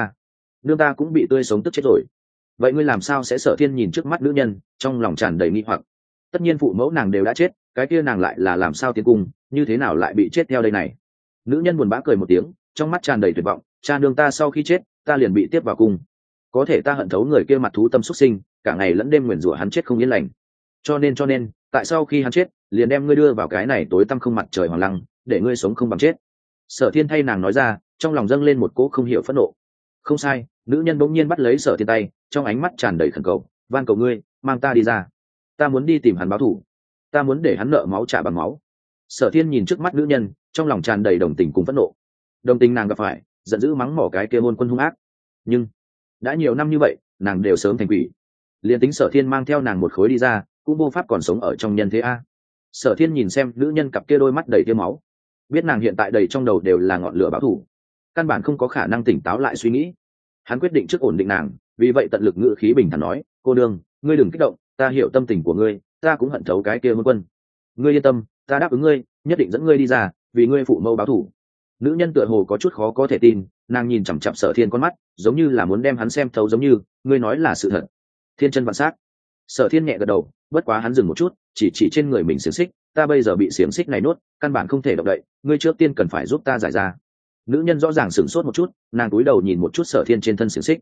nương ta cũng bị tươi sống tức chết rồi. Vậy ngươi làm sao sẽ? Sở Thiên nhìn trước mắt nữ nhân, trong lòng tràn đầy nghi hoặc. Tất nhiên phụ mẫu nàng đều đã chết, cái kia nàng lại là làm sao tiến cung, như thế nào lại bị chết theo đây này? Nữ nhân buồn bã cười một tiếng, trong mắt tràn đầy tuyệt vọng, cha nương ta sau khi chết, ta liền bị tiếp vào cung. Có thể ta hận thấu người kia mặt thú tâm xuất sinh, cả ngày lẫn đêm nguyền rủa hắn chết không yên lành. Cho nên, tại sao khi hắn chết, liền đem ngươi đưa vào cái này tối tăm không mặt trời hoàng lăng, để ngươi sống không bằng chết. Sở Thiên thay nàng nói ra, trong lòng dâng lên một cỗ không hiểu phẫn nộ. Không sai. Nữ nhân bỗng nhiên bắt lấy Sở Thiên tay, trong ánh mắt tràn đầy khẩn cầu, van cầu ngươi, mang ta đi ra. Ta muốn đi tìm hắn báo thù, ta muốn để hắn nợ máu trả bằng máu. Sở Thiên nhìn trước mắt nữ nhân, trong lòng tràn đầy đồng tình cùng phẫn nộ. Đồng tình nàng gặp phải, giận dữ mắng mỏ cái kia hôn quân hung ác, nhưng đã nhiều năm như vậy, nàng đều sớm thành quỷ. Liên tính Sở Thiên mang theo nàng một khối đi ra, cũng vô pháp còn sống ở trong nhân thế a. Sở Thiên nhìn xem nữ nhân cặp kia đôi mắt đầy tia máu, biết nàng hiện tại đầy trong đầu đều là ngọn lửa báo thù, căn bản không có khả năng tỉnh táo lại suy nghĩ. Hắn quyết định trước ổn định nàng, vì vậy tận lực ngữ khí bình thản nói, cô đương, ngươi đừng kích động, ta hiểu tâm tình của ngươi, ta cũng hận thấu cái kia hôn quân. Ngươi yên tâm, ta đáp ứng ngươi, nhất định dẫn ngươi đi ra, vì ngươi phụ mẫu báo thù. Nữ nhân tựa hồ có chút khó có thể tin, nàng nhìn chằm chằm Sở Thiên con mắt, giống như là muốn đem hắn xem thấu, giống như ngươi nói là sự thật. Thiên chân vạn sát. Sở Thiên nhẹ gật đầu, bất quá hắn dừng một chút, chỉ trên người mình xiềng xích, ta bây giờ bị xiềng xích này nuốt, căn bản không thể động đậy, ngươi trước tiên cần phải giúp ta giải ra. Nữ nhân rõ ràng sửng sốt một chút, nàng cúi đầu nhìn một chút Sở Thiên trên thân xiềng xích.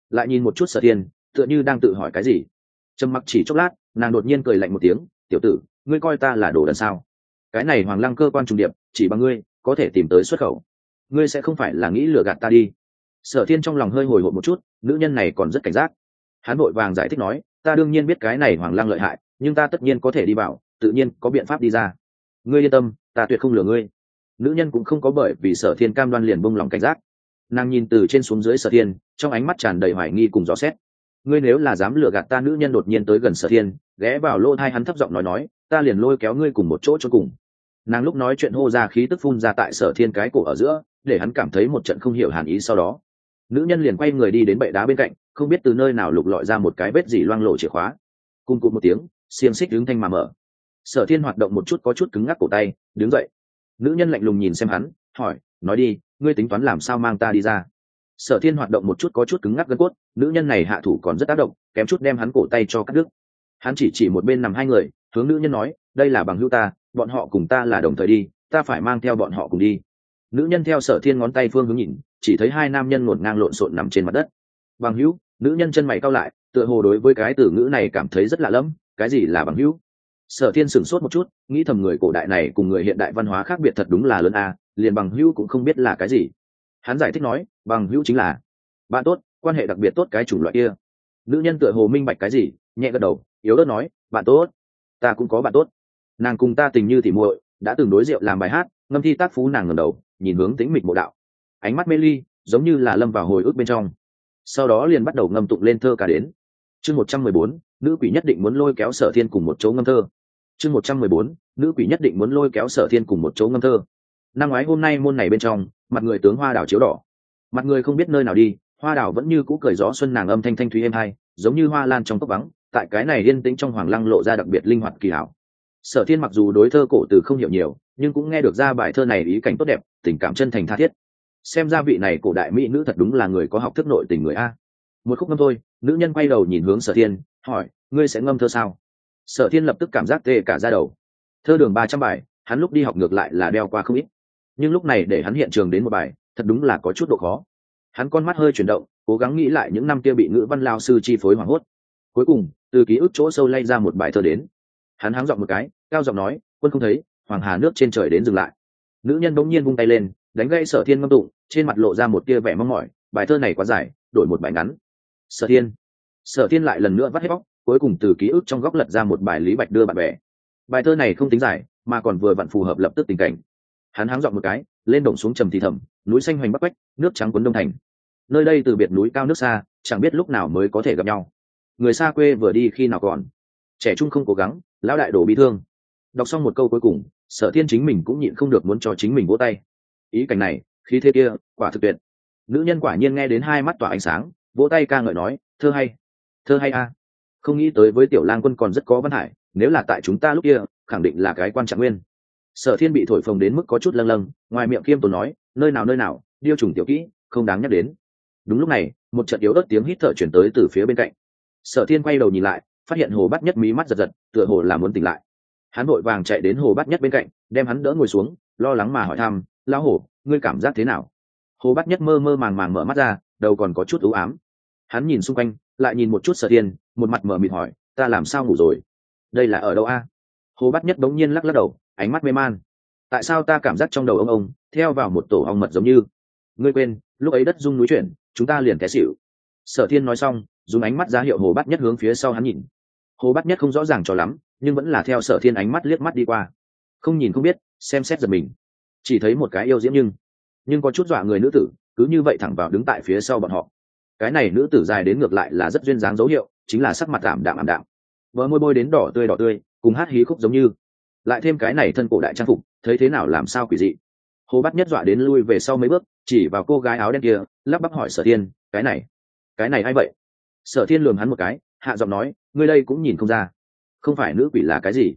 lại nhìn một chút Sở Thiên, tựa như đang tự hỏi cái gì. Trầm mặc chỉ chốc lát, nàng đột nhiên cười lạnh một tiếng, tiểu tử, ngươi coi ta là đồ đần sao? Cái này Hoàng Lăng cơ quan trùng điệp, chỉ bằng ngươi có thể tìm tới xuất khẩu, ngươi sẽ không phải là nghĩ lừa gạt ta đi? Sở Thiên trong lòng hơi hồi hộp một chút, nữ nhân này còn rất cảnh giác. Hắn vội vàng giải thích nói, ta đương nhiên biết cái này Hoàng Lăng lợi hại, nhưng ta tất nhiên có thể đi vào, tự nhiên có biện pháp đi ra. Ngươi yên tâm, ta tuyệt không lừa ngươi. Nữ nhân cũng không có bởi vì Sở Thiên cam đoan liền buông lòng cảnh giác. Nàng nhìn từ trên xuống dưới Sở Thiên, trong ánh mắt tràn đầy hoài nghi cùng dò xét. Ngươi nếu là dám lừa gạt ta, nữ nhân đột nhiên tới gần Sở Thiên, ghé vào lỗ tai hắn thấp giọng nói, ta liền lôi kéo ngươi cùng một chỗ cho cùng. Nàng lúc nói chuyện hô ra khí tức phun ra tại Sở Thiên cái cổ ở giữa, để hắn cảm thấy một trận không hiểu hàn ý. Sau đó nữ nhân liền quay người đi đến bệ đá bên cạnh, không biết từ nơi nào lục lọi ra một cái vết dỉ loang lổ chìa khóa. Cùng cụt một tiếng, xiềng xích đứng thanh mà mở. Sở Thiên hoạt động một chút có chút cứng ngắc cổ tay, đứng dậy. Nữ nhân lạnh lùng nhìn xem hắn, hỏi, nói đi, ngươi tính toán làm sao mang ta đi ra? Sở Thiên hoạt động một chút có chút cứng ngắc gân cốt, nữ nhân này hạ thủ còn rất tác động, kém chút đem hắn cổ tay cho cắt đứt. Hắn chỉ một bên nằm hai người, hướng nữ nhân nói, đây là bằng hữu ta, bọn họ cùng ta là đồng thời đi, ta phải mang theo bọn họ cùng đi. Nữ nhân theo Sở Thiên ngón tay phương hướng nhìn, chỉ thấy hai nam nhân ngổn ngang lộn xộn nằm trên mặt đất. Bằng hữu? Nữ nhân chân mày cau lại, tựa hồ đối với cái từ ngữ này cảm thấy rất lạ lẫm, cái gì là bằng hữu? Sở Thiên sửng sốt một chút, nghĩ thầm người cổ đại này cùng người hiện đại văn hóa khác biệt thật đúng là lớn a, liền bằng hữu cũng không biết là cái gì. Hắn giải thích nói, bằng hữu chính là bạn tốt, quan hệ đặc biệt tốt cái chủng loại kia. Nữ nhân tựa hồ minh bạch cái gì, nhẹ gật đầu, yếu ớt nói, bạn tốt, ta cũng có bạn tốt. Nàng cùng ta tình như tỉ muội, đã từng đối rượu làm bài hát, ngâm thi tác phú. Nàng ngẩng đầu, nhìn hướng Tĩnh Mịch Mộ Đạo, ánh mắt mê ly, giống như là lâm vào hồi ức bên trong. Sau đó liền bắt đầu ngâm tụng lên thơ ca đến. Chương 114, nữ quỷ nhất định muốn lôi kéo Sở Thiên cùng một chỗ ngâm thơ. Chương 114, nữ quỷ nhất định muốn lôi kéo Sở Thiên cùng một chỗ ngâm thơ. Năm ngoái hôm nay môn này bên trong, mặt người tướng hoa đào chiếu đỏ, mặt người không biết nơi nào đi, hoa đào vẫn như cũ cười gió xuân, nàng âm thanh thanh thúy êm hay, giống như hoa lan trong cốc vắng, tại cái này yên tĩnh trong Hoàng Lăng lộ ra đặc biệt linh hoạt kỳ hảo. Sở Thiên mặc dù đối thơ cổ từ không hiểu nhiều, nhưng cũng nghe được ra bài thơ này ý cảnh tốt đẹp, tình cảm chân thành tha thiết. Xem ra vị này cổ đại mỹ nữ thật đúng là người có học thức nội tình người a. Một khúc ngâm thôi, nữ nhân quay đầu nhìn hướng Sở Thiên, hỏi, ngươi sẽ ngâm thơ sao? Sở Thiên lập tức cảm giác tê cả da đầu. Thơ đường 300 bài, hắn lúc đi học ngược lại là đeo qua không ít, nhưng lúc này để hắn hiện trường đến một bài, thật đúng là có chút độ khó. Hắn con mắt hơi chuyển động, cố gắng nghĩ lại những năm kia bị ngữ văn lao sư chi phối hoảng hốt. Cuối cùng, từ ký ức chỗ sâu lay ra một bài thơ đến. Hắn háng giọng một cái, cao giọng nói, quân không thấy, hoàng hà nước trên trời đến dừng lại. Nữ nhân bỗng nhiên vung tay lên, đánh gãy Sở Thiên ngâm tụng, trên mặt lộ ra một tia vẻ mong mỏi, bài thơ này quá dài, đổi một bài ngắn. Sở Thiên lại lần nữa vắt hết bóc, cuối cùng từ ký ức trong góc lật ra một bài Lý Bạch đưa bạn bè. Bài thơ này không tính dài, mà còn vừa vặn phù hợp lập tức tình cảnh. Hắn háng giọng một cái, lên đồng xuống trầm thì thầm, núi xanh hoành bắc quách, nước trắng cuốn đông thành. Nơi đây từ biệt núi cao nước xa, chẳng biết lúc nào mới có thể gặp nhau. Người xa quê vừa đi khi nào còn, trẻ trung không cố gắng, lão đại đổ bị thương. Đọc xong một câu cuối cùng, Sở Thiên chính mình cũng nhịn không được muốn cho chính mình vỗ tay. Ý cảnh này, khí thế kia, quả thực tuyệt. Nữ nhân quả nhiên nghe đến hai mắt tỏa ánh sáng, vỗ tay ca ngợi nói, thơ hay a. Không nghĩ tới với Tiểu Lang Quân còn rất có văn hải, nếu là tại chúng ta lúc kia, khẳng định là cái quan trạng nguyên. Sở Thiên bị thổi phồng đến mức có chút lâng lâng, ngoài miệng khiêm tốn nói, nơi nào, điêu trùng tiểu kỹ, không đáng nhắc đến. Đúng lúc này, một trận yếu ớt tiếng hít thở chuyển tới từ phía bên cạnh. Sở Thiên quay đầu nhìn lại, phát hiện Hồ Bát Nhất mí mắt giật giật, tựa hồ là muốn tỉnh lại. Hắn vội vàng chạy đến Hồ Bát Nhất bên cạnh, đem hắn đỡ ngồi xuống, lo lắng mà hỏi thăm, lão Hồ, ngươi cảm giác thế nào? Hồ Bát Nhất mơ mơ màng màng mở mắt ra, đầu còn có chút u ám. Hắn nhìn xung quanh, lại nhìn một chút Sở Thiên, một mặt mờ mịt hỏi, ta làm sao ngủ rồi? Đây là ở đâu a? Hồ Bát Nhất bỗng nhiên lắc lắc đầu, ánh mắt mê man. Tại sao ta cảm giác trong đầu ông theo vào một tổ ong mật giống như? Ngươi quên, lúc ấy đất rung núi chuyển, chúng ta liền té xỉu. Sở Thiên nói xong, dùng ánh mắt ra hiệu Hồ Bát Nhất hướng phía sau hắn nhìn. Hồ Bát Nhất không rõ ràng cho lắm, nhưng vẫn là theo Sở Thiên ánh mắt liếc mắt đi qua. Không nhìn không biết, xem xét giật mình. Chỉ thấy một cái yêu diễm nhưng có chút dọa người nữ tử, cứ như vậy thẳng vào đứng tại phía sau bọn họ. Cái này nữ tử dài đến ngược lại là rất duyên dáng dấu hiệu, chính là sắc mặt ảm đạm. Bờ môi bôi đến đỏ tươi, cùng hát hí khúc giống như. Lại thêm cái này thân cổ đại trang phục, thấy thế nào làm sao quỷ dị. Hồ Bát Nhất dọa đến lui về sau mấy bước, chỉ vào cô gái áo đen kia, lắp bắp hỏi Sở Thiên, cái này ai vậy? Sở Thiên lườm hắn một cái, hạ giọng nói, ngươi đây cũng nhìn không ra, không phải nữ quỷ là cái gì?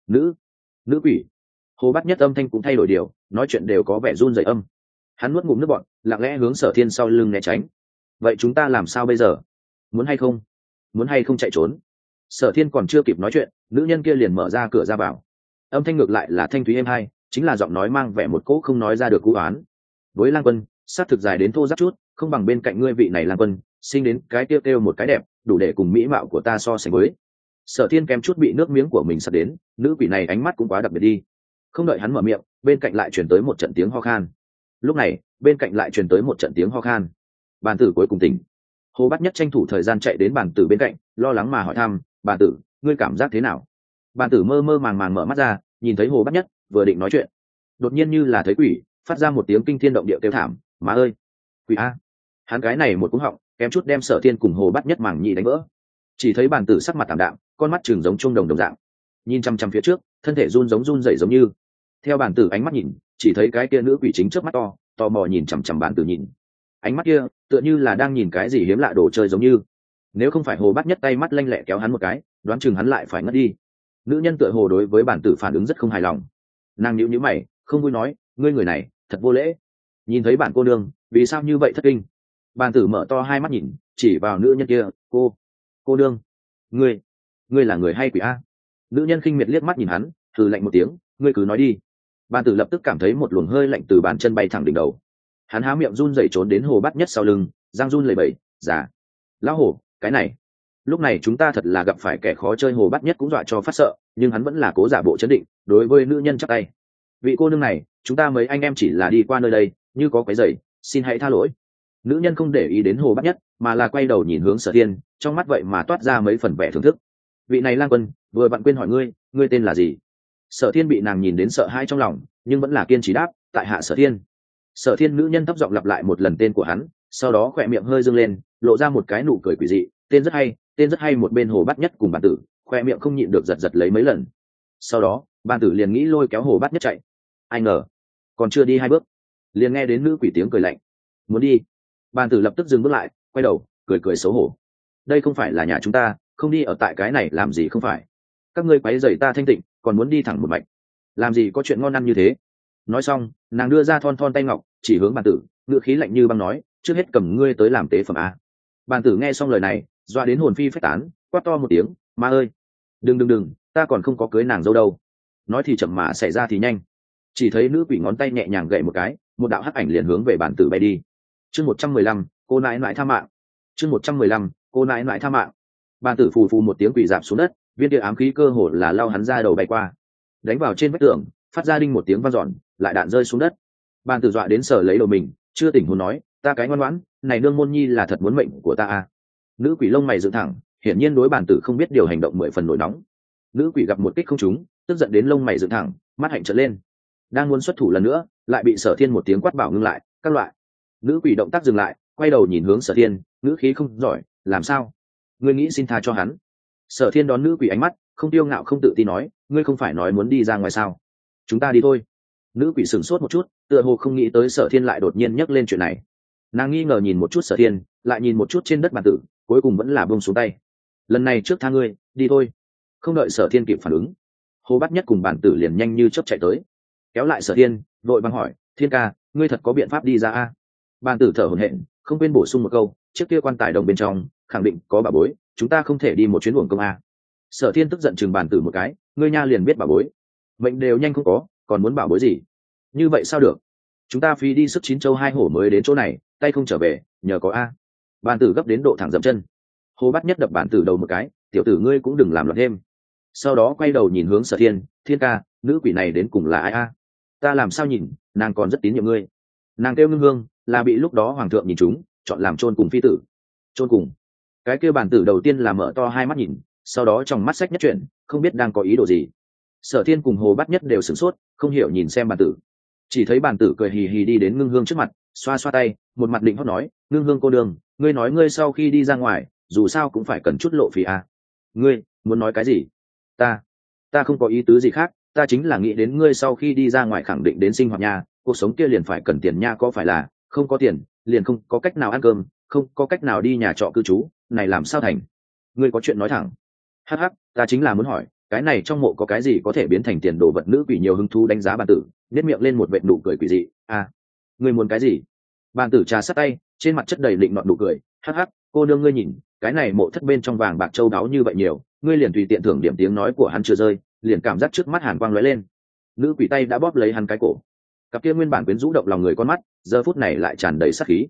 Nữ quỷ? Hồ Bát Nhất âm thanh cũng thay đổi điều, nói chuyện đều có vẻ run rẩy âm. Hắn nuốt ngụm nước bọt, lặng lẽ hướng Sở Thiên sau lưng né tránh. Vậy chúng ta làm sao bây giờ? Muốn hay không chạy trốn? Sở Thiên còn chưa kịp nói chuyện, nữ nhân kia liền mở ra cửa ra vào. Âm thanh ngược lại là thanh thúy êm hay, chính là giọng nói mang vẻ một cỗ không nói ra được cú oán. Với Lang Quân, sát thực dài đến thô ráp chút, không bằng bên cạnh ngươi vị này Lang Quân, sinh đến cái kêu kêu một cái đẹp, đủ để cùng mỹ mạo của ta so sánh với. Sở Thiên kém chút bị nước miếng của mình sặc đến, nữ quỷ này ánh mắt cũng quá đặc biệt đi. Không đợi hắn mở miệng, bên cạnh lại truyền tới một trận tiếng ho khan. Lúc này, bên cạnh lại truyền tới một trận tiếng ho khan. Bàn tử cuối cùng tỉnh. Hồ Bát Nhất tranh thủ thời gian chạy đến bàn tử bên cạnh, lo lắng mà hỏi thăm, "Bàn tử, ngươi cảm giác thế nào?" Bàn tử mơ mơ màng màng mở mắt ra, nhìn thấy Hồ Bát Nhất, vừa định nói chuyện, đột nhiên như là thấy quỷ, phát ra một tiếng kinh thiên động địa kêu thảm, "Má ơi, quỷ a!" Hắn cái này một cú họng, kém chút đem Sở Thiên cùng Hồ Bát Nhất màng nhĩ đánh vỡ. Chỉ thấy bàn tử sắc mặt tạm đạm, con mắt trừng giống chuông đồng đồng dạng, nhìn chăm chăm phía trước, thân thể run rẩy giống như. Theo bàn tử ánh mắt nhìn, chỉ thấy cái kia nữ quỷ chính trước mắt to, tò mò nhìn chằm chằm bàn tử nhìn. Ánh mắt kia, tựa như là đang nhìn cái gì hiếm lạ đồ chơi giống như. Nếu không phải Hồ Bát Nhất tay mắt lanh lẹ kéo hắn một cái, đoán chừng hắn lại phải ngất đi. Nữ nhân tựa hồ đối với bàn tử phản ứng rất không hài lòng. Nàng nhíu nhíu mày, không vui nói, "Ngươi người này, thật vô lễ. Nhìn thấy bản cô nương, vì sao như vậy thất kinh?" Bàn tử mở to hai mắt nhìn, chỉ vào nữ nhân kia, cô nương, ngươi là người hay quỷ a?" Nữ nhân khinh miệt liếc mắt nhìn hắn, hừ lạnh một tiếng, "Ngươi cứ nói đi." Bàn tử lập tức cảm thấy một luồng hơi lạnh từ bàn chân bay thẳng đỉnh đầu. Hắn há miệng run rẩy trốn đến Hồ Bát Nhất sau lưng, răng run lẩy bẩy, "Giả, lão Hồ, cái này." Lúc này chúng ta thật là gặp phải kẻ khó chơi. Hồ Bát Nhất cũng dọa cho phát sợ, nhưng hắn vẫn là cố giả bộ trấn định, đối với nữ nhân chắp tay, "Vị cô nương này, chúng ta mấy anh em chỉ là đi qua nơi đây, như có quấy rầy, xin hãy tha lỗi." Nữ nhân không để ý đến Hồ Bát Nhất, mà là quay đầu nhìn hướng Sở Thiên, trong mắt vậy mà toát ra mấy phần vẻ thưởng thức. "Vị này lang quân, vừa vặn quên hỏi ngươi tên là gì?" Sở Thiên bị nàng nhìn đến sợ hãi trong lòng, nhưng vẫn là kiên trì đáp, "Tại hạ Sở Thiên." Sở Thiên nữ nhân thấp giọng lặp lại một lần tên của hắn, sau đó khỏe miệng hơi dương lên, lộ ra một cái nụ cười quỷ dị, "Tên rất hay, tên rất hay." Một bên Hồ Bát Nhất cùng bàn tử, khỏe miệng không nhịn được giật lấy mấy lần. Sau đó, bàn tử liền nghĩ lôi kéo Hồ Bát Nhất chạy. Ai ngờ, còn chưa đi hai bước, liền nghe đến nữ quỷ tiếng cười lạnh, "Muốn đi?" Bàn tử lập tức dừng bước lại, quay đầu, cười xấu hổ, "Đây không phải là nhà chúng ta, không đi ở tại cái này làm gì không phải. Các ngươi quấy rầy ta thanh tịnh, còn muốn đi thẳng một mạch, làm gì có chuyện ngon ăn như thế." Nói xong, nàng đưa ra thon thon tay ngọc, chỉ hướng bàn tử, ngữ khí lạnh như băng nói, "Trước hết cầm ngươi tới làm tế phẩm a." Bàn tử nghe xong lời này, doa đến hồn phi phách tán, quát to một tiếng, "Ma ơi, đừng, ta còn không có cưới nàng dâu đâu." Nói thì chậm mà xảy ra thì nhanh, chỉ thấy nữ quỷ ngón tay nhẹ nhàng gậy một cái, một đạo hắc ảnh liền hướng về bàn tử bay đi. Chương 115, cô nãi nãi tha mạng. Chương 115, cô nãi nãi tha mạng. Bàn tử phù phù một tiếng quỷ rạp xuống đất, viên kia ám khí cơ hồ là lao hắn ra đầu bay qua, đánh vào trên vách tường, phát ra đinh một tiếng vang dọn, lại đạn rơi xuống đất. Bàn tử dọa đến sờ lấy đầu mình, chưa tỉnh hồn nói, "Ta cái ngoan ngoãn, này nương môn nhi là thật muốn mệnh của ta à?" Nữ quỷ lông mày dựng thẳng, hiển nhiên đối bàn tử không biết điều hành động mười phần nổi nóng. Nữ quỷ gặp một kích không trúng, tức giận đến lông mày dựng thẳng, mắt hạnh trợn lên, đang muốn xuất thủ lần nữa, lại bị Sở Thiên một tiếng quát bảo ngưng lại, "Các loại." Nữ quỷ động tác dừng lại, quay đầu nhìn hướng Sở Thiên, ngữ khí không giỏi, "Làm sao? Ngươi nghĩ xin tha cho hắn?" Sở Thiên đón nữ quỷ ánh mắt, không tiêu ngạo không tự tin nói, "Ngươi không phải nói muốn đi ra ngoài sao? Chúng ta đi thôi." Nữ quỷ sửng sốt một chút, tựa hồ không nghĩ tới Sở Thiên lại đột nhiên nhắc lên chuyện này. Nàng nghi ngờ nhìn một chút Sở Thiên, lại nhìn một chút trên đất bàn tử, cuối cùng vẫn là buông xuống tay. "Lần này trước tha ngươi, đi thôi." Không đợi Sở Thiên kịp phản ứng, Hồ Bát Nhất cùng bàn tử liền nhanh như chớp chạy tới, kéo lại Sở Thiên, vội vàng hỏi, "Thiên ca, ngươi thật có biện pháp đi ra a?" Bàn tử thở hổn hển, không quên bổ sung một câu, "Trước kia quan tài đồng bên trong khẳng định có bà bối, chúng ta không thể đi một chuyến uổng công a." Sở Thiên tức giận chừng bàn tử một cái, "Ngươi nha liền biết bà bối, mệnh đều nhanh không có, còn muốn bảo bối gì? Như vậy sao được? Chúng ta phí đi sức chín châu hai hổ mới đến chỗ này, tay không trở về, nhờ có a." Bàn tử gấp đến độ thẳng dậm chân. Hồ Bát Nhất đập bàn tử đầu một cái, "Tiểu tử ngươi cũng đừng làm loạn thêm." Sau đó quay đầu nhìn hướng Sở Thiên, "Thiên ca, nữ quỷ này đến cùng là ai a? Ta làm sao nhìn, nàng còn rất tín nhiệm ngươi." Nàng kêu Ngưng Hương, là bị lúc đó hoàng thượng nhìn chúng, chọn làm chôn cùng phi tử. Chôn cùng? Cái kêu bàn tử đầu tiên là mở to hai mắt nhìn, sau đó trong mắt sách nhất chuyển, không biết đang có ý đồ gì. Sở Thiên cùng Hồ Bát Nhất đều sửng sốt, không hiểu nhìn xem bàn tử. Chỉ thấy bàn tử cười hì hì đi đến Ngưng Hương trước mặt, xoa xoa tay, một mặt định hót nói, "Ngưng Hương cô đường, ngươi nói ngươi sau khi đi ra ngoài, dù sao cũng phải cần chút lộ phí à? Ngươi muốn nói cái gì?" Ta không có ý tứ gì khác, ta chính là nghĩ đến ngươi sau khi đi ra ngoài khẳng định đến sinh hoạt nhà, cuộc sống kia liền phải cần tiền nha, có phải là không có tiền liền không có cách nào ăn cơm, không có cách nào đi nhà trọ cư trú, này làm sao thành? Ngươi có chuyện nói thẳng. Hắc hắc, ta chính là muốn hỏi, cái này trong mộ có cái gì có thể biến thành tiền đồ vật? Nữ quỷ nhiều hứng thú đánh giá bàn tử, nét miệng lên một vệt nụ cười quỷ dị. Ngươi muốn cái gì? Bàn tử trà sát tay, trên mặt chất đầy định nọt nụ cười. Hắc hắc, cô nương ngươi nhìn, cái này mộ thất bên trong vàng bạc châu báu như vậy nhiều, ngươi liền tùy tiện thưởng điểm. Tiếng nói của hắn chưa rơi, liền cảm giác trước mắt hàn quang lóe lên. Nữ quỷ tay đã bóp lấy hắn cái cổ, cặp kia nguyên bản quyến rũ động lòng người con mắt giờ phút này lại tràn đầy sát khí.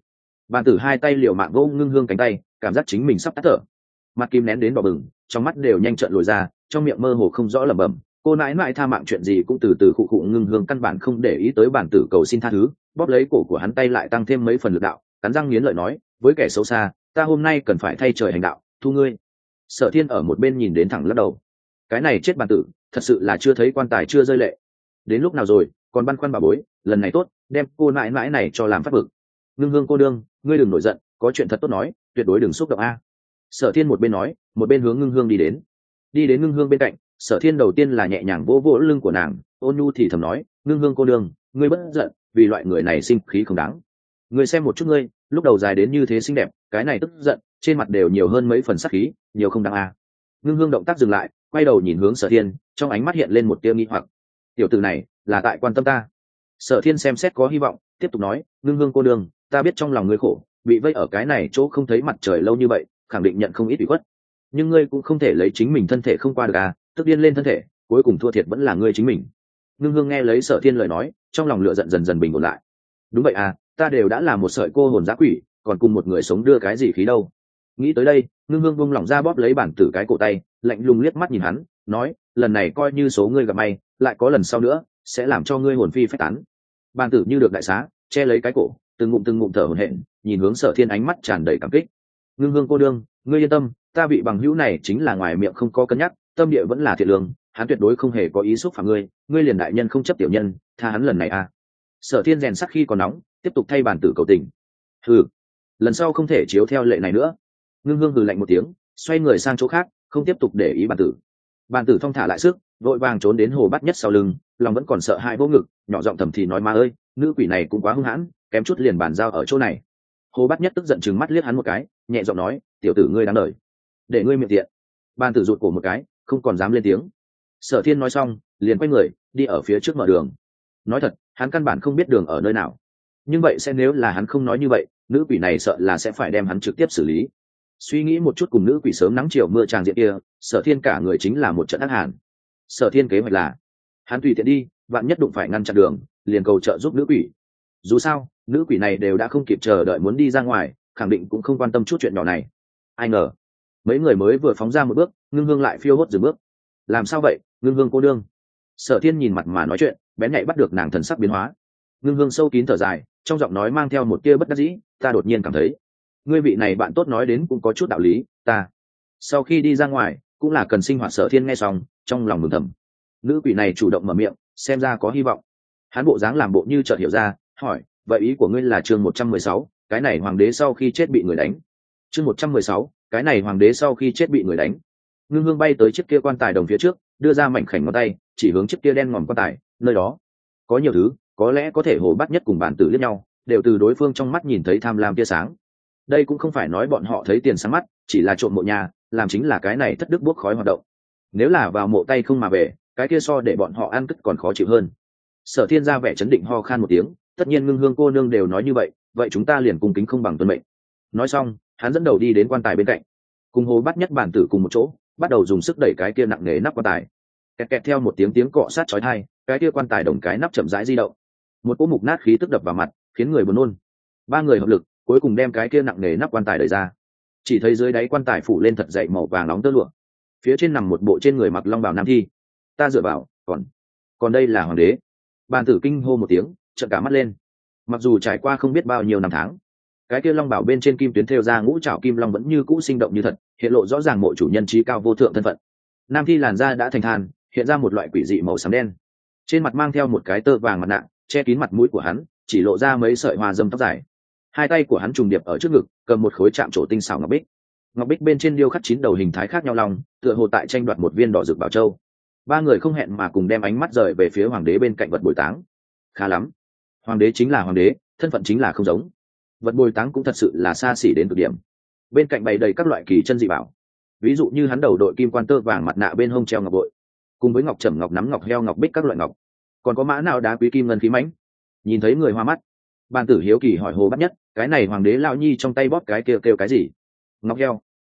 Bàn tử hai tay liều mạng gỗ ngưng hương cánh tay, cảm giác chính mình sắp tắt thở, mặt kim nén đến đỏ bừng, trong mắt đều nhanh trợn lồi ra, trong miệng mơ hồ không rõ lẩm bẩm. Cô nãi nãi tha mạng chuyện gì cũng từ từ khụ khụ. Ngưng hương căn bản không để ý tới bản tử cầu xin tha thứ, bóp lấy cổ của hắn tay lại tăng thêm mấy phần lực đạo, cắn răng nghiến lợi nói, với kẻ xấu xa, ta hôm nay cần phải thay trời hành đạo, thu ngươi. Sở Thiên ở một bên nhìn đến thẳng lắc đầu, cái này chết bản tử, thật sự là chưa thấy quan tài chưa rơi lệ. Đến lúc nào rồi, còn băn khoăn bà bối, lần này tốt, đem cô nãi nãi này cho làm phát bực. Ngưng hương cô đương, ngươi đừng nổi giận, có chuyện thật tốt nói, tuyệt đối đừng xúc động a. Sở Thiên một bên nói, một bên hướng ngưng hương đi đến ngưng hương bên cạnh. Sở Thiên đầu tiên là nhẹ nhàng vỗ vỗ lưng của nàng, ôn nhu thì thầm nói, ngưng hương cô đương, ngươi bất giận, vì loại người này sinh khí không đáng. Ngươi xem một chút ngươi, lúc đầu dài đến như thế xinh đẹp, cái này tức giận, trên mặt đều nhiều hơn mấy phần sắc khí, nhiều không đáng a. Ngưng hương động tác dừng lại, quay đầu nhìn hướng Sở Thiên, trong ánh mắt hiện lên một tia nghi hoặc. Tiểu tử này là tại quan tâm ta. Sở Thiên xem xét có hy vọng, tiếp tục nói, ngưng hương cô đương, ta biết trong lòng ngươi khổ, bị vây ở cái này chỗ không thấy mặt trời lâu như vậy, khẳng định nhận không ít ủy khuất, nhưng ngươi cũng không thể lấy chính mình thân thể không qua được à, tức điên lên thân thể, cuối cùng thua thiệt vẫn là ngươi chính mình. Ngưng hương nghe lấy Sở Thiên lời nói, trong lòng lửa giận dần dần bình ổn lại. Đúng vậy à, ta đều đã là một sợi cô hồn dã quỷ, còn cùng một người sống đưa cái gì khí đâu. Nghĩ tới đây, ngưng hương buông lỏng ra bóp lấy bản tử cái cổ tay, lạnh lùng liếc mắt nhìn hắn, nói, lần này coi như số ngươi gặp may, lại có lần sau nữa, sẽ làm cho ngươi hồn phi phách tán. Bản tử như được đại xá, che lấy cái cổ, từng ngụm thở hổn hển, nhìn hướng Sở Thiên ánh mắt tràn đầy cảm kích. Ngưng hương cô đương, ngươi yên tâm, ta vị bằng hữu này chính là ngoài miệng không có cân nhắc, tâm địa vẫn là thiện lương, hắn tuyệt đối không hề có ý xúc phạm ngươi, ngươi liền đại nhân không chấp tiểu nhân, tha hắn lần này à. Sở Thiên rèn sắc khi còn nóng, tiếp tục thay bản tử cầu tình. Hừ, lần sau không thể chiếu theo lệ này nữa. Ngưng hương hừ lạnh một tiếng, xoay người sang chỗ khác, không tiếp tục để ý bản tử. Bản tử thong thả lại sức, vội vàng trốn đến Hồ Bát Nhất sau lưng, lòng vẫn còn sợ hãi vô ngực, nhỏ giọng thầm thì nói, ma ơi, nữ quỷ này cũng quá hung hãn, kém chút liền bàn giao ở chỗ này. Hồ Bát Nhất tức giận chừng mắt liếc hắn một cái, nhẹ giọng nói, tiểu tử ngươi đáng đời, để ngươi miệng tiện. Bản tử rụt cổ một cái, không còn dám lên tiếng. Sở Thiên nói xong, liền quay người đi ở phía trước mở đường. Nói thật, hắn căn bản không biết đường ở nơi nào, nhưng vậy sẽ nếu là hắn không nói như vậy, nữ quỷ này sợ là sẽ phải đem hắn trực tiếp xử lý. Suy nghĩ một chút cùng nữ quỷ sớm nắng chiều mưa tràng diện kia, Sở Thiên cả người chính là một trận ác hàn. Sở Thiên kế hoạch là, hắn tùy tiện đi, vạn nhất đụng phải ngăn chặn đường, liền cầu trợ giúp nữ quỷ. Dù sao, nữ quỷ này đều đã không kịp chờ đợi muốn đi ra ngoài, khẳng định cũng không quan tâm chút chuyện nhỏ này. Ai ngờ, mấy người mới vừa phóng ra một bước, ngưng hương lại phiêu hốt dừng bước. Làm sao vậy, ngưng hương cô đương? Sở Thiên nhìn mặt mà nói chuyện, bén nhạy bắt được nàng thần sắc biến hóa. Ngưng hương sâu kín thở dài, trong giọng nói mang theo một tia bất đắc dĩ, ta đột nhiên cảm thấy, ngươi vị này bạn tốt nói đến cũng có chút đạo lý, ta sau khi đi ra ngoài cũng là cần sinh hoạt. Sở Thiên nghe xong, trong lòng mừng thầm, nữ quỷ này chủ động mở miệng, xem ra có hy vọng. Hắn bộ dáng làm bộ như chợt hiểu ra, hỏi, vậy ý của ngươi là chương 116, cái này hoàng đế sau khi chết bị người đánh. Chương 116, cái này hoàng đế sau khi chết bị người đánh. Ngưng hương bay tới chiếc kia quan tài đồng phía trước, đưa ra mảnh khảnh ngón tay, chỉ hướng chiếc kia đen ngòm quan tài, nơi đó có nhiều thứ, có lẽ có thể Hồ Bát Nhất cùng bản tử liếc nhau, đều từ đối phương trong mắt nhìn thấy tham lam tia sáng. Đây cũng không phải nói bọn họ thấy tiền sáng mắt, chỉ là trộm mộ nhà, làm chính là cái này thất đức bốc khói hoạt động. Nếu là vào mộ tay không mà về, cái kia so để bọn họ ăn cất còn khó chịu hơn. Sở Thiên ra vẻ chấn định ho khan một tiếng, tất nhiên ngưng hương cô nương đều nói như vậy, vậy chúng ta liền cung kính không bằng tuân mệnh. Nói xong, hắn dẫn đầu đi đến quan tài bên cạnh, cùng Hồ Bát Nhất bản tử cùng một chỗ, bắt đầu dùng sức đẩy cái kia nặng nề nắp quan tài. Kẹt kẹt theo một tiếng cọ sát chói tai, cái kia quan tài đồng cái nắp chậm rãi di động. Một cỗ mục nát khí tức đập vào mặt, khiến người buồn nôn. Ba người hợp lực, cuối cùng đem cái kia nặng nề nắp quan tài đẩy ra. Chỉ thấy dưới đáy quan tài phủ lên thật dậy màu vàng nóng tơ lụa, phía trên nằm một bộ trên người mặc long bào nam thi. Ta dựa vào, còn đây là hoàng đế. Bàn tử kinh hô một tiếng, trợn cả mắt lên. Mặc dù trải qua không biết bao nhiêu năm tháng, cái kia long bảo bên trên kim tuyến thêu ra ngũ trảo kim long vẫn như cũ sinh động như thật, hiện lộ rõ ràng mộ chủ nhân trí cao vô thượng thân phận. Nam thi làn da đã thành than, hiện ra một loại quỷ dị màu xám đen, trên mặt mang theo một cái tơ vàng mặt nạ che kín mặt mũi của hắn, chỉ lộ ra mấy sợi hoa dâm tóc dài. Hai tay của hắn trùng điệp ở trước ngực, cầm một khối chạm trổ tinh xảo ngọc bích bên trên điêu khắc 9 đầu hình thái khác nhau long, tựa hồ tại tranh đoạt một viên đỏ rực bảo châu. Ba người không hẹn mà cùng đem ánh mắt rời về phía hoàng đế bên cạnh vật bồi táng. Khá lắm, hoàng đế chính là hoàng đế, thân phận chính là không giống. Vật bồi táng cũng thật sự là xa xỉ đến cực điểm, bên cạnh bày đầy các loại kỳ chân dị bảo, ví dụ như hắn đầu đội kim quan tơ vàng mặt nạ bên hông treo ngọc bội, cùng với ngọc trầm ngọc nắm ngọc heo ngọc bích các loại ngọc, còn có mã nào đá quý kim ngân khí mãnh. Nhìn thấy người hoa mắt, Bàn tử hiếu kỳ hỏi Hồ Bát Nhất, cái này hoàng đế lão nhi trong tay bóp cái kêu cái gì? Ngọc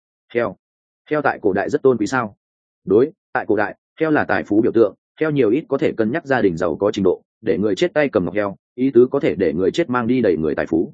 heo tại cổ đại rất tôn quý sao? Đối, tại cổ đại heo là tài phú biểu tượng, heo nhiều ít có thể cân nhắc gia đình giàu có trình độ, để người chết tay cầm ngọc heo, ý tứ có thể để người chết mang đi đầy người tài phú.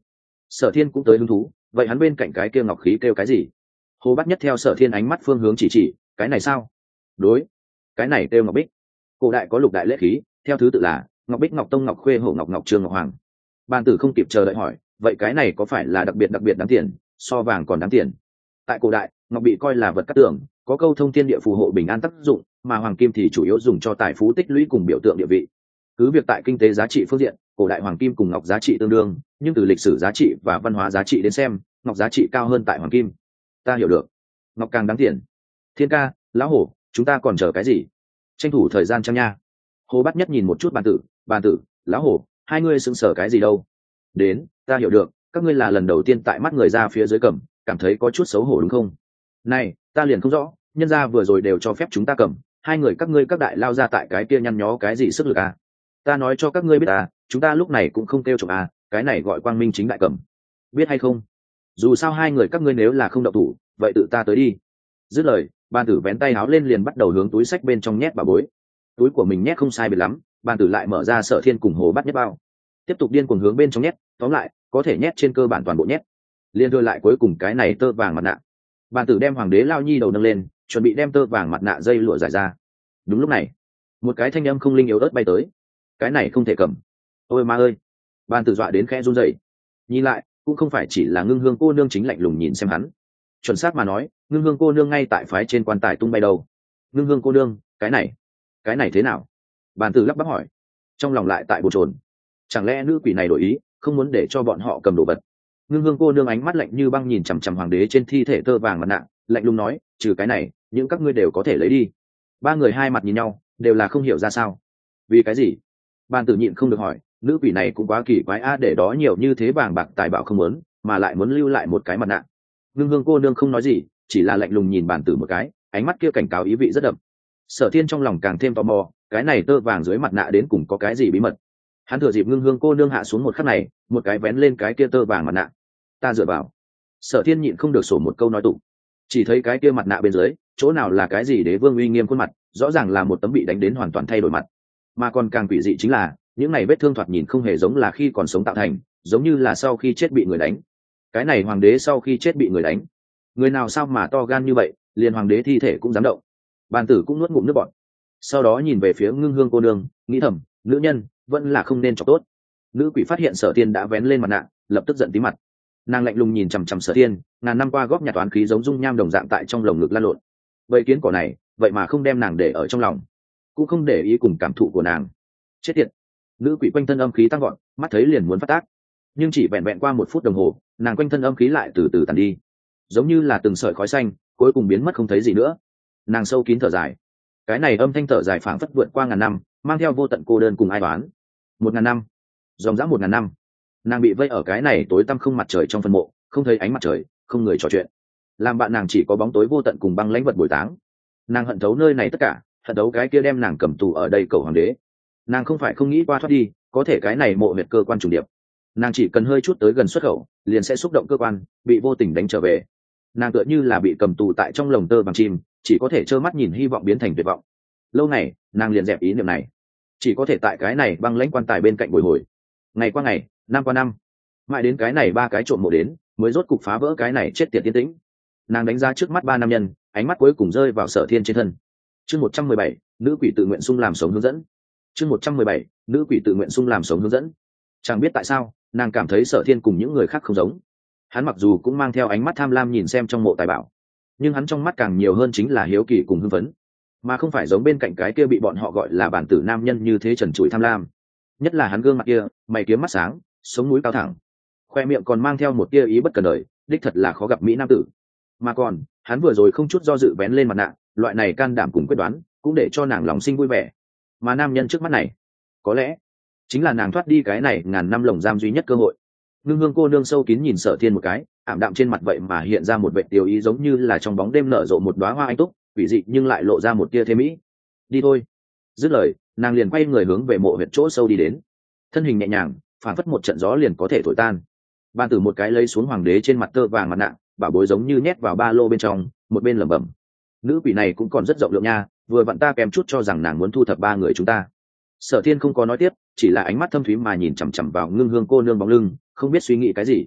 Sở Thiên cũng tới hứng thú, vậy hắn bên cạnh cái kia ngọc khí kêu cái gì? Hồ Bát Nhất theo Sở Thiên ánh mắt phương hướng chỉ, cái này sao? Đối, cái này kêu ngọc bích. Cổ đại có lục đại lễ khí, theo thứ tự là ngọc bích, ngọc tông, ngọc khuê, hổ ngọc, ngọc trương, ngọc hoàng. Bàn tử không kịp chờ đợi hỏi, vậy cái này có phải là đặc biệt đáng tiền, so vàng còn đáng tiền? Tại cổ đại, ngọc bị coi là vật cát tường, có câu thông thiên địa phù hộ bình an tác dụng, mà hoàng kim thì chủ yếu dùng cho tài phú tích lũy cùng biểu tượng địa vị. Cứ việc tại kinh tế giá trị phương diện, cổ đại hoàng kim cùng ngọc giá trị tương đương, nhưng từ lịch sử giá trị và văn hóa giá trị đến xem, ngọc giá trị cao hơn tại hoàng kim. Ta hiểu được, ngọc càng đáng tiền. Thiên ca, lão hổ, chúng ta còn chờ cái gì? Tranh thủ thời gian chăng nha. Hồ Bát Nhất nhìn một chút bàn tử, lão hổ, hai ngươi sững sờ cái gì đâu? Đến, ta hiểu được, các ngươi là lần đầu tiên tại mắt người ra phía dưới cầm, cảm thấy có chút xấu hổ đúng không? Này, ta liền không rõ, nhân gia vừa rồi đều cho phép chúng ta cầm, hai người các ngươi các đại lao ra tại cái kia nhăn nhó cái gì sức lực à? Ta nói cho các ngươi biết à, chúng ta lúc này cũng không kêu trộm à, cái này gọi quang minh chính đại cầm, biết hay không? Dù sao hai người các ngươi nếu là không động thủ, vậy tự ta tới đi. Dứt lời, bàn tử vén tay áo lên liền bắt đầu hướng túi sách bên trong nhét bà bối. Túi của mình nhét không sai biệt lắm, bàn tử lại mở ra Sở Thiên cùng Hồ Bát Nhất bao, tiếp tục điên cuồng hướng bên trong nhét. Tóm lại, có thể nhét trên cơ bản toàn bộ nhét. Liên đưa lại cuối cùng cái này tơ vàng mặt nạ. Bàn tử đem hoàng đế lao nhi đầu nâng lên, chuẩn bị đem tơ vàng mặt nạ dây lụa giải ra. Đúng lúc này, một cái thanh âm không linh yếu ớt bay tới. Cái này không thể cầm. Ôi ma ơi! Bàn tử dọa đến khẽ run rẩy. Nhìn lại, cũng không phải chỉ là Ngưng Hương cô nương chính lạnh lùng nhìn xem hắn. Chuẩn xác mà nói, Ngưng Hương cô nương ngay tại phái trên quan tài tung bay đầu. Ngưng Hương cô nương, cái này thế nào? Bàn tử lắp bắp hỏi, trong lòng lại tại bồn chồn. Chẳng lẽ nữ quỷ này đổi ý, không muốn để cho bọn họ cầm đồ vật? Ngưng Hương cô nương ánh mắt lạnh như băng nhìn chằm chằm hoàng đế trên thi thể tơ vàng mặt nạ, lạnh lùng nói, trừ cái này, những các ngươi đều có thể lấy đi. Ba người hai mặt nhìn nhau, đều là không hiểu ra sao. Vì cái gì? Bàn tử nhịn không được hỏi, nữ quỷ này cũng quá kỳ quái a, để đó nhiều như thế vàng bạc tài bảo không muốn, mà lại muốn lưu lại một cái mặt nạ. Ngưng Hương cô nương không nói gì, chỉ là lạnh lùng nhìn bàn tử một cái, ánh mắt kia cảnh cáo ý vị rất đậm. Sở Thiên trong lòng càng thêm tò mò, cái này tơ vàng dưới mặt nạ đến cùng có cái gì bí mật. Hắn thừa dịp Ngưng Hương cô nương hạ xuống một khắc này, một cái vén lên cái kia tơ vàng mặt nạ. Ta dựa vào. Sở Thiên nhịn không được sổ một câu nói tụng. Chỉ thấy cái kia mặt nạ bên dưới, chỗ nào là cái gì đế vương uy nghiêm khuôn mặt, rõ ràng là một tấm bị đánh đến hoàn toàn thay đổi mặt. Mà còn càng quỷ dị chính là, những này vết thương thoạt nhìn không hề giống là khi còn sống tạo thành, giống như là sau khi chết bị người đánh. Cái này hoàng đế sau khi chết bị người đánh, người nào sao mà to gan như vậy, liền hoàng đế thi thể cũng dám động. Bàn tử cũng nuốt ngụm nước bọt, sau đó nhìn về phía Ngưng Hương cô nương, nghĩ thầm, nữ nhân vẫn là không nên chọc tốt. Nữ quỷ phát hiện Sở Thiên đã vén lên mặt nạ, lập tức giận tí mặt. Nàng lạnh lùng nhìn chằm chằm Sở Thiên, ngàn năm qua góp nhặt toán khí giống dung nham đồng dạng tại trong lồng ngực lan lộn. Vậy kiến cỏ này, vậy mà không đem nàng để ở trong lòng, cũng không để ý cùng cảm thụ của nàng. Chết tiệt! Nữ quỷ quanh thân âm khí tăng gọn, mắt thấy liền muốn phát tác, nhưng chỉ vẹn vẹn qua 1 phút đồng hồ, nàng quanh thân âm khí lại từ từ tàn đi, giống như là từng sợi khói xanh, cuối cùng biến mất không thấy gì nữa. Nàng sâu kín thở dài, cái này âm thanh thở dài phảng phất vượt qua ngàn năm, mang theo vô tận cô đơn cùng ai toán. 1000 năm, dòng dã 1000 năm, nàng bị vây ở cái này tối tăm không mặt trời trong phân mộ, không thấy ánh mặt trời, không người trò chuyện, làm bạn nàng chỉ có bóng tối vô tận cùng băng lãnh vật bồi táng. Nàng hận thấu nơi này tất cả, hận thấu cái kia đem nàng cầm tù ở đây cầu hoàng đế. Nàng không phải không nghĩ qua thoát đi, có thể cái này mộ huyệt cơ quan trùng điệp, nàng chỉ cần hơi chút tới gần xuất khẩu liền sẽ xúc động cơ quan, bị vô tình đánh trở về. Nàng tựa như là bị cầm tù tại trong lồng tơ bằng chim, chỉ có thể trơ mắt nhìn hy vọng biến thành tuyệt vọng. Lâu này nàng liền dẹp ý niệm này, chỉ có thể tại cái này băng lãnh quan tài bên cạnh bồi hồi. Ngày qua ngày, năm qua năm, mãi đến cái này 3 cái trộm mộ đến, mới rốt cục phá vỡ cái này chết tiệt tiến tĩnh. Nàng đánh giá trước mắt 3 nam nhân, ánh mắt cuối cùng rơi vào Sở Thiên trên thân. Chương 117, nữ quỷ tự nguyện sung làm sống hướng dẫn. Chương 117, nữ quỷ tự nguyện sung làm sống hướng dẫn. Chẳng biết tại sao, nàng cảm thấy Sở Thiên cùng những người khác không giống. Hắn mặc dù cũng mang theo ánh mắt tham lam nhìn xem trong mộ tài bảo, nhưng hắn trong mắt càng nhiều hơn chính là hiếu kỳ cùng hưng phấn, mà không phải giống bên cạnh cái kia bị bọn họ gọi là bản tử nam nhân như thế trần trụi tham lam. Nhất là hắn gương mặt kia, mày kiếm mắt sáng, sống mũi cao thẳng, khoe miệng còn mang theo một tia ý bất cần đời, đích thật là khó gặp mỹ nam tử. Mà còn hắn vừa rồi không chút do dự vén lên mặt nạ, loại này can đảm cùng quyết đoán, cũng để cho nàng lòng sinh vui vẻ. Mà nam nhân trước mắt này, có lẽ chính là nàng thoát đi cái này ngàn năm lồng giam duy nhất cơ hội. Ngưng Hương cô nương sâu kín nhìn Sở Thiên một cái, ảm đạm trên mặt vậy mà hiện ra một vẻ tiêu ý, giống như là trong bóng đêm nở rộ một đóa hoa anh túc, quỷ dị nhưng lại lộ ra một tia thế mỹ. Đi thôi. Dứt lời, nàng liền quay người hướng về mộ huyệt chỗ sâu đi đến. Thân hình nhẹ nhàng, phản phất một trận gió liền có thể thổi tan. Ban Tử một cái lấy xuống hoàng đế trên mặt tơ vàng mặt nạ, bảo bối giống như nhét vào ba lô bên trong, một bên lẩm bẩm: nữ quỷ này cũng còn rất rộng lượng nha, vừa vặn ta kèm chút cho rằng nàng muốn thu thập 3 người chúng ta. Sở Thiên không có nói tiếp, chỉ là ánh mắt thâm thúy mà nhìn chằm chằm vào Ngưng Hương cô nương bóng lưng, không biết suy nghĩ cái gì.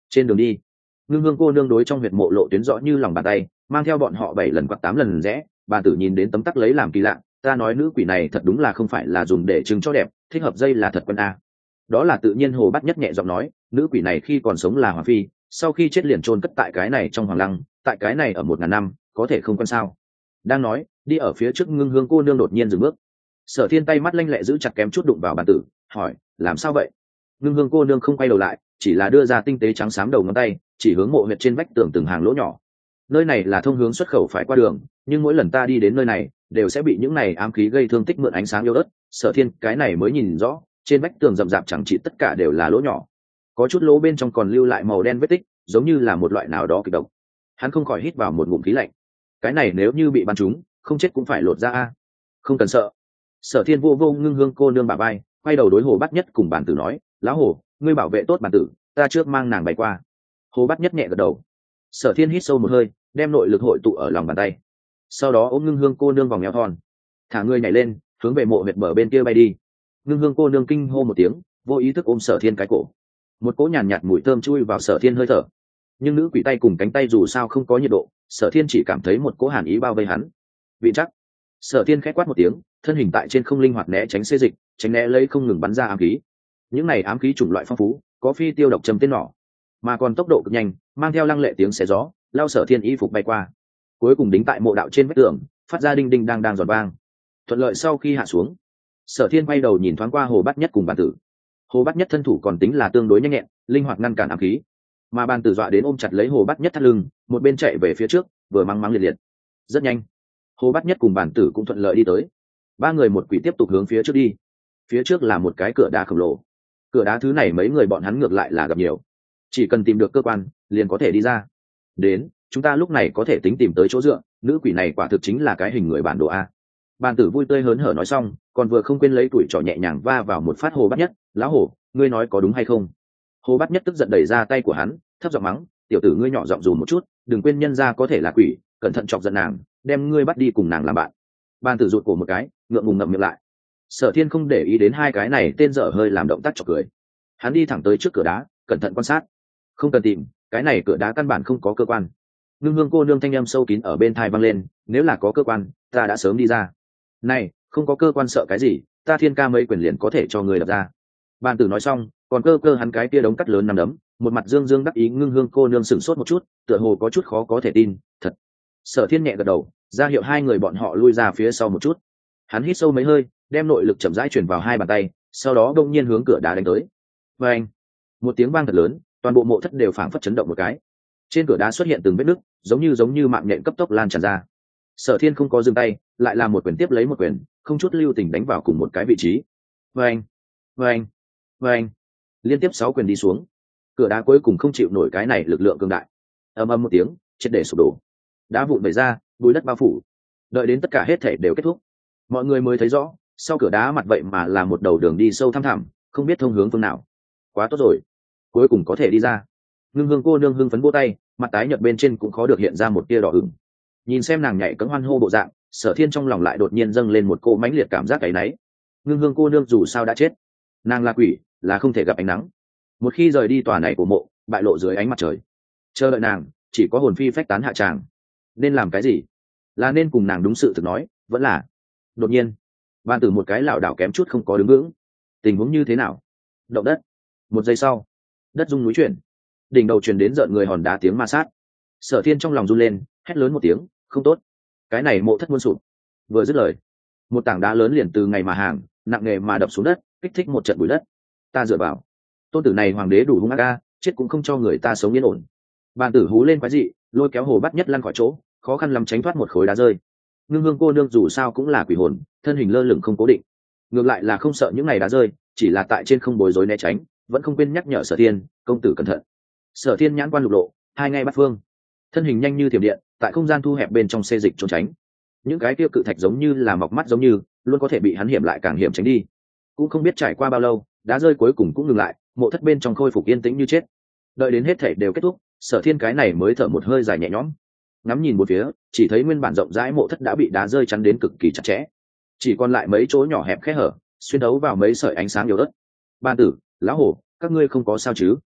Trên đường đi, ngưng hương cô nương đối trong huyệt mộ lộ tuyến rõ như lòng bàn tay, mang theo bọn họ 7 lần hoặc 8 lần rẽ. Bàn tử nhìn đến tấm tắc lấy làm kỳ lạ, ta nói nữ quỷ này thật đúng là không phải là dùng để trưng cho đẹp, thích hợp dây là thật quân a. Đó là tự nhiên. Hồ Bát Nhất nhẹ giọng nói, nữ quỷ này khi còn sống là hoàng phi, sau khi chết liền chôn cất tại cái này trong hoàng lăng, tại cái này ở 1000 năm, có thể không quân sao? Đang nói, đi ở phía trước ngưng hương cô nương đột nhiên dừng bước. Sở Thiên tay mắt lanh lẹ giữ chặt kém chút đụng vào bàn tử, hỏi, làm sao vậy? Ngưng hương cô nương không quay đầu lại, chỉ là đưa ra tinh tế trắng xám đầu ngón tay, chỉ hướng mộ huyệt trên vách tường từng hàng lỗ nhỏ. Nơi này là thông hướng xuất khẩu phải qua đường, nhưng mỗi lần ta đi đến nơi này đều sẽ bị những này ám khí gây thương tích, mượn ánh sáng yếu ớt. Sở Thiên cái này mới nhìn rõ, trên vách tường rậm rạp chẳng chỉ tất cả đều là lỗ nhỏ, có chút lỗ bên trong còn lưu lại màu đen vết tích, giống như là một loại nào đó kịch độc. Hắn không khỏi hít vào một ngụm khí lạnh. Cái này nếu như bị bắn trúng, không chết cũng phải lột ra a. Không cần sợ. Sở Thiên vô vô ngưng hương cô nương bả vai, quay đầu đối Hồ Bát Nhất cùng Bàn Tử nói, lão Hồ, ngươi bảo vệ tốt Bàn Tử, ta trước mang nàng bay qua. Hồ Bát Nhất nhẹ gật đầu. Sở Thiên hít sâu một hơi, đem nội lực hội tụ ở lòng bàn tay, sau đó ôm ngưng hương cô nương vòng eo thon, thả người nhảy lên, hướng về mộ huyệt bờ bên kia bay đi. Ngưng hương cô nương kinh hô một tiếng, vô ý thức ôm Sở Thiên cái cổ. Một cỗ nhàn nhạt mùi thơm chui vào Sở Thiên hơi thở, nhưng nữ quỷ tay cùng cánh tay dù sao không có nhiệt độ, Sở Thiên chỉ cảm thấy một cỗ hàn ý bao vây hắn. Vị chắc. Sở Thiên khẽ quát một tiếng, thân hình tại trên không linh hoạt né tránh xê dịch, tránh né lấy không ngừng bắn ra ám khí. Những này ám khí chủng loại phong phú, có phi tiêu độc châm tên nỏ, mà còn tốc độ cực nhanh, mang theo lăng lệ tiếng xé gió, lao Sở Thiên y phục bay qua, cuối cùng đính tại mộ đạo trên vách tường, phát ra đinh đinh đang đang giòn vang. Thuận lợi sau khi hạ xuống, Sở Thiên quay đầu nhìn thoáng qua Hồ Bát Nhất cùng Bàn Tử. Hồ Bát Nhất thân thủ còn tính là tương đối nhanh nhẹn, linh hoạt ngăn cản ám khí, mà Bàn Tử dọa đến ôm chặt lấy Hồ Bát Nhất thắt lưng, một bên chạy về phía trước, vừa mắng mắng liệt liệt. Rất nhanh, Hồ Bát Nhất cùng Bàn Tử cũng thuận lợi đi tới. Ba người một quỷ tiếp tục hướng phía trước đi. Phía trước là một cái cửa đá khổng lồ. Cửa đá thứ này mấy người bọn hắn ngược lại là gặp nhiều, chỉ cần tìm được cơ quan liền có thể đi ra. Đến, chúng ta lúc này có thể tính tìm tới chỗ dựa. Nữ quỷ này quả thực chính là cái hình người bản đồ a. Bàn Tử vui tươi hớn hở nói xong, còn vừa không quên lấy tuổi trò nhẹ nhàng va vào một phát Hồ Bát Nhất. Lão Hồ, ngươi nói có đúng hay không? Hồ Bát Nhất tức giận đẩy ra tay của hắn, thấp giọng mắng, tiểu tử ngươi nhỏ giọng dù một chút, đừng quên nhân gia có thể là quỷ, cẩn thận chọc giận nàng, đem ngươi bắt đi cùng nàng làm bạn. Bàn Tử rụt cổ một cái, ngượng ngùng ngậm miệng lại. Sở Thiên không để ý đến hai cái này tên dở hơi làm động tác chọc cười. Hắn đi thẳng tới trước cửa đá, cẩn thận quan sát. Không cần tìm, cái này cửa đá căn bản không có cơ quan. Ngưng hương cô nương thanh âm sâu kín ở bên tai vang lên, nếu là có cơ quan, ta đã sớm đi ra. Này, không có cơ quan sợ cái gì, ta Thiên Ca mấy quyền liền có thể cho người đập ra. Bàn Tử nói xong, còn cơ cơ hắn cái kia đống cắt lớn nằm đấm, một mặt dương dương đắc ý. Ngưng hương cô nương sửng sốt một chút, tựa hồ có chút khó có thể tin. Thật. Sở Thiên nhẹ gật đầu, ra hiệu hai người bọn họ lui ra phía sau một chút. Hắn hít sâu mấy hơi, đem nội lực chậm rãi truyền vào hai bàn tay, sau đó đông nhiên hướng cửa đá đánh tới. Và anh, một tiếng vang thật lớn, toàn bộ mộ thất đều phảng phất chấn động một cái. Trên cửa đá xuất hiện từng vết nứt, giống như mạng nhện cấp tốc lan tràn ra. Sở Thiên không có dừng tay, lại làm một quyền tiếp lấy một quyền, không chút lưu tình đánh vào cùng một cái vị trí. Và anh, và anh, và anh, liên tiếp 6 quyền đi xuống, cửa đá cuối cùng không chịu nổi cái này lực lượng cường đại, ầm ầm một tiếng, triệt để sụp đổ. Đá vụn vẩy ra, bụi đất bao phủ. Đợi đến tất cả hết thảy đều kết thúc, mọi người mới thấy rõ, sau cửa đá mặt vậy mà là một đầu đường đi sâu thăm thẳm, không biết thông hướng phương nào. Quá tốt rồi, cuối cùng có thể đi ra. Ngưng hương cô nương hưng phấn vỗ tay, mặt tái nhợt bên trên cũng khó được hiện ra một tia đỏ ửng. Nhìn xem nàng nhảy cẫng hoan hô bộ dạng, Sở Thiên trong lòng lại đột nhiên dâng lên một cỗ mãnh liệt cảm giác áy náy. Ngưng hương cô nương dù sao đã chết, nàng là quỷ, là không thể gặp ánh nắng. Một khi rời đi tòa này của mộ, bại lộ dưới ánh mặt trời, chờ đợi nàng chỉ có hồn phi phách tán hạ tràng. Nên làm cái gì? Là nên cùng nàng đúng sự thực nói, vẫn là... Đột nhiên, Bàn Tử một cái lảo đảo kém chút không có đứng vững. Tình huống như thế nào? Động đất. Một giây sau, đất rung núi chuyển, đỉnh đầu truyền đến rợn người hòn đá tiếng ma sát. Sở Thiên trong lòng run lên, hét lớn một tiếng, không tốt, cái này mộ thất muôn sụp. Vừa dứt lời, một tảng đá lớn liền từ ngày mà hàng nặng nề mà đập xuống đất, kích thích một trận bụi đất. Ta dựa vào, tôn tử này hoàng đế đủ hung ác ca, chết cũng không cho người ta sống yên ổn. Bàn Tử hú lên quái dị, lôi kéo Hồ Bát Nhất lăn khỏi chỗ, khó khăn lắm tránh thoát một khối đá rơi. Ngưng hương cô nương dù sao cũng là quỷ hồn, thân hình lơ lửng không cố định, ngược lại là không sợ những ngày đá rơi, chỉ là tại trên không bối rối né tránh, vẫn không quên nhắc nhở Sở Thiên, công tử cẩn thận. Sở Thiên nhãn quan lục lộ, hai ngay bắt phương, thân hình nhanh như thiểm điện, tại không gian thu hẹp bên trong xê dịch trốn tránh. Những cái tiêu cự thạch giống như là mọc mắt giống như, luôn có thể bị hắn hiểm lại càng hiểm tránh đi. Cũng không biết trải qua bao lâu, đá rơi cuối cùng cũng ngừng lại, mộ thất bên trong khôi phục yên tĩnh như chết. Đợi đến hết thảy đều kết thúc, Sở Thiên cái này mới thở một hơi dài nhẹ nhõm. Ngắm nhìn một phía, chỉ thấy nguyên bản rộng rãi mộ thất đã bị đá rơi chắn đến cực kỳ chặt chẽ, chỉ còn lại mấy chỗ nhỏ hẹp khe hở, xuyên đấu vào mấy sợi ánh sáng yếu ớt. Bàn Tử, lão Hổ, các ngươi không có sao chứ?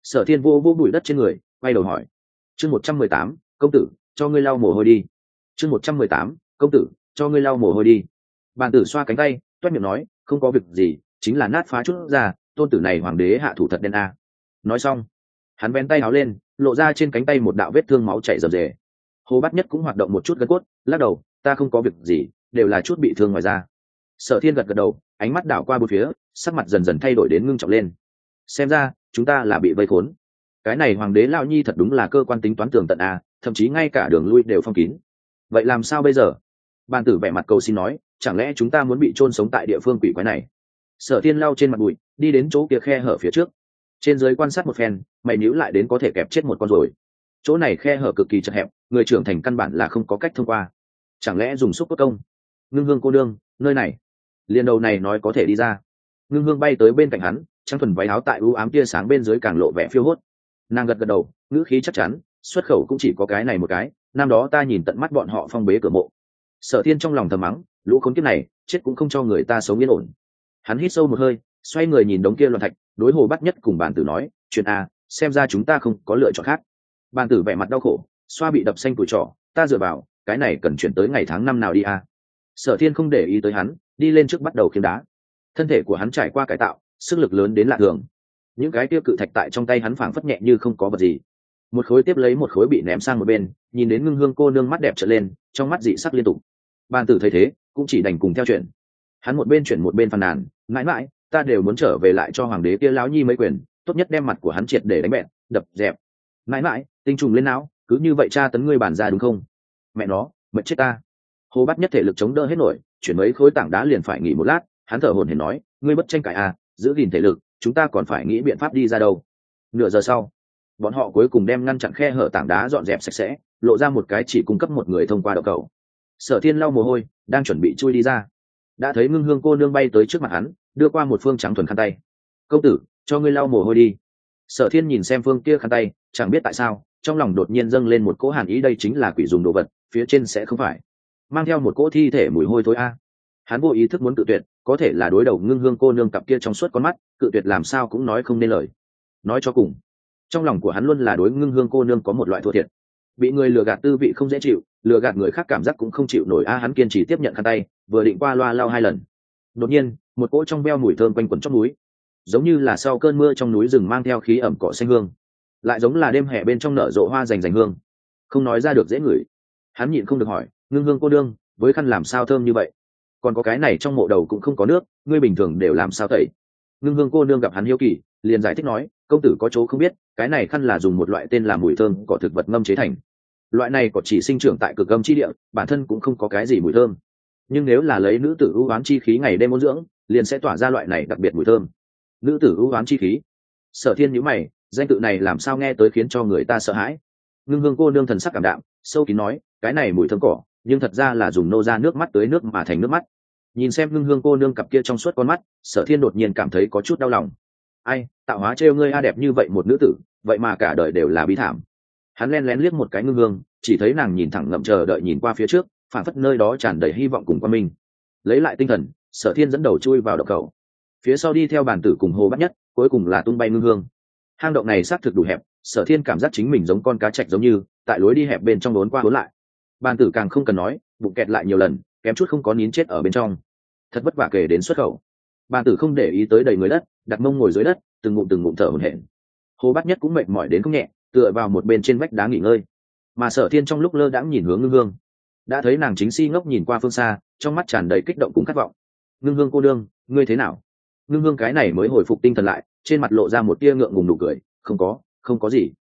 Sở Thiên vô vô bụi đất trên người, quay đầu hỏi. Chương 118, công tử, cho ngươi lau mồ hôi đi. Chương 118, công tử, cho ngươi lau mồ hôi đi. Bàn tử xoa cánh tay, toét miệng nói, không có việc gì, chính là nát phá chút ra, tôn tử này hoàng đế hạ thủ thật đen a. Nói xong, hắn vén tay áo lên, lộ ra trên cánh tay một đạo vết thương máu chảy rầm rề. Hồ Bát Nhất cũng hoạt động một chút gân cốt, lắc đầu, ta không có việc gì, đều là chút bị thương ngoài da. Sở Thiên gật gật đầu, ánh mắt đảo qua bốn phía, sắc mặt dần dần thay đổi đến ngưng trọng lên. Xem ra chúng ta là bị vây khốn. Cái này hoàng đế lão nhi thật đúng là cơ quan tính toán tường tận a, thậm chí ngay cả đường lui đều phong kín. Vậy làm sao bây giờ? Bàn tử vẻ mặt cầu xin nói, chẳng lẽ chúng ta muốn bị chôn sống tại địa phương quỷ quái này? Sở Thiên lau trên mặt bụi, đi đến chỗ kia khe hở phía trước, trên dưới quan sát một phen, mày níu lại đến có thể kẹp chết một con rồi. Chỗ này khe hở cực kỳ chật hẹp, người trưởng thành căn bản là không có cách thông qua. Chẳng lẽ dùng xúc cốt công? Ngưng Hương cô đương, nơi này, liền đầu này nói có thể đi ra. Ngưng Hương bay tới bên cạnh hắn, trang thuần váy áo tại u ám tia sáng bên dưới càng lộ vẻ phiêu hốt. Nàng gật gật đầu, ngữ khí chắc chắn, xuất khẩu cũng chỉ có cái này một cái, năm đó ta nhìn tận mắt bọn họ phong bế cửa mộ. Sở Thiên trong lòng thầm mắng, lũ khốn kiếp này, chết cũng không cho người ta sống yên ổn. Hắn hít sâu một hơi, xoay người nhìn đống kia loạn thạch, đối Hồ Bát Nhất cùng Bàn tử nói, chuyện a, xem ra chúng ta không có lựa chọn khác. Bàn tử vẻ mặt đau khổ, xoa bị đập xanh tuổi trỏ, ta dựa vào, cái này cần chuyển tới ngày tháng năm nào đi a. Sở Thiên không để ý tới hắn, đi lên trước bắt đầu khiêng đá. Thân thể của hắn trải qua cải tạo, sức lực lớn đến lạ thường. Những cái tiêu cự thạch tại trong tay hắn phảng phất nhẹ như không có vật gì. Một khối tiếp lấy một khối bị ném sang một bên, nhìn đến Ngưng Hương cô nương mắt đẹp trợn lên, trong mắt dị sắc liên tục. Bàn tử thấy thế, cũng chỉ đành cùng theo chuyện. Hắn một bên chuyển một bên phàn nàn, mãi mãi, ta đều muốn trở về lại cho hoàng đế kia lão nhi mấy quyền, tốt nhất đem mặt của hắn triệt để đánh bẹn, đập dẹp. Mãi mãi, tinh trùng lên não, cứ như vậy tra tấn ngươi bản ra đúng không? Mẹ nó, mệt chết ta. Hồ Bát Nhất thể lực chống đỡ hết nổi, chuyển mấy khối tảng đá liền phải nghỉ một lát, hắn thở hổn hển nói, ngươi bất tranh cãi à, giữ gìn thể lực, chúng ta còn phải nghĩ biện pháp đi ra đâu. Nửa giờ sau, bọn họ cuối cùng đem ngăn chặn khe hở tảng đá dọn dẹp sạch sẽ, lộ ra một cái chỉ cung cấp một người thông qua đậu cầu. Sở Thiên lau mồ hôi, đang chuẩn bị chui đi ra, đã thấy Ngưng Hương cô nương bay tới trước mặt hắn, đưa qua một phương trắng thuần khăn tay. Công tử, cho ngươi lau mồ hôi đi. Sở Thiên nhìn xem phương kia khăn tay, chẳng biết tại sao, trong lòng đột nhiên dâng lên một cỗ hàn ý, đây chính là quỷ dùng đồ vật, phía trên sẽ không phải mang theo một cỗ thi thể mùi hôi thối a. Hắn vô ý thức muốn cự tuyệt, có thể là đối đầu Ngưng Hương cô nương cặp kia trong suốt con mắt, cự tuyệt làm sao cũng nói không nên lời. Nói cho cùng, trong lòng của hắn luôn là đối Ngưng Hương cô nương có một loại thua thiệt. Bị người lừa gạt tư vị không dễ chịu, lừa gạt người khác cảm giác cũng không chịu nổi a. Hắn kiên trì tiếp nhận khăn tay, vừa định qua loa lau hai lần, đột nhiên một cỗ trong veo mùi thơm quanh quẩn trong núi, giống như là sau cơn mưa trong núi rừng mang theo khí ẩm cỏ xanh hương, lại giống là đêm hè bên trong nở rộ hoa rành rành hương, không nói ra được dễ ngửi. Hắn nhịn không được hỏi, Ngưng Hương cô đương, với khăn làm sao thơm như vậy? Còn có cái này trong mộ đầu cũng không có nước, ngươi bình thường đều làm sao tẩy? Ngưng Hương cô nương gặp hắn hiếu kỳ, liền giải thích nói, công tử có chỗ không biết, cái này khăn là dùng một loại tên là mùi thơm cỏ thực vật ngâm chế thành. Loại này cỏ chỉ sinh trưởng tại cực âm chi địa, bản thân cũng không có cái gì mùi thơm, nhưng nếu là lấy nữ tử ưu ám chi khí ngày đêm ôn dưỡng, liền sẽ tỏa ra loại này đặc biệt mùi thơm. Nữ tử ưu ám chi khí. Sở Thiên nhíu mày, danh tự này làm sao nghe tới khiến cho người ta sợ hãi. Ngưng Hương cô nương thần sắc cảm đạm, sâu kín nói, cái này mùi thơm cỏ, nhưng thật ra là dùng nô ra nước mắt tới nước mà thành nước mắt. Nhìn xem Ngưng Hương cô nương cặp kia trong suốt con mắt, Sở Thiên đột nhiên cảm thấy có chút đau lòng. Ai, tạo hóa trêu ngươi a, đẹp như vậy một nữ tử, vậy mà cả đời đều là bi thảm. Hắn lén lén liếc một cái Ngưng Hương, chỉ thấy nàng nhìn thẳng ngậm chờ đợi nhìn qua phía trước, phản phất nơi đó tràn đầy hy vọng cùng quan minh. Lấy lại tinh thần, Sở Thiên dẫn đầu chui vào động cầu, phía sau đi theo Bàn tử cùng Hồ Bát Nhất, cuối cùng là tung bay Ngưng Hương. Hang động này xác thực đủ hẹp, Sở Thiên cảm giác chính mình giống con cá trạch giống như tại lối đi hẹp bên trong đốn qua đốn lại. Bàn tử càng không cần nói, bụng kẹt lại nhiều lần, kém chút không có nín chết ở bên trong. Thật vất vả kể đến xuất khẩu. Bàn tử không để ý tới đầy người đất, đặt mông ngồi dưới đất, từng ngụm thở hổn hển. Hồ Bát Nhất cũng mệt mỏi đến không nhẹ, tựa vào một bên trên vách đá nghỉ ngơi. Mà Sở Thiên trong lúc lơ đãng nhìn hướng Ngưng Hương, đã thấy nàng chính si ngốc nhìn qua phương xa, trong mắt tràn đầy kích động cùng khát vọng. Ngưng Hương cô đương, ngươi thế nào? Ngưng Hương cái này mới hồi phục tinh thần lại, trên mặt lộ ra một tia ngượng ngùng nụ cười, không có gì,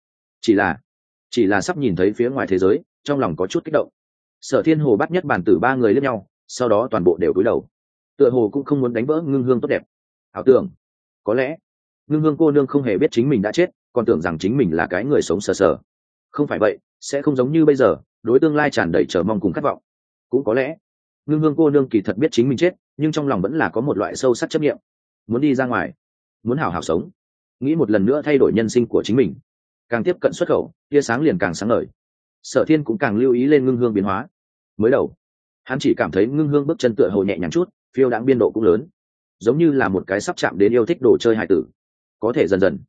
chỉ là sắp nhìn thấy phía ngoài thế giới, trong lòng có chút kích động. Sở Thiên, Hồ Bát Nhất, Bàn tử ba người liếc nhau, sau đó toàn bộ đều cúi đầu, tựa hồ cũng không muốn đánh vỡ Ngưng Hương tốt đẹp ảo tưởng. Có lẽ Ngưng Hương cô nương không hề biết chính mình đã chết, còn tưởng rằng chính mình là cái người sống sờ sờ. Không phải vậy, sẽ không giống như bây giờ, đối tương lai tràn đầy chờ mong cùng khát vọng. Cũng có lẽ Ngưng Hương cô nương kỳ thật biết chính mình chết, nhưng trong lòng vẫn là có một loại sâu sắc chấp niệm, muốn đi ra ngoài, muốn hảo hảo sống, nghĩ một lần nữa thay đổi nhân sinh của chính mình. Càng tiếp cận xuất khẩu, tia sáng liền càng sáng ngời. Sở Thiên cũng càng lưu ý lên Ngưng Hương biến hóa. Mới đầu hắn chỉ cảm thấy Ngưng Hương bước chân tựa hồ nhẹ nhàng chút, phiêu đãng biên độ cũng lớn, giống như là một cái sắp chạm đến yêu thích đồ chơi hài tử. Có thể dần dần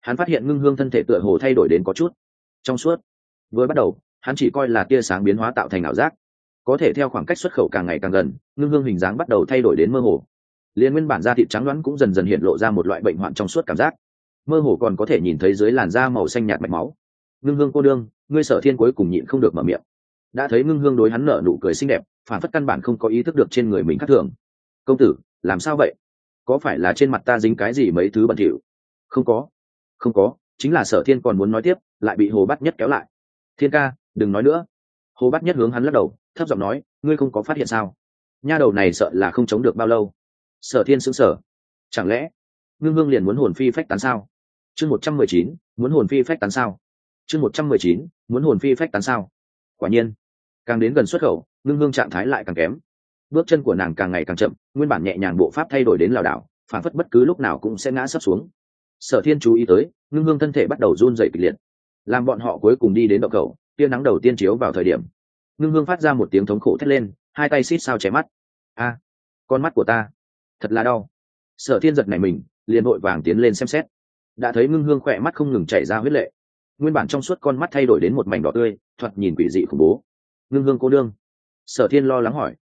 hắn phát hiện ngưng hương thân thể tựa hồ thay đổi đến có chút trong suốt. Vừa bắt đầu hắn chỉ coi là tia sáng biến hóa tạo thành ảo giác, có thể theo khoảng cách xuất khẩu càng ngày càng gần, ngưng hương hình dáng bắt đầu thay đổi đến mơ hồ, liền nguyên bản da thịt trắng đoán cũng dần dần hiện lộ ra một loại bệnh hoạn trong suốt cảm giác, mơ hồ còn có thể nhìn thấy dưới làn da màu xanh nhạt mạch máu. Ngưng hương cô đương, ngươi Sở Thiên cuối cùng nhịn không được mở miệng. Đã thấy ngưng hương đối hắn nở nụ cười xinh đẹp, phản phất căn bản không có ý thức được trên người mình khác thường. Công tử, làm sao vậy? Có phải là trên mặt ta dính cái gì mấy thứ bẩn thỉu? Không có, không có, chính là Sở Thiên còn muốn nói tiếp, lại bị Hồ Bát Nhất kéo lại. Thiên ca, đừng nói nữa. Hồ Bát Nhất hướng hắn lắc đầu, thấp giọng nói, ngươi không có phát hiện sao? Nha đầu này sợ là không chống được bao lâu. Sở Thiên sững sờ, chẳng lẽ ngưng hương liền muốn hồn phi phách tán sao? Chương 119, muốn hồn phi phách tán sao? Chương 119, muốn hồn phi phách tán sao? Quả nhiên, càng đến gần xuất khẩu, ngưng hương trạng thái lại càng kém, bước chân của nàng càng ngày càng chậm, nguyên bản nhẹ nhàng bộ pháp thay đổi đến lảo đảo, phản phất bất cứ lúc nào cũng sẽ ngã sấp xuống. Sở Thiên chú ý tới, ngưng hương thân thể bắt đầu run rẩy kịch liệt. Làm bọn họ cuối cùng đi đến động khẩu, tia nắng đầu tiên chiếu vào thời điểm, ngưng hương phát ra một tiếng thống khổ thét lên, hai tay xít sao chém mắt. A, con mắt của ta, thật là đau. Sở Thiên giật nảy mình, liền vội vàng tiến lên xem xét, đã thấy ngưng hương khỏe mắt không ngừng chảy ra huyết lệ, nguyên bản trong suốt con mắt thay đổi đến một mảnh đỏ tươi, thoạt nhìn quỷ dị khủng bố. Ngưng hương cô đương, Sở Thiên lo lắng hỏi.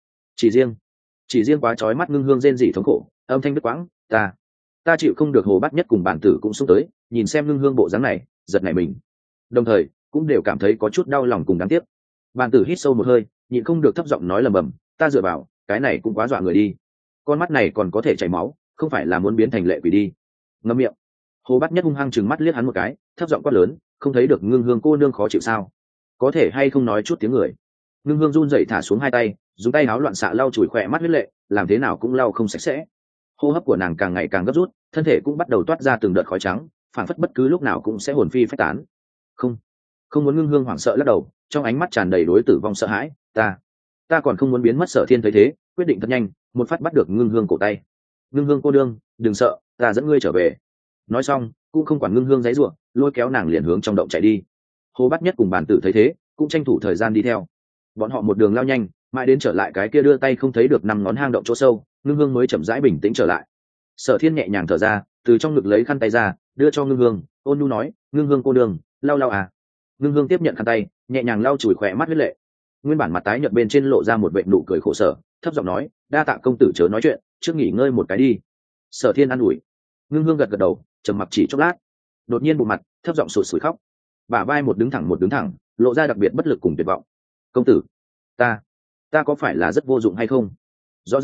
Chỉ riêng quá chói mắt, ngưng hương rên rỉ thống khổ, âm thanh đứt quãng, ta chịu không được. Hồ Bát Nhất cùng bản tử cũng xông tới, nhìn xem ngưng hương bộ dáng này, giật nảy mình, đồng thời cũng đều cảm thấy có chút đau lòng cùng đáng tiếc. Bản tử hít sâu một hơi, nhịn không được thấp giọng nói lầm bầm, ta dựa vào, cái này cũng quá dọa người đi, con mắt này còn có thể chảy máu, không phải là muốn biến thành lệ quỷ đi. Ngậm miệng. Hồ Bát Nhất hung hăng chừng mắt liếc hắn một cái, thấp giọng quát lớn, không thấy được ngưng hương cô nương khó chịu sao? Có thể hay không nói chút tiếng người? Ngưng hương run rẩy thả xuống hai tay, dùng tay áo loạn xạ lau chùi khỏe mắt huyết lệ, làm thế nào cũng lau không sạch sẽ. Hô hấp của nàng càng ngày càng gấp rút, thân thể cũng bắt đầu toát ra từng đợt khói trắng, phảng phất bất cứ lúc nào cũng sẽ hồn phi phách tán. Không muốn. Ngưng hương hoảng sợ lắc đầu, trong ánh mắt tràn đầy đối tử vong sợ hãi. Ta còn không muốn biến mất. Sở Thiên thấy thế, quyết định thật nhanh, một phát bắt được ngưng hương cổ tay. Ngưng hương cô đương, đừng sợ, ta dẫn ngươi trở về. Nói xong, cũng không quản ngưng hương giãy giụa, lôi kéo nàng liền hướng trong động chạy đi. Hồ Bát Nhất cùng bản tử thấy thế, cũng tranh thủ thời gian đi theo. Bọn họ một đường lao nhanh, mãi đến trở lại cái kia đưa tay không thấy được năm ngón hang động chỗ sâu, ngưng hương mới chậm rãi bình tĩnh trở lại. Sở Thiên nhẹ nhàng thở ra, từ trong ngực lấy khăn tay ra, đưa cho ngưng hương, ôn nhu nói, ngưng hương cô đường, lau lau à. Ngưng hương tiếp nhận khăn tay, nhẹ nhàng lau chùi khỏe mắt huyết lệ, nguyên bản mặt tái nhợt bên trên lộ ra một vệt nụ cười khổ sở, thấp giọng nói, đa tạ công tử chớ nói chuyện, trước nghỉ ngơi một cái đi. Sở Thiên an ủi. Ngưng hương gật gật đầu, trầm mặc chỉ chốc lát, đột nhiên bụng mặt, thấp giọng sụt sùi khóc, bả vai một đứng thẳng, lộ ra đặc biệt bất lực cùng tuyệt vọng. Công tử, ta có phải là rất vô dụng hay không? Rõ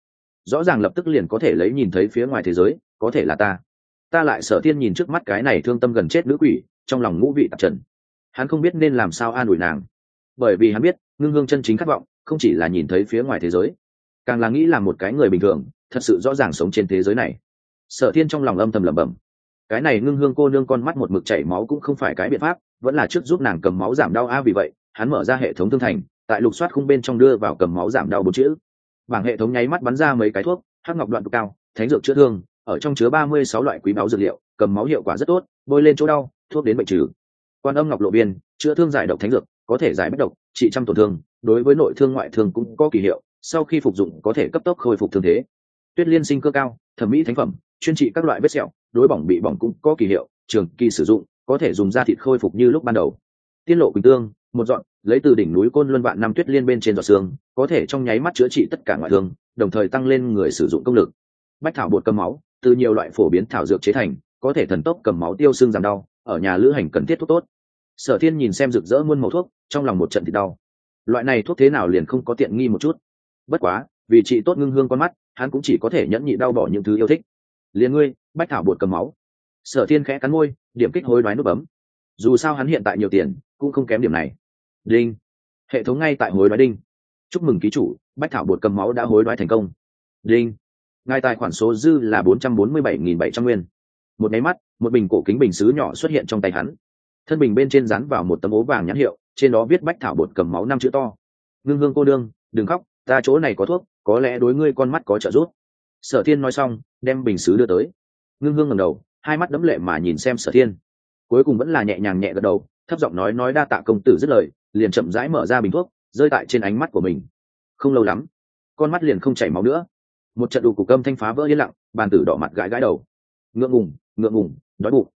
ràng lập tức liền có thể lấy nhìn thấy phía ngoài thế giới, có thể là ta lại. Sở Thiên nhìn trước mắt cái này thương tâm gần chết nữ quỷ, trong lòng ngũ vị tạp trần. Hắn không biết nên làm sao an ủi nàng, bởi vì hắn biết ngưng hương chân chính khát vọng không chỉ là nhìn thấy phía ngoài thế giới, càng là nghĩ là một cái người bình thường thật sự rõ ràng sống trên thế giới này. Sở Thiên trong lòng âm thầm lẩm bẩm, cái này ngưng hương cô nương con mắt một mực chảy máu cũng không phải cái biện pháp, vẫn là trước giúp nàng cầm máu giảm đau a. Vì vậy hắn mở ra hệ thống thương thành, tại lục soát khung bên trong đưa vào cầm máu giảm đau 4 chữ. Bảng hệ thống nháy mắt bắn ra mấy cái thuốc, hắc ngọc đoạn cực cao, thánh dược chữa thương, ở trong chứa 36 loại quý báu dược liệu, cầm máu hiệu quả rất tốt, bôi lên chỗ đau, thuốc đến bệnh trừ. Quan âm ngọc lộ biên, chữa thương giải độc thánh dược, có thể giải bách độc, trị trăm tổn thương, đối với nội thương ngoại thương cũng có kỳ hiệu, sau khi phục dụng có thể cấp tốc khôi phục thương thế. Tuyết liên sinh cơ cao, thẩm mỹ thánh phẩm, chuyên trị các loại vết sẹo, đối bỏng bị bỏng cũng có kỳ hiệu, trường kỳ sử dụng có thể dùng da thịt khôi phục như lúc ban đầu. Tiên lộ quỳnh tương, một dọn, lấy từ đỉnh núi Côn Luân vạn năm tuyết liên bên trên giọt xương, có thể trong nháy mắt chữa trị tất cả ngoại thương, đồng thời tăng lên người sử dụng công lực. Bách thảo bột cầm máu, từ nhiều loại phổ biến thảo dược chế thành, có thể thần tốc cầm máu tiêu xương giảm đau, ở nhà lữ hành cần thiết thuốc tốt. Sở Thiên nhìn xem rực rỡ muôn màu thuốc, trong lòng một trận thì đau. Loại này thuốc thế nào liền không có tiện nghi một chút? Bất quá, vì trị tốt ngưng hương con mắt, hắn cũng chỉ có thể nhẫn nhịn đau bỏ những thứ yêu thích. Liền ngươi, bách thảo bột cầm máu. Sở Thiên khẽ cắn môi, điểm kích hối đoái nút bấm. Dù sao hắn hiện tại nhiều tiền, cũng không kém điểm này. Đinh, hệ thống ngay tại hối đoái đinh. Chúc mừng ký chủ, bách thảo bột cầm máu đã hối đoái thành công. Đinh, ngài tài khoản số dư là 447.700 nguyên. Một máy mắt, một bình cổ kính bình sứ nhỏ xuất hiện trong tay hắn. Thân bình bên trên dán vào một tấm ố vàng nhãn hiệu, trên đó viết bách thảo bột cầm máu 5 chữ to. Ngưng hương cô đương, đừng khóc, ta chỗ này có thuốc, có lẽ đối ngươi con mắt có trợ giúp. Sở Thiên nói xong, đem bình sứ đưa tới. Ngưng hương ngẩng đầu, hai mắt đẫm lệ mà nhìn xem Sở Thiên, cuối cùng vẫn là nhẹ nhàng nhẹ gật đầu, thấp giọng nói đa tạ công tử. Dứt lời, liền chậm rãi mở ra bình thuốc, rơi tại trên ánh mắt của mình. Không lâu lắm, con mắt liền không chảy máu nữa. Một trận đủ cục âm thanh phá vỡ yên lặng, bàn tử đỏ mặt gãi gãi đầu. Ngượng ngùng, đói bụng.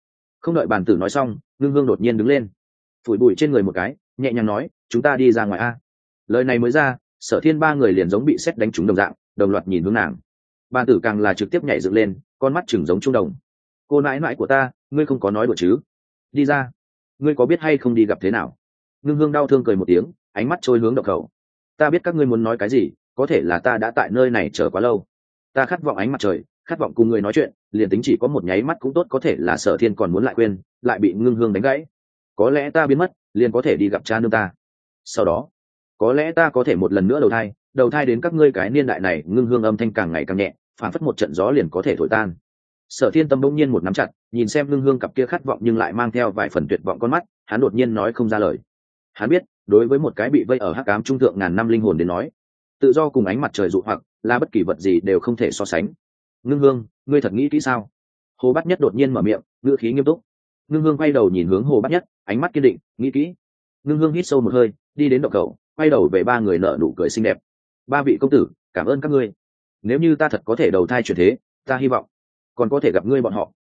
Không đợi bàn tử nói xong, ngưng hương đột nhiên đứng lên, phủi bụi trên người một cái, nhẹ nhàng nói, chúng ta đi ra ngoài a. Lời này mới ra, Sở Thiên ba người liền giống bị sét đánh trúng đồng dạng, đồng loạt nhìn hướng nàng. Bàn tử càng là trực tiếp nhảy dựng lên, con mắt chừng giống trung đồng. Cô nãi nãi của ta, ngươi không có nói đùa chứ? Đi ra, ngươi có biết hay không đi gặp thế nào? Ngưng hương đau thương cười một tiếng, ánh mắt trôi hướng độc khẩu. Ta biết các ngươi muốn nói cái gì, có thể là ta đã tại nơi này chờ quá lâu. Ta khát vọng ánh mặt trời, khát vọng cùng người nói chuyện, liền tính chỉ có một nháy mắt cũng tốt, có thể là Sở Thiên còn muốn lại quên, lại bị Ngưng hương đánh gãy. Có lẽ ta biến mất, liền có thể đi gặp cha nương ta. Sau đó, có lẽ ta có thể một lần nữa đầu thai đến các ngươi cái niên đại này. Ngưng hương âm thanh càng ngày càng nhẹ, phản phất một trận gió liền có thể thổi tan. Sở Thiên tâm bỗng nhiên một nắm chặt, nhìn xem Ngưng hương cặp kia khát vọng nhưng lại mang theo vài phần tuyệt vọng con mắt, hắn đột nhiên nói không ra lời. Hắn biết, đối với một cái bị vây ở hắc ám trung thượng ngàn năm linh hồn đến nói, tự do cùng ánh mặt trời dụ hoặc là bất kỳ vật gì đều không thể so sánh. Ngưng hương, ngươi thật nghĩ kỹ sao? Hồ Bát Nhất đột nhiên mở miệng, ngữ khí nghiêm túc. Ngưng hương quay đầu nhìn hướng Hồ Bát Nhất, ánh mắt kiên định, nghĩ kỹ. Ngưng hương hít sâu một hơi, đi đến động cầu, quay đầu về ba người nở nụ cười xinh đẹp. Ba vị công tử, cảm ơn các ngươi. Nếu như ta thật có thể đầu thai chuyển thế, ta hy vọng còn có thể gặp ngươi bọn họ,